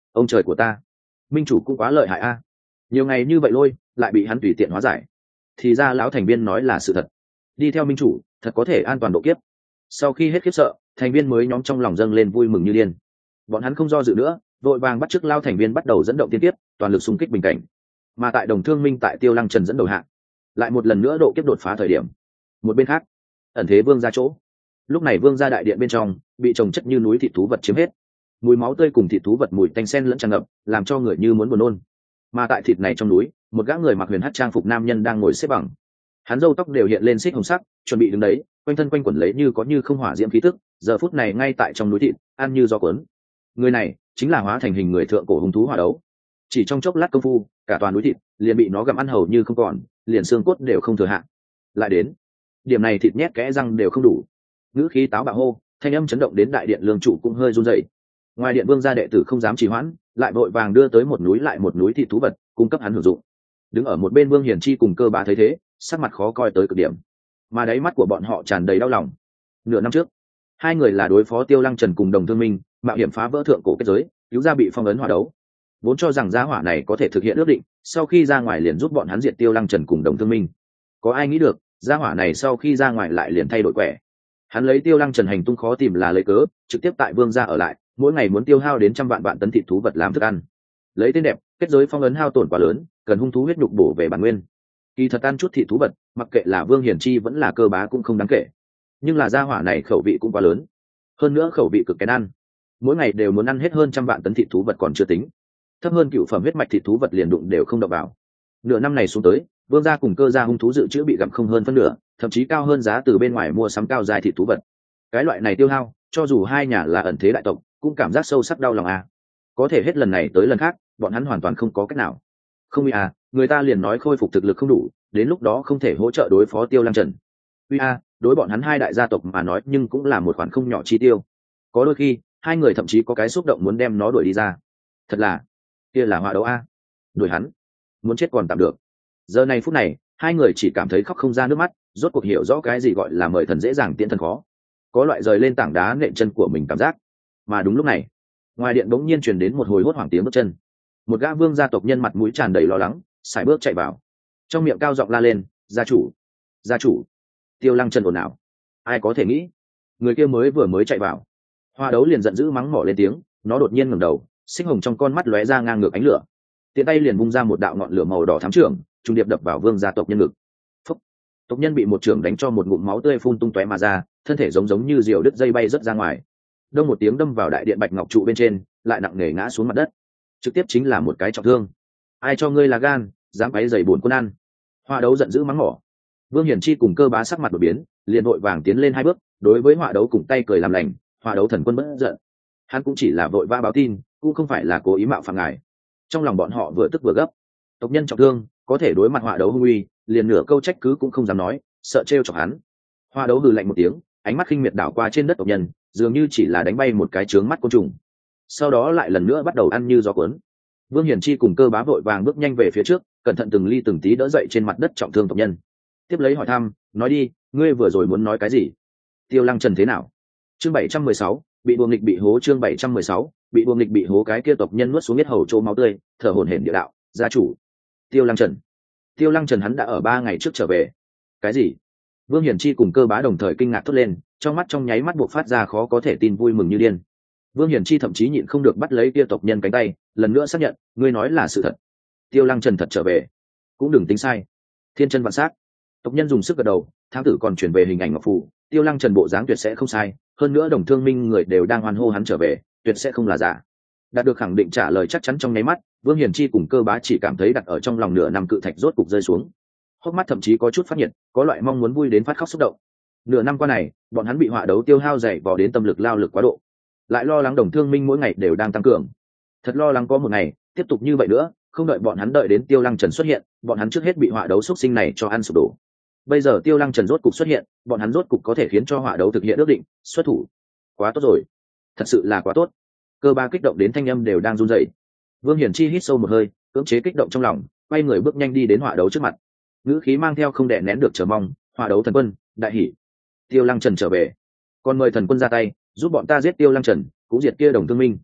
ông trời của ta, minh chủ cũng quá lợi hại a. Nhiều ngày như vậy lôi lại bị hắn tùy tiện hóa giải, thì ra lão thành viên nói là sự thật. Đi theo minh chủ thật có thể an toàn độ kiếp. Sau khi hết khiếp sợ, thành viên mới nhóm trong lòng dâng lên vui mừng như điên. Bọn hắn không do dự nữa, vội vàng bắt chước lao thành viên bắt đầu dẫn động tiên tiếp, toàn lực xung kích bình cảnh. Mà tại Đồng Thương Minh tại Tiêu Lăng Trần dẫn đầu hạng, lại một lần nữa độ kiếp đột phá thời điểm. Một bên khác, ẩn thế vương ra chỗ. Lúc này vương ra đại điện bên trong bị trồng chất như núi thịt thú vật chiếm hết, mùi máu tươi cùng thịt thú vật mùi tanh sen lẫn tràn ngập, làm cho người như muốn buồn nôn. Mà tại thịt này trong núi, một gã người mặc huyền hắc trang phục nam nhân đang ngồi xếp bằng. Hắn râu tóc đều hiện lên xích hồng sắc, chuẩn bị đứng đấy, quanh thân quanh quẩn lấy như có như không hỏa diễm khí tức, giờ phút này ngay tại trong núi thịt, ăn như gió cuốn. Người này chính là hóa thành hình người thượng cổ hung thú Hỏa Đấu. Chỉ trong chốc lát công phu, cả toàn núi thịt liền bị nó gặm ăn hầu như không còn, liền xương cốt đều không thừa hạn. Lại đến, điểm này thịt nhét kẽ răng đều không đủ. Ngữ khí táo bạo hô, thanh âm chấn động đến đại điện lương trụ cũng hơi run rẩy. Ngoài điện vương gia đệ tử không dám trì hoãn, lại vội vàng đưa tới một núi lại một núi thịt thú vật, cung cấp hắn hưởng dụng. Đứng ở một bên Vương Hiển Chi cùng Cơ Bá thấy thế, sắc mặt khó coi tới cực điểm, mà đáy mắt của bọn họ tràn đầy đau lòng. Nửa năm trước, hai người là đối phó Tiêu Lăng Trần cùng Đồng Thương Minh, mạo hiểm phá vỡ thượng cổ kết giới, cứu ra bị phong ấn Hỏa Đấu. Vốn cho rằng gia hỏa này có thể thực hiện ước định, sau khi ra ngoài liền giúp bọn hắn diệt Tiêu Lăng Trần cùng Đồng Thương Minh. Có ai nghĩ được, gia hỏa này sau khi ra ngoài lại liền thay đổi quẻ. Hắn lấy Tiêu Lăng Trần hành tung khó tìm là lấy cớ, trực tiếp tại Vương gia ở lại, mỗi ngày muốn tiêu hao đến trăm vạn vạn tấn thịt thú vật làm thức ăn. Lấy tên đẹp, kết giới phong ấn hao tổn quá lớn, cần hung thú huyết nhục bổ về bản nguyên. Kỳ thật ăn chút thịt thú vật, mặc kệ là Vương Hiển Chi vẫn là Cơ Bá cũng không đáng kể. Nhưng là gia hỏa này khẩu vị cũng quá lớn, hơn nữa khẩu vị cực kén ăn, mỗi ngày đều muốn ăn hết hơn trăm vạn tấn thịt thú vật còn chưa tính, thấp hơn cựu phẩm huyết mạch thịt thú vật liền đụng đều không đập vào. Nửa năm này xuống tới, Vương gia cùng Cơ gia hung thú dự trữ bị gặm không hơn phân nửa, thậm chí cao hơn giá từ bên ngoài mua sắm cao dài thịt thú vật. Cái loại này tiêu hao, cho dù hai nhà là ẩn thế đại tộc, cũng cảm giác sâu sắc đau lòng à. Có thể hết lần này tới lần khác, bọn hắn hoàn toàn không có cách nào. Không ý à, người ta liền nói khôi phục thực lực không đủ, đến lúc đó không thể hỗ trợ đối phó Tiêu Lăng Trần. Uy a, đối bọn hắn hai đại gia tộc mà nói, nhưng cũng là một khoản không nhỏ chi tiêu. Có đôi khi, hai người thậm chí có cái xúc động muốn đem nó đuổi đi ra. Thật là, kia là Hỏa Đấu a, đuổi hắn, muốn chết còn tạm được. Giờ này phút này, hai người chỉ cảm thấy khóc không ra nước mắt, rốt cuộc hiểu rõ cái gì gọi là mời thần dễ dàng tiễn thần khó. Có loại rời lên tảng đá nện chân của mình cảm giác. Mà đúng lúc này, ngoài điện bỗng nhiên truyền đến một hồi hốt hoảng tiếng bước chân. Một gã vương gia tộc nhân mặt mũi tràn đầy lo lắng, sải bước chạy vào, trong miệng cao giọng la lên, gia chủ, gia chủ. Tiêu Lăng Trần ồn ào, ai có thể nghĩ, người kia mới vừa mới chạy vào, Hỏa Đấu liền giận dữ mắng mỏ lên tiếng. Nó đột nhiên ngẩng đầu, xích hồng trong con mắt lóe ra ngang ngược ánh lửa, tiện tay liền vung ra một đạo ngọn lửa màu đỏ thắm trưởng, trung điệp đập vào vương gia tộc nhân ngực. Phúc! Tộc nhân bị một trưởng đánh cho một ngụm máu tươi phun tung tóe mà ra, thân thể giống giống như diều đứt dây bay rớt ra ngoài. Đông một tiếng đâm vào đại điện bạch ngọc trụ bên trên, lại nặng nề ngã xuống mặt đất, trực tiếp chính là một cái trọng thương. Ai cho ngươi là gan, dám quấy rầy bổn quân ăn? Hỏa Đấu giận dữ mắng mỏ. Vương Hiển Chi cùng Cơ Bá sắc mặt đổi biến, liền vội vàng tiến lên hai bước, đối với Hỏa Đấu cùng tay cười làm lành. Hỏa Đấu thần quân bất giận, hắn cũng chỉ là vội vã báo tin, cũng không phải là cố ý mạo phạm ngài. Trong lòng bọn họ vừa tức vừa gấp, tộc nhân trọng thương, có thể đối mặt Hỏa Đấu hung uy, liền nửa câu trách cứ cũng không dám nói, sợ trêu chọc hắn. Hỏa Đấu hừ lạnh một tiếng, ánh mắt khinh miệt đảo qua trên đất tộc nhân, dường như chỉ là đánh bay một cái trướng mắt côn trùng, sau đó lại lần nữa bắt đầu ăn như gió cuốn. Vương Hiển Chi cùng Cơ Bá vội vàng bước nhanh về phía trước, cẩn thận từng ly từng tí đỡ dậy trên mặt đất trọng thương tộc nhân, tiếp lấy hỏi thăm, nói đi, ngươi vừa rồi muốn nói cái gì? Tiêu Lăng Trần thế nào? Chương bảy trăm mười sáu, bị buồng nghịch bị hố. Chương bảy trăm mười sáu, bị buồng nghịch bị hố. Cái kia tộc nhân nuốt xuống huyết hầu chỗ máu tươi, thở hổn hển địa đạo, gia chủ. Tiêu Lăng Trần, Tiêu Lăng Trần hắn đã ở ba ngày trước trở về. Cái gì? Vương Hiển Chi cùng Cơ Bá đồng thời kinh ngạc thốt lên, trong mắt trong nháy mắt buộc phát ra khó có thể tin vui mừng như điên. Vương Hiển Chi thậm chí nhịn không được bắt lấy kia tộc nhân cánh tay, lần nữa xác nhận, ngươi nói là sự thật. Tiêu Lăng Trần thật trở về, cũng đừng tính sai. Thiên chân vạn sát. Tộc nhân dùng sức gật đầu, thám tử còn chuyển về hình ảnh ngọc phù, Tiêu Lăng Trần bộ dáng tuyệt sẽ không sai, hơn nữa Đồng Thương Minh người đều đang hoan hô hắn trở về, tuyệt sẽ không là giả. Đạt được khẳng định trả lời chắc chắn trong nháy mắt, Vương Hiển Chi cùng Cơ Bá chỉ cảm thấy đặt ở trong lòng nửa năm cự thạch rốt cục rơi xuống, hốc mắt thậm chí có chút phát nhiệt, có loại mong muốn vui đến phát khóc xúc động. Nửa năm qua này, bọn hắn bị Hỏa Đấu tiêu hao dày vò đến tâm lực lao lực quá độ, lại lo lắng Đồng Thương Minh mỗi ngày đều đang tăng cường, thật lo lắng có một ngày tiếp tục như vậy nữa, không đợi bọn hắn đợi đến Tiêu Lăng Trần xuất hiện, bọn hắn trước hết bị Hỏa Đấu xúc sinh này cho ăn sụp đổ. Bây giờ Tiêu Lăng Trần rốt cục xuất hiện, bọn hắn rốt cục có thể khiến cho Hỏa Đấu thực hiện ước định, xuất thủ. Quá tốt rồi, thật sự là quá tốt. Cơ Bá kích động đến thanh âm đều đang run rẩy. Vương Hiển Chi hít sâu một hơi, cưỡng chế kích động trong lòng, quay người bước nhanh đi đến Hỏa Đấu trước mặt, ngữ khí mang theo không đè nén được chờ mong, Hỏa Đấu thần quân, đại hỉ. Tiêu Lăng Trần trở về, còn mời thần quân ra tay, giúp bọn ta giết Tiêu Lăng Trần, cũng diệt kia Đồng Thương Minh.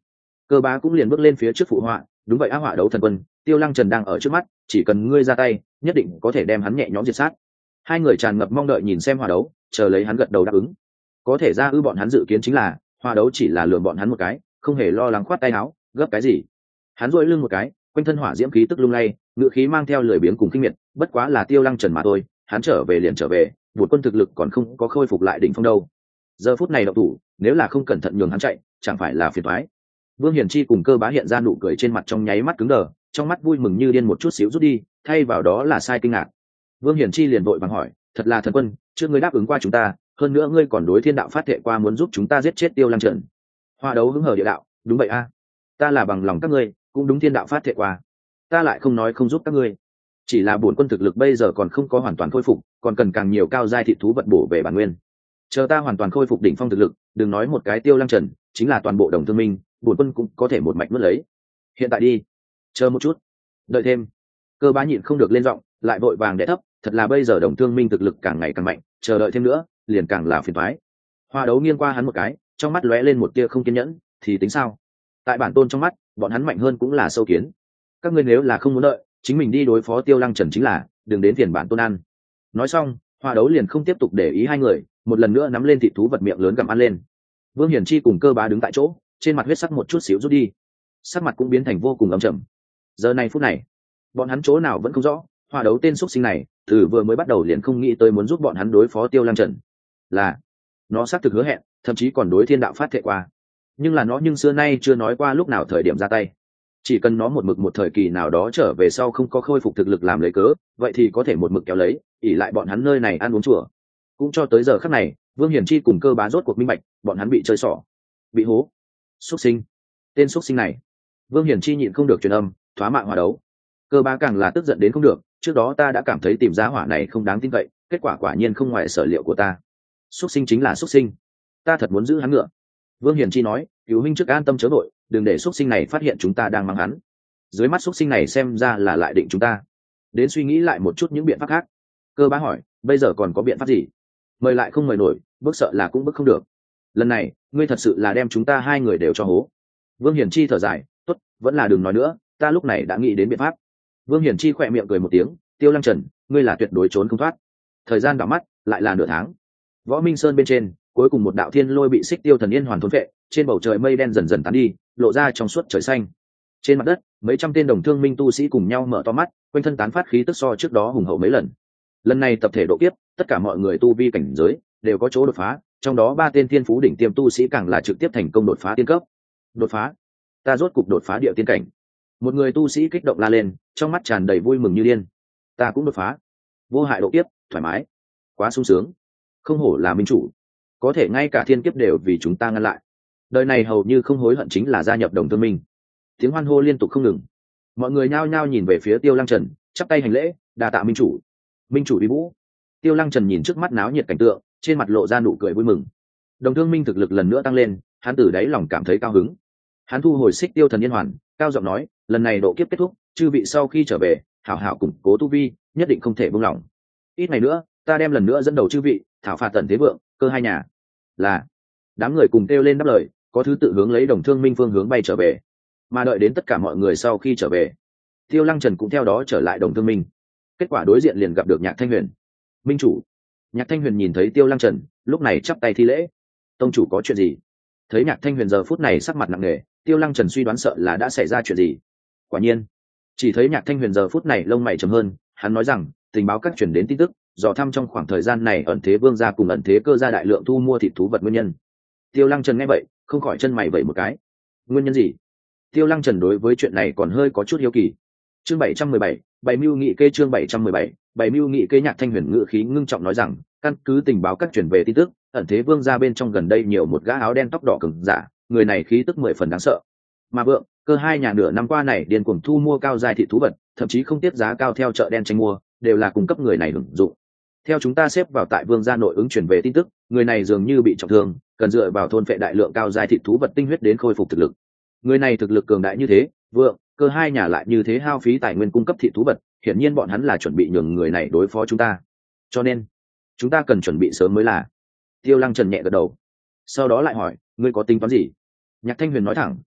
Cơ Bá cũng liền bước lên phía trước phụ họa, đúng vậy, ác họa đấu thần quân, Tiêu Lăng Trần đang ở trước mắt, chỉ cần ngươi ra tay, nhất định có thể đem hắn nhẹ nhõm diệt sát. Hai người tràn ngập mong đợi nhìn xem hòa đấu, chờ lấy hắn gật đầu đáp ứng. Có thể ra ư bọn hắn dự kiến chính là hòa đấu chỉ là lừa bọn hắn một cái, không hề lo lắng khoát tay áo, gấp cái gì. Hắn duỗi lưng một cái, quanh thân hỏa diễm khí tức lung lay, ngựa khí mang theo lười biếng cùng kinh miệt, bất quá là Tiêu Lăng Trần mà thôi, hắn trở về liền trở về, buồn quân thực lực còn không có khôi phục lại đỉnh phong đâu. Giờ phút này động thủ, nếu là không cẩn thận nhường hắn chạy, chẳng phải là phiền toái. Vương Hiển Chi cùng Cơ Bá hiện ra nụ cười trên mặt trong nháy mắt cứng đờ, trong mắt vui mừng như điên một chút xíu rút đi, thay vào đó là sai kinh ngạc. Vương Hiển Chi liền vội vàng hỏi, thật là thần quân, trước ngươi đáp ứng qua chúng ta, hơn nữa ngươi còn đối thiên đạo phát thệ qua muốn giúp chúng ta giết chết Tiêu Lăng Trần. Hoa đấu hứng hờ địa đạo, đúng vậy a, ta là bằng lòng các ngươi, cũng đúng thiên đạo phát thệ qua, ta lại không nói không giúp các ngươi, chỉ là bổn quân thực lực bây giờ còn không có hoàn toàn khôi phục, còn cần càng nhiều cao giai thị thú vật bổ về bản nguyên. Chờ ta hoàn toàn khôi phục đỉnh phong thực lực, đừng nói một cái Tiêu Lăng Trần, chính là toàn bộ Đồng Thương Minh, bổn quân cũng có thể một mạch nuốt lấy. Hiện tại đi, chờ một chút, đợi thêm. Cơ Bá nhịn không được lên giọng, lại vội vàng đè thấp, thật là bây giờ Đồng Thương Minh thực lực càng ngày càng mạnh, chờ đợi thêm nữa, liền càng là phiền toái. Hoa đấu nghiêng qua hắn một cái, trong mắt lóe lên một tia không kiên nhẫn, thì tính sao? Tại bản tôn trong mắt, bọn hắn mạnh hơn cũng là sâu kiến. Các ngươi nếu là không muốn đợi, chính mình đi đối phó Tiêu Lăng Trần chính là, đừng đến phiền bản tôn ăn. Nói xong, Hoa đấu liền không tiếp tục để ý hai người, một lần nữa nắm lên thịt thú vật miệng lớn gặm ăn lên. Vương Hiển Chi cùng Cơ Bá đứng tại chỗ, trên mặt huyết sắc một chút xíu rút đi, sắc mặt cũng biến thành vô cùng ấm trầm. Giờ này phút này, bọn hắn chỗ nào vẫn không rõ, Hoa đấu tên xuất sinh này, từ vừa mới bắt đầu liền không nghĩ tới muốn giúp bọn hắn đối phó Tiêu Lăng Trần. Là, nó xác thực hứa hẹn, thậm chí còn đối thiên đạo phát thệ qua. Nhưng là nó nhưng xưa nay chưa nói qua lúc nào thời điểm ra tay. Chỉ cần nó một mực một thời kỳ nào đó trở về sau không có khôi phục thực lực làm lấy cớ, vậy thì có thể một mực kéo lấy, ỉ lại bọn hắn nơi này ăn uống chùa. Cũng cho tới giờ khắc này, Vương Hiển Chi cùng Cơ Bá rốt cuộc minh bạch, bọn hắn bị chơi xỏ, bị hố. Xuất sinh, tên xuất sinh này. Vương Hiển Chi nhịn không được truyền âm, thoá mạng hòa đấu. Cơ Bá càng là tức giận đến không được, trước đó ta đã cảm thấy tìm giá hỏa này không đáng tin cậy, kết quả quả nhiên không ngoài sở liệu của ta. Xuất sinh chính là xuất sinh, ta thật muốn giữ hắn ngựa. Vương Hiển Chi nói, cứu huynh trước an tâm chớ vội, đừng để xuất sinh này phát hiện chúng ta đang mang hắn. Dưới mắt xuất sinh này xem ra là lại định chúng ta, đến suy nghĩ lại một chút những biện pháp khác. Cơ Bá hỏi, bây giờ còn có biện pháp gì? Mời lại không mời nổi, bước sợ là cũng bước không được. Lần này ngươi thật sự là đem chúng ta hai người đều cho hố. Vương Hiển Chi thở dài, tốt, vẫn là đừng nói nữa, ta lúc này đã nghĩ đến biện pháp. Vương Hiển Chi khỏe miệng cười một tiếng, Tiêu Lăng Trần, ngươi là tuyệt đối trốn không thoát. Thời gian đảo mắt lại là nửa tháng. Võ Minh Sơn bên trên, cuối cùng một đạo thiên lôi bị Xích Tiêu Thần Yên hoàn thôn phệ, trên bầu trời mây đen dần dần tán đi, lộ ra trong suốt trời xanh. Trên mặt đất, mấy trăm tên Đồng Thương Minh tu sĩ cùng nhau mở to mắt, quanh thân tán phát khí tức so trước đó hùng hậu mấy lần. Lần này tập thể độ kiếp, tất cả mọi người tu vi cảnh giới đều có chỗ đột phá, trong đó ba tên thiên phú đỉnh tiêm tu sĩ càng là trực tiếp thành công đột phá tiên cấp. Đột phá? Ta rốt cục đột phá địa tiên cảnh. Một người tu sĩ kích động la lên, trong mắt tràn đầy vui mừng như điên. Ta cũng đột phá. Vô hại độ kiếp, thoải mái, quá sung sướng. Không hổ là minh chủ, có thể ngay cả thiên kiếp đều vì chúng ta ngăn lại. Đời này hầu như không hối hận chính là gia nhập Đồng Thương Minh. Tiếng hoan hô liên tục không ngừng. Mọi người nhao nhao nhìn về phía Tiêu Lăng Trần, chắp tay hành lễ, đa tạ minh chủ. Minh chủ uy vũ. Tiêu Lăng Trần nhìn trước mắt náo nhiệt cảnh tượng, trên mặt lộ ra nụ cười vui mừng. Đồng Thương Minh thực lực lần nữa tăng lên, hắn từ đáy lòng cảm thấy cao hứng. Hắn thu hồi Xích Tiêu Thần Yên hoàn, cao giọng nói, lần này độ kiếp kết thúc, chư vị sau khi trở về, hảo hảo củng cố tu vi, nhất định không thể buông lỏng. Ít ngày nữa, ta đem lần nữa dẫn đầu chư vị, thảo phạt Tần Thế Vượng, Cơ hai nhà. Là. Đám người cùng kêu lên đáp lời, có thứ tự hướng lấy Đồng Thương Minh phương hướng bay trở về. Mà đợi đến tất cả mọi người sau khi trở về, Tiêu Lăng Trần cũng theo đó trở lại Đồng Thương Minh. Kết quả đối diện liền gặp được Nhạc Thanh Huyền. Minh chủ. Nhạc Thanh Huyền nhìn thấy Tiêu Lăng Trần, lúc này chắp tay thi lễ. Tông chủ có chuyện gì? Thấy Nhạc Thanh Huyền giờ phút này sắc mặt nặng nề, Tiêu Lăng Trần suy đoán sợ là đã xảy ra chuyện gì. Quả nhiên, chỉ thấy Nhạc Thanh Huyền giờ phút này lông mày trầm hơn, hắn nói rằng, tình báo các chuyển đến tin tức, dò thăm trong khoảng thời gian này ẩn thế vương gia cùng ẩn thế cơ gia đại lượng thu mua thịt thú vật nguyên nhân. Tiêu Lăng Trần nghe vậy, không khỏi chân mày vẩy một cái. Nguyên nhân gì? Tiêu Lăng Trần đối với chuyện này còn hơi có chút hiếu kỳ. Chương bảy trăm mười bảy, bảy mưu nghị kê chương bảy trăm mười bảy, bảy mưu nghị kê. Nhạc Thanh Huyền ngữ khí ngưng trọng nói rằng, căn cứ tình báo các chuyển về tin tức, ẩn thế vương gia bên trong gần đây nhiều một gã áo đen tóc đỏ cường giả, người này khí tức mười phần đáng sợ. Mà Vượng, Cơ hai nhà nửa năm qua này điên cuồng thu mua cao giai thị thú vật, thậm chí không tiếp giá cao theo chợ đen tranh mua, đều là cung cấp người này hưởng dụng. Theo chúng ta xếp vào tại vương gia nội ứng chuyển về tin tức, người này dường như bị trọng thương, cần dựa vào thôn phệ đại lượng cao giai thị thú vật tinh huyết đến khôi phục thực lực. Người này thực lực cường đại như thế, Vượng, Cơ hai nhà lại như thế hao phí tài nguyên cung cấp thị thú vật, hiển nhiên bọn hắn là chuẩn bị nhường người này đối phó chúng ta. Cho nên, chúng ta cần chuẩn bị sớm mới là. Tiêu Lăng Trần nhẹ gật đầu. Sau đó lại hỏi, ngươi có tính toán gì? Nhạc Thanh Huyền nói thẳng,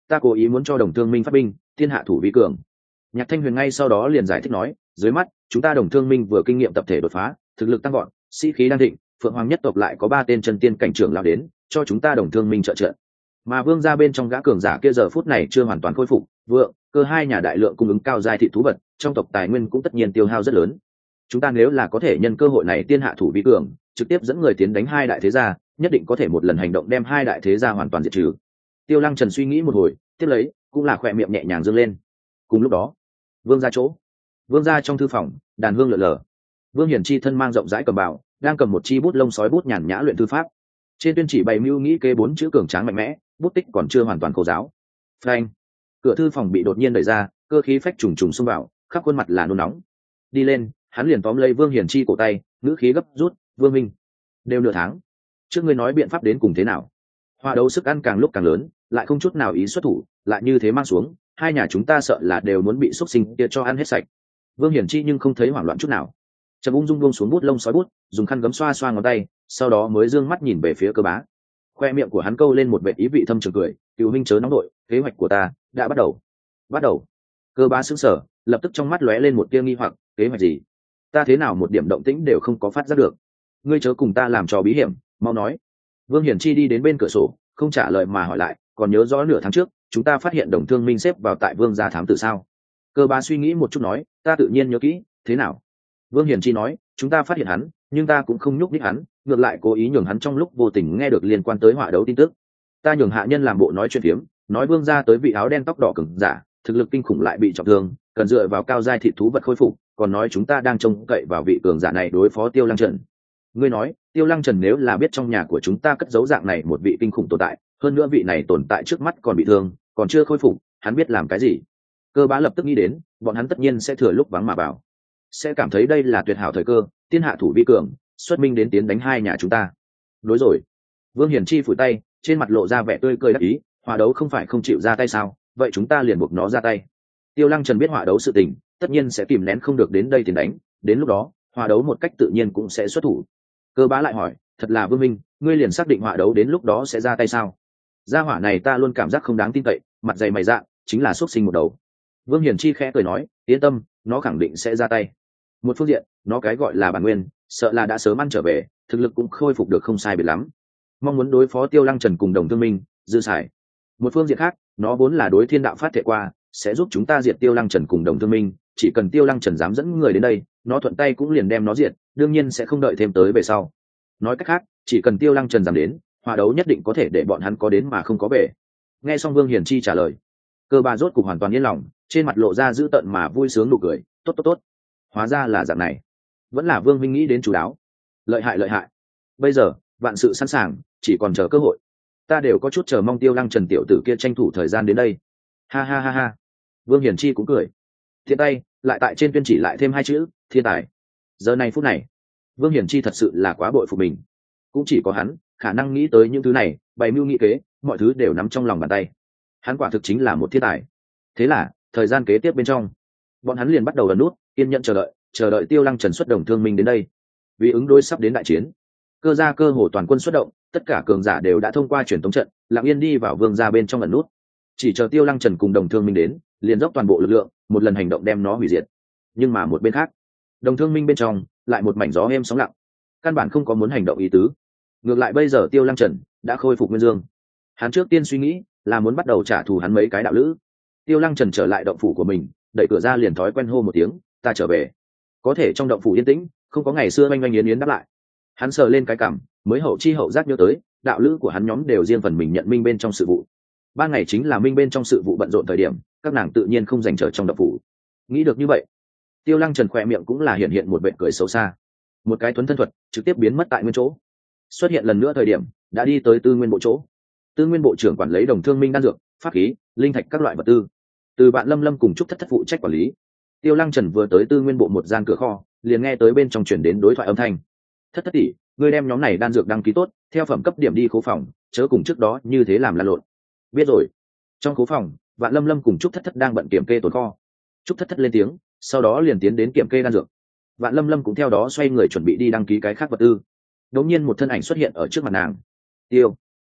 ta cố ý muốn cho Đồng Thương Minh phát binh, thiên hạ thủ vi cường. Nhạc Thanh Huyền ngay sau đó liền giải thích nói, dưới mắt chúng ta Đồng Thương Minh vừa kinh nghiệm tập thể đột phá, thực lực tăng gọn, sĩ khí đang thịnh, Phượng Hoàng nhất tộc lại có ba tên chân tiên cảnh trưởng lao đến, cho chúng ta Đồng Thương Minh trợ trợ. Mà Vương gia bên trong gã cường giả kia giờ phút này chưa hoàn toàn khôi phục, vượng, cơ hai nhà đại lượng cung ứng cao giai thị thú vật, trong tộc tài nguyên cũng tất nhiên tiêu hao rất lớn. Chúng ta nếu là có thể nhân cơ hội này tiên hạ thủ vi cường, trực tiếp dẫn người tiến đánh hai đại thế gia, nhất định có thể một lần hành động đem hai đại thế gia hoàn toàn diệt trừ. Tiêu Lăng Trần suy nghĩ một hồi, tiếp lấy cũng là khỏe miệng nhẹ nhàng dương lên. Cùng lúc đó, Vương gia chỗ, Vương gia trong thư phòng, đàn hương lượn lờ. Vương Hiển Chi thân mang rộng rãi cầm bào, đang cầm một chi bút lông sói bút nhàn nhã luyện thư pháp. Trên tuyên chỉ bày mưu nghĩ kế bốn chữ cường tráng mạnh mẽ, bút tích còn chưa hoàn toàn khô giáo. Phanh! Cửa thư phòng bị đột nhiên đẩy ra, cơ khí phách trùng trùng xông vào, khắp khuôn mặt là nôn nóng. Đi lên, hắn liền tóm lấy Vương Hiển Chi cổ tay, ngữ khí gấp rút, "Vương minh, đều nửa tháng, trước ngươi nói biện pháp đến cùng thế nào?" Hoa đấu sức ăn càng lúc càng lớn, lại không chút nào ý xuất thủ, lại như thế mang xuống, hai nhà chúng ta sợ là đều muốn bị xúc sinh kia cho ăn hết sạch. Vương Hiển Chi nhưng không thấy hoảng loạn chút nào, trầm ung dung buông xuống bút lông sói bút, dùng khăn gấm xoa xoa ngón tay, sau đó mới dương mắt nhìn về phía Cơ Bá. Khoe miệng của hắn câu lên một vệt ý vị thâm trường cười, "Cửu huynh chớ nóng nội, kế hoạch của ta đã bắt đầu." "Bắt đầu?" Cơ Bá sững sờ, lập tức trong mắt lóe lên một tia nghi hoặc, "Kế hoạch gì? Ta thế nào một điểm động tĩnh đều không có phát giác được? Ngươi chớ cùng ta làm trò bí hiểm, mau nói." Vương Hiển Chi đi đến bên cửa sổ, không trả lời mà hỏi lại, "Còn nhớ rõ nửa tháng trước chúng ta phát hiện Đồng Thương Minh xếp vào tại Vương gia thám tử sao?" Cơ Bá suy nghĩ một chút nói, "Ta tự nhiên nhớ kỹ, thế nào?" Vương Hiển Chi nói, "Chúng ta phát hiện hắn, nhưng ta cũng không nhúc nhích hắn, ngược lại cố ý nhường hắn trong lúc vô tình nghe được liên quan tới họa đấu tin tức. Ta nhường hạ nhân làm bộ nói chuyện phiếm, nói Vương gia tới vị áo đen tóc đỏ cường giả, thực lực kinh khủng lại bị trọng thương, cần dựa vào cao giai thị thú vật khôi phục, còn nói chúng ta đang trông cậy vào vị cường giả này đối phó Tiêu Lăng Trần. Ngươi nói, Tiêu Lăng Trần nếu là biết trong nhà của chúng ta cất giấu dạng này một vị kinh khủng tồn tại, hơn nữa vị này tồn tại trước mắt còn bị thương, còn chưa khôi phục, hắn biết làm cái gì?" Cơ Bá lập tức nghĩ đến, bọn hắn tất nhiên sẽ thừa lúc vắng mà vào, sẽ cảm thấy đây là tuyệt hảo thời cơ, tiên hạ thủ vi cường, xuất minh đến tiến đánh hai nhà chúng ta. Đối rồi. Vương Hiển Chi phủi tay, trên mặt lộ ra vẻ tươi cười đắc ý, "Họa đấu không phải không chịu ra tay sao, vậy chúng ta liền buộc nó ra tay." Tiêu Lăng Trần biết họa đấu sự tình, tất nhiên sẽ kìm nén không được đến đây tiền đánh, đến lúc đó họa đấu một cách tự nhiên cũng sẽ xuất thủ. Cơ Bá lại hỏi, "Thật là Vương minh, ngươi liền xác định họa đấu đến lúc đó sẽ ra tay sao? Gia hỏa này ta luôn cảm giác không đáng tin cậy, mặt dày mày dạ, chính là xuất sinh một đầu." Vương Hiển Chi khẽ cười nói, "Yên tâm, nó khẳng định sẽ ra tay. Một phương diện, nó cái gọi là bản nguyên, sợ là đã sớm ăn trở về, thực lực cũng khôi phục được không sai biệt lắm, mong muốn đối phó Tiêu Lăng Trần cùng Đồng Thương Minh, dư xài. Một phương diện khác, nó vốn là đối thiên đạo phát thệ qua, sẽ giúp chúng ta diệt Tiêu Lăng Trần cùng Đồng Thương Minh, chỉ cần Tiêu Lăng Trần dám dẫn người đến đây, nó thuận tay cũng liền đem nó diệt, đương nhiên sẽ không đợi thêm tới về sau. Nói cách khác, chỉ cần Tiêu Lăng Trần dám đến, họa đấu nhất định có thể để bọn hắn có đến mà không có về." Nghe xong Vương Hiển Chi trả lời, Cơ Bá rốt cục hoàn toàn yên lòng, trên mặt lộ ra dữ tợn mà vui sướng nụ cười, "Tốt tốt tốt, hóa ra là dạng này, vẫn là Vương minh nghĩ đến chú đáo, lợi hại lợi hại. Bây giờ vạn sự sẵn sàng, chỉ còn chờ cơ hội. Ta đều có chút chờ mong Tiêu Lăng Trần tiểu tử kia tranh thủ thời gian đến đây." Ha ha ha ha. Vương Hiển Chi cũng cười, thiện tay lại tại trên tuyên chỉ lại thêm hai chữ, "Thiên tài." Giờ này phút này, Vương Hiển Chi thật sự là quá bội phục mình, cũng chỉ có hắn khả năng nghĩ tới những thứ này, bày mưu nghĩ kế, mọi thứ đều nắm trong lòng bàn tay. Hắn quả thực chính là một thiên tài. Thế là thời gian kế tiếp bên trong, bọn hắn liền bắt đầu ẩn nút, kiên nhẫn chờ đợi, chờ đợi Tiêu Lăng Trần xuất Đồng Thương Minh đến đây. Vì ứng đối sắp đến đại chiến, Cơ gia cơ hồ toàn quân xuất động, tất cả cường giả đều đã thông qua truyền tống trận, lặng yên đi vào Vương gia bên trong ẩn nút. Chỉ chờ Tiêu Lăng Trần cùng Đồng Thương Minh đến, liền dốc toàn bộ lực lượng, một lần hành động đem nó hủy diệt. Nhưng mà một bên khác, Đồng Thương Minh bên trong lại một mảnh gió êm sóng lặng, căn bản không có muốn hành động ý tứ. Ngược lại bây giờ Tiêu Lăng Trần đã khôi phục nguyên dương, hắn trước tiên suy nghĩ là muốn bắt đầu trả thù hắn mấy cái đạo lữ. Tiêu Lăng Trần trở lại động phủ của mình, đẩy cửa ra liền thói quen hô một tiếng, "Ta trở về." Có thể trong động phủ yên tĩnh, không có ngày xưa oanh oanh yến yến đáp lại. Hắn sờ lên cái cằm, mới hậu chi hậu giác nhớ tới, đạo lữ của hắn nhóm đều riêng phần mình nhận minh bên trong sự vụ. Ban ngày chính là minh bên trong sự vụ bận rộn thời điểm, các nàng tự nhiên không dành trở trong động phủ. Nghĩ được như vậy, Tiêu Lăng Trần khỏe miệng cũng là hiện hiện một vệt cười xấu xa. Một cái thuấn thân thuật trực tiếp biến mất tại nguyên chỗ. Xuất hiện lần nữa thời điểm, đã đi tới Tư Nguyên bộ chỗ. Tư Nguyên bộ trưởng quản lý Đồng Thương Minh đan dược, pháp khí, linh thạch các loại vật tư. Từ bạn Lâm Lâm cùng Trúc Thất Thất phụ trách quản lý. Tiêu Lăng Trần vừa tới Tư Nguyên bộ một gian cửa kho, liền nghe tới bên trong truyền đến đối thoại âm thanh. "Thất Thất tỷ, ngươi đem nhóm này đan dược đăng ký tốt, theo phẩm cấp điểm đi khố phòng, chớ cùng trước đó như thế làm lan lộn." "Biết rồi." Trong khố phòng, Vạn Lâm Lâm cùng Trúc Thất Thất đang bận kiểm kê tồn kho. Trúc Thất Thất lên tiếng, sau đó liền tiến đến kiểm kê đan dược. Vạn Lâm Lâm cũng theo đó xoay người chuẩn bị đi đăng ký cái khác vật tư. Đột nhiên một thân ảnh xuất hiện ở trước mặt nàng. "Tiêu."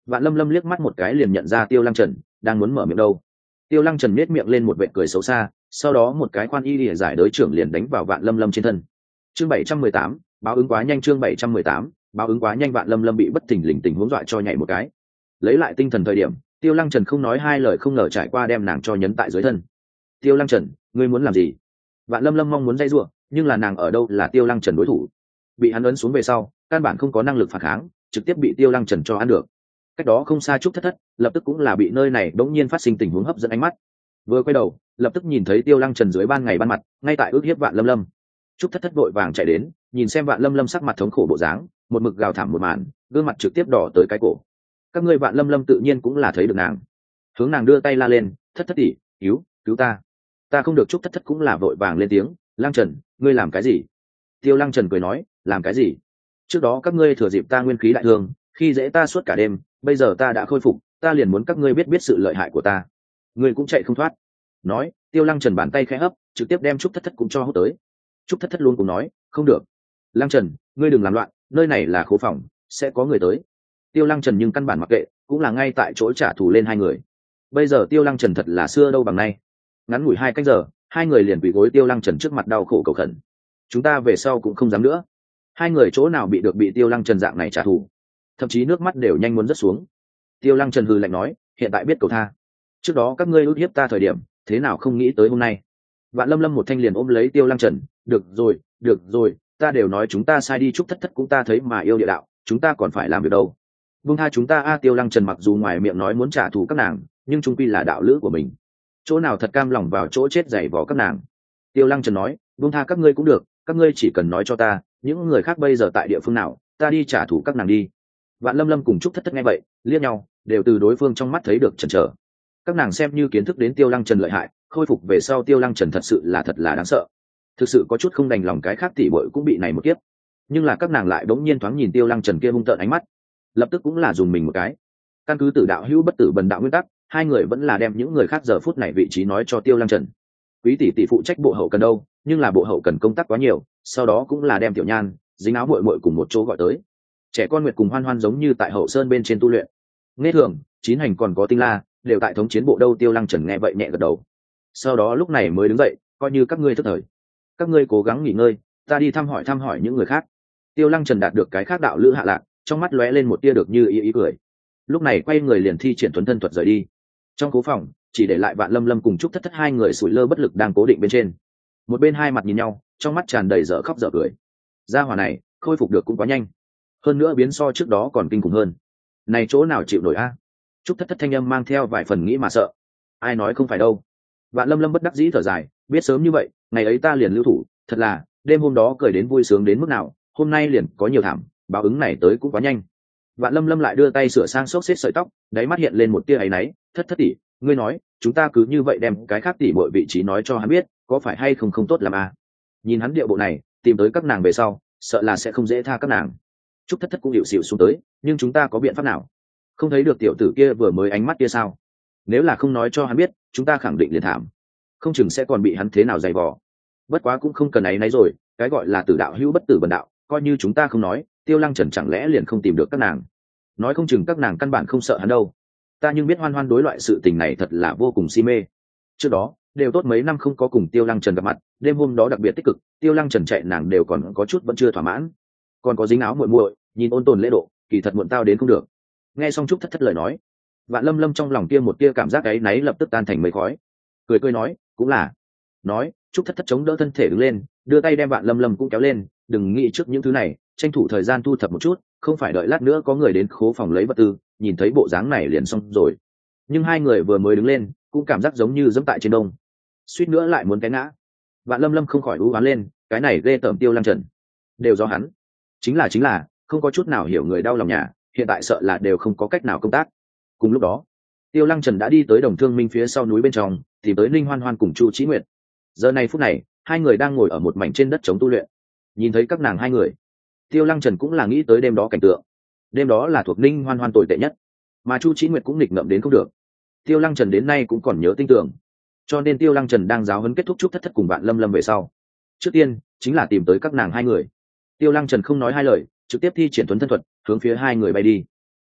Vạn Lâm Lâm liếc mắt một cái liền nhận ra Tiêu Lăng Trần đang muốn mở miệng đâu. Tiêu Lăng Trần nhếch miệng lên một vệt cười xấu xa, sau đó một cái khoan y lìa giải đới trưởng liền đánh vào Vạn Lâm Lâm trên thân. Chương bảy trăm mười tám, báo ứng quá nhanh. Chương bảy trăm mười tám, báo ứng quá nhanh. Vạn Lâm Lâm bị bất thình lình tình huống dọa cho nhảy một cái. Lấy lại tinh thần thời điểm, Tiêu Lăng Trần không nói hai lời không ngờ trải qua đem nàng cho nhấn tại dưới thân. Tiêu Lăng Trần, ngươi muốn làm gì? Vạn Lâm Lâm mong muốn dây rủa, nhưng là nàng ở đâu là Tiêu Lăng Trần đối thủ. Bị hắn ấn xuống về sau, căn bản không có năng lực phản kháng, trực tiếp bị Tiêu Lăng Trần cho ăn được. Cách đó không xa Trúc Thất Thất, lập tức cũng là bị nơi này bỗng nhiên phát sinh tình huống hấp dẫn ánh mắt. Vừa quay đầu, lập tức nhìn thấy Tiêu Lăng Trần dưới ban ngày ban mặt, ngay tại ước hiếp Vạn Lâm Lâm. Trúc Thất Thất vội vàng chạy đến, nhìn xem Vạn Lâm Lâm sắc mặt thống khổ bộ dáng, một mực gào thảm một màn, gương mặt trực tiếp đỏ tới cái cổ. Các ngươi Vạn Lâm Lâm tự nhiên cũng là thấy được nàng, hướng nàng đưa tay la lên, Thất Thất tỷ, cứu, cứu ta, ta không được. Trúc Thất Thất cũng là vội vàng lên tiếng, Lăng Trần, ngươi làm cái gì? Tiêu Lăng Trần cười nói, làm cái gì? Trước đó các ngươi thừa dịp ta nguyên khí đại thương, khi dễ ta suốt cả đêm, bây giờ ta đã khôi phục, ta liền muốn các ngươi biết biết sự lợi hại của ta, ngươi cũng chạy không thoát. Nói, Tiêu Lăng Trần bàn tay khẽ hấp, trực tiếp đem Trúc Thất Thất cũng cho hút tới. Trúc Thất Thất luôn cũng nói, không được, Lăng Trần, ngươi đừng làm loạn, nơi này là khố phòng, sẽ có người tới. Tiêu Lăng Trần nhưng căn bản mặc kệ, cũng là ngay tại chỗ trả thù lên hai người. Bây giờ Tiêu Lăng Trần thật là xưa đâu bằng nay, ngắn ngủi hai canh giờ, hai người liền quỳ gối Tiêu Lăng Trần trước mặt đau khổ cầu khẩn. Chúng ta về sau cũng không dám nữa. Hai người chỗ nào bị được bị Tiêu Lăng Trần dạng này trả thù, thậm chí nước mắt đều nhanh muốn rớt xuống. Tiêu Lăng Trần hừ lạnh nói, hiện tại biết cầu tha, trước đó các ngươi út hiếp ta thời điểm, thế nào không nghĩ tới hôm nay. Vạn Lâm Lâm một thanh liền ôm lấy Tiêu Lăng Trần, được rồi, được rồi, ta đều nói chúng ta sai đi. Trúc Thất Thất cũng ta thấy mà yêu địa đạo, chúng ta còn phải làm việc đâu. Buông tha chúng ta a. Tiêu Lăng Trần mặc dù ngoài miệng nói muốn trả thù các nàng, nhưng trung quy là đạo lữ của mình, chỗ nào thật cam lòng vào chỗ chết giày vò các nàng. Tiêu Lăng Trần nói, buông tha các ngươi cũng được, các ngươi chỉ cần nói cho ta những người khác bây giờ tại địa phương nào, ta đi trả thù các nàng đi. Vạn Lâm Lâm cùng Trúc Thất Thất nghe vậy liếc nhau, đều từ đối phương trong mắt thấy được chần chờ. Các nàng xem như kiến thức đến Tiêu Lăng Trần lợi hại, khôi phục về sau Tiêu Lăng Trần thật sự là thật là đáng sợ, thực sự có chút không đành lòng cái khác tỷ bội cũng bị này một kiếp. Nhưng là các nàng lại bỗng nhiên thoáng nhìn Tiêu Lăng Trần kia hung tợn ánh mắt, lập tức cũng là dùng mình một cái. Căn cứ tử đạo hữu bất tử bần đạo nguyên tắc, hai người vẫn là đem những người khác giờ phút này vị trí nói cho Tiêu Lăng Trần. Quý tỷ tỷ phụ trách bộ hậu cần đâu, nhưng là bộ hậu cần công tác quá nhiều, sau đó cũng là đem Tiểu Nhan, dính áo muội muội cùng một chỗ gọi tới. Trẻ con Nguyệt cùng Hoan Hoan giống như tại hậu sơn bên trên tu luyện. Nghe thường, Chín Hành còn có Tinh La, đều tại thống chiến bộ đâu. Tiêu Lăng Trần nghe vậy nhẹ gật đầu. Sau đó lúc này mới đứng dậy, coi như các ngươi thức thời, các ngươi cố gắng nghỉ ngơi, ta đi thăm hỏi thăm hỏi những người khác. Tiêu Lăng Trần đạt được cái khác đạo lữ hạ lạc, trong mắt lóe lên một tia được như ý ý cười. Lúc này quay người liền thi triển tuấn thân thuật rời đi. Trong cố phòng chỉ để lại Vạn Lâm Lâm cùng Trúc Thất Thất hai người sủi lơ bất lực đang cố định bên trên. Một bên hai mặt nhìn nhau, trong mắt tràn đầy dở khóc dở cười. Gia hỏa này khôi phục được cũng quá nhanh, hơn nữa biến so trước đó còn kinh khủng hơn. Này chỗ nào chịu nổi a? Trúc Thất Thất thanh âm mang theo vài phần nghĩ mà sợ. Ai nói không phải đâu. Vạn Lâm Lâm bất đắc dĩ thở dài, biết sớm như vậy, ngày ấy ta liền lưu thủ, thật là đêm hôm đó cười đến vui sướng đến mức nào, hôm nay liền có nhiều thảm, báo ứng này tới cũng quá nhanh. Vạn Lâm Lâm lại đưa tay sửa sang xốc xếp sợi tóc, đáy mắt hiện lên một tia áy náy. Thất Thất tỷ, ngươi nói chúng ta cứ như vậy đem cái khác tỷ mọi vị trí nói cho hắn biết, có phải hay không không tốt làm à? Nhìn hắn điệu bộ này, tìm tới các nàng về sau, sợ là sẽ không dễ tha các nàng. Trúc Thất Thất cũng hiểu xỉu xuống tới, nhưng chúng ta có biện pháp nào? Không thấy được tiểu tử kia vừa mới ánh mắt kia sao? Nếu là không nói cho hắn biết, chúng ta khẳng định liền thảm, không chừng sẽ còn bị hắn thế nào dày vò. Bất quá cũng không cần áy náy rồi, cái gọi là tử đạo hữu bất tử bần đạo, coi như chúng ta không nói, Tiêu Lăng Trần chẳng lẽ liền không tìm được các nàng? Nói không chừng các nàng căn bản không sợ hắn đâu. Ta nhưng biết Hoan Hoan đối loại sự tình này thật là vô cùng si mê. Trước đó đều tốt mấy năm không có cùng Tiêu Lăng Trần gặp mặt, đêm hôm đó đặc biệt tích cực, Tiêu Lăng Trần chạy nàng đều còn có chút vẫn chưa thỏa mãn. Còn có dính áo muội muội, nhìn ôn tồn lễ độ, kỳ thật muộn tao đến không được. Nghe xong Trúc Thất Thất lời nói, Vạn Lâm Lâm trong lòng kia một tia cảm giác ấy náy lập tức tan thành mây khói, cười cười nói, cũng là. Nói, Trúc Thất Thất chống đỡ thân thể đứng lên, đưa tay đem Vạn Lâm Lâm cũng kéo lên, đừng nghĩ trước những thứ này, tranh thủ thời gian thu thập một chút, không phải đợi lát nữa có người đến khố phòng lấy vật tư, nhìn thấy bộ dáng này liền xong rồi. Nhưng hai người vừa mới đứng lên, cũng cảm giác giống như dẫm tại trên đông, suýt nữa lại muốn té ngã. Vạn Lâm Lâm không khỏi ú oán lên, cái này ghê tởm Tiêu Lăng Trần, đều do hắn. Chính là chính là, không có chút nào hiểu người đau lòng nhà, hiện tại sợ là đều không có cách nào công tác. Cùng lúc đó, Tiêu Lăng Trần đã đi tới Đồng Thương Minh phía sau núi bên trong, thì tới Linh Hoan Hoan cùng Chu Chí Nguyệt. Giờ này phút này, hai người đang ngồi ở một mảnh trên đất chống tu luyện. Nhìn thấy các nàng hai người, Tiêu Lăng Trần cũng là nghĩ tới đêm đó cảnh tượng. Đêm đó là thuộc Ninh Hoan Hoan tồi tệ nhất, mà Chu Chí Nguyệt cũng nghịch ngợm đến không được. Tiêu Lăng Trần đến nay cũng còn nhớ tinh tường, cho nên Tiêu Lăng Trần đang giáo huấn kết thúc Trúc Thất Thất cùng Vạn Lâm Lâm về sau, trước tiên chính là tìm tới các nàng hai người. Tiêu Lăng Trần không nói hai lời, trực tiếp thi triển tuấn thân thuật, hướng phía hai người bay đi.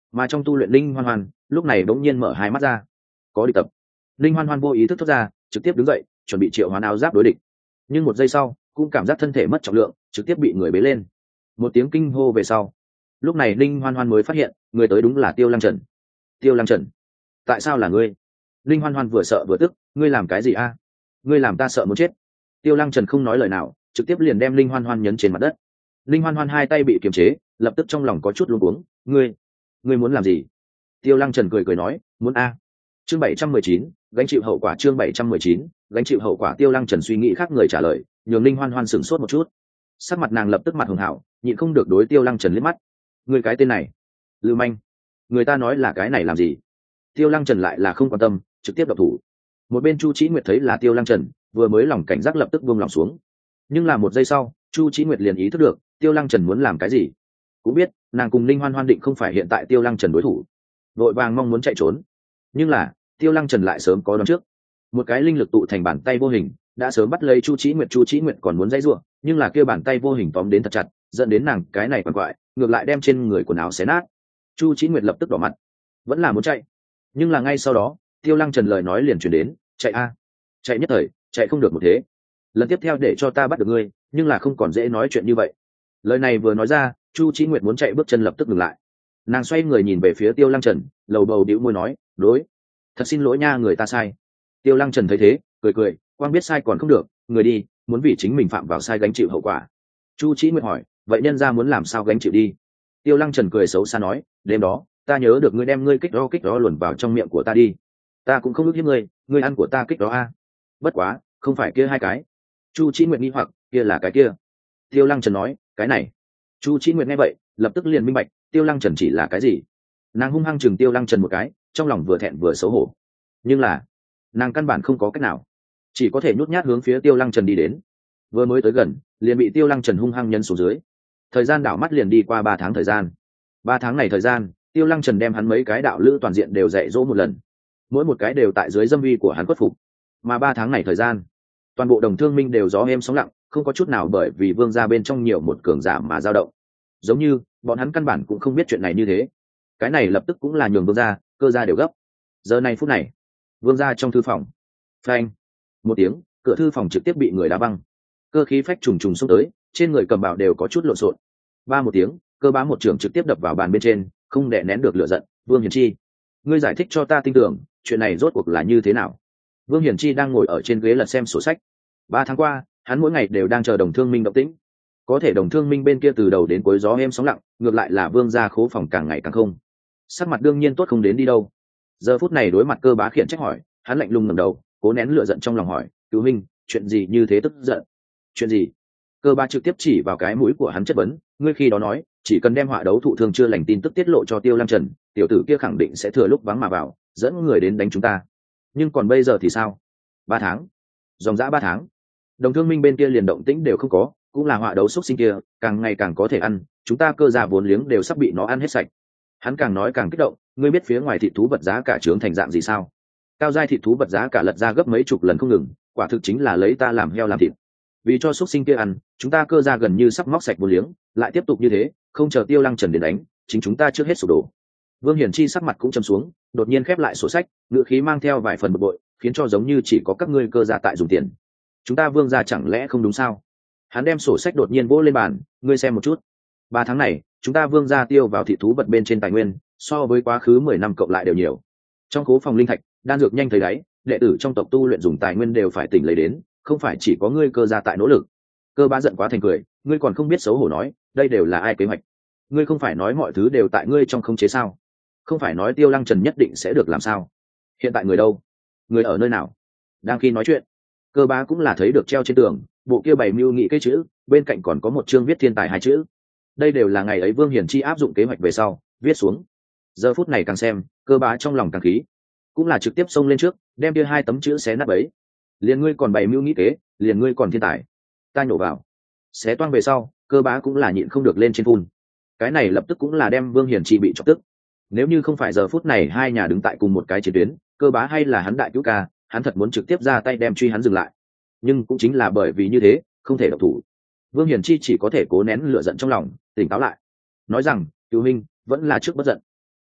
mà trong tu luyện linh hoan hoan lúc này đống nhiên mở hai mắt ra. Có địch tập. Linh hoan hoan vô ý thức thoát ra, trực tiếp đứng dậy chuẩn bị triệu hoán áo giáp đối địch, nhưng một giây sau cũng cảm giác thân thể mất trọng lượng, trực tiếp bị người bế lên. Một tiếng kinh hô về sau, lúc này linh hoan hoan mới phát hiện người tới đúng là Tiêu Lăng Trần. Tiêu Lăng Trần, tại sao là ngươi? Linh hoan hoan vừa sợ vừa tức, ngươi làm cái gì a? Ngươi làm ta sợ muốn chết. Tiêu Lăng Trần không nói lời nào, trực tiếp liền đem linh hoan hoan nhấn trên mặt đất. Linh hoan hoan hai tay bị kiềm chế, lập tức trong lòng có chút luống cuống. Ngươi, ngươi muốn làm gì? Tiêu Lăng Trần cười cười nói, muốn a. Chương bảy trăm mười chín, gánh chịu hậu quả. Chương bảy trăm mười chín, gánh chịu hậu quả. Tiêu Lăng Trần suy nghĩ khác người trả lời, nhường linh hoan hoan sửng sốt một chút. Sắc mặt nàng lập tức mặt hường hảo, nhịn không được đối Tiêu Lăng Trần liếc mắt. Ngươi cái tên này, lưu manh, người ta nói là cái này làm gì? Tiêu Lăng Trần lại là không quan tâm, trực tiếp độc thủ. Một bên Chu Chí Nguyệt thấy là Tiêu Lăng Trần, vừa mới lòng cảnh giác lập tức buông lòng xuống. Nhưng là một giây sau, Chu Chí Nguyệt liền ý thức được Tiêu Lăng Trần muốn làm cái gì. Cũng biết nàng cùng Linh Hoan Hoan định không phải hiện tại Tiêu Lăng Trần đối thủ, vội vàng mong muốn chạy trốn. Nhưng là Tiêu Lăng Trần lại sớm có đoán trước, một cái linh lực tụ thành bàn tay vô hình đã sớm bắt lấy Chu Chí Nguyệt. Chu Chí Nguyệt còn muốn dãy rủa, nhưng là kia bàn tay vô hình tóm đến thật chặt, dẫn đến nàng cái này quằn quại, ngược lại đem trên người quần áo xé nát. Chu Chí Nguyệt lập tức đỏ mặt, vẫn là muốn chạy. Nhưng là ngay sau đó Tiêu Lăng Trần lời nói liền truyền đến, chạy a, chạy nhất thời chạy không được một thế, lần tiếp theo để cho ta bắt được ngươi, nhưng là không còn dễ nói chuyện như vậy. Lời này vừa nói ra, Chu Chí Nguyệt muốn chạy bước chân lập tức ngừng lại. Nàng xoay người nhìn về phía Tiêu Lăng Trần, lầu bầu đĩu môi nói, đối, thật xin lỗi nha, người ta sai. Tiêu Lăng Trần thấy thế cười cười, quang biết sai còn không được, người đi, muốn vì chính mình phạm vào sai gánh chịu hậu quả. Chu Chí Nguyệt hỏi, vậy nhân ra muốn làm sao gánh chịu đi? Tiêu Lăng Trần cười xấu xa nói, đêm đó ta nhớ được ngươi đem ngươi kích đó kích đó luồn vào trong miệng của ta đi, ta cũng không ước hiếp ngươi, ngươi ăn của ta kích đó a. Bất quá không phải kia hai cái. Chu Chí Nguyệt nghi hoặc, kia là cái kia. Tiêu Lăng Trần nói, cái này. Chu Chí Nguyệt nghe vậy lập tức liền minh bạch Tiêu Lăng Trần chỉ là cái gì. Nàng hung hăng chừng Tiêu Lăng Trần một cái, trong lòng vừa thẹn vừa xấu hổ, nhưng là nàng căn bản không có cách nào, chỉ có thể nhút nhát hướng phía Tiêu Lăng Trần đi đến. Vừa mới tới gần liền bị Tiêu Lăng Trần hung hăng nhấn xuống dưới. Thời gian đảo mắt liền đi qua ba tháng thời gian. Ba tháng này thời gian, Tiêu Lăng Trần đem hắn mấy cái đạo lữ toàn diện đều dạy dỗ một lần, mỗi một cái đều tại dưới dâm uy của hắn khuất phục. Mà ba tháng này thời gian, toàn bộ Đồng Thương Minh đều gió êm sóng lặng, không có chút nào bởi vì vương gia bên trong nhiều một cường giả mà dao động, giống như bọn hắn căn bản cũng không biết chuyện này như thế. Cái này lập tức cũng là nhường vương gia, cơ gia đều gấp. Giờ này phút này, vương gia trong thư phòng, phanh một tiếng, cửa thư phòng trực tiếp bị người đá văng, cơ khí phách trùng trùng xông tới, trên người cầm bảo đều có chút lộn xộn. Ba một tiếng, cơ bá một trường trực tiếp đập vào bàn bên trên, không đè nén được lửa giận. Vương Hiển Chi, ngươi giải thích cho ta tin tưởng, chuyện này rốt cuộc là như thế nào? Vương Hiển Chi đang ngồi ở trên ghế lật xem sổ sách. Ba tháng qua hắn mỗi ngày đều đang chờ Đồng Thương Minh động tĩnh, có thể Đồng Thương Minh bên kia từ đầu đến cuối gió êm sóng lặng, ngược lại là vương gia khố phòng càng ngày càng không, sắc mặt đương nhiên tốt không đến đi đâu. Giờ phút này đối mặt cơ bá khiển trách hỏi, hắn lạnh lùng ngẩng đầu, cố nén lửa giận trong lòng hỏi, cứu huynh, chuyện gì như thế tức giận? Chuyện gì? Cơ bá trực tiếp chỉ vào cái mũi của hắn chất vấn, ngươi khi đó nói chỉ cần đem họa đấu thụ thương chưa lành tin tức tiết lộ cho Tiêu Lăng Trần, tiểu tử kia khẳng định sẽ thừa lúc vắng mà vào, dẫn người đến đánh chúng ta. Nhưng còn bây giờ thì sao? Ba tháng, dòng dã ba tháng, Đồng Thương Minh bên kia liền động tĩnh đều không có, cũng là họa đấu xúc sinh kia càng ngày càng có thể ăn, chúng ta cơ gia vốn liếng đều sắp bị nó ăn hết sạch. Hắn càng nói càng kích động, ngươi biết phía ngoài thịt thú vật giá cả trướng thành dạng gì sao? Cao giai thịt thú vật giá cả lật ra gấp mấy chục lần không ngừng, quả thực chính là lấy ta làm heo làm thịt. Vì cho xúc sinh kia ăn, chúng ta cơ gia gần như sắp móc sạch vốn liếng, lại tiếp tục như thế, không chờ Tiêu Lăng Trần đến đánh, chính chúng ta trước hết sụp đổ. Vương Hiển Chi sắc mặt cũng trầm xuống, đột nhiên khép lại sổ sách, ngữ khí mang theo vài phần bực bội, khiến cho giống như chỉ có các ngươi cơ gia tại dùng tiền, chúng ta Vương gia chẳng lẽ không đúng sao? Hắn đem sổ sách đột nhiên vỗ lên bàn, ngươi xem một chút, ba tháng này chúng ta Vương gia tiêu vào thị thú vật bên trên tài nguyên, so với quá khứ mười năm cộng lại đều nhiều. Trong khố phòng linh thạch, đan dược nhanh thấy đáy, đệ tử trong tộc tu luyện dùng tài nguyên đều phải tỉnh lấy đến, không phải chỉ có ngươi cơ gia tại nỗ lực. Cơ bá giận quá thành cười, ngươi còn không biết xấu hổ nói, đây đều là ai kế hoạch? Ngươi không phải nói mọi thứ đều tại ngươi trong khống chế sao? Không phải nói Tiêu Lăng Trần nhất định sẽ được làm sao? Hiện tại người đâu? Người ở nơi nào? Đang khi nói chuyện, cơ bá cũng là thấy được treo trên tường bộ kia bày mưu nghị cái chữ, bên cạnh còn có một chương viết thiên tài hai chữ. Đây đều là ngày ấy Vương Hiển Chi áp dụng kế hoạch về sau viết xuống. Giờ phút này càng xem, cơ bá trong lòng càng khí, cũng là trực tiếp xông lên trước, đem kia hai tấm chữ xé nát bấy. Liền ngươi còn bày mưu nghĩ kế, liền ngươi còn thiên tài, ta nhổ vào. Xé toang về sau, cơ bá cũng là nhịn không được lên trên phun. Cái này lập tức cũng là đem Vương Hiển Chi bị chọc tức. Nếu như không phải giờ phút này hai nhà đứng tại cùng một cái chiến tuyến, cơ bá hay là hắn đại cứu ca, hắn thật muốn trực tiếp ra tay đem truy hắn dừng lại. Nhưng cũng chính là bởi vì như thế, không thể độc thủ. Vương Hiển Chi chỉ có thể cố nén lửa giận trong lòng, tỉnh táo lại, nói rằng, cứu huynh vẫn là trước bất giận.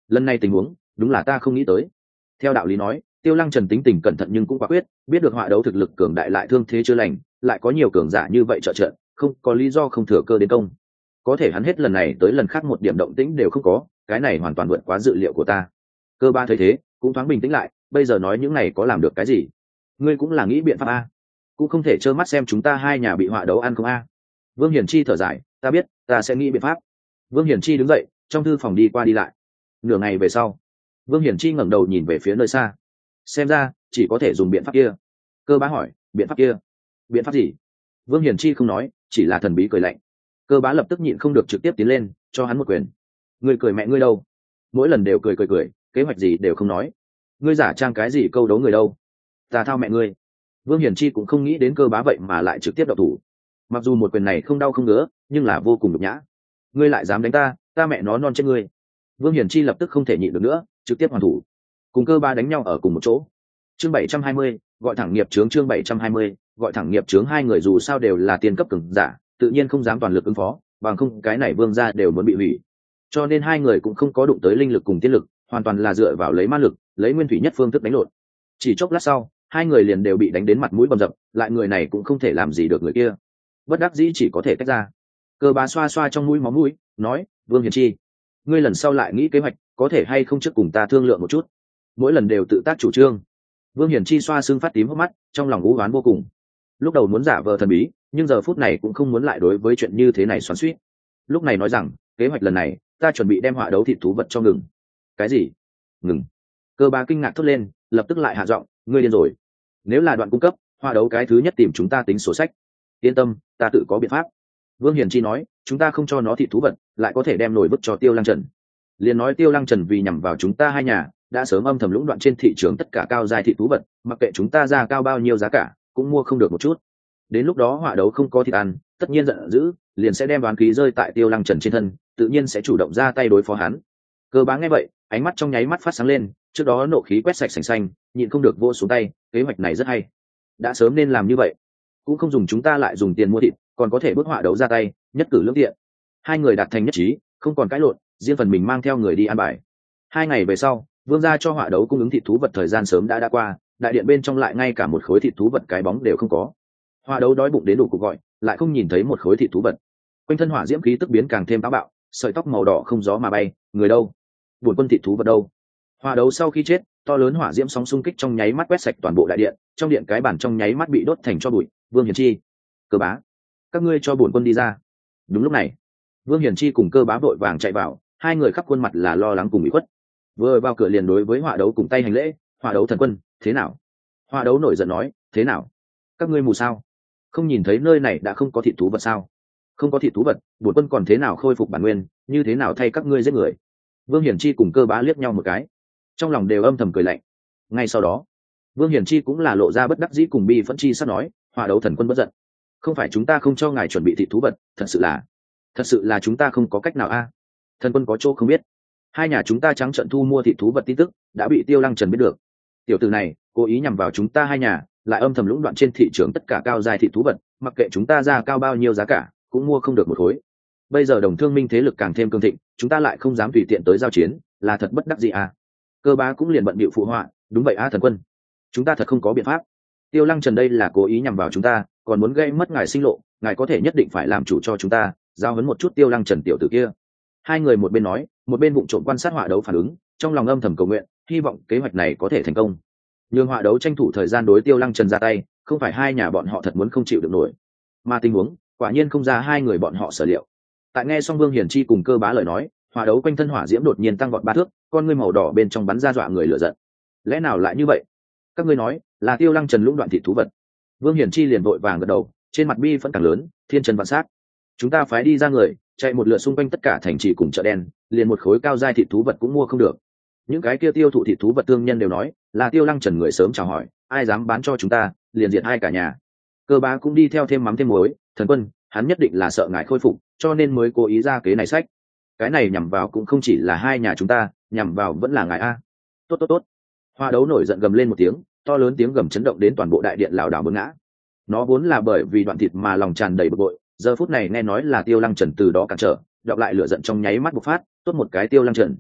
lần này tình huống đúng là ta không nghĩ tới. Theo đạo lý nói, Tiêu Lăng Trần tính tình cẩn thận nhưng cũng quả quyết, biết được họa đấu thực lực cường đại lại thương thế chưa lành, lại có nhiều cường giả như vậy trợ trận, không có lý do không thừa cơ đến công. Có thể hắn hết lần này tới lần khác một điểm động tĩnh đều không có, cái này hoàn toàn vượt quá dự liệu của ta. Cơ Ba thấy thế, cũng thoáng bình tĩnh lại, bây giờ nói những này có làm được cái gì? Ngươi cũng là nghĩ biện pháp a, cũng không thể trơ mắt xem chúng ta hai nhà bị họa đấu ăn không a. Vương Hiển Chi thở dài, ta biết, ta sẽ nghĩ biện pháp. Vương Hiển Chi đứng dậy, trong thư phòng đi qua đi lại. Nửa ngày về sau, Vương Hiển Chi ngẩng đầu nhìn về phía nơi xa, xem ra chỉ có thể dùng biện pháp kia. Cơ Bá hỏi, biện pháp kia? Biện pháp gì? Vương Hiển Chi không nói, chỉ là thần bí cười lạnh. Cơ Bá lập tức nhịn không được trực tiếp tiến lên, cho hắn một quyền. Ngươi cười mẹ ngươi đâu? Mỗi lần đều cười cười cười, kế hoạch gì đều không nói. Ngươi giả trang cái gì câu đấu người đâu? Ta thao mẹ ngươi. Vương Hiển Chi cũng không nghĩ đến Cơ Bá vậy mà lại trực tiếp động thủ. Mặc dù một quyền này không đau không ngứa, nhưng là vô cùng nhục nhã. Ngươi lại dám đánh ta, ta mẹ nó non chết ngươi. Vương Hiển Chi lập tức không thể nhịn được nữa, trực tiếp hoàn thủ, cùng Cơ Bá đánh nhau ở cùng một chỗ. Chương bảy trăm hai mươi, gọi thẳng nghiệp chướng. Chương bảy trăm hai mươi, gọi thẳng nghiệp chướng. Hai người dù sao đều là tiên cấp cường giả, tự nhiên không dám toàn lực ứng phó, bằng không cái này Vương gia đều muốn bị hủy. Cho nên hai người cũng không có đụng tới linh lực cùng tiên lực, hoàn toàn là dựa vào lấy ma lực, lấy nguyên thủy nhất phương thức đánh lộn. Chỉ chốc lát sau, hai người liền đều bị đánh đến mặt mũi bầm dập, lại người này cũng không thể làm gì được người kia. Bất đắc dĩ chỉ có thể tách ra. Cơ Bá xoa xoa trong mũi máu mũi, nói, Vương Hiển Chi, ngươi lần sau lại nghĩ kế hoạch, có thể hay không trước cùng ta thương lượng một chút. Mỗi lần đều tự tác chủ trương. Vương Hiển Chi xoa xương phát tím hốc mắt, trong lòng u oán vô cùng. Lúc đầu muốn giả vờ thần bí, nhưng giờ phút này cũng không muốn lại đối với chuyện như thế này xoắn xuýt. Lúc này nói rằng, kế hoạch lần này, ta chuẩn bị đem họa đấu thịt thú vật cho ngừng. Cái gì? Ngừng? Cơ Bá kinh ngạc thốt lên, lập tức lại hạ giọng, ngươi điên rồi. Nếu là đoạn cung cấp, họa đấu cái thứ nhất tìm chúng ta tính sổ sách. Yên tâm, ta tự có biện pháp. Vương Hiển Chi nói, chúng ta không cho nó thịt thú vật, lại có thể đem nổi bức cho Tiêu Lăng Trần. Liền nói Tiêu Lăng Trần vì nhằm vào chúng ta hai nhà, đã sớm âm thầm lũng đoạn trên thị trường tất cả cao giai thịt thú vật, mặc kệ chúng ta ra cao bao nhiêu giá cả, cũng mua không được một chút. Đến lúc đó họa đấu không có thịt ăn, tất nhiên giận dữ, liền sẽ đem đoán khí rơi tại Tiêu Lăng Trần trên thân, tự nhiên sẽ chủ động ra tay đối phó hắn. Cơ Bá nghe vậy, ánh mắt trong nháy mắt phát sáng lên, trước đó nộ khí quét sạch sành xanh, nhịn không được vô xuống tay, kế hoạch này rất hay. Đã sớm nên làm như vậy, cũng không dùng chúng ta lại dùng tiền mua thịt, còn có thể bước họa đấu ra tay, nhất cử lưỡng tiện. Hai người đạt thành nhất trí, không còn cãi lộn, riêng phần mình mang theo người đi ăn bài. Hai ngày về sau, Vương gia cho họa đấu cung ứng thịt thú vật thời gian sớm đã đã qua, đại điện bên trong lại ngay cả một khối thịt thú vật cái bóng đều không có. Họa đấu đói bụng đến đủ cuộc gọi, lại không nhìn thấy một khối thịt thú vật. Quanh thân hỏa diễm khí tức biến càng thêm táo bạo, sợi tóc màu đỏ không gió mà bay, người đâu? Buồn quân thịt thú vật đâu? Họa đấu sau khi chết, to lớn hỏa diễm sóng xung kích trong nháy mắt quét sạch toàn bộ đại điện, trong điện cái bàn trong nháy mắt bị đốt thành tro bụi. Vương Hiển Chi, Cơ Bá, các ngươi cho bổn quân đi ra. Đúng lúc này, Vương Hiển Chi cùng Cơ Bá vội vàng chạy vào, hai người khắp khuôn mặt là lo lắng cùng ủy khuất. Vừa vào cửa liền đối với họa đấu cùng tay hành lễ, họa đấu thần quân, thế nào? Họa đấu nổi giận nói, thế nào? Các ngươi mù sao? Không nhìn thấy nơi này đã không có thịt thú vật sao? Không có thịt thú vật, bổn quân còn thế nào khôi phục bản nguyên, như thế nào thay các ngươi giết người? Vương Hiển Chi cùng Cơ Bá liếc nhau một cái, trong lòng đều âm thầm cười lạnh. Ngay sau đó, Vương Hiển Chi cũng là lộ ra bất đắc dĩ cùng bi phẫn chi sắp nói, họa đấu thần quân bất giận. Không phải chúng ta không cho ngài chuẩn bị thịt thú vật, thật sự là, thật sự là chúng ta không có cách nào a. Thần quân có chỗ không biết, hai nhà chúng ta trắng trợn thu mua thịt thú vật tin tức đã bị Tiêu Lăng Trần biết được. Tiểu tử này cố ý nhằm vào chúng ta hai nhà, lại âm thầm lũng đoạn trên thị trường tất cả cao giai thịt thú vật, mặc kệ chúng ta ra cao bao nhiêu giá cả, cũng mua không được một khối. Bây giờ đồng thương minh thế lực càng thêm cường thịnh, chúng ta lại không dám tùy tiện tới giao chiến, là thật bất đắc dĩ à. Cơ Bá cũng liền bận bịu phụ họa, đúng vậy a thần quân, chúng ta thật không có biện pháp. Tiêu Lăng Trần đây là cố ý nhằm vào chúng ta, còn muốn gây mất ngài sinh lộ, ngài có thể nhất định phải làm chủ cho chúng ta, giao huấn một chút Tiêu Lăng Trần tiểu tử kia. Hai người một bên nói, một bên vụng trộm quan sát họa đấu phản ứng, trong lòng âm thầm cầu nguyện, hy vọng kế hoạch này có thể thành công. Nhưng họa đấu tranh thủ thời gian đối Tiêu Lăng Trần ra tay, không phải hai nhà bọn họ thật muốn không chịu được nổi, mà tình huống quả nhiên không ra hai người bọn họ sở liệu. Tại nghe xong Vương Hiển Chi cùng Cơ Bá lời nói, họa đấu quanh thân hỏa diễm đột nhiên tăng vọt ba thước, con ngươi màu đỏ bên trong bắn ra dọa người lửa giận. Lẽ nào lại như vậy? Các ngươi nói là Tiêu Lăng Trần lũng đoạn thịt thú vật? Vương Hiển Chi liền vội vàng gật đầu, trên mặt bi vẫn càng lớn, thiên trần vạn sát. Chúng ta phái đi ra người, chạy một lượt xung quanh tất cả thành trì cùng chợ đen, liền một khối cao giai thịt thú vật cũng mua không được. Những cái kia tiêu thụ thịt thú vật thương nhân đều nói là Tiêu Lăng Trần người sớm chào hỏi, ai dám bán cho chúng ta, liền diệt hai cả nhà. Cơ Bá cũng đi theo thêm mắm thêm muối, thần quân, hắn nhất định là sợ ngài khôi phục, cho nên mới cố ý ra kế này sách. Cái này nhằm vào cũng không chỉ là hai nhà chúng ta, nhằm vào vẫn là ngài a. Tốt tốt tốt. Hoa đấu nổi giận gầm lên một tiếng, to lớn tiếng gầm chấn động đến toàn bộ đại điện lảo đảo muốn ngã. Nó vốn là bởi vì đoạn thịt mà lòng tràn đầy bực bội, giờ phút này nghe nói là Tiêu Lăng Trần từ đó cản trở, đọc lại lửa giận trong nháy mắt bộc phát, tốt một cái Tiêu Lăng Trần.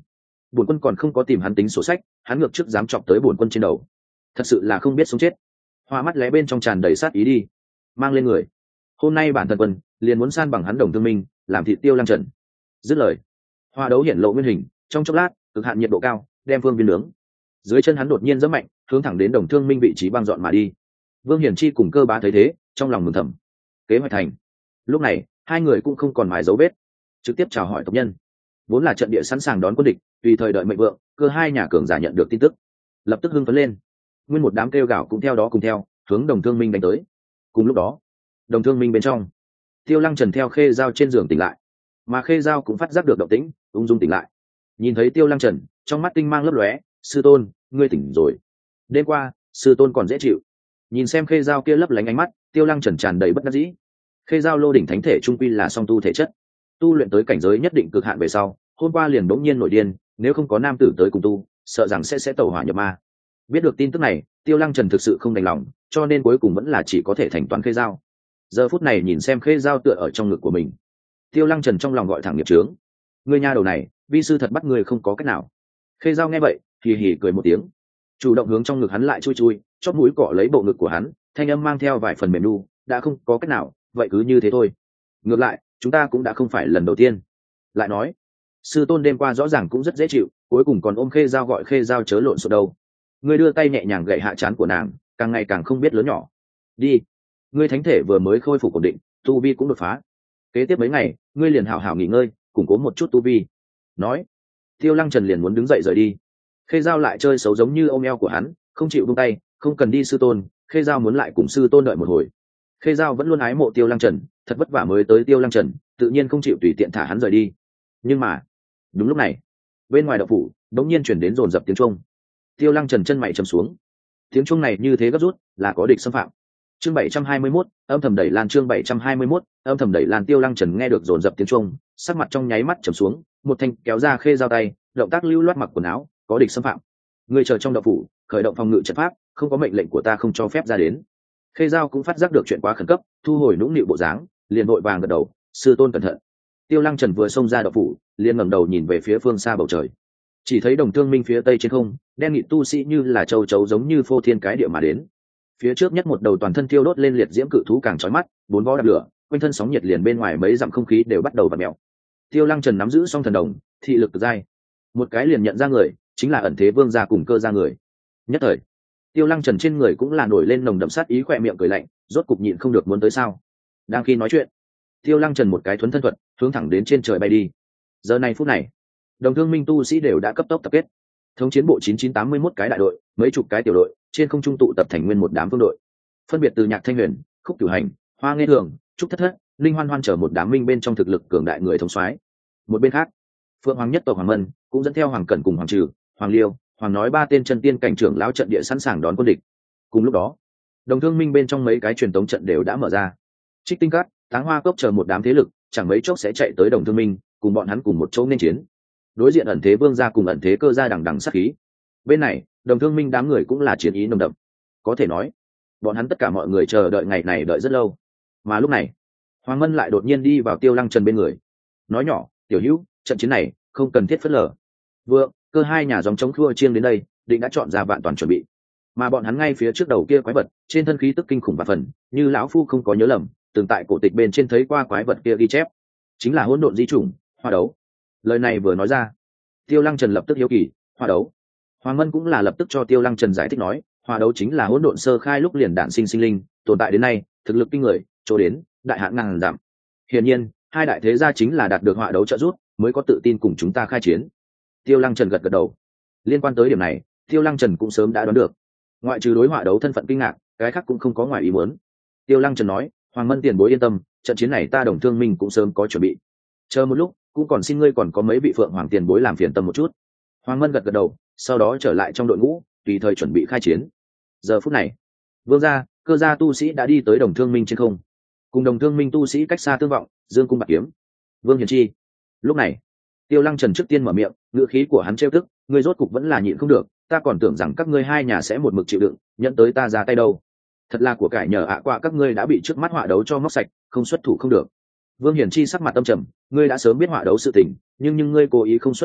bổn quân còn không có tìm hắn tính sổ sách, hắn ngược trước dám chọc tới bổn quân trên đầu, thật sự là không biết sống chết. Hoa mắt lẽ bên trong tràn đầy sát ý đi, mang lên người, hôm nay bản thân quân liền muốn san bằng hắn Đồng Thương Minh, làm thịt Tiêu Lăng Trần. Dứt lời, hoa đấu hiển lộ nguyên hình, trong chốc lát cực hạn nhiệt độ cao đem phương viên nướng. Dưới chân hắn đột nhiên rất mạnh, hướng thẳng đến Đồng Thương Minh vị trí băng dọn mà đi. Vương Hiển Chi cùng Cơ Bá thấy thế, trong lòng mừng thầm, kế hoạch thành. Lúc này hai người cũng không còn mài dấu vết, trực tiếp chào hỏi tộc nhân. Vốn là trận địa sẵn sàng đón quân địch, tùy thời đợi mệnh vượng, Cơ hai nhà cường giả nhận được tin tức, lập tức hưng phấn lên. Nguyên một đám kêu gào cũng theo đó cùng theo, hướng Đồng Thương Minh đánh tới. Cùng lúc đó, Đồng Thương Minh bên trong, Tiêu Lăng Trần theo Khê Giao trên giường tỉnh lại, mà Khê Giao cũng phát giác được động tĩnh, ung dung tỉnh lại. Nhìn thấy Tiêu Lăng Trần, trong mắt tinh mang lấp lóe, sư tôn, ngươi tỉnh rồi. Đêm qua, sư tôn còn dễ chịu. Nhìn xem Khê Giao kia lấp lánh ánh mắt, Tiêu Lăng Trần tràn đầy bất đắc dĩ. Khê Giao lô đỉnh thánh thể trung quy là song tu thể chất, tu luyện tới cảnh giới nhất định cực hạn về sau, hôm qua liền bỗng nhiên nổi điên, nếu không có nam tử tới cùng tu, sợ rằng sẽ sẽ tẩu hỏa nhập ma. Biết được tin tức này, Tiêu Lăng Trần thực sự không đành lòng, cho nên cuối cùng vẫn là chỉ có thể thành toàn Khê Giao. Giờ phút này nhìn xem Khê Giao tựa ở trong ngực của mình, Tiêu Lăng Trần trong lòng gọi thẳng nghiệp trướng. Ngươi nha đầu này, vi sư thật bắt ngươi không có cách nào. Khê Giao nghe vậy, hì hì cười một tiếng, chủ động hướng trong ngực hắn lại chui chui, chóp mũi cọ lấy bộ ngực của hắn, thanh âm mang theo vài phần mềm nu, đã không có cách nào, vậy cứ như thế thôi. Ngược lại, chúng ta cũng đã không phải lần đầu tiên. Lại nói, sư tôn đêm qua rõ ràng cũng rất dễ chịu, cuối cùng còn ôm Khê Giao gọi Khê Giao chớ lộn xộn đâu. Ngươi đưa tay nhẹ nhàng gậy hạ trán của nàng, càng ngày càng không biết lớn nhỏ. Đi, ngươi thánh thể vừa mới khôi phục ổn định, tu vi cũng đột phá. Kế tiếp mấy ngày, ngươi liền hảo hảo nghỉ ngơi, củng cố một chút tu vi. Nói, Tiêu Lăng Trần liền muốn đứng dậy rời đi. Khê Giao lại chơi xấu giống như ôm eo của hắn, không chịu buông tay, không cần đi sư tôn. Khê Giao muốn lại cùng sư tôn đợi một hồi. Khê Giao vẫn luôn ái mộ Tiêu Lăng Trần, thật vất vả mới tới Tiêu Lăng Trần, tự nhiên không chịu tùy tiện thả hắn rời đi. Nhưng mà, đúng lúc này, bên ngoài động phủ đống nhiên chuyển đến rồn rập tiếng chuông. Tiêu Lăng Trần chân mày trầm xuống. Tiếng chuông này như thế gấp rút, là có địch xâm phạm. Chương bảy trăm hai mươi mốt, âm thầm đẩy lan chương bảy trăm hai mươi mốt, âm thầm đẩy lan. Tiêu Lăng Trần nghe được rồn rập tiếng chuông, sắc mặt trong nháy mắt trầm xuống, một thanh kéo ra Khê Giao tay, động tác lưu loát mặc quần áo, có địch xâm phạm. Người chờ trong động phủ, khởi động phòng ngự trận pháp, không có mệnh lệnh của ta không cho phép ra đến. Khê Giao cũng phát giác được chuyện quá khẩn cấp, thu hồi nũng nịu bộ dáng, liền vội vàng gật đầu, sư tôn cẩn thận. Tiêu Lăng Trần vừa xông ra động phủ, liền ngẩng đầu nhìn về phía phương xa bầu trời, chỉ thấy Đồng Thương Minh phía tây trên không, đen nghị tu sĩ như là châu chấu giống như phô thiên cái địa mà đến. Phía trước nhất một đầu toàn thân thiêu đốt lên liệt diễm cự thú càng chói mắt, bốn vó đạp lửa, quanh thân sóng nhiệt liền bên ngoài mấy dặm không khí đều bắt đầu vặn mèo. Tiêu Lăng Trần nắm giữ song thần đồng, thị lực cực dai, một cái liền nhận ra người, chính là ẩn thế vương gia cùng Cơ gia người. Nhất thời, Tiêu Lăng Trần trên người cũng là nổi lên nồng đậm sát ý, khỏe miệng cười lạnh, rốt cục nhịn không được muốn tới sao. Đang khi nói chuyện, Tiêu Lăng Trần một cái thuấn thân thuật, hướng thẳng đến trên trời bay đi. Giờ này phút này, Đồng Thương Minh tu sĩ đều đã cấp tốc tập kết, thống chiến bộ chín chín tám mươi mốt cái đại đội, mấy chục cái tiểu đội, trên không trung tụ tập thành nguyên một đám phương đội, phân biệt từ Nhạc Thanh Huyền, Khúc Cửu Hành, Hoa Nghe Thường, Trúc Thất Thất, Linh Hoan Hoan trở một đám minh bên trong thực lực cường đại người thống soái. Một bên khác, Phượng Hoàng nhất tộc Hoàng Mân cũng dẫn theo Hoàng Cẩn cùng Hoàng Trừ, Hoàng Liêu, Hoàng nói ba tên chân tiên cảnh trưởng lão trận địa sẵn sàng đón quân địch. Cùng lúc đó, Đồng Thương Minh bên trong mấy cái truyền tống trận đều đã mở ra. Trích Tinh Cát, Táng Hoa Cốc chờ một đám thế lực, chẳng mấy chốc sẽ chạy tới Đồng Thương Minh, cùng bọn hắn cùng một chỗ nên chiến. Đối diện ẩn thế vương gia cùng ẩn thế Cơ gia đằng đằng sát khí. Bên này, Đồng Thương Minh đám người cũng là chiến ý nồng đậm. Có thể nói, bọn hắn tất cả mọi người chờ đợi ngày này đợi rất lâu. Mà lúc này, Hoàng Mân lại đột nhiên đi vào Tiêu Lăng Trần bên người, nói nhỏ, "Tiểu Hữu, trận chiến này không cần thiết phớt lờ. Vượng, Cơ hai nhà dòng chống khua chiêng đến đây, định đã chọn ra vạn toàn chuẩn bị. Mà bọn hắn ngay phía trước đầu kia quái vật, trên thân khí tức kinh khủng và phần, như lão phu không có nhớ lầm, từng tại cổ tịch bên trên thấy qua quái vật kia ghi chép, chính là hỗn độn di chủng, Hoa Đấu." Lời này vừa nói ra, Tiêu Lăng Trần lập tức hiếu kỳ, Hoa Đấu. Hoàng Mân cũng là lập tức cho Tiêu Lăng Trần giải thích nói, Hoa Đấu chính là hỗn độn sơ khai lúc liền đản sinh sinh linh, tồn tại đến nay, thực lực kinh người, chỗ đến đại hạn ngàn giảm. Hiển nhiên, hai đại thế gia chính là đạt được Hoa Đấu trợ giúp, mới có tự tin cùng chúng ta khai chiến. Tiêu Lăng Trần gật gật đầu. Liên quan tới điểm này, Tiêu Lăng Trần cũng sớm đã đoán được. Ngoại trừ đối Hoa Đấu thân phận kinh ngạc, cái khác cũng không có ngoài ý muốn. Tiêu Lăng Trần nói, Hoàng Mân tiền bối yên tâm, trận chiến này ta Đồng Thương Minh cũng sớm có chuẩn bị. Chờ một lúc, cũng còn xin ngươi còn có mấy vị Phượng Hoàng tiền bối làm phiền tâm một chút. Hoàng Mân gật gật đầu, sau đó trở lại trong đội ngũ, tùy thời chuẩn bị khai chiến. Giờ phút này, Vương gia, Cơ gia tu sĩ đã đi tới Đồng Thương Minh trên không, cùng Đồng Thương Minh tu sĩ cách xa tương vọng, dương cung bạc kiếm. Vương Hiền Chi. Lúc này, Tiêu Lăng Trần trước tiên mở miệng, ngữ khí của hắn trêu tức, ngươi rốt cục vẫn là nhịn không được, ta còn tưởng rằng các ngươi hai nhà sẽ một mực chịu đựng, nhận tới ta ra tay đâu. Thật là của cải nhờ ạ quạ các ngươi đã bị trước mắt Họa Đấu cho móc sạch, không xuất thủ không được. Vương Hiển Chi sắc mặt tâm trầm, ngươi đã sớm biết Họa Đấu sự tình, nhưng nhưng ngươi cố ý không xuất thủ,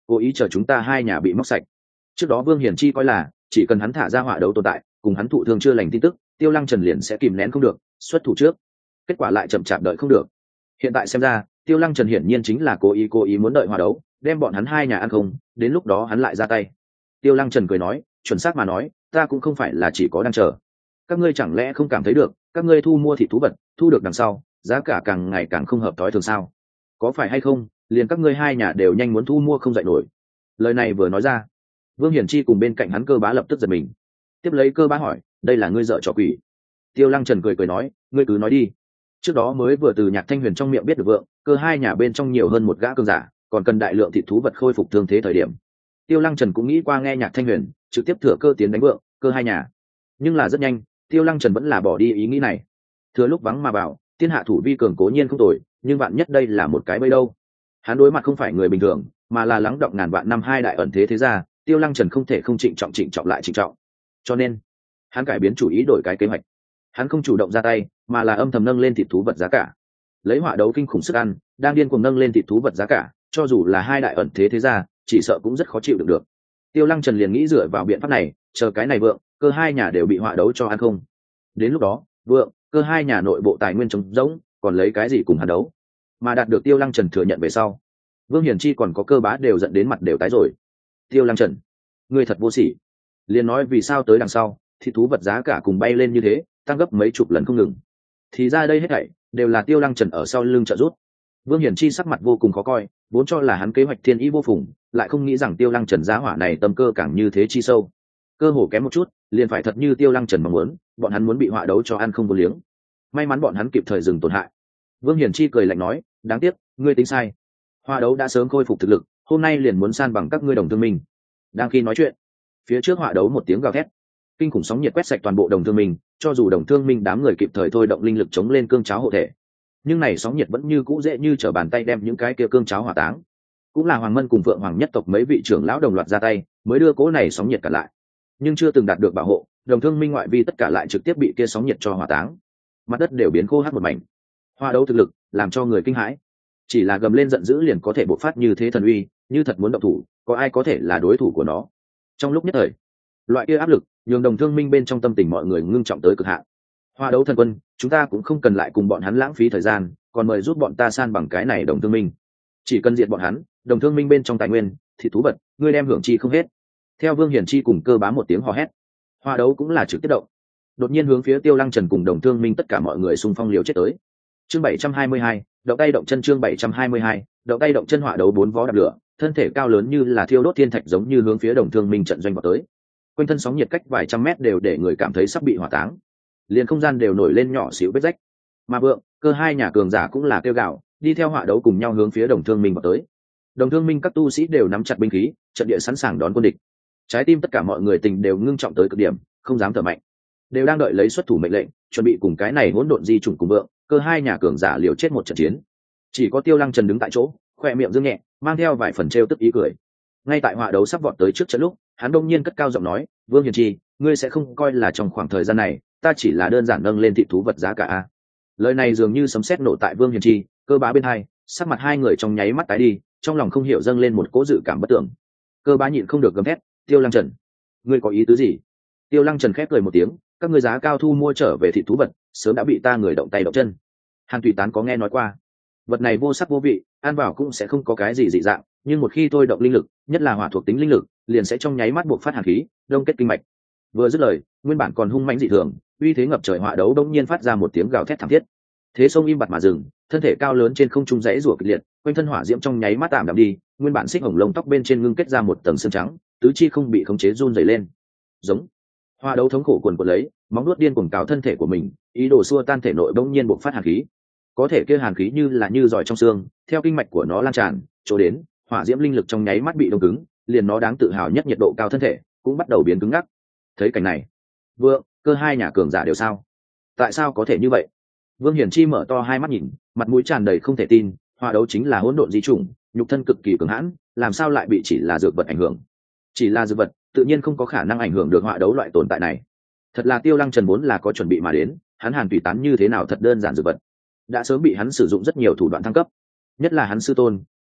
cố ý chờ chúng ta hai nhà bị móc sạch. Trước đó Vương Hiển Chi coi là chỉ cần hắn thả ra hỏa đấu tồn tại cùng hắn thụ thương chưa lành tin tức, Tiêu Lăng Trần liền sẽ kìm nén không được xuất thủ trước. Kết quả lại chậm chạp đợi không được. Hiện tại xem ra Tiêu Lăng Trần hiển nhiên chính là cố ý cố ý muốn đợi hỏa đấu đem bọn hắn hai nhà ăn không, đến lúc đó hắn lại ra tay. Tiêu Lăng Trần cười nói, chuẩn xác mà nói, ta cũng không phải là chỉ có đang chờ. Các ngươi chẳng lẽ không cảm thấy được, các ngươi thu mua thịt thú vật, thu được đằng sau, giá cả càng ngày càng không hợp thói thường sao? Có phải hay không, liền các ngươi hai nhà đều nhanh muốn thu mua không dậy nổi. Lời này vừa nói ra, Vương Hiển Chi cùng bên cạnh hắn Cơ Bá lập tức giật mình. Tiếp lấy Cơ Bá hỏi, đây là ngươi dợ trò quỷ? Tiêu Lăng Trần cười cười nói, ngươi cứ nói đi. Trước đó mới vừa từ Nhạc Thanh Huyền trong miệng biết được vượng, Cơ hai nhà bên trong nhiều hơn một gã cường giả, còn cần đại lượng thịt thú vật khôi phục thương thế thời điểm. Tiêu Lăng Trần cũng nghĩ qua nghe Nhạc Thanh Huyền trực tiếp thừa cơ tiến đánh vượng, Cơ hai nhà. Nhưng là rất nhanh, Tiêu Lăng Trần vẫn là bỏ đi ý nghĩ này. Thừa lúc vắng mà vào, thiên hạ thủ vi cường cố nhiên không tồi, nhưng vạn nhất đây là một cái bẫy đâu. Hắn đối mặt không phải người bình thường, mà là lắng động ngàn vạn năm hai đại ẩn thế thế gia, Tiêu Lăng Trần không thể không trịnh trọng trịnh trọng lại trịnh trọng. Cho nên, hắn cải biến chủ ý đổi cái kế hoạch. Hắn không chủ động ra tay, mà là âm thầm nâng lên thịt thú vật giá cả. Lấy họa đấu kinh khủng sức ăn, đang điên cuồng nâng lên thịt thú vật giá cả, cho dù là hai đại ẩn thế thế gia, chỉ sợ cũng rất khó chịu được được. Tiêu Lăng Trần liền nghĩ dựa vào biện pháp này, chờ cái này vượng, Cơ hai nhà đều bị họa đấu cho ăn không. Đến lúc đó, vượng, Cơ hai nhà nội bộ tài nguyên trống rỗng, còn lấy cái gì cùng hắn đấu? Mà đạt được Tiêu Lăng Trần thừa nhận về sau, Vương Hiển Chi còn có Cơ Bá đều giận đến mặt đều tái rồi. Tiêu Lăng Trần, ngươi thật vô sỉ. Liền nói vì sao tới đằng sau, thịt thú vật giá cả cùng bay lên như thế, tăng gấp mấy chục lần không ngừng. Thì ra đây hết thảy đều là Tiêu Lăng Trần ở sau lưng trợ giúp. Vương Hiển Chi sắc mặt vô cùng khó coi, vốn cho là hắn kế hoạch thiên ý vô phùng, lại không nghĩ rằng Tiêu Lăng Trần giá hỏa này tâm cơ càng như thế chi sâu. Cơ hồ kém một chút, liền phải thật như Tiêu Lăng Trần mong muốn, bọn hắn muốn bị họa đấu cho ăn không vô liếng. May mắn bọn hắn kịp thời dừng tổn hại. Vương Hiển Chi cười lạnh nói, đáng tiếc, ngươi tính sai. Họa đấu đã sớm khôi phục thực lực, hôm nay liền muốn san bằng các ngươi đồng thương minh. Đang khi nói chuyện, phía trước họa đấu một tiếng gào thét, kinh khủng sóng nhiệt quét sạch toàn bộ đồng thương minh, cho dù đồng thương minh đám người kịp thời thôi động linh lực chống lên cương cháo hộ thể, nhưng này sóng nhiệt vẫn như cũ dễ như trở bàn tay đem những cái kia cương cháo hỏa táng. Cũng là Hoàng Mân cùng Vượng Hoàng nhất tộc mấy vị trưởng lão đồng loạt ra tay, mới đưa cố này sóng nhiệt cả lại. Nhưng chưa từng đạt được bảo hộ, đồng thương minh ngoại vi tất cả lại trực tiếp bị kia sóng nhiệt cho hỏa táng. Mặt đất đều biến khô hát một mảnh. Hoa đấu thực lực làm cho người kinh hãi, chỉ là gầm lên giận dữ liền có thể bộc phát như thế thần uy, như thật muốn động thủ, có ai có thể là đối thủ của nó? Trong lúc nhất thời, loại kia áp lực nhường đồng thương minh bên trong tâm tình mọi người ngưng trọng tới cực hạn. Hoa đấu thần quân, chúng ta cũng không cần lại cùng bọn hắn lãng phí thời gian, còn mời giúp bọn ta san bằng cái này đồng thương minh. Chỉ cần diệt bọn hắn, đồng thương minh bên trong tài nguyên, thịt thú vật, ngươi đem hưởng chi không hết. Theo Vương Hiển Chi cùng Cơ Bá một tiếng hò hét, hoa đấu cũng là trực tiếp động, đột nhiên hướng phía Tiêu Lăng Trần cùng đồng thương minh tất cả mọi người xung phong liều chết tới. Chương bảy trăm hai mươi hai, động tay động chân. Chương bảy trăm hai mươi hai, động tay động chân. Họa đấu bốn vó đạp lửa, thân thể cao lớn như là thiêu đốt thiên thạch giống như hướng phía đồng thương minh trận doanh vào tới. Quanh thân sóng nhiệt cách vài trăm mét đều để người cảm thấy sắp bị hỏa táng, liền không gian đều nổi lên nhỏ xíu vết rách. Mà Vượng, Cơ hai nhà cường giả cũng là kêu gào, đi theo họa đấu cùng nhau hướng phía đồng thương minh vào tới. Đồng thương minh các tu sĩ đều nắm chặt binh khí, trận địa sẵn sàng đón quân địch. Trái tim tất cả mọi người tình đều ngưng trọng tới cực điểm, không dám thở mạnh, đều đang đợi lấy xuất thủ mệnh lệnh, chuẩn bị cùng cái này hỗn độn di chủng cùng Vượng, Cơ hai nhà cường giả liều chết một trận chiến. Chỉ có Tiêu Lăng Trần đứng tại chỗ, khoe miệng dương nhẹ, mang theo vài phần trêu tức ý cười. Ngay tại họa đấu sắp vọt tới trước trận lúc, hắn đông nhiên cất cao giọng nói, Vương Hiển Chi, ngươi sẽ không coi là trong khoảng thời gian này ta chỉ là đơn giản nâng lên thị thú vật giá cả a? Lời này dường như sấm sét nổ tại Vương Hiển Chi, Cơ Bá bên hai, sắc mặt hai người trong nháy mắt tái đi, trong lòng không hiểu dâng lên một cỗ dự cảm bất tưởng. Cơ Bá nhịn không được gầm thét, Tiêu Lăng Trần, ngươi có ý tứ gì? Tiêu Lăng Trần khép cười một tiếng, các ngươi giá cao thu mua trở về thị thú vật, sớm đã bị ta người động tay động chân. Hàn Thủy Tán có nghe nói qua, vật này vô sắc vô vị, ăn vào cũng sẽ không có cái gì dị dạng, nhưng một khi thôi động linh lực, nhất là hỏa thuộc tính linh lực, liền sẽ trong nháy mắt buộc phát hàn khí, đông kết kinh mạch. Vừa dứt lời, nguyên bản còn hung mãnh dị thường, uy thế ngập trời hỏa đấu đông nhiên phát ra một tiếng gào thét thảm thiết. Thế sông im bặt mà dừng, thân thể cao lớn trên không trung rẽ rủa kịch liệt, quanh thân hỏa diễm trong nháy mắt tạm đạm đi, nguyên bản xích hồng lông tóc bên trên ngưng kết ra một tầng xương trắng, tứ chi không bị khống chế run rẩy lên. Giống. Hỏa đấu thống khổ cuồn cuộn lấy, móng nuốt điên cuồng cào thân thể của mình, ý đồ xua tan thể nội bỗng nhiên buộc phát hàn khí. Có thể kia hàn khí như là như giỏi trong xương, theo kinh mạch của nó lan tràn, chỗ đến, hỏa diễm linh lực trong nháy mắt bị đông cứng, liền nó đáng tự hào nhất nhiệt độ cao thân thể cũng bắt đầu biến cứng ngắc. Thấy cảnh này, Vượng, Cơ hai nhà cường giả đều sao? Tại sao có thể như vậy? Vương Hiển Chi mở to hai mắt nhìn, mặt mũi tràn đầy không thể tin, hỏa đấu chính là hỗn độn di chủng, nhục thân cực kỳ cường hãn, làm sao lại bị chỉ là dược vật ảnh hưởng? Chỉ là dược vật, tự nhiên không có khả năng ảnh hưởng được hỏa đấu loại tồn tại này. Thật là Tiêu Lăng Trần vốn là có chuẩn bị mà đến, hắn Hàn Thủy Tán như thế nào thật đơn giản dược vật, đã sớm bị hắn sử dụng rất nhiều thủ đoạn thăng cấp, nhất là hắn sư tôn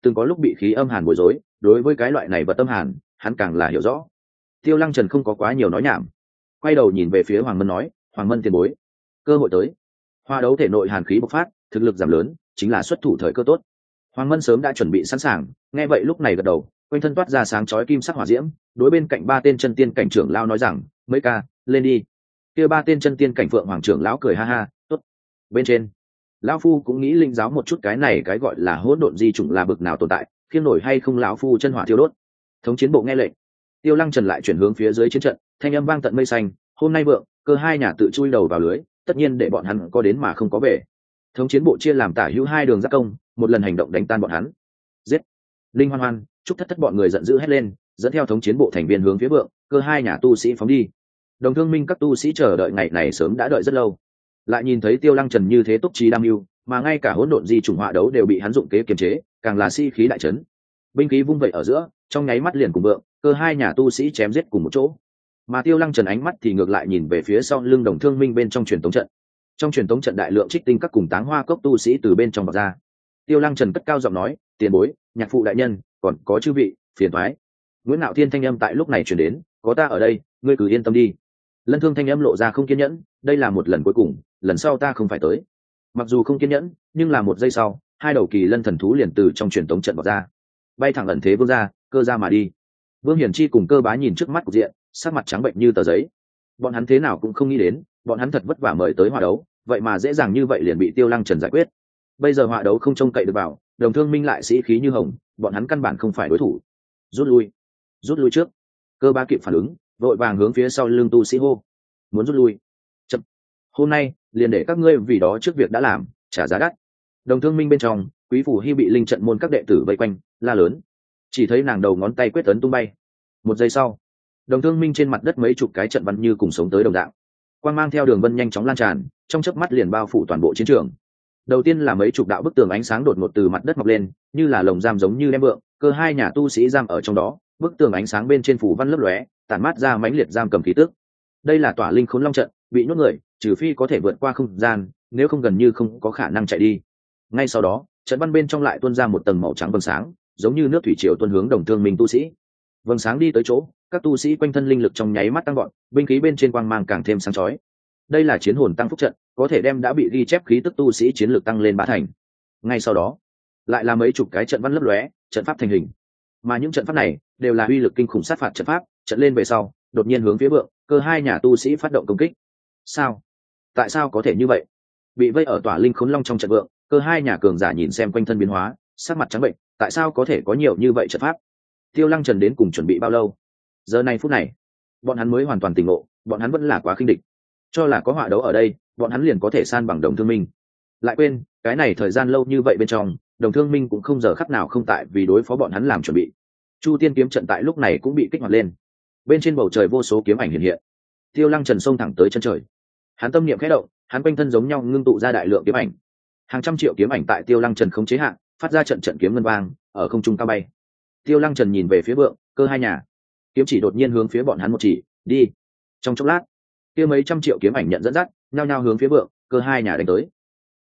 từng có lúc bị khí âm hàn bối rối, đối với cái loại này vật tâm hàn hắn càng là hiểu rõ. Tiêu Lăng Trần không có quá nhiều nói nhảm, quay đầu nhìn về phía Hoàng Mân nói, Hoàng Mân tiền bối, cơ hội tới. Hoa đấu thể nội hàn khí bộc phát, thực lực giảm lớn chính là xuất thủ thời cơ tốt. Hoàng Mân sớm đã chuẩn bị sẵn sàng, nghe vậy lúc này gật đầu, quanh thân toát ra sáng chói kim sắc hỏa diễm, đối bên cạnh ba tên chân tiên cảnh trưởng lao nói rằng, mấy ca lên đi. Kia ba tên chân tiên cảnh Phượng Hoàng trưởng lão cười ha ha, tốt. Bên trên lão phu cũng nghĩ linh giáo một chút cái này cái gọi là hỗn độn di chủng là bực nào tồn tại, khiêm nổi hay không lão phu chân hỏa thiêu đốt. Thống chiến bộ nghe lệnh. Tiêu Lăng Trần lại chuyển hướng phía dưới chiến trận, thanh âm vang tận mây xanh, hôm nay vượng cơ hai nhà tự chui đầu vào lưới, tất nhiên để bọn hắn có đến mà không có về. Thống chiến bộ chia làm tả hữu hai đường giáp công, một lần hành động đánh tan bọn hắn. Giết. Linh Hoan Hoan, chúc thất thất bọn người giận dữ hét lên, dẫn theo thống chiến bộ thành viên hướng phía vượng cơ hai nhà tu sĩ phóng đi. Đồng Thương Minh các tu sĩ chờ đợi ngày này sớm đã đợi rất lâu, lại nhìn thấy Tiêu Lăng Trần như thế túc trí đam mưu, mà ngay cả hỗn độn di chủng họa đấu đều bị hắn dụng kế kiềm chế, càng là si khí đại chấn. Binh khí vung vẩy ở giữa, trong nháy mắt liền cùng vượng cơ hai nhà tu sĩ chém giết cùng một chỗ. Mà Tiêu Lăng Trần ánh mắt thì ngược lại nhìn về phía sau lưng Đồng Thương Minh bên trong truyền tống trận. Trong truyền tống trận đại lượng trích tinh các cùng táng hoa cốc tu sĩ từ bên trong bọc ra. Tiêu Lăng Trần cất cao giọng nói, tiền bối, nhạc phụ đại nhân, còn có chư vị, phiền thoái. Nguyễn Nạo Thiên thanh âm tại lúc này truyền đến, có ta ở đây, ngươi cứ yên tâm đi. Lân Thương thanh âm lộ ra không kiên nhẫn, đây là một lần cuối cùng, lần sau ta không phải tới. Mặc dù không kiên nhẫn, nhưng là một giây sau, hai đầu kỳ lân thần thú liền từ trong truyền tống trận bọc ra, bay thẳng ẩn thế vương ra, cơ ra mà đi. Vương Hiển Chi cùng Cơ Bá nhìn trước mắt cục diện, sắc mặt trắng bệnh như tờ giấy. Bọn hắn thế nào cũng không nghĩ đến, bọn hắn thật vất vả mời tới hòa đấu, vậy mà dễ dàng như vậy liền bị Tiêu Lăng Trần giải quyết. Bây giờ hòa đấu không trông cậy được vào, Đồng Thương Minh lại sĩ khí như hồng, bọn hắn căn bản không phải đối thủ. Rút lui, rút lui trước. Cơ Bá kịp phản ứng, vội vàng hướng phía sau lưng tu sĩ hô, muốn rút lui. Chậm. Hôm nay liền để các ngươi vì đó trước việc đã làm trả giá đắt. Đồng Thương Minh bên trong, Quý Phủ Hy bị linh trận môn các đệ tử vây quanh, la lớn. Chỉ thấy nàng đầu ngón tay quyết tấn tung bay. Một giây sau, Đồng Thương Minh trên mặt đất mấy chục cái trận văn như cùng sống tới đồng dạng, quang mang theo đường vân nhanh chóng lan tràn, trong chớp mắt liền bao phủ toàn bộ chiến trường. Đầu tiên là mấy chục đạo bức tường ánh sáng đột ngột từ mặt đất mọc lên, như là lồng giam giống như đem vượng cơ hai nhà tu sĩ giam ở trong đó. Bức tường ánh sáng bên trên phủ văn lấp lóe, tản mát ra mãnh liệt giam cầm khí tức. Đây là Tỏa Linh Khốn Long trận, bị nhốt người, trừ phi có thể vượt qua không gian, nếu không gần như không có khả năng chạy đi. Ngay sau đó, trận văn bên trong lại tuôn ra một tầng màu trắng vầng sáng, giống như nước thủy triều tuôn hướng Đồng Thương Minh tu sĩ. Vầng sáng đi tới chỗ, các tu sĩ quanh thân linh lực trong nháy mắt tăng gọn, binh khí bên trên quang mang càng thêm sáng chói. Đây là chiến hồn tăng phúc trận, có thể đem đã bị ghi chép khí tức tu sĩ chiến lược tăng lên bá thành. Ngay sau đó, lại là mấy chục cái trận văn lấp lóe, trận pháp thành hình. Mà những trận pháp này đều là uy lực kinh khủng sát phạt trận pháp, trận lên về sau, đột nhiên hướng phía vượng cơ hai nhà tu sĩ phát động công kích. Sao? Tại sao có thể như vậy? Bị vây ở Tỏa Linh Khốn Long trong trận vượng, cơ hai nhà cường giả nhìn xem quanh thân biến hóa, sắc mặt trắng bệnh, tại sao có thể có nhiều như vậy trận pháp? Tiêu Lăng Trần đến cùng chuẩn bị bao lâu? Giờ này phút này, bọn hắn mới hoàn toàn tỉnh ngộ, bọn hắn vẫn là quá khinh địch. Cho là có họa đấu ở đây, bọn hắn liền có thể san bằng Đồng Thương Minh. Lại quên, cái này thời gian lâu như vậy bên trong, Đồng Thương Minh cũng không giờ khắc nào không tại vì đối phó bọn hắn làm chuẩn bị. Chu Tiên kiếm trận tại lúc này cũng bị kích hoạt lên. Bên trên bầu trời vô số kiếm ảnh hiện hiện. Tiêu Lăng Trần xông thẳng tới chân trời. Hắn tâm niệm khẽ động, hắn quanh thân giống nhau ngưng tụ ra đại lượng kiếm ảnh. Hàng trăm triệu kiếm ảnh tại Tiêu Lăng Trần không chế hạn, phát ra trận trận kiếm ngân vang, ở không trung cao bay. Tiêu Lăng Trần nhìn về phía vượng cơ hai nhà, kiếm chỉ đột nhiên hướng phía bọn hắn một chỉ, đi. Trong chốc lát, kia mấy trăm triệu kiếm ảnh nhận dẫn dắt, nhao nhao hướng phía vượng cơ hai nhà đánh tới.